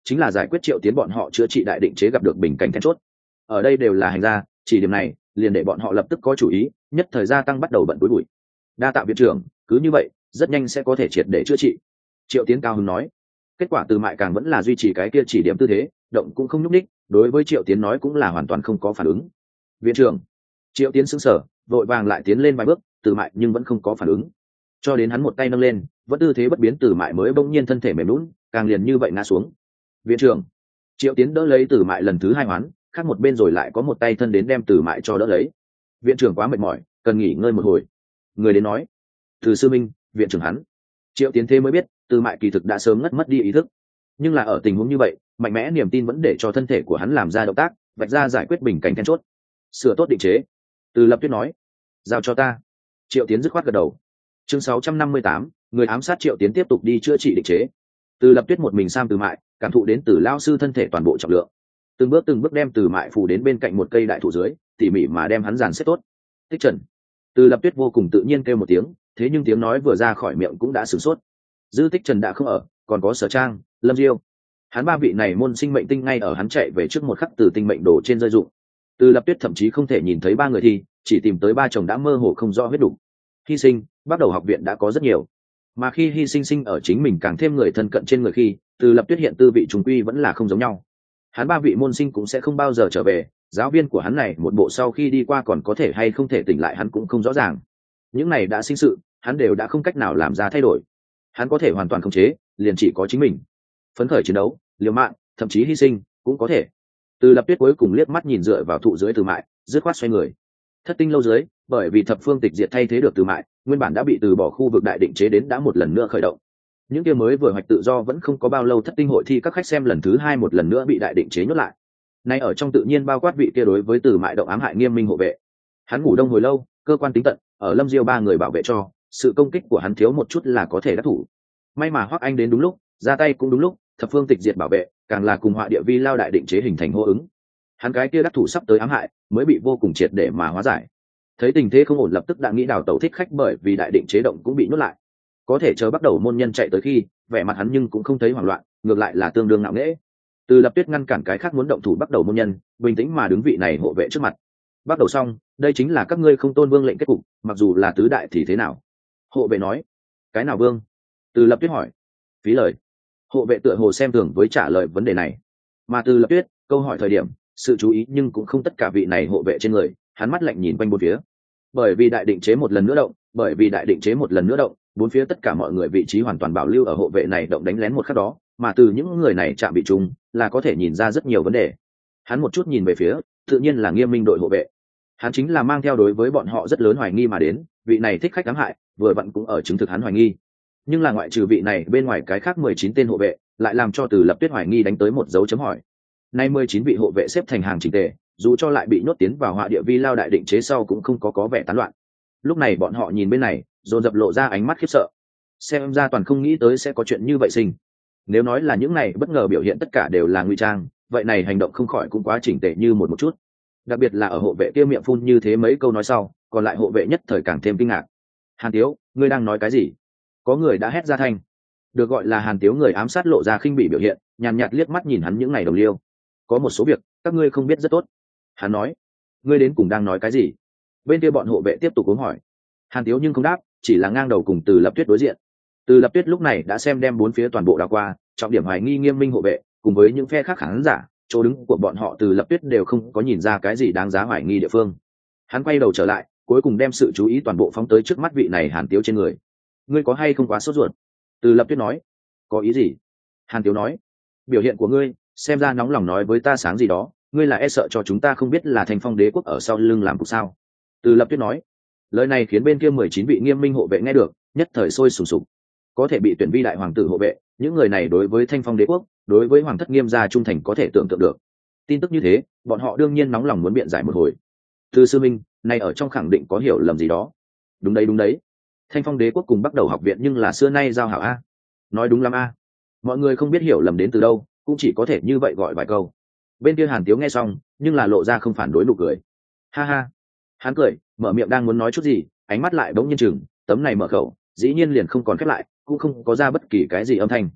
chính là giải quyết Triệu Tiến bọn họ chữa trị đại định chế gặp được bình cảnh then chốt. Ở đây đều là hành gia, chỉ điểm này liền để bọn họ lập tức có chủ ý, nhất thời gia tăng bắt đầu bận túi bụi. Đa tạ viện trưởng, cứ như vậy rất nhanh sẽ có thể triệt để chữa trị. Triệu Tiến cao hứng nói. Kết quả Từ Mại càng vẫn là duy trì cái kia chỉ điểm tư thế, động cũng không nhúc ních, đối với Triệu Tiến nói cũng là hoàn toàn không có phản ứng. Viện trưởng. Triệu Tiến sững sờ, vội vàng lại tiến lên vài bước, Từ Mại nhưng vẫn không có phản ứng. Cho đến hắn một tay nâng lên, vẫn tư thế bất biến, Từ Mại mới bỗng nhiên thân thể mềm lún, càng liền như vậy ngã xuống. Viện trưởng. Triệu Tiến đỡ lấy Từ Mại lần thứ hai hoán, khác một bên rồi lại có một tay thân đến đem Từ Mại cho đỡ lấy. Viện trưởng quá mệt mỏi, cần nghỉ ngơi một hồi. Người đến nói. Từ sư minh, viện trưởng hắn. Triệu Tiến thế mới biết, Từ Mại kỳ thực đã sớm ngất mất đi ý thức. Nhưng là ở tình huống như vậy, mạnh mẽ niềm tin vẫn để cho thân thể của hắn làm ra động tác, vạch ra giải quyết bình cảnh then chốt. Sửa tốt định chế. Từ Lập Tuyết nói. Giao cho ta. Triệu Tiến dứt khoát gật đầu. Chương sáu trăm năm mươi tám, người ám sát Triệu Tiến tiếp tục đi chữa trị định chế. Từ Lập Tuyết một mình sam Từ Mại, cảm thụ đến Từ lao sư thân thể toàn bộ trọng lượng, từng bước từng bước đem Từ Mại phủ đến bên cạnh một cây đại thụ dưới, tỉ mỉ mà đem hắn dàn xếp tốt. Tích Trần. Từ Lập Tuyết vô cùng tự nhiên kêu một tiếng, thế nhưng tiếng nói vừa ra khỏi miệng cũng đã sửng sốt. Dư Tích Trần đã không ở, còn có Sở Trang, Lâm Diêu. Hắn ba vị này môn sinh mệnh tinh ngay ở hắn chạy về trước một khắc từ tinh mệnh đồ trên rơi dụng. Từ Lập Tuyết thậm chí không thể nhìn thấy ba người thì chỉ tìm tới ba chồng đã mơ hồ không rõ huyết đủ. Hy sinh, bắt đầu học viện đã có rất nhiều. Mà khi hy sinh sinh ở chính mình càng thêm người thân cận trên người khi, Từ Lập Tuyết hiện tư vị trùng quy vẫn là không giống nhau. Hắn ba vị môn sinh cũng sẽ không bao giờ trở về, giáo viên của hắn này một bộ sau khi đi qua còn có thể hay không thể tỉnh lại hắn cũng không rõ ràng. Những này đã sinh sự, hắn đều đã không cách nào làm ra thay đổi. Hắn có thể hoàn toàn khống chế, liền chỉ có chính mình. Phấn khởi chiến đấu, liều mạng, thậm chí hy sinh, cũng có thể. Từ Lập Tuyết cuối cùng liếc mắt nhìn dựa vào thụ dưới Từ Mại, dứt khoát xoay người. Thất tinh lâu dưới, bởi vì thập phương tịch diệt thay thế được Từ Mại, nguyên bản đã bị từ bỏ khu vực đại định chế đến đã một lần nữa khởi động. Những kia mới vừa hoạch tự do vẫn không có bao lâu thất tinh hội thi các khách xem lần thứ hai một lần nữa bị đại định chế nhốt lại. Nay ở trong tự nhiên bao quát vị kia đối với Từ Mại động ám hại nghiêm minh hộ vệ. Hắn ngủ đông hồi lâu, cơ quan tính tận, ở Lâm Diêu ba người bảo vệ cho, sự công kích của hắn thiếu một chút là có thể đắc thủ. May mà Hoắc Anh đến đúng lúc, ra tay cũng đúng lúc, thập phương tịch diệt bảo vệ, càng là cùng họa địa vi lao đại định chế hình thành hô ứng. Hắn cái kia đắc thủ sắp tới ám hại, mới bị vô cùng triệt để mà hóa giải. Thấy tình thế không ổn lập tức đã nghĩ đào tẩu thích khách, bởi vì đại định chế động cũng bị nhốt lại. Có thể chờ bắt đầu môn nhân chạy tới khi, vẻ mặt hắn nhưng cũng không thấy hoảng loạn, ngược lại là tương đương ngạo nghễ. Từ Lập Tuyết ngăn cản cái khác muốn động thủ bắt đầu môn nhân, bình tĩnh mà đứng vị này hộ vệ trước mặt. Bắt đầu xong, đây chính là các ngươi không tôn vương lệnh kết cục, mặc dù là tứ đại thì thế nào? Hộ vệ nói. Cái nào vương? Từ Lập Tuyết hỏi. Phí lời. Hộ vệ tựa hồ xem thường với trả lời vấn đề này. Mà Từ Lập Tuyết, câu hỏi thời điểm, sự chú ý nhưng cũng không tất cả vị này hộ vệ trên người, hắn mắt lạnh nhìn quanh bốn phía. Bởi vì đại định chế một lần nữa động, bởi vì đại định chế một lần nữa động, bốn phía tất cả mọi người vị trí hoàn toàn bảo lưu ở hộ vệ này động đánh lén một khắc đó, mà từ những người này chạm bị trùng, là có thể nhìn ra rất nhiều vấn đề. Hắn một chút nhìn về phía, tự nhiên là Nghiêm Minh đội hộ vệ. Hắn chính là mang theo đối với bọn họ rất lớn hoài nghi mà đến, vị này thích khách ám hại, vừa vặn cũng ở chứng thực hắn hoài nghi. Nhưng là ngoại trừ vị này bên ngoài cái khác mười chín tên hộ vệ, lại làm cho Từ Lập Tuyết hoài nghi đánh tới một dấu chấm hỏi. Nay mười chín vị hộ vệ xếp thành hàng chỉnh tề, dù cho lại bị nhốt tiến vào họa địa vi lao đại định chế sau cũng không có có vẻ tán loạn. Lúc này bọn họ nhìn bên này, dồn dập lộ ra ánh mắt khiếp sợ. Xem ra toàn không nghĩ tới sẽ có chuyện như vậy sinh. Nếu nói là những này bất ngờ biểu hiện tất cả đều là ngụy trang, vậy này hành động không khỏi cũng quá chỉnh tề như một một chút. Đặc biệt là ở hộ vệ kia miệng phun như thế mấy câu nói sau, còn lại hộ vệ nhất thời càng thêm kinh ngạc. Hàn Tiếu, ngươi đang nói cái gì? Có người đã hét ra thanh. Được gọi là Hàn Tiếu người ám sát lộ ra khinh bỉ biểu hiện, nhàn nhạt liếc mắt nhìn hắn những ngày đồng liêu. Có một số việc các ngươi không biết rất tốt. Hắn nói. Ngươi đến cùng đang nói cái gì? Bên kia bọn hộ vệ tiếp tục uống hỏi. Hàn Tiếu nhưng không đáp, chỉ là ngang đầu cùng Từ Lập Tuyết đối diện. Từ Lập Tuyết lúc này đã xem đem bốn phía toàn bộ đảo qua, trọng điểm hoài nghi Nghiêm Minh hộ vệ, cùng với những phe khác khán giả, chỗ đứng của bọn họ Từ Lập Tuyết đều không có nhìn ra cái gì đáng giá hoài nghi địa phương. Hắn quay đầu trở lại, cuối cùng đem sự chú ý toàn bộ phóng tới trước mắt vị này Hàn Tiếu trên người. Ngươi có hay không quá sốt ruột? Từ Lập Tuyết nói. Có ý gì? Hàn Tiếu nói. Biểu hiện của ngươi, xem ra nóng lòng nói với ta sáng gì đó, ngươi là e sợ cho chúng ta không biết là Thanh Phong đế quốc ở sau lưng làm cục sao? Từ Lập Tuyết nói. Lời này khiến bên kia mười chín vị Nghiêm Minh hộ vệ nghe được, nhất thời sôi sùng sục. Có thể bị tuyển vi đại hoàng tử hộ vệ, những người này đối với Thanh Phong đế quốc, đối với hoàng thất Nghiêm gia trung thành có thể tưởng tượng được. Tin tức như thế, bọn họ đương nhiên nóng lòng muốn biện giải một hồi. Từ sư minh, này ở trong khẳng định có hiểu lầm gì đó. Đúng đấy đúng đấy. Thanh Phong đế quốc cùng bắt đầu học viện nhưng là xưa nay giao hảo a. Nói đúng lắm a. Mọi người không biết hiểu lầm đến từ đâu, cũng chỉ có thể như vậy gọi vài câu. Bên kia Hàn Tiếu nghe xong, nhưng là lộ ra không phản đối nụ cười. Ha ha. Hắn cười, mở miệng đang muốn nói chút gì, ánh mắt lại bỗng nhiên chừng, tấm này mở khẩu, dĩ nhiên liền không còn khép lại, cũng không có ra bất kỳ cái gì âm thanh.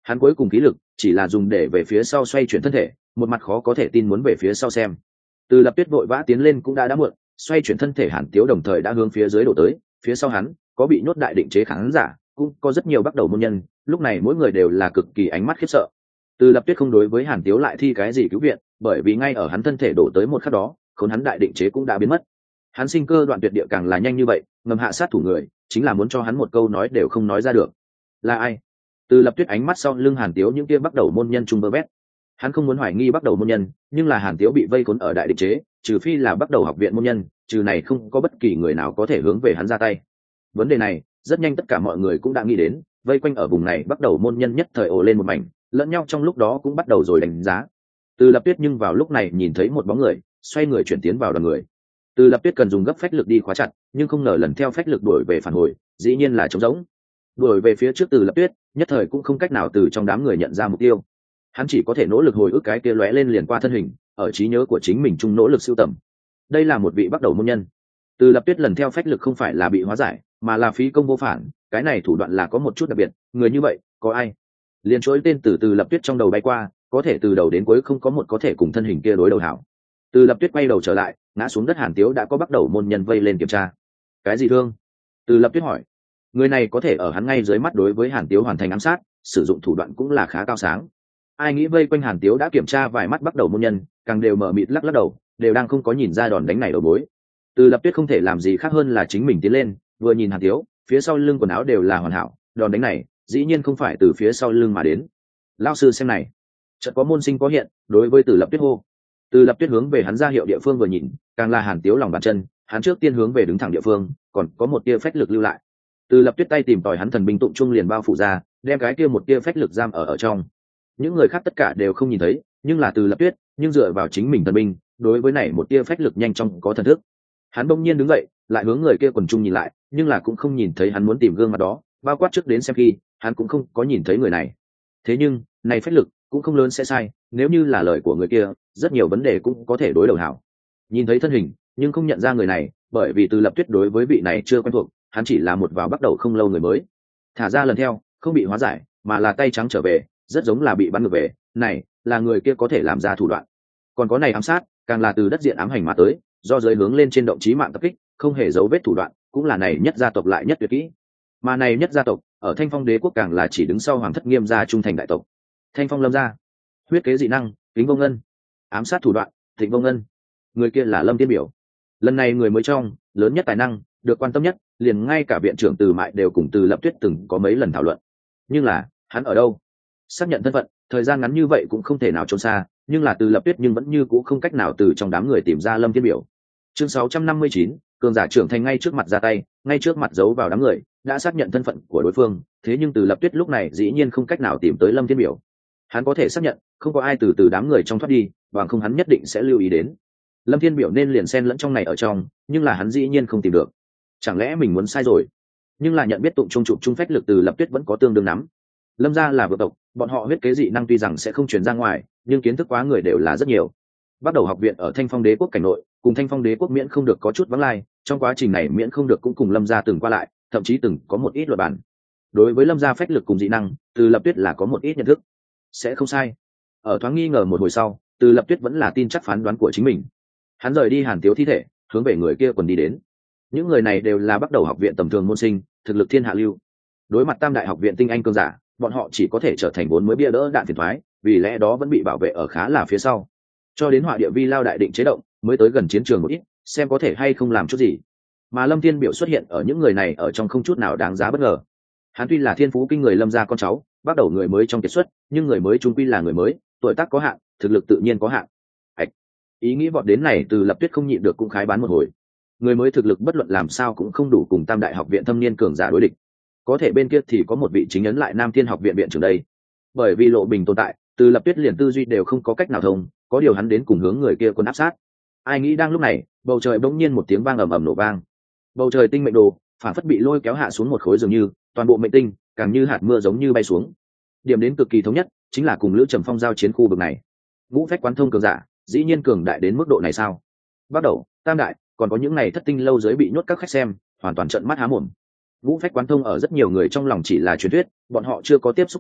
Hắn cuối cùng khí lực chỉ là dùng để về phía sau xoay chuyển thân thể, một mặt khó có thể tin muốn về phía sau xem. Từ Lập Tuyết vội vã tiến lên cũng đã đã muộn, xoay chuyển thân thể Hàn Tiếu đồng thời đã hướng phía dưới đổ tới, phía sau hắn có bị nhốt đại định chế khán giả, cũng có rất nhiều bắt đầu môn nhân, lúc này mỗi người đều là cực kỳ ánh mắt khiếp sợ. Từ Lập Tuyết không đối với Hàn Tiếu lại thi cái gì cứu viện, bởi vì ngay ở hắn thân thể đổ tới một khắc đó, khốn hắn đại định chế cũng đã biến mất. Hắn sinh cơ đoạn tuyệt địa càng là nhanh như vậy, ngầm hạ sát thủ người, chính là muốn cho hắn một câu nói đều không nói ra được. Là ai? Từ Lập Tuyết ánh mắt sau lưng Hàn Tiếu những kia bắt đầu môn nhân trung bơ vét. Hắn không muốn hoài nghi bắt đầu môn nhân, nhưng là Hàn Tiếu bị vây khốn ở đại định chế, trừ phi là bắt đầu học viện môn nhân, trừ này không có bất kỳ người nào có thể hướng về hắn ra tay. Vấn đề này, rất nhanh tất cả mọi người cũng đã nghĩ đến, vây quanh ở vùng này bắt đầu môn nhân nhất thời ồ lên một mảnh, lẫn nhau trong lúc đó cũng bắt đầu rồi đánh giá. Từ Lập Tuyết nhưng vào lúc này nhìn thấy một bóng người, xoay người chuyển tiến vào đoàn người. Từ Lập Tuyết cần dùng gấp phách lực đi khóa chặt, nhưng không ngờ lần theo phách lực đuổi về phản hồi, dĩ nhiên là trống rỗng. Đuổi về phía trước Từ Lập Tuyết, nhất thời cũng không cách nào từ trong đám người nhận ra mục tiêu. Hắn chỉ có thể nỗ lực hồi ức cái kia lóe lên liền qua thân hình, ở trí nhớ của chính mình chung nỗ lực sưu tầm. Đây là một vị bắt đầu môn nhân. Từ Lập Tuyết lần theo phách lực không phải là bị hóa giải, mà là phí công vô phản, cái này thủ đoạn là có một chút đặc biệt, người như vậy, có ai? Liên chuỗi tên từ Từ Lập Tuyết trong đầu bay qua, có thể từ đầu đến cuối không có một có thể cùng thân hình kia đối đầu hảo. Từ Lập Tuyết quay đầu trở lại, ngã xuống đất. Hàn Tiếu đã có bắt đầu môn nhân vây lên kiểm tra. Cái gì thương? Từ Lập Tuyết hỏi. Người này có thể ở hắn ngay dưới mắt đối với Hàn Tiếu hoàn thành ám sát, sử dụng thủ đoạn cũng là khá cao sáng. Ai nghĩ vây quanh Hàn Tiếu đã kiểm tra vài mắt bắt đầu môn nhân, càng đều mở mịt lắc lắc đầu, đều đang không có nhìn ra đòn đánh này đầu bối. Từ Lập Tuyết không thể làm gì khác hơn là chính mình tiến lên, vừa nhìn Hàn Tiếu, phía sau lưng quần áo đều là hoàn hảo, đòn đánh này dĩ nhiên không phải từ phía sau lưng mà đến. Lão sư xem này. Chợt có môn sinh có hiện, đối với Từ Lập Tuyết hô. Từ Lập Tuyết hướng về hắn ra hiệu địa phương vừa nhìn, càng là Hàn Tiếu lòng bàn chân, hắn trước tiên hướng về đứng thẳng địa phương, còn có một tia phách lực lưu lại. Từ Lập Tuyết tay tìm tòi hắn thần binh tụng trung liền bao phủ ra, đem cái kia một tia phách lực giam ở ở trong. Những người khác tất cả đều không nhìn thấy, nhưng là Từ Lập Tuyết, nhưng dựa vào chính mình thần binh, đối với này một tia phách lực nhanh chóng có thần thức. Hắn bỗng nhiên đứng dậy, lại hướng người kia quần trung nhìn lại, nhưng là cũng không nhìn thấy hắn muốn tìm gương mặt đó, bao quát trước đến xem khi, hắn cũng không có nhìn thấy người này. Thế nhưng, này phách lực cũng không lớn sẽ sai, nếu như là lời của người kia, rất nhiều vấn đề cũng có thể đối đầu hảo. Nhìn thấy thân hình, nhưng không nhận ra người này, bởi vì Từ Lập Tuyết đối với vị này chưa quen thuộc, hắn chỉ là một vào bắt đầu không lâu người mới. Thả ra lần theo, không bị hóa giải, mà là tay trắng trở về, rất giống là bị bắn ngược về, này, là người kia có thể làm ra thủ đoạn. Còn có này ám sát, càng là từ đất diện ám hành mà tới, do giới hướng lên trên động chí mạng tập kích, không hề dấu vết thủ đoạn, cũng là này nhất gia tộc lại nhất tuyệt kỹ. Mà này nhất gia tộc, ở Thanh Phong Đế quốc càng là chỉ đứng sau Hoàng thất Nghiêm gia trung thành đại tộc. Thanh Phong Lâm gia, huyết kế dị năng, Kính Vô Ngân, ám sát thủ đoạn, Thịnh Vô Ngân. Người kia là Lâm Thiên Biểu. Lần này người mới trong, lớn nhất tài năng, được quan tâm nhất, liền ngay cả viện trưởng Từ Mại đều cùng Từ Lập Tuyết từng có mấy lần thảo luận. Nhưng là, hắn ở đâu? Xác nhận thân phận, thời gian ngắn như vậy cũng không thể nào trốn xa, nhưng là Từ Lập Tuyết nhưng vẫn như cũ không cách nào từ trong đám người tìm ra Lâm Thiên Biểu. Chương sáu trăm năm mươi chín, cường giả trưởng thành ngay trước mặt ra tay, ngay trước mặt giấu vào đám người, đã xác nhận thân phận của đối phương, thế nhưng Từ Lập Tuyết lúc này dĩ nhiên không cách nào tìm tới Lâm Thiên Biểu. Hắn có thể xác nhận, không có ai từ từ đám người trong thoát đi, bằng không hắn nhất định sẽ lưu ý đến. Lâm Thiên Biểu nên liền xen lẫn trong này ở trong, nhưng là hắn dĩ nhiên không tìm được. Chẳng lẽ mình muốn sai rồi? Nhưng là nhận biết tụng trung trụ trung phách lực Từ Lập Tuyết vẫn có tương đương nắm. Lâm gia là vợ tộc, bọn họ huyết kế dị năng tuy rằng sẽ không truyền ra ngoài, nhưng kiến thức quá người đều là rất nhiều. Bắt đầu học viện ở Thanh Phong Đế quốc cảnh nội, cùng Thanh Phong Đế quốc miễn không được có chút vắng lai, trong quá trình này miễn không được cũng cùng Lâm gia từng qua lại, thậm chí từng có một ít luật bản. Đối với Lâm gia phách lực cùng dị năng, Từ Lập Tuyết là có một ít nhận thức. Sẽ không sai. Ở thoáng nghi ngờ một hồi sau, Từ Lập Tuyết vẫn là tin chắc phán đoán của chính mình. Hắn rời đi Hàn Tiếu thi thể, hướng về người kia quần đi đến. Những người này đều là bắt đầu học viện tầm thường môn sinh, thực lực thiên hạ lưu. Đối mặt Tam đại học viện tinh anh cường giả, bọn họ chỉ có thể trở thành bốn mới bia đỡ đạn phiền thoái, vì lẽ đó vẫn bị bảo vệ ở khá là phía sau. Cho đến họa địa vi lao đại định chế động, mới tới gần chiến trường một ít, xem có thể hay không làm chút gì. Mà Lâm Thiên Biểu xuất hiện ở những người này ở trong không chút nào đáng giá bất ngờ. Hắn tuy là thiên phú kinh người Lâm gia con cháu, bắt đầu người mới trong kiệt xuất, nhưng người mới chung quy là người mới, tuổi tác có hạn, thực lực tự nhiên có hạn. Ảch. Ý nghĩ vọt đến này Từ Lập Tuyết không nhịn được cũng khái bán một hồi. Người mới thực lực bất luận làm sao cũng không đủ cùng Tam đại học viện thâm niên cường giả đối địch. Có thể bên kia thì có một vị chính ấn lại Nam Thiên học viện viện trưởng đây. Bởi vì lộ bình tồn tại, Từ Lập Tuyết liền tư duy đều không có cách nào thông, có điều hắn đến cùng hướng người kia quân áp sát. Ai nghĩ đang lúc này, bầu trời bỗng nhiên một tiếng vang ầm ầm nổ vang. Bầu trời tinh mệnh đồ, phản phất bị lôi kéo hạ xuống một khối dường như, toàn bộ mệnh tinh, càng như hạt mưa giống như bay xuống. Điểm đến cực kỳ thống nhất, chính là cùng Lữ Trầm Phong giao chiến khu vực này. Ngũ phách quán thông cường giả, dĩ nhiên cường đại đến mức độ này sao? Bắt đầu, Tam đại, còn có những ngày thất tinh lâu dưới bị nhốt các khách xem, hoàn toàn trợn mắt há mồm. Ngũ phách quán thông ở rất nhiều người trong lòng chỉ là truyền thuyết, bọn họ chưa có tiếp xúc qua,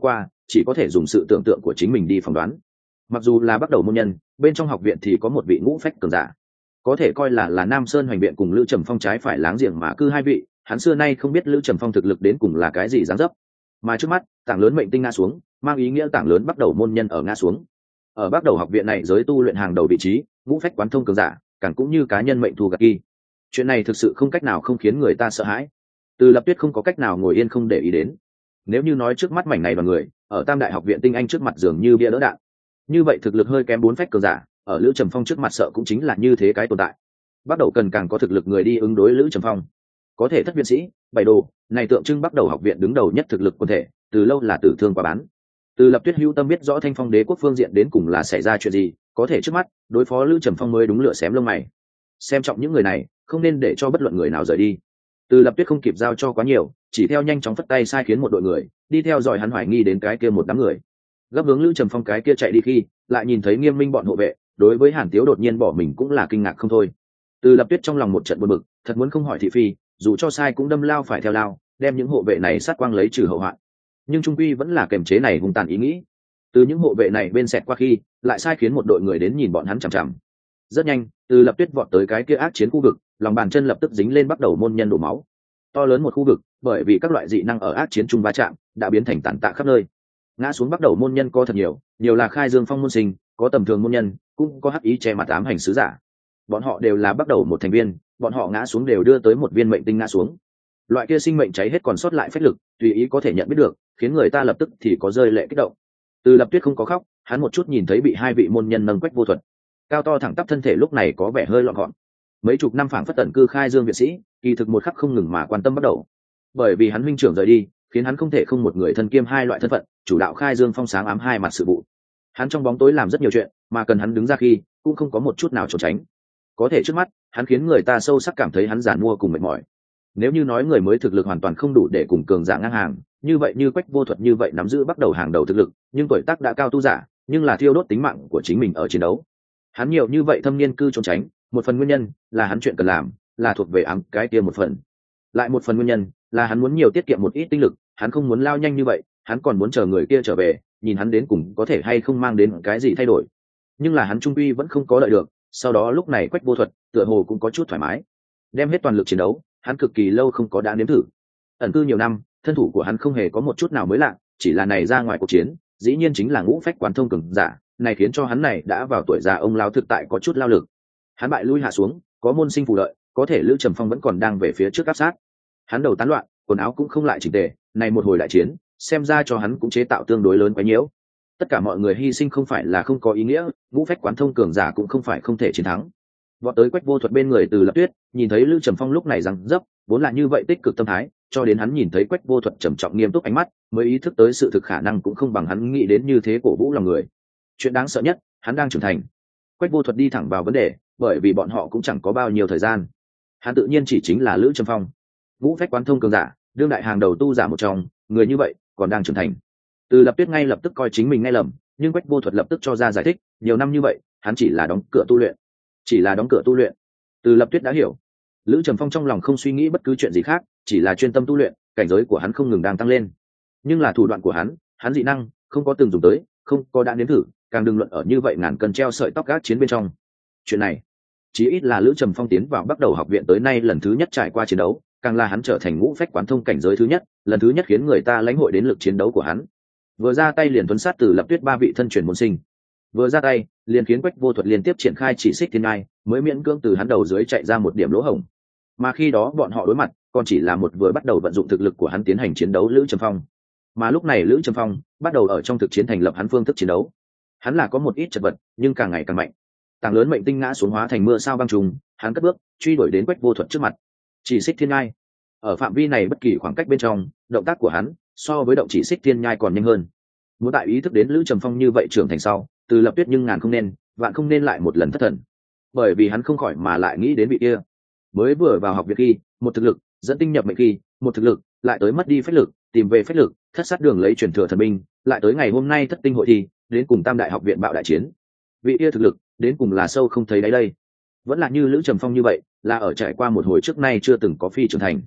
chỉ có thể dùng sự tưởng tượng của chính mình đi phỏng đoán. Mặc dù là bắt đầu môn nhân, bên trong học viện thì có một vị ngũ phách cường giả, có thể coi là là Nam Sơn Hoành Viện cùng Lữ Trầm Phong trái phải láng giềng mà cư hai vị, hắn xưa nay không biết Lữ Trầm Phong thực lực đến cùng là cái gì dáng dấp. Mà trước mắt, tảng lớn mệnh tinh ngã xuống, mang ý nghĩa tảng lớn bắt đầu môn nhân ở ngã xuống. Ở bắt đầu học viện này giới tu luyện hàng đầu vị trí, ngũ phách quán thông cường giả, càng cũng như cá nhân mệnh thù gặt kỳ. Chuyện này thực sự không cách nào không khiến người ta sợ hãi. Từ Lập Tuyết không có cách nào ngồi yên không để ý đến. Nếu như nói trước mắt mảnh này đoàn người, ở Tam Đại học viện tinh anh trước mặt dường như bia đỡ đạn, như vậy thực lực hơi kém bốn phách cường giả, ở Lữ Trầm Phong trước mặt sợ cũng chính là như thế cái tồn tại. Bắt đầu cần càng có thực lực người đi ứng đối Lữ Trầm Phong. Có thể thất viện sĩ, bảy đồ, này tượng trưng bắt đầu học viện đứng đầu nhất thực lực quân thể, từ lâu là tử thương quá bán. Từ Lập Tuyết hữu tâm biết rõ Thanh Phong Đế quốc phương diện đến cùng là xảy ra chuyện gì, có thể trước mắt đối phó Lữ Trầm Phong mới đúng lửa xém lông mày. Xem trọng những người này, không nên để cho bất luận người nào rời đi. Từ Lập Tuyết không kịp giao cho quá nhiều, chỉ theo nhanh chóng phất tay sai khiến một đội người đi theo dõi hắn hoài nghi đến cái kia một đám người. Gấp hướng Lữ Trầm Phong cái kia chạy đi khi lại nhìn thấy Nghiêm Minh bọn hộ vệ, đối với Hàn Tiếu đột nhiên bỏ mình cũng là kinh ngạc không thôi. Từ Lập Tuyết trong lòng một trận buồn bực, thật muốn không hỏi thị phi, dù cho sai cũng đâm lao phải theo lao, đem những hộ vệ này sát quang lấy trừ hậu hoạn. Nhưng trung quy vẫn là kềm chế này hung tàn ý nghĩ. Từ những hộ vệ này bên xẹt qua khi, lại sai khiến một đội người đến nhìn bọn hắn chằm chằm. Rất nhanh, Từ Lập Tuyết vọt tới cái kia ác chiến khu vực, lòng bàn chân lập tức dính lên bắt đầu môn nhân đổ máu. To lớn một khu vực, bởi vì các loại dị năng ở ác chiến trung va chạm, đã biến thành tàn tạ khắp nơi. Ngã xuống bắt đầu môn nhân có thật nhiều, nhiều là khai dương phong môn sinh, có tầm thường môn nhân, cũng có hắc ý che mặt ám hành sứ giả. Bọn họ đều là bắt đầu một thành viên, bọn họ ngã xuống đều đưa tới một viên mệnh tinh ngã xuống. Loại kia sinh mệnh cháy hết còn sót lại phách lực, tùy ý có thể nhận biết được, khiến người ta lập tức thì có rơi lệ kích động. Từ Lập Tuyết không có khóc, hắn một chút nhìn thấy bị hai vị môn nhân nâng quách vô thuật, cao to thẳng tắp thân thể lúc này có vẻ hơi loạn gọn. Mấy chục năm phảng phất tận cư khai dương viện sĩ, kỳ thực một khắc không ngừng mà quan tâm bắt đầu. Bởi vì hắn huynh trưởng rời đi, khiến hắn không thể không một người thân kiêm hai loại thân phận, chủ đạo khai dương phong sáng ám hai mặt sự vụ. Hắn trong bóng tối làm rất nhiều chuyện, mà cần hắn đứng ra khi, cũng không có một chút nào trốn tránh. Có thể trước mắt, hắn khiến người ta sâu sắc cảm thấy hắn giàn mua cùng mệt mỏi. Nếu như nói người mới thực lực hoàn toàn không đủ để cùng cường giả ngang hàng, như vậy như quách vô thuật như vậy nắm giữ bắt đầu hàng đầu thực lực, nhưng tuổi tác đã cao tu giả, nhưng là thiêu đốt tính mạng của chính mình ở chiến đấu. Hắn nhiều như vậy thâm niên cư trốn tránh, một phần nguyên nhân là hắn chuyện cần làm, là thuộc về ám cái kia một phần. Lại một phần nguyên nhân là hắn muốn nhiều tiết kiệm một ít tinh lực, hắn không muốn lao nhanh như vậy, hắn còn muốn chờ người kia trở về, nhìn hắn đến cùng có thể hay không mang đến cái gì thay đổi. Nhưng là hắn trung quy vẫn không có đợi được, sau đó lúc này quách vô thuật tựa hồ cũng có chút thoải mái, đem hết toàn lực chiến đấu, hắn cực kỳ lâu không có đã nếm thử. Ẩn cư nhiều năm, thân thủ của hắn không hề có một chút nào mới lạ, chỉ là này ra ngoài cuộc chiến, dĩ nhiên chính là ngũ phách quán thông cường giả, này khiến cho hắn này đã vào tuổi già ông lão thực tại có chút lao lực. Hắn bại lui hạ xuống, có môn sinh phù lợi, có thể Lữ Trầm Phong vẫn còn đang về phía trước áp sát. Hắn đầu tán loạn, quần áo cũng không lại chỉnh tề, này một hồi đại chiến, xem ra cho hắn cũng chế tạo tương đối lớn quá nhiễu. Tất cả mọi người hy sinh không phải là không có ý nghĩa, ngũ phách quán thông cường giả cũng không phải không thể chiến thắng. Vọt tới quách vô thuật bên người Từ Lập Tuyết, nhìn thấy Lữ Trầm Phong lúc này rằng dấp, vốn là như vậy tích cực tâm thái, cho đến hắn nhìn thấy quách vô thuật trầm trọng nghiêm túc ánh mắt, mới ý thức tới sự thực khả năng cũng không bằng hắn nghĩ đến như thế cổ vũ lòng người. Chuyện đáng sợ nhất, hắn đang trưởng thành. Quách vô thuật đi thẳng vào vấn đề, bởi vì bọn họ cũng chẳng có bao nhiêu thời gian. Hắn tự nhiên chỉ chính là Lữ Trầm Phong, ngũ phách quán thông cường giả, đương đại hàng đầu tu giả một trong, người như vậy còn đang trưởng thành. Từ Lập Tuyết ngay lập tức coi chính mình nghe lầm, nhưng quách vô thuật lập tức cho ra giải thích, nhiều năm như vậy, hắn chỉ là đóng cửa tu luyện, chỉ là đóng cửa tu luyện. Từ Lập Tuyết đã hiểu, Lữ Trầm Phong trong lòng không suy nghĩ bất cứ chuyện gì khác, chỉ là chuyên tâm tu luyện, cảnh giới của hắn không ngừng đang tăng lên. Nhưng là thủ đoạn của hắn, hắn dị năng không có từng dùng tới, không có đã nếm thử, càng đừng luận ở như vậy ngàn cân treo sợi tóc gác chiến bên trong. Chuyện này, chí ít là Lữ Trầm Phong tiến vào bắt đầu học viện tới nay lần thứ nhất trải qua chiến đấu, càng là hắn trở thành ngũ phách quán thông cảnh giới thứ nhất, lần thứ nhất khiến người ta lãnh hội đến lực chiến đấu của hắn. Vừa ra tay liền tuấn sát Từ Lập Tuyết ba vị thân truyền môn sinh, vừa ra tay liền khiến quách vô thuật liên tiếp triển khai chỉ xích thiên ngai, mới miễn cưỡng từ hắn đầu dưới chạy ra một điểm lỗ hổng. Mà khi đó bọn họ đối mặt còn chỉ là một vừa bắt đầu vận dụng thực lực của hắn tiến hành chiến đấu Lữ Trầm Phong. Mà lúc này Lữ Trầm Phong bắt đầu ở trong thực chiến thành lập hắn phương thức chiến đấu. Hắn là có một ít chật vật, nhưng càng ngày càng mạnh. Tảng lớn mệnh tinh ngã xuống hóa thành mưa sao băng trùng, hắn cất bước truy đuổi đến quách vô thuật trước mặt. Chỉ xích thiên ngai, ở phạm vi này bất kỳ khoảng cách bên trong, động tác của hắn so với động chỉ xích thiên nhai còn nhanh hơn. Muốn tại ý thức đến Lữ Trầm Phong như vậy trưởng thành sau, Từ Lập Tuyết nhưng ngàn không nên, vạn không nên lại một lần thất thần, bởi vì hắn không khỏi mà lại nghĩ đến vị kia mới vừa vào học viện khi, một thực lực dẫn tinh nhập mệnh khi, một thực lực lại tới mất đi phách lực, tìm về phách lực, thất sát đường lấy truyền thừa thần binh, lại tới ngày hôm nay thất tinh hội thi, đến cùng Tam Đại học viện bạo đại chiến. Vị kia thực lực đến cùng là sâu không thấy đáy đây, vẫn là như Lữ Trầm Phong như vậy, là ở trải qua một hồi trước nay chưa từng có phi trưởng thành.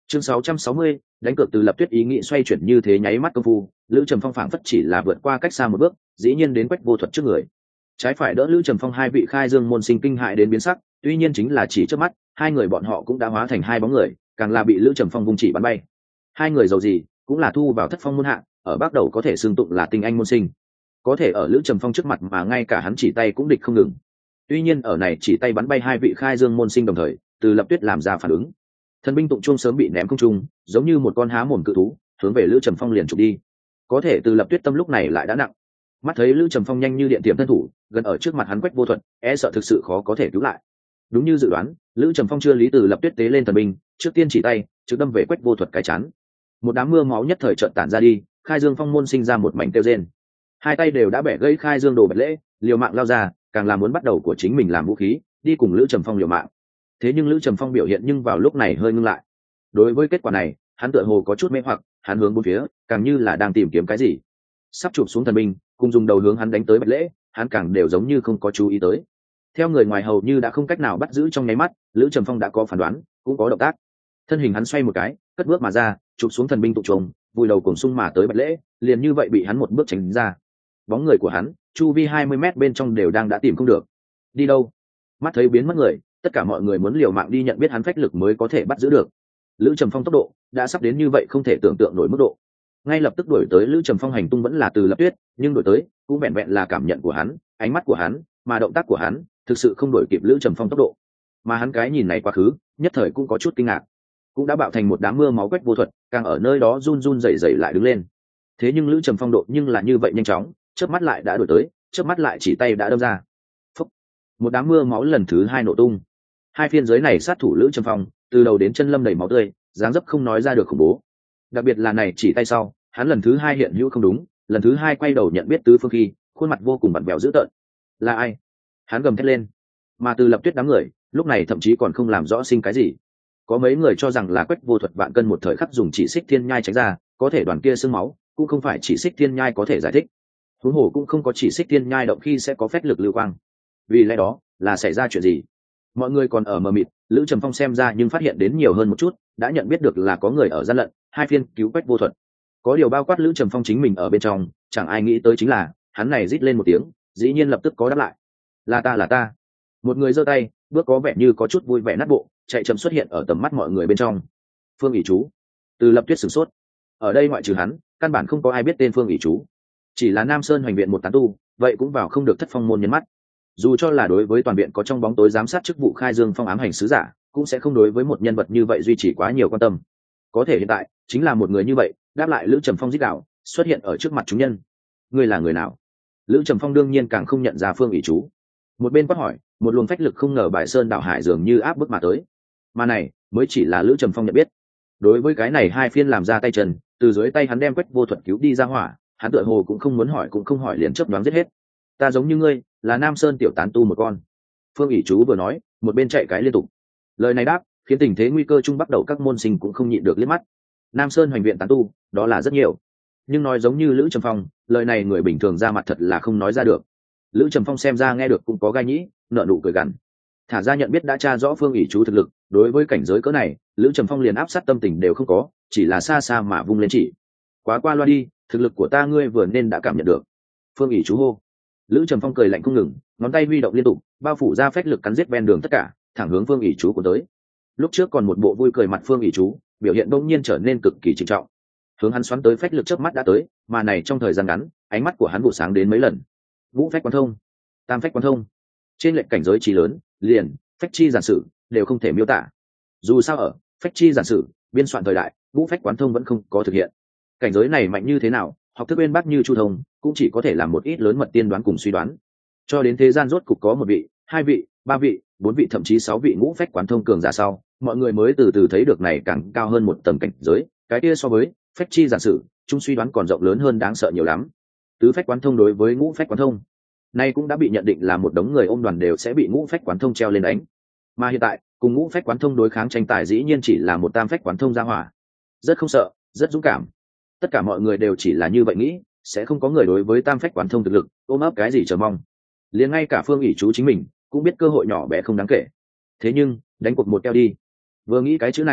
Chương sáu trăm sáu mươi, đánh cược. Từ Lập Tuyết ý nghĩ xoay chuyển như thế nháy mắt công phu, Lữ Trầm Phong phảng phất chỉ là vượt qua cách xa một bước, dĩ nhiên đến Quách Vô Thuật trước người. Trái phải đỡ Lữ Trầm Phong hai vị khai dương môn sinh kinh hại đến biến sắc, tuy nhiên chính là chỉ trước mắt, hai người bọn họ cũng đã hóa thành hai bóng người, càng là bị Lữ Trầm Phong vung chỉ bắn bay. Hai người giàu gì, cũng là thu vào thất phong môn hạ, ở bắt đầu có thể xương tụng là tinh anh môn sinh. Có thể ở Lữ Trầm Phong trước mặt mà ngay cả hắn chỉ tay cũng địch không ngừng. Tuy nhiên ở này chỉ tay bắn bay hai vị khai dương môn sinh đồng thời, Từ Lập Tuyết làm ra phản ứng. Thần binh tụng chuông sớm bị ném không trung, giống như một con há mồm cự thú, hướng về Lữ Trầm Phong liền chụp đi. Có thể Từ Lập Tuyết tâm lúc này lại đã nặng. Mắt thấy Lữ Trầm Phong nhanh như điện tiềm thân thủ, gần ở trước mặt hắn Quách Vô Thuật, e sợ thực sự khó có thể cứu lại. Đúng như dự đoán, Lữ Trầm Phong chưa lý Từ Lập Tuyết tế lên thần binh, trước tiên chỉ tay, trực đâm về Quách Vô Thuật cái chán. Một đám mưa máu nhất thời chợt tản ra đi, khai dương phong môn sinh ra một mảnh tiêu rên. Hai tay đều đã bẻ gãy khai dương đồ bạch lễ, liều mạng lao ra, càng là muốn bắt đầu của chính mình làm vũ khí, đi cùng Lữ Trầm Phong liều mạng. Thế nhưng Lữ Trầm Phong biểu hiện nhưng vào lúc này hơi ngưng lại. Đối với kết quả này, hắn tựa hồ có chút mê hoặc, hắn hướng bốn phía, càng như là đang tìm kiếm cái gì. Sắp chụp xuống thần binh, cùng dùng đầu hướng hắn đánh tới bạch lễ, hắn càng đều giống như không có chú ý tới. Theo người ngoài hầu như đã không cách nào bắt giữ trong nháy mắt, Lữ Trầm Phong đã có phán đoán, cũng có động tác. Thân hình hắn xoay một cái, cất bước mà ra, chụp xuống thần binh tụ trùng, vùi đầu cuồng sung mà tới bạch lễ, liền như vậy bị hắn một bước tránh ra. Bóng người của hắn, chu vi hai mươi mét bên trong đều đang đã tìm không được. Đi đâu? Mắt thấy biến mất người, tất cả mọi người muốn liều mạng đi nhận biết hắn phách lực mới có thể bắt giữ được. Lữ Trầm Phong tốc độ đã sắp đến như vậy không thể tưởng tượng nổi mức độ. Ngay lập tức đuổi tới Lữ Trầm Phong hành tung vẫn là Từ Lập Tuyết, nhưng đuổi tới cũng vẹn vẹn là cảm nhận của hắn, ánh mắt của hắn, mà động tác của hắn thực sự không đuổi kịp Lữ Trầm Phong tốc độ. Mà hắn cái nhìn này quá khứ, nhất thời cũng có chút kinh ngạc, cũng đã bạo thành một đám mưa máu Quách Vô Thuật, càng ở nơi đó run run rẩy rẩy lại đứng lên. Thế nhưng Lữ Trầm Phong độ nhưng là như vậy nhanh chóng, chớp mắt lại đã đuổi tới, chớp mắt lại chỉ tay đã đâm ra. Phúc. Một đám mưa máu lần thứ hai nổ tung. Hai phiên giới này sát thủ Lữ Trầm Phong, từ đầu đến chân lâm đầy máu tươi, dáng dấp không nói ra được khủng bố. Đặc biệt là này chỉ tay sau, hắn lần thứ hai hiện hữu không đúng, lần thứ hai quay đầu nhận biết tứ phương khi, khuôn mặt vô cùng vặn vẹo dữ tợn. Là ai? Hắn gầm thét lên. Mà Từ Lập Tuyết đám người, lúc này thậm chí còn không làm rõ sinh cái gì. Có mấy người cho rằng là Quách Vô Thuật vạn cân một thời khắc dùng chỉ xích thiên nhai tránh ra, có thể đoàn kia xương máu, cũng không phải chỉ xích thiên nhai có thể giải thích. Huống hồ cũng không có chỉ xích thiên nhai động khi sẽ có phách lực lưu quang. Vì lẽ đó, là xảy ra chuyện gì? Mọi người còn ở mờ mịt, Lữ Trầm Phong xem ra nhưng phát hiện đến nhiều hơn một chút, đã nhận biết được là có người ở gian lận, hai phiên cứu Quách Vô Thuật. Có điều bao quát Lữ Trầm Phong chính mình ở bên trong, chẳng ai nghĩ tới chính là, hắn này rít lên một tiếng, dĩ nhiên lập tức có đáp lại. Là ta là ta. Một người giơ tay, bước có vẻ như có chút vui vẻ nát bộ, chạy chậm xuất hiện ở tầm mắt mọi người bên trong. Phương ỷ chú. Từ Lập Tuyết sửng sốt. Ở đây ngoại trừ hắn, căn bản không có ai biết tên Phương ỷ chú. Chỉ là Nam Sơn Hoành viện một tán tu, vậy cũng vào không được thất phong môn nhân mắt. Dù cho là đối với toàn viện có trong bóng tối giám sát chức vụ khai dương phong ám hành sứ giả, cũng sẽ không đối với một nhân vật như vậy duy trì quá nhiều quan tâm. Có thể hiện tại chính là một người như vậy đáp lại Lữ Trầm Phong giết đạo xuất hiện ở trước mặt chúng nhân. Ngươi là người nào? Lữ Trầm Phong đương nhiên càng không nhận ra Phương ỷ chú. Một bên quát hỏi, một luồng phách lực không ngờ bài sơn đảo hải dường như áp bức mà tới. Mà này mới chỉ là Lữ Trầm Phong nhận biết. Đối với cái này hai phiên làm ra tay chân, từ dưới tay hắn đem Quách Vô Thuật cứu đi ra hỏa, hắn tựa hồ cũng không muốn hỏi cũng không hỏi liền chớp nhoáng giết hết. Ta giống như ngươi, là Nam Sơn tiểu tán tu một con. Phương ỷ chú vừa nói, một bên chạy cái liên tục. Lời này đáp, khiến tình thế nguy cơ chung bắt đầu các môn sinh cũng không nhịn được liếc mắt. Nam Sơn Hoành viện tán tu, đó là rất nhiều. Nhưng nói giống như Lữ Trầm Phong, lời này người bình thường ra mặt thật là không nói ra được. Lữ Trầm Phong xem ra nghe được cũng có gai nhĩ, nợ nụ cười gằn. Thả ra nhận biết đã tra rõ Phương ỷ chú thực lực, đối với cảnh giới cỡ này, Lữ Trầm Phong liền áp sát tâm tình đều không có, chỉ là xa xa mà vung lên chỉ. Quá qua loa đi, thực lực của ta ngươi vừa nên đã cảm nhận được. Phương ỷ chú hô. Lữ Trầm Phong cười lạnh không ngừng, ngón tay huy động liên tục, bao phủ ra phách lực cắn giết ven đường tất cả, thẳng hướng Phương ỷ chú của tới. Lúc trước còn một bộ vui cười mặt Phương ỷ chú, biểu hiện đông nhiên trở nên cực kỳ trịnh trọng. Hướng hắn xoắn tới phách lực chớp mắt đã tới, mà này trong thời gian ngắn, ánh mắt của hắn vụ sáng đến mấy lần. Ngũ phách quán thông, tam phách quán thông, trên lệnh cảnh giới trí lớn, liền phách chi giản sử đều không thể miêu tả. Dù sao ở phách chi giản sử biên soạn thời đại, ngũ phách quán thông vẫn không có thực hiện. Cảnh giới này mạnh như thế nào, học thức bên bác như Chu Thông cũng chỉ có thể làm một ít lớn mật tiên đoán cùng suy đoán. Cho đến thế gian rốt cục có một vị, hai vị, ba vị, bốn vị thậm chí sáu vị ngũ phách quán thông cường giả sau, mọi người mới từ từ thấy được này càng cao hơn một tầng cảnh giới, cái kia so với phách chi giản sử, chúng suy đoán còn rộng lớn hơn đáng sợ nhiều lắm. Tứ phách quán thông đối với ngũ phách quán thông, nay cũng đã bị nhận định là một đống người ôm đoàn đều sẽ bị ngũ phách quán thông treo lên đánh. Mà hiện tại, cùng ngũ phách quán thông đối kháng tranh tài dĩ nhiên chỉ là một tam phách quán thông ra hỏa. Rất không sợ, rất dũng cảm. Tất cả mọi người đều chỉ là như vậy nghĩ, sẽ không có người đối với tam phách quán thông thực lực ôm ấp cái gì chờ mong. Liền ngay cả Phương ỷ chú chính mình cũng biết cơ hội nhỏ bé không đáng kể. Thế nhưng đánh cuộc một keo đi. Vừa nghĩ cái chữ này,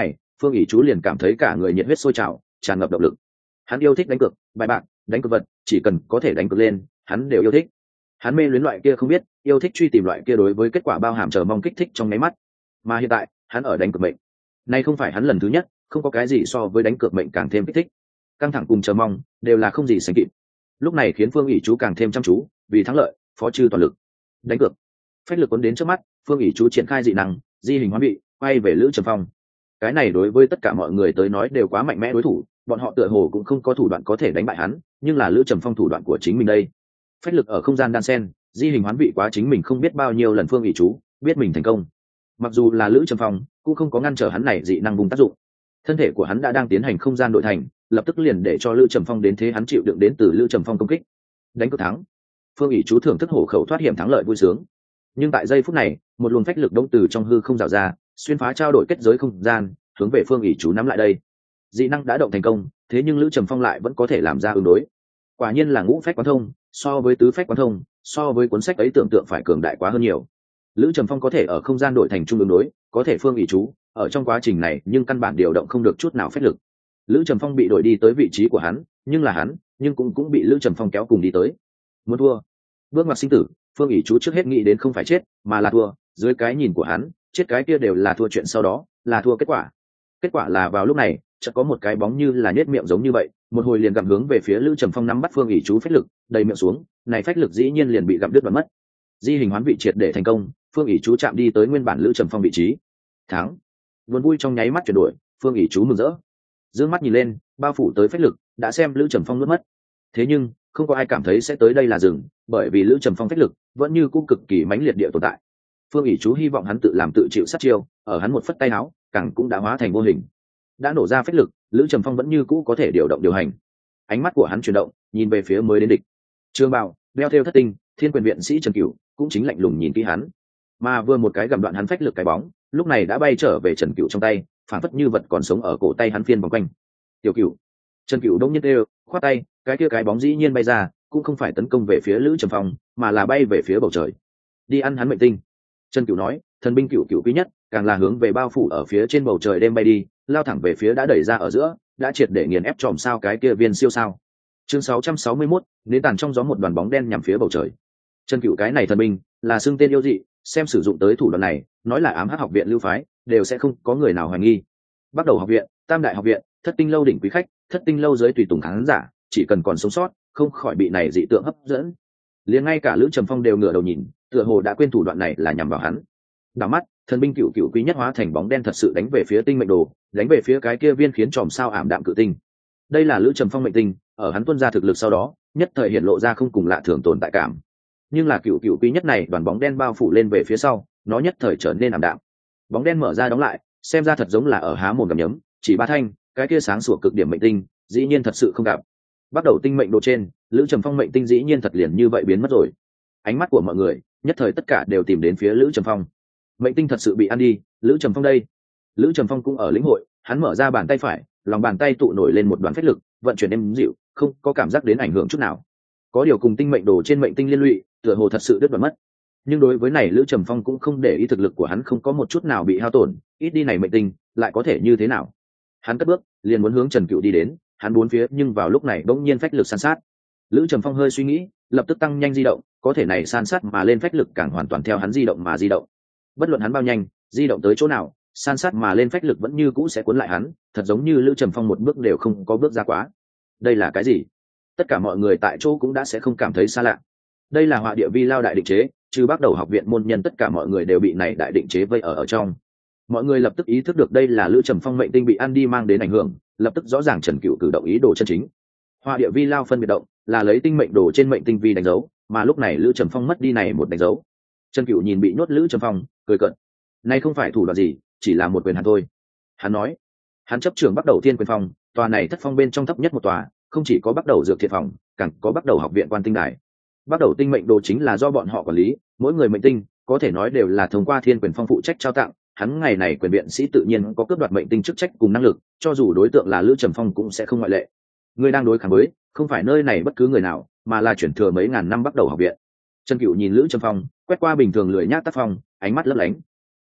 Phương ỷ chú liền cảm thấy cả người nhiệt huyết sôi trào, tràn ngập động lực. Hắn yêu thích đánh cược, bài bạc, đánh cược vật, chỉ cần có thể đánh cược lên hắn đều yêu thích. Hắn mê luyến loại kia không biết, yêu thích truy tìm loại kia đối với kết quả bao hàm chờ mong kích thích trong nháy mắt. Mà hiện tại hắn ở đánh cược mệnh, nay không phải hắn lần thứ nhất, không có cái gì so với đánh cược mệnh càng thêm kích thích. Căng thẳng cùng chờ mong đều là không gì sánh kịp. Lúc này khiến Phương ỷ chú càng thêm chăm chú, vì thắng lợi phó chư toàn lực. Đánh cược, phách lực cuốn đến trước mắt, Phương ỷ chú triển khai dị năng, di hình hóa vị, quay về Lữ Trầm Phong. Cái này đối với tất cả mọi người tới nói đều quá mạnh mẽ đối thủ, bọn họ tựa hồ cũng không có thủ đoạn có thể đánh bại hắn, nhưng là Lữ Trầm Phong thủ đoạn của chính mình đây. Phách lực ở không gian đan sen, di hình hoán vị quá chính mình không biết bao nhiêu lần Phương ỷ chú, biết mình thành công. Mặc dù là Lữ Trầm Phong, cũng không có ngăn trở hắn này dị năng bùng tác dụng. Thân thể của hắn đã đang tiến hành không gian đội thành, lập tức liền để cho Lữ Trầm Phong đến thế hắn chịu đựng đến từ Lữ Trầm Phong công kích. Đánh cược thắng. Phương ỷ chú thưởng thức hổ khẩu thoát hiểm thắng lợi vui sướng. Nhưng tại giây phút này, một luồng phách lực đông từ trong hư không rào ra, xuyên phá trao đổi kết giới không gian, hướng về Phương ỷ chú nắm lại đây. Dị năng đã động thành công, thế nhưng Lữ Trầm Phong lại vẫn có thể làm ra ứng đối. Quả nhiên là ngũ phách quán thông, so với tứ phách quán thông, so với cuốn sách ấy tưởng tượng phải cường đại quá hơn nhiều. Lữ Trầm Phong có thể ở không gian đổi thành trung ứng đối, có thể Phương ỷ chú ở trong quá trình này nhưng căn bản điều động không được chút nào phách lực. Lữ Trầm Phong bị đổi đi tới vị trí của hắn, nhưng là hắn, nhưng cũng cũng bị Lữ Trầm Phong kéo cùng đi tới. Muốn thua, bước ngoặt sinh tử, Phương ỷ chú trước hết nghĩ đến không phải chết, mà là thua. Dưới cái nhìn của hắn, chết cái kia đều là thua chuyện sau đó, là thua kết quả. Kết quả là vào lúc này, chợt có một cái bóng như là nhếch miệng giống như vậy, một hồi liền gặm hướng về phía Lữ Trầm Phong nắm bắt Phương ỷ chú phách lực, đầy miệng xuống, này phách lực dĩ nhiên liền bị gặm đứt và mất. Di hình hoán vị triệt để thành công, Phương ỷ chú chạm đi tới nguyên bản Lữ Trầm Phong vị trí. Thắng. Buồn vui trong nháy mắt chuyển đổi, Phương ỷ chú mừng rỡ. Dương mắt nhìn lên, bao phủ tới phách lực, đã xem Lữ Trầm Phong nuốt mất. Thế nhưng, không có ai cảm thấy sẽ tới đây là dừng, bởi vì Lữ Trầm Phong phách lực vẫn như cũ cực kỳ mãnh liệt địa tồn tại. Phương ỷ chú hy vọng hắn tự làm tự chịu sát chiêu, ở hắn một phất tay áo, càng cũng đã hóa thành vô hình. Đã nổ ra phách lực, Lữ Trầm Phong vẫn như cũ có thể điều động điều hành. Ánh mắt của hắn chuyển động, nhìn về phía mới đến địch. Trương Bảo, đeo theo thất tinh, Thiên Quyền viện sĩ Trần Cửu, cũng chính lạnh lùng nhìn kỹ hắn. Mà vừa một cái gầm đoạn hắn phách lực cái bóng, lúc này đã bay trở về Trần Cửu trong tay, phản phất như vật còn sống ở cổ tay hắn phiên vòng quanh. Tiểu Cửu. Trần Cửu đông nhiên đều, khoát tay, cái kia cái bóng dĩ nhiên bay ra, cũng không phải tấn công về phía Lữ Trầm Phong, mà là bay về phía bầu trời. Đi ăn hắn mệnh tinh. Trần Cửu nói, thần binh Cửu Cửu quý nhất, càng là hướng về bao phủ ở phía trên bầu trời đêm bay đi, lao thẳng về phía đã đẩy ra ở giữa, đã triệt để nghiền ép tròm sao cái kia viên siêu sao. Chương sáu trăm sáu mươi mốt, nến tàn trong gió một đoàn bóng đen nhằm phía bầu trời. Trần Cửu cái này thần binh, là xưng tên yêu dị, xem sử dụng tới thủ đoạn này, nói là ám hắc học viện lưu phái, đều sẽ không có người nào hoài nghi. Bắt đầu học viện, Tam đại học viện, Thất tinh lâu đỉnh quý khách, Thất tinh lâu dưới tùy tùng khán giả, chỉ cần còn sống sót, không khỏi bị này dị tượng hấp dẫn. Liền ngay cả Lữ Trầm Phong đều ngửa đầu nhìn, tựa hồ đã quên thủ đoạn này là nhằm vào hắn. Đảo mắt, thần binh Cửu Cửu quý nhất hóa thành bóng đen thật sự đánh về phía tinh mệnh đồ, đánh về phía cái kia viên khiến chòm sao ảm đạm cự tinh. Đây là Lữ Trầm Phong mệnh tinh, ở hắn tuôn ra thực lực sau đó, nhất thời hiện lộ ra không cùng lạ thường tồn tại cảm. Nhưng là Cửu Cửu quý nhất này đoàn bóng đen bao phủ lên về phía sau, nó nhất thời trở nên ảm đạm. Bóng đen mở ra đóng lại, xem ra thật giống là ở há mồm gặm nhấm, chỉ ba thanh, cái kia sáng sủa cực điểm mệnh tinh, dĩ nhiên thật sự không gặp. Bắt đầu tinh mệnh đồ trên, Lữ Trầm Phong mệnh tinh dĩ nhiên thật liền như vậy biến mất rồi. Ánh mắt của mọi người, nhất thời tất cả đều tìm đến phía Lữ Trầm Phong. Mệnh tinh thật sự bị ăn đi, Lữ Trầm Phong đây. Lữ Trầm Phong cũng ở lĩnh hội, hắn mở ra bàn tay phải, lòng bàn tay tụ nổi lên một đoàn phách lực, vận chuyển êm dịu, không có cảm giác đến ảnh hưởng chút nào. Có điều cùng tinh mệnh đồ trên mệnh tinh liên lụy, tựa hồ thật sự đứt đoạn mất. Nhưng đối với này Lữ Trầm Phong cũng không để ý thực lực của hắn không có một chút nào bị hao tổn, ít đi này mệnh tinh, lại có thể như thế nào? Hắn cất bước, liền muốn hướng Trần Cửu đi đến, hắn bốn phía nhưng vào lúc này bỗng nhiên phách lực san sát. Lữ Trầm Phong hơi suy nghĩ, lập tức tăng nhanh di động, có thể này san sát mà lên phách lực càng hoàn toàn theo hắn di động mà di động. Bất luận hắn bao nhanh, di động tới chỗ nào, san sát mà lên phách lực vẫn như cũ sẽ cuốn lại hắn, thật giống như Lữ Trầm Phong một bước đều không có bước ra quá. Đây là cái gì? Tất cả mọi người tại chỗ cũng đã sẽ không cảm thấy xa lạ. Đây là họa địa vi lao đại định chế, trừ bắt đầu học viện môn nhân tất cả mọi người đều bị này đại định chế vây ở ở trong. Mọi người lập tức ý thức được đây là Lữ Trầm Phong mệnh tinh bị ăn đi mang đến ảnh hưởng, lập tức rõ ràng Trần Cửu cử động ý đồ chân chính. Họa địa vi lao phân biệt động, là lấy tinh mệnh đồ trên mệnh tinh vi đánh dấu, mà lúc này Lữ Trầm Phong mất đi này một đánh dấu. Trần Cửu nhìn bị nhốt Lữ Trầm Phong, cười cợt. Này không phải thủ đoạn gì, chỉ là một quyền hàn thôi. Hắn nói, hắn chấp trưởng bắt đầu thiên quyền phòng, tòa này thất phong bên trong thấp nhất một tòa, không chỉ có bắt đầu dược thiện phòng, càng có bắt đầu học viện quan tinh đài. Bắt đầu tinh mệnh đồ chính là do bọn họ quản lý, mỗi người mệnh tinh có thể nói đều là thông qua thiên quyền phong phụ trách trao tặng. Hắn ngày này quyền viện sĩ tự nhiên có cướp đoạt mệnh tinh chức trách cùng năng lực, cho dù đối tượng là Lữ Trầm Phong cũng sẽ không ngoại lệ. Người đang đối kháng với, không phải nơi này bất cứ người nào, mà là chuyển thừa mấy ngàn năm bắt đầu học viện. Trần Cửu nhìn Lữ Trầm Phong, quét qua bình thường lười nhác tác phong, ánh mắt lấp lánh.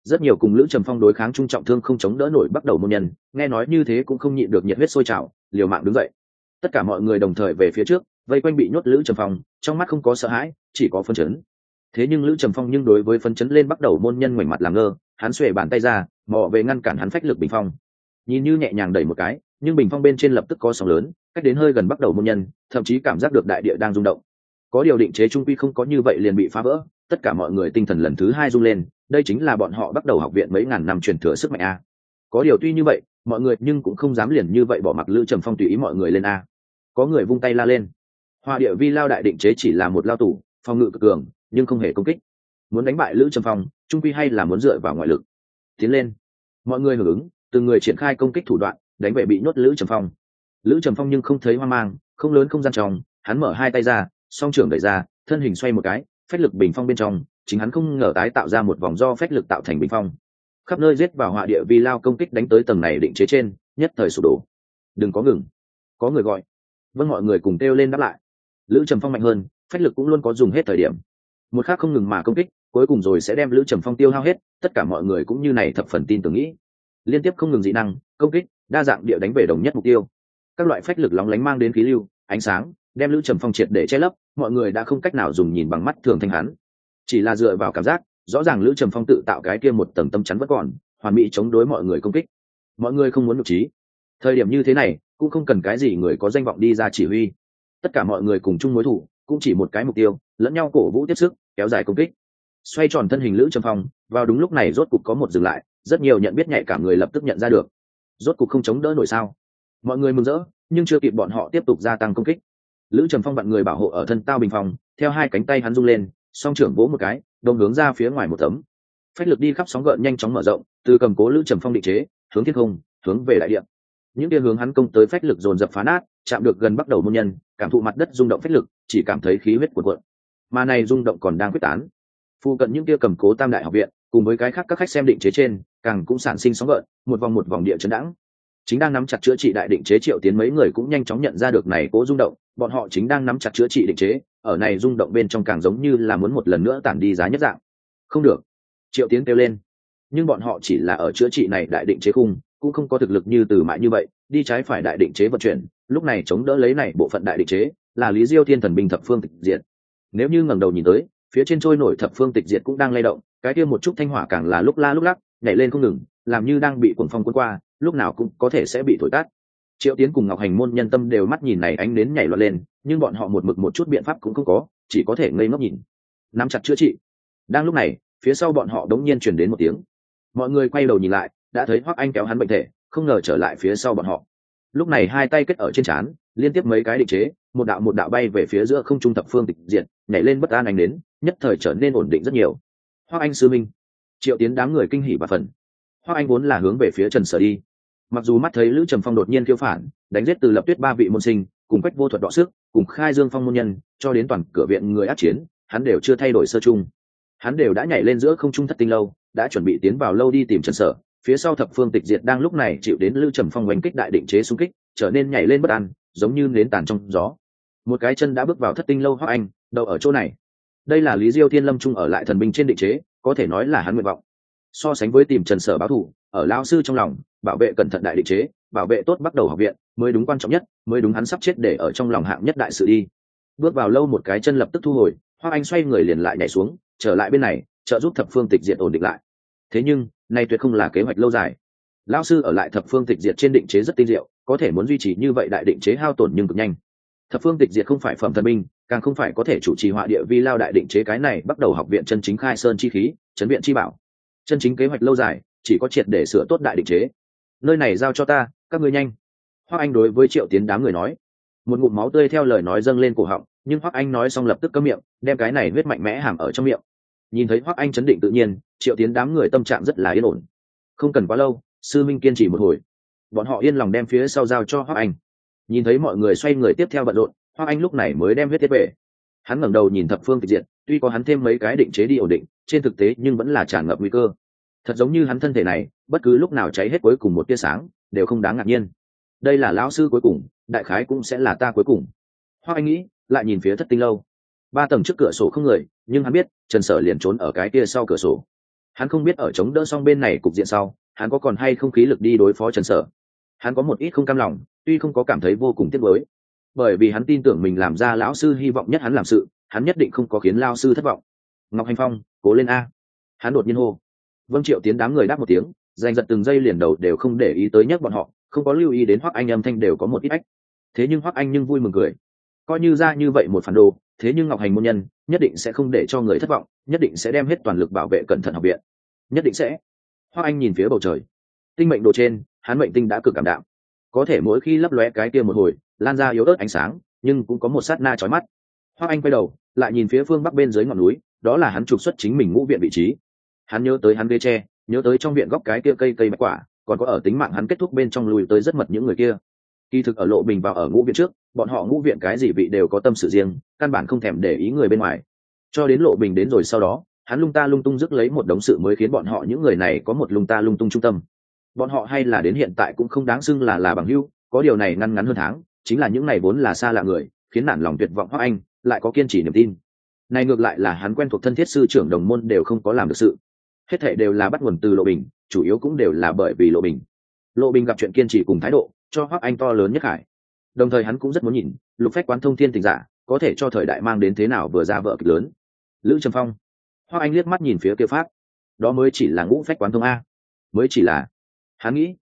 rất nhiều cùng lữ trầm phong đối kháng trung trọng thương không chống đỡ nổi bắt đầu môn nhân nghe nói như thế cũng không nhịn được nhiệt huyết sôi trào, liều mạng đứng dậy. Tất cả mọi người đồng thời về phía trước, vây quanh bị nhốt lữ trầm phong, trong mắt không có sợ hãi, chỉ có phấn chấn. Thế nhưng lữ trầm phong nhưng đối với phấn chấn lên bắt đầu môn nhân ngoảnh mặt làm ngơ, hắn xuề bàn tay ra mò về ngăn cản hắn phách lực bình phong, nhìn như nhẹ nhàng đẩy một cái, nhưng bình phong bên trên lập tức có sóng lớn, cách đến hơi gần bắt đầu môn nhân thậm chí cảm giác được đại địa đang rung động. Có điều định chế trung quy không có như vậy liền bị phá vỡ, tất cả mọi người tinh thần lần thứ hai rung lên, đây chính là bọn họ bắt đầu học viện mấy ngàn năm truyền thừa sức mạnh a. Có điều tuy như vậy, mọi người nhưng cũng không dám liền như vậy bỏ mặc lữ trầm phong tùy ý mọi người lên a. Có người vung tay la lên, hoa địa vi lao đại định chế chỉ là một lao tù, phòng ngự cực cường nhưng không hề công kích, muốn đánh bại lữ trầm phong trung quy hay là muốn dựa vào ngoại lực. Tiến lên, mọi người hưởng ứng, từng người triển khai công kích thủ đoạn đánh bại bị nhốt lữ trầm phong. Lữ trầm phong nhưng không thấy hoang mang, không lớn không gian trong, hắn mở hai tay ra, song trưởng đẩy ra, thân hình xoay một cái, phách lực bình phong bên trong chính hắn không ngờ tái tạo ra một vòng do phách lực tạo thành bình phong, khắp nơi giết vào họa địa vi lao công kích đánh tới tầng này định chế trên, nhất thời sụp đổ. Đừng có ngừng, có người gọi. Vâng, mọi người cùng kêu lên đáp lại. Lữ trầm phong mạnh hơn, phách lực cũng luôn có dùng hết thời điểm, một khác không ngừng mà công kích, cuối cùng rồi sẽ đem lữ trầm phong tiêu hao hết. Tất cả mọi người cũng như này thập phần tin tưởng nghĩ, liên tiếp không ngừng dị năng công kích đa dạng địa đánh về đồng nhất mục tiêu. Các loại phách lực lóng lánh mang đến khí lưu ánh sáng đem lữ trầm phong triệt để che lấp, mọi người đã không cách nào dùng nhìn bằng mắt thường thanh hắn, chỉ là dựa vào cảm giác rõ ràng lữ trầm phong tự tạo cái kia một tầng tâm chắn vẫn còn hoàn mỹ chống đối mọi người công kích. Mọi người không muốn nhục trí, thời điểm như thế này cũng không cần cái gì người có danh vọng đi ra chỉ huy, tất cả mọi người cùng chung mối thủ, cũng chỉ một cái mục tiêu, lẫn nhau cổ vũ tiếp sức kéo dài công kích. Xoay tròn thân hình lữ trầm phong vào đúng lúc này rốt cục có một dừng lại, rất nhiều nhận biết nhạy cảm người lập tức nhận ra được, rốt cục không chống đỡ nổi sao. Mọi người mừng rỡ, nhưng chưa kịp bọn họ tiếp tục gia tăng công kích, lữ trầm phong vặn người bảo hộ ở thân tao bình phong, theo hai cánh tay hắn rung lên, song trưởng vỗ một cái, đông hướng ra phía ngoài một tấm, phách lực đi khắp sóng gợn nhanh chóng mở rộng, từ cầm cố lữ trầm phong định chế hướng thiên không, hướng về đại địa. Những kia hướng hắn công tới phách lực dồn dập phá nát, chạm được gần bắt đầu môn nhân, cảm thụ mặt đất rung động phách lực, chỉ cảm thấy khí huyết cuộn cuộn. Mà này rung động còn đang quyết tán, phụ cận những kia cầm cố tam đại học viện cùng với cái khác các khách xem định chế trên càng cũng sản sinh sóng gợn, một vòng một vòng địa chấn đãng. Chính đang nắm chặt chữa trị đại định chế Triệu Tiến mấy người cũng nhanh chóng nhận ra được này cố rung động, bọn họ chính đang nắm chặt chữa trị định chế, ở này rung động bên trong càng giống như là muốn một lần nữa tản đi giá nhất dạng. Không được, Triệu Tiến kêu lên, nhưng bọn họ chỉ là ở chữa trị này đại định chế khung, cũng không có thực lực như Từ Mại như vậy đi trái phải đại định chế vận chuyển, lúc này chống đỡ lấy này bộ phận đại định chế là Lý Diêu Thiên Thần binh thập phương tịch diệt. Nếu như ngẩng đầu nhìn tới, phía trên trôi nổi thập phương tịch diệt cũng đang lay động, cái kia một chút thanh hỏa càng là lúc la lúc lắc nhảy lên không ngừng, làm như đang bị cuồng phong cuốn qua, lúc nào cũng có thể sẽ bị thổi tắt. Triệu Tiến cùng Ngọc Hành môn nhân tâm đều mắt nhìn này ánh nến nhảy loạn lên, nhưng bọn họ một mực một chút biện pháp cũng không có, chỉ có thể ngây ngốc nhìn, nắm chặt chữa trị. Đang lúc này, phía sau bọn họ đống nhiên truyền đến một tiếng, mọi người quay đầu nhìn lại, đã thấy Hoắc Anh kéo hắn bệnh thể, không ngờ trở lại phía sau bọn họ. Lúc này hai tay kết ở trên trán, liên tiếp mấy cái định chế, một đạo một đạo bay về phía giữa không trung thập phương tịch diệt, nhảy lên bất an ánh đến, nhất thời trở nên ổn định rất nhiều. Hoắc Anh sư minh, Triệu Tiến đám người kinh hỉ và phần. Hoắc Anh vốn là hướng về phía Trần Sở đi, mặc dù mắt thấy Lữ Trầm Phong đột nhiên khiêu phản, đánh giết Từ Lập Tuyết ba vị môn sinh, cùng Quách Vô Thuật đọ sức, cùng Khai Dương Phong môn nhân, cho đến toàn cửa viện người ác chiến, hắn đều chưa thay đổi sơ chung. Hắn đều đã nhảy lên giữa không trung thất tinh lâu, đã chuẩn bị tiến vào lâu đi tìm Trần Sở. Phía sau thập phương tịch diệt đang lúc này chịu đến Lữ Trầm Phong oanh kích đại định chế xung kích, trở nên nhảy lên bất an, giống như nến tàn trong gió. Một cái chân đã bước vào thất tinh lâu Hoắc Anh, đậu ở chỗ này. Đây là Lý Diêu Thiên Lâm Trung ở lại thần binh trên định chế, có thể nói là hắn nguyện vọng. So sánh với tìm Trần Sở báo thù, ở lão sư trong lòng, bảo vệ cẩn thận đại định chế, bảo vệ tốt bắt đầu học viện, mới đúng quan trọng nhất, mới đúng hắn sắp chết để ở trong lòng hạng nhất đại sự đi. Bước vào lâu một cái chân lập tức thu hồi, Hoắc Anh xoay người liền lại nhảy xuống, trở lại bên này, trợ giúp thập phương tịch diệt ổn định lại. Thế nhưng, này tuyệt không là kế hoạch lâu dài. Lão sư ở lại thập phương tịch diệt trên định chế rất tinh diệu, có thể muốn duy trì như vậy đại định chế hao tổn nhưng cực nhanh. Thập phương tịch diệt không phải phẩm thần binh, càng không phải có thể chủ trì họa địa vi lao đại định chế cái này bắt đầu học viện chân chính khai sơn chi khí, trấn viện chi bảo. Chân chính kế hoạch lâu dài, chỉ có triệt để sửa tốt đại định chế. Nơi này giao cho ta, các ngươi nhanh. Hoắc Anh đối với Triệu Tiến đám người nói. Một ngụm máu tươi theo lời nói dâng lên cổ họng, nhưng Hoắc Anh nói xong lập tức cấm miệng, đem cái này huyết mạnh mẽ hàm ở trong miệng. Nhìn thấy Hoắc Anh chấn định tự nhiên, Triệu Tiến đám người tâm trạng rất là yên ổn. Không cần quá lâu, sư minh kiên trì một hồi, bọn họ yên lòng đem phía sau giao cho Hoắc Anh. Nhìn thấy mọi người xoay người tiếp theo bận rộn, Hoắc Anh lúc này mới đem huyết tiết về. Hắn ngẩng đầu nhìn thập phương tịch diệt, tuy có hắn thêm mấy cái định chế đi ổn định, trên thực tế nhưng vẫn là tràn ngập nguy cơ. Thật giống như hắn thân thể này, bất cứ lúc nào cháy hết cuối cùng một tia sáng, đều không đáng ngạc nhiên. Đây là lão sư cuối cùng, đại khái cũng sẽ là ta cuối cùng. Hoắc Anh nghĩ, lại nhìn phía thất tinh lâu. Ba tầng trước cửa sổ không người, nhưng hắn biết, Trần Sở liền trốn ở cái kia sau cửa sổ. Hắn không biết ở chống đỡ xong bên này cục diện sau hắn có còn hay không khí lực đi đối phó Trần Sở. Hắn có một ít không cam lòng, tuy không có cảm thấy vô cùng tiếc nuối, bởi vì hắn tin tưởng mình làm ra lão sư hy vọng nhất hắn làm sự, hắn nhất định không có khiến lao sư thất vọng. Ngọc Hành Phong, cố lên a. Hắn đột nhiên hô. Vâng Triệu Tiến đám người đáp một tiếng, giành giật từng giây liền đầu đều không để ý tới nhắc bọn họ, không có lưu ý đến Hoắc Anh âm thanh đều có một ít ách. Thế nhưng Hoắc Anh nhưng vui mừng cười, coi như ra như vậy một phản đồ, thế nhưng Ngọc Hành môn nhân nhất định sẽ không để cho người thất vọng, nhất định sẽ đem hết toàn lực bảo vệ cẩn thận học viện, nhất định sẽ. Hoắc Anh nhìn phía bầu trời, tinh mệnh đồ trên, hắn mệnh tinh đã cực cảm đạm, có thể mỗi khi lấp lóe cái kia một hồi, lan ra yếu ớt ánh sáng, nhưng cũng có một sát na chói mắt. Hoắc Anh quay đầu, lại nhìn phía phương bắc bên dưới ngọn núi, đó là hắn trục xuất chính mình ngũ viện vị trí. Hắn nhớ tới hắn ghế tre, nhớ tới trong viện góc cái kia cây cây bạch quả, còn có ở tính mạng hắn kết thúc bên trong lùi tới rất mật những người kia. Kỳ thực ở Lộ Bình vào ở ngũ viện trước, bọn họ ngũ viện cái gì vị đều có tâm sự riêng, căn bản không thèm để ý người bên ngoài. Cho đến Lộ Bình đến rồi sau đó, hắn lung ta lung tung rước lấy một đống sự mới khiến bọn họ những người này có một lung ta lung tung trung tâm. Bọn họ hay là đến hiện tại cũng không đáng xưng là là bằng hữu, có điều này ngăn ngắn hơn tháng, chính là những này vốn là xa lạ người, khiến nản lòng tuyệt vọng Hoắc Anh lại có kiên trì niềm tin. Này ngược lại là hắn quen thuộc thân thiết sư trưởng đồng môn đều không có làm được sự. Hết thảy đều là bắt nguồn từ Lộ Bình, chủ yếu cũng đều là bởi vì Lộ Bình. Lộ Bình gặp chuyện kiên trì cùng thái độ, cho Hoắc Anh to lớn nhất hải. Đồng thời hắn cũng rất muốn nhìn, Lục Phách quán thông thiên tình giả, có thể cho thời đại mang đến thế nào vừa ra vợ kịch lớn. Lữ Trầm Phong. Hoắc Anh liếc mắt nhìn phía kia pháp, đó mới chỉ là ngũ phách quán thông a, mới chỉ là. Hắn nghĩ,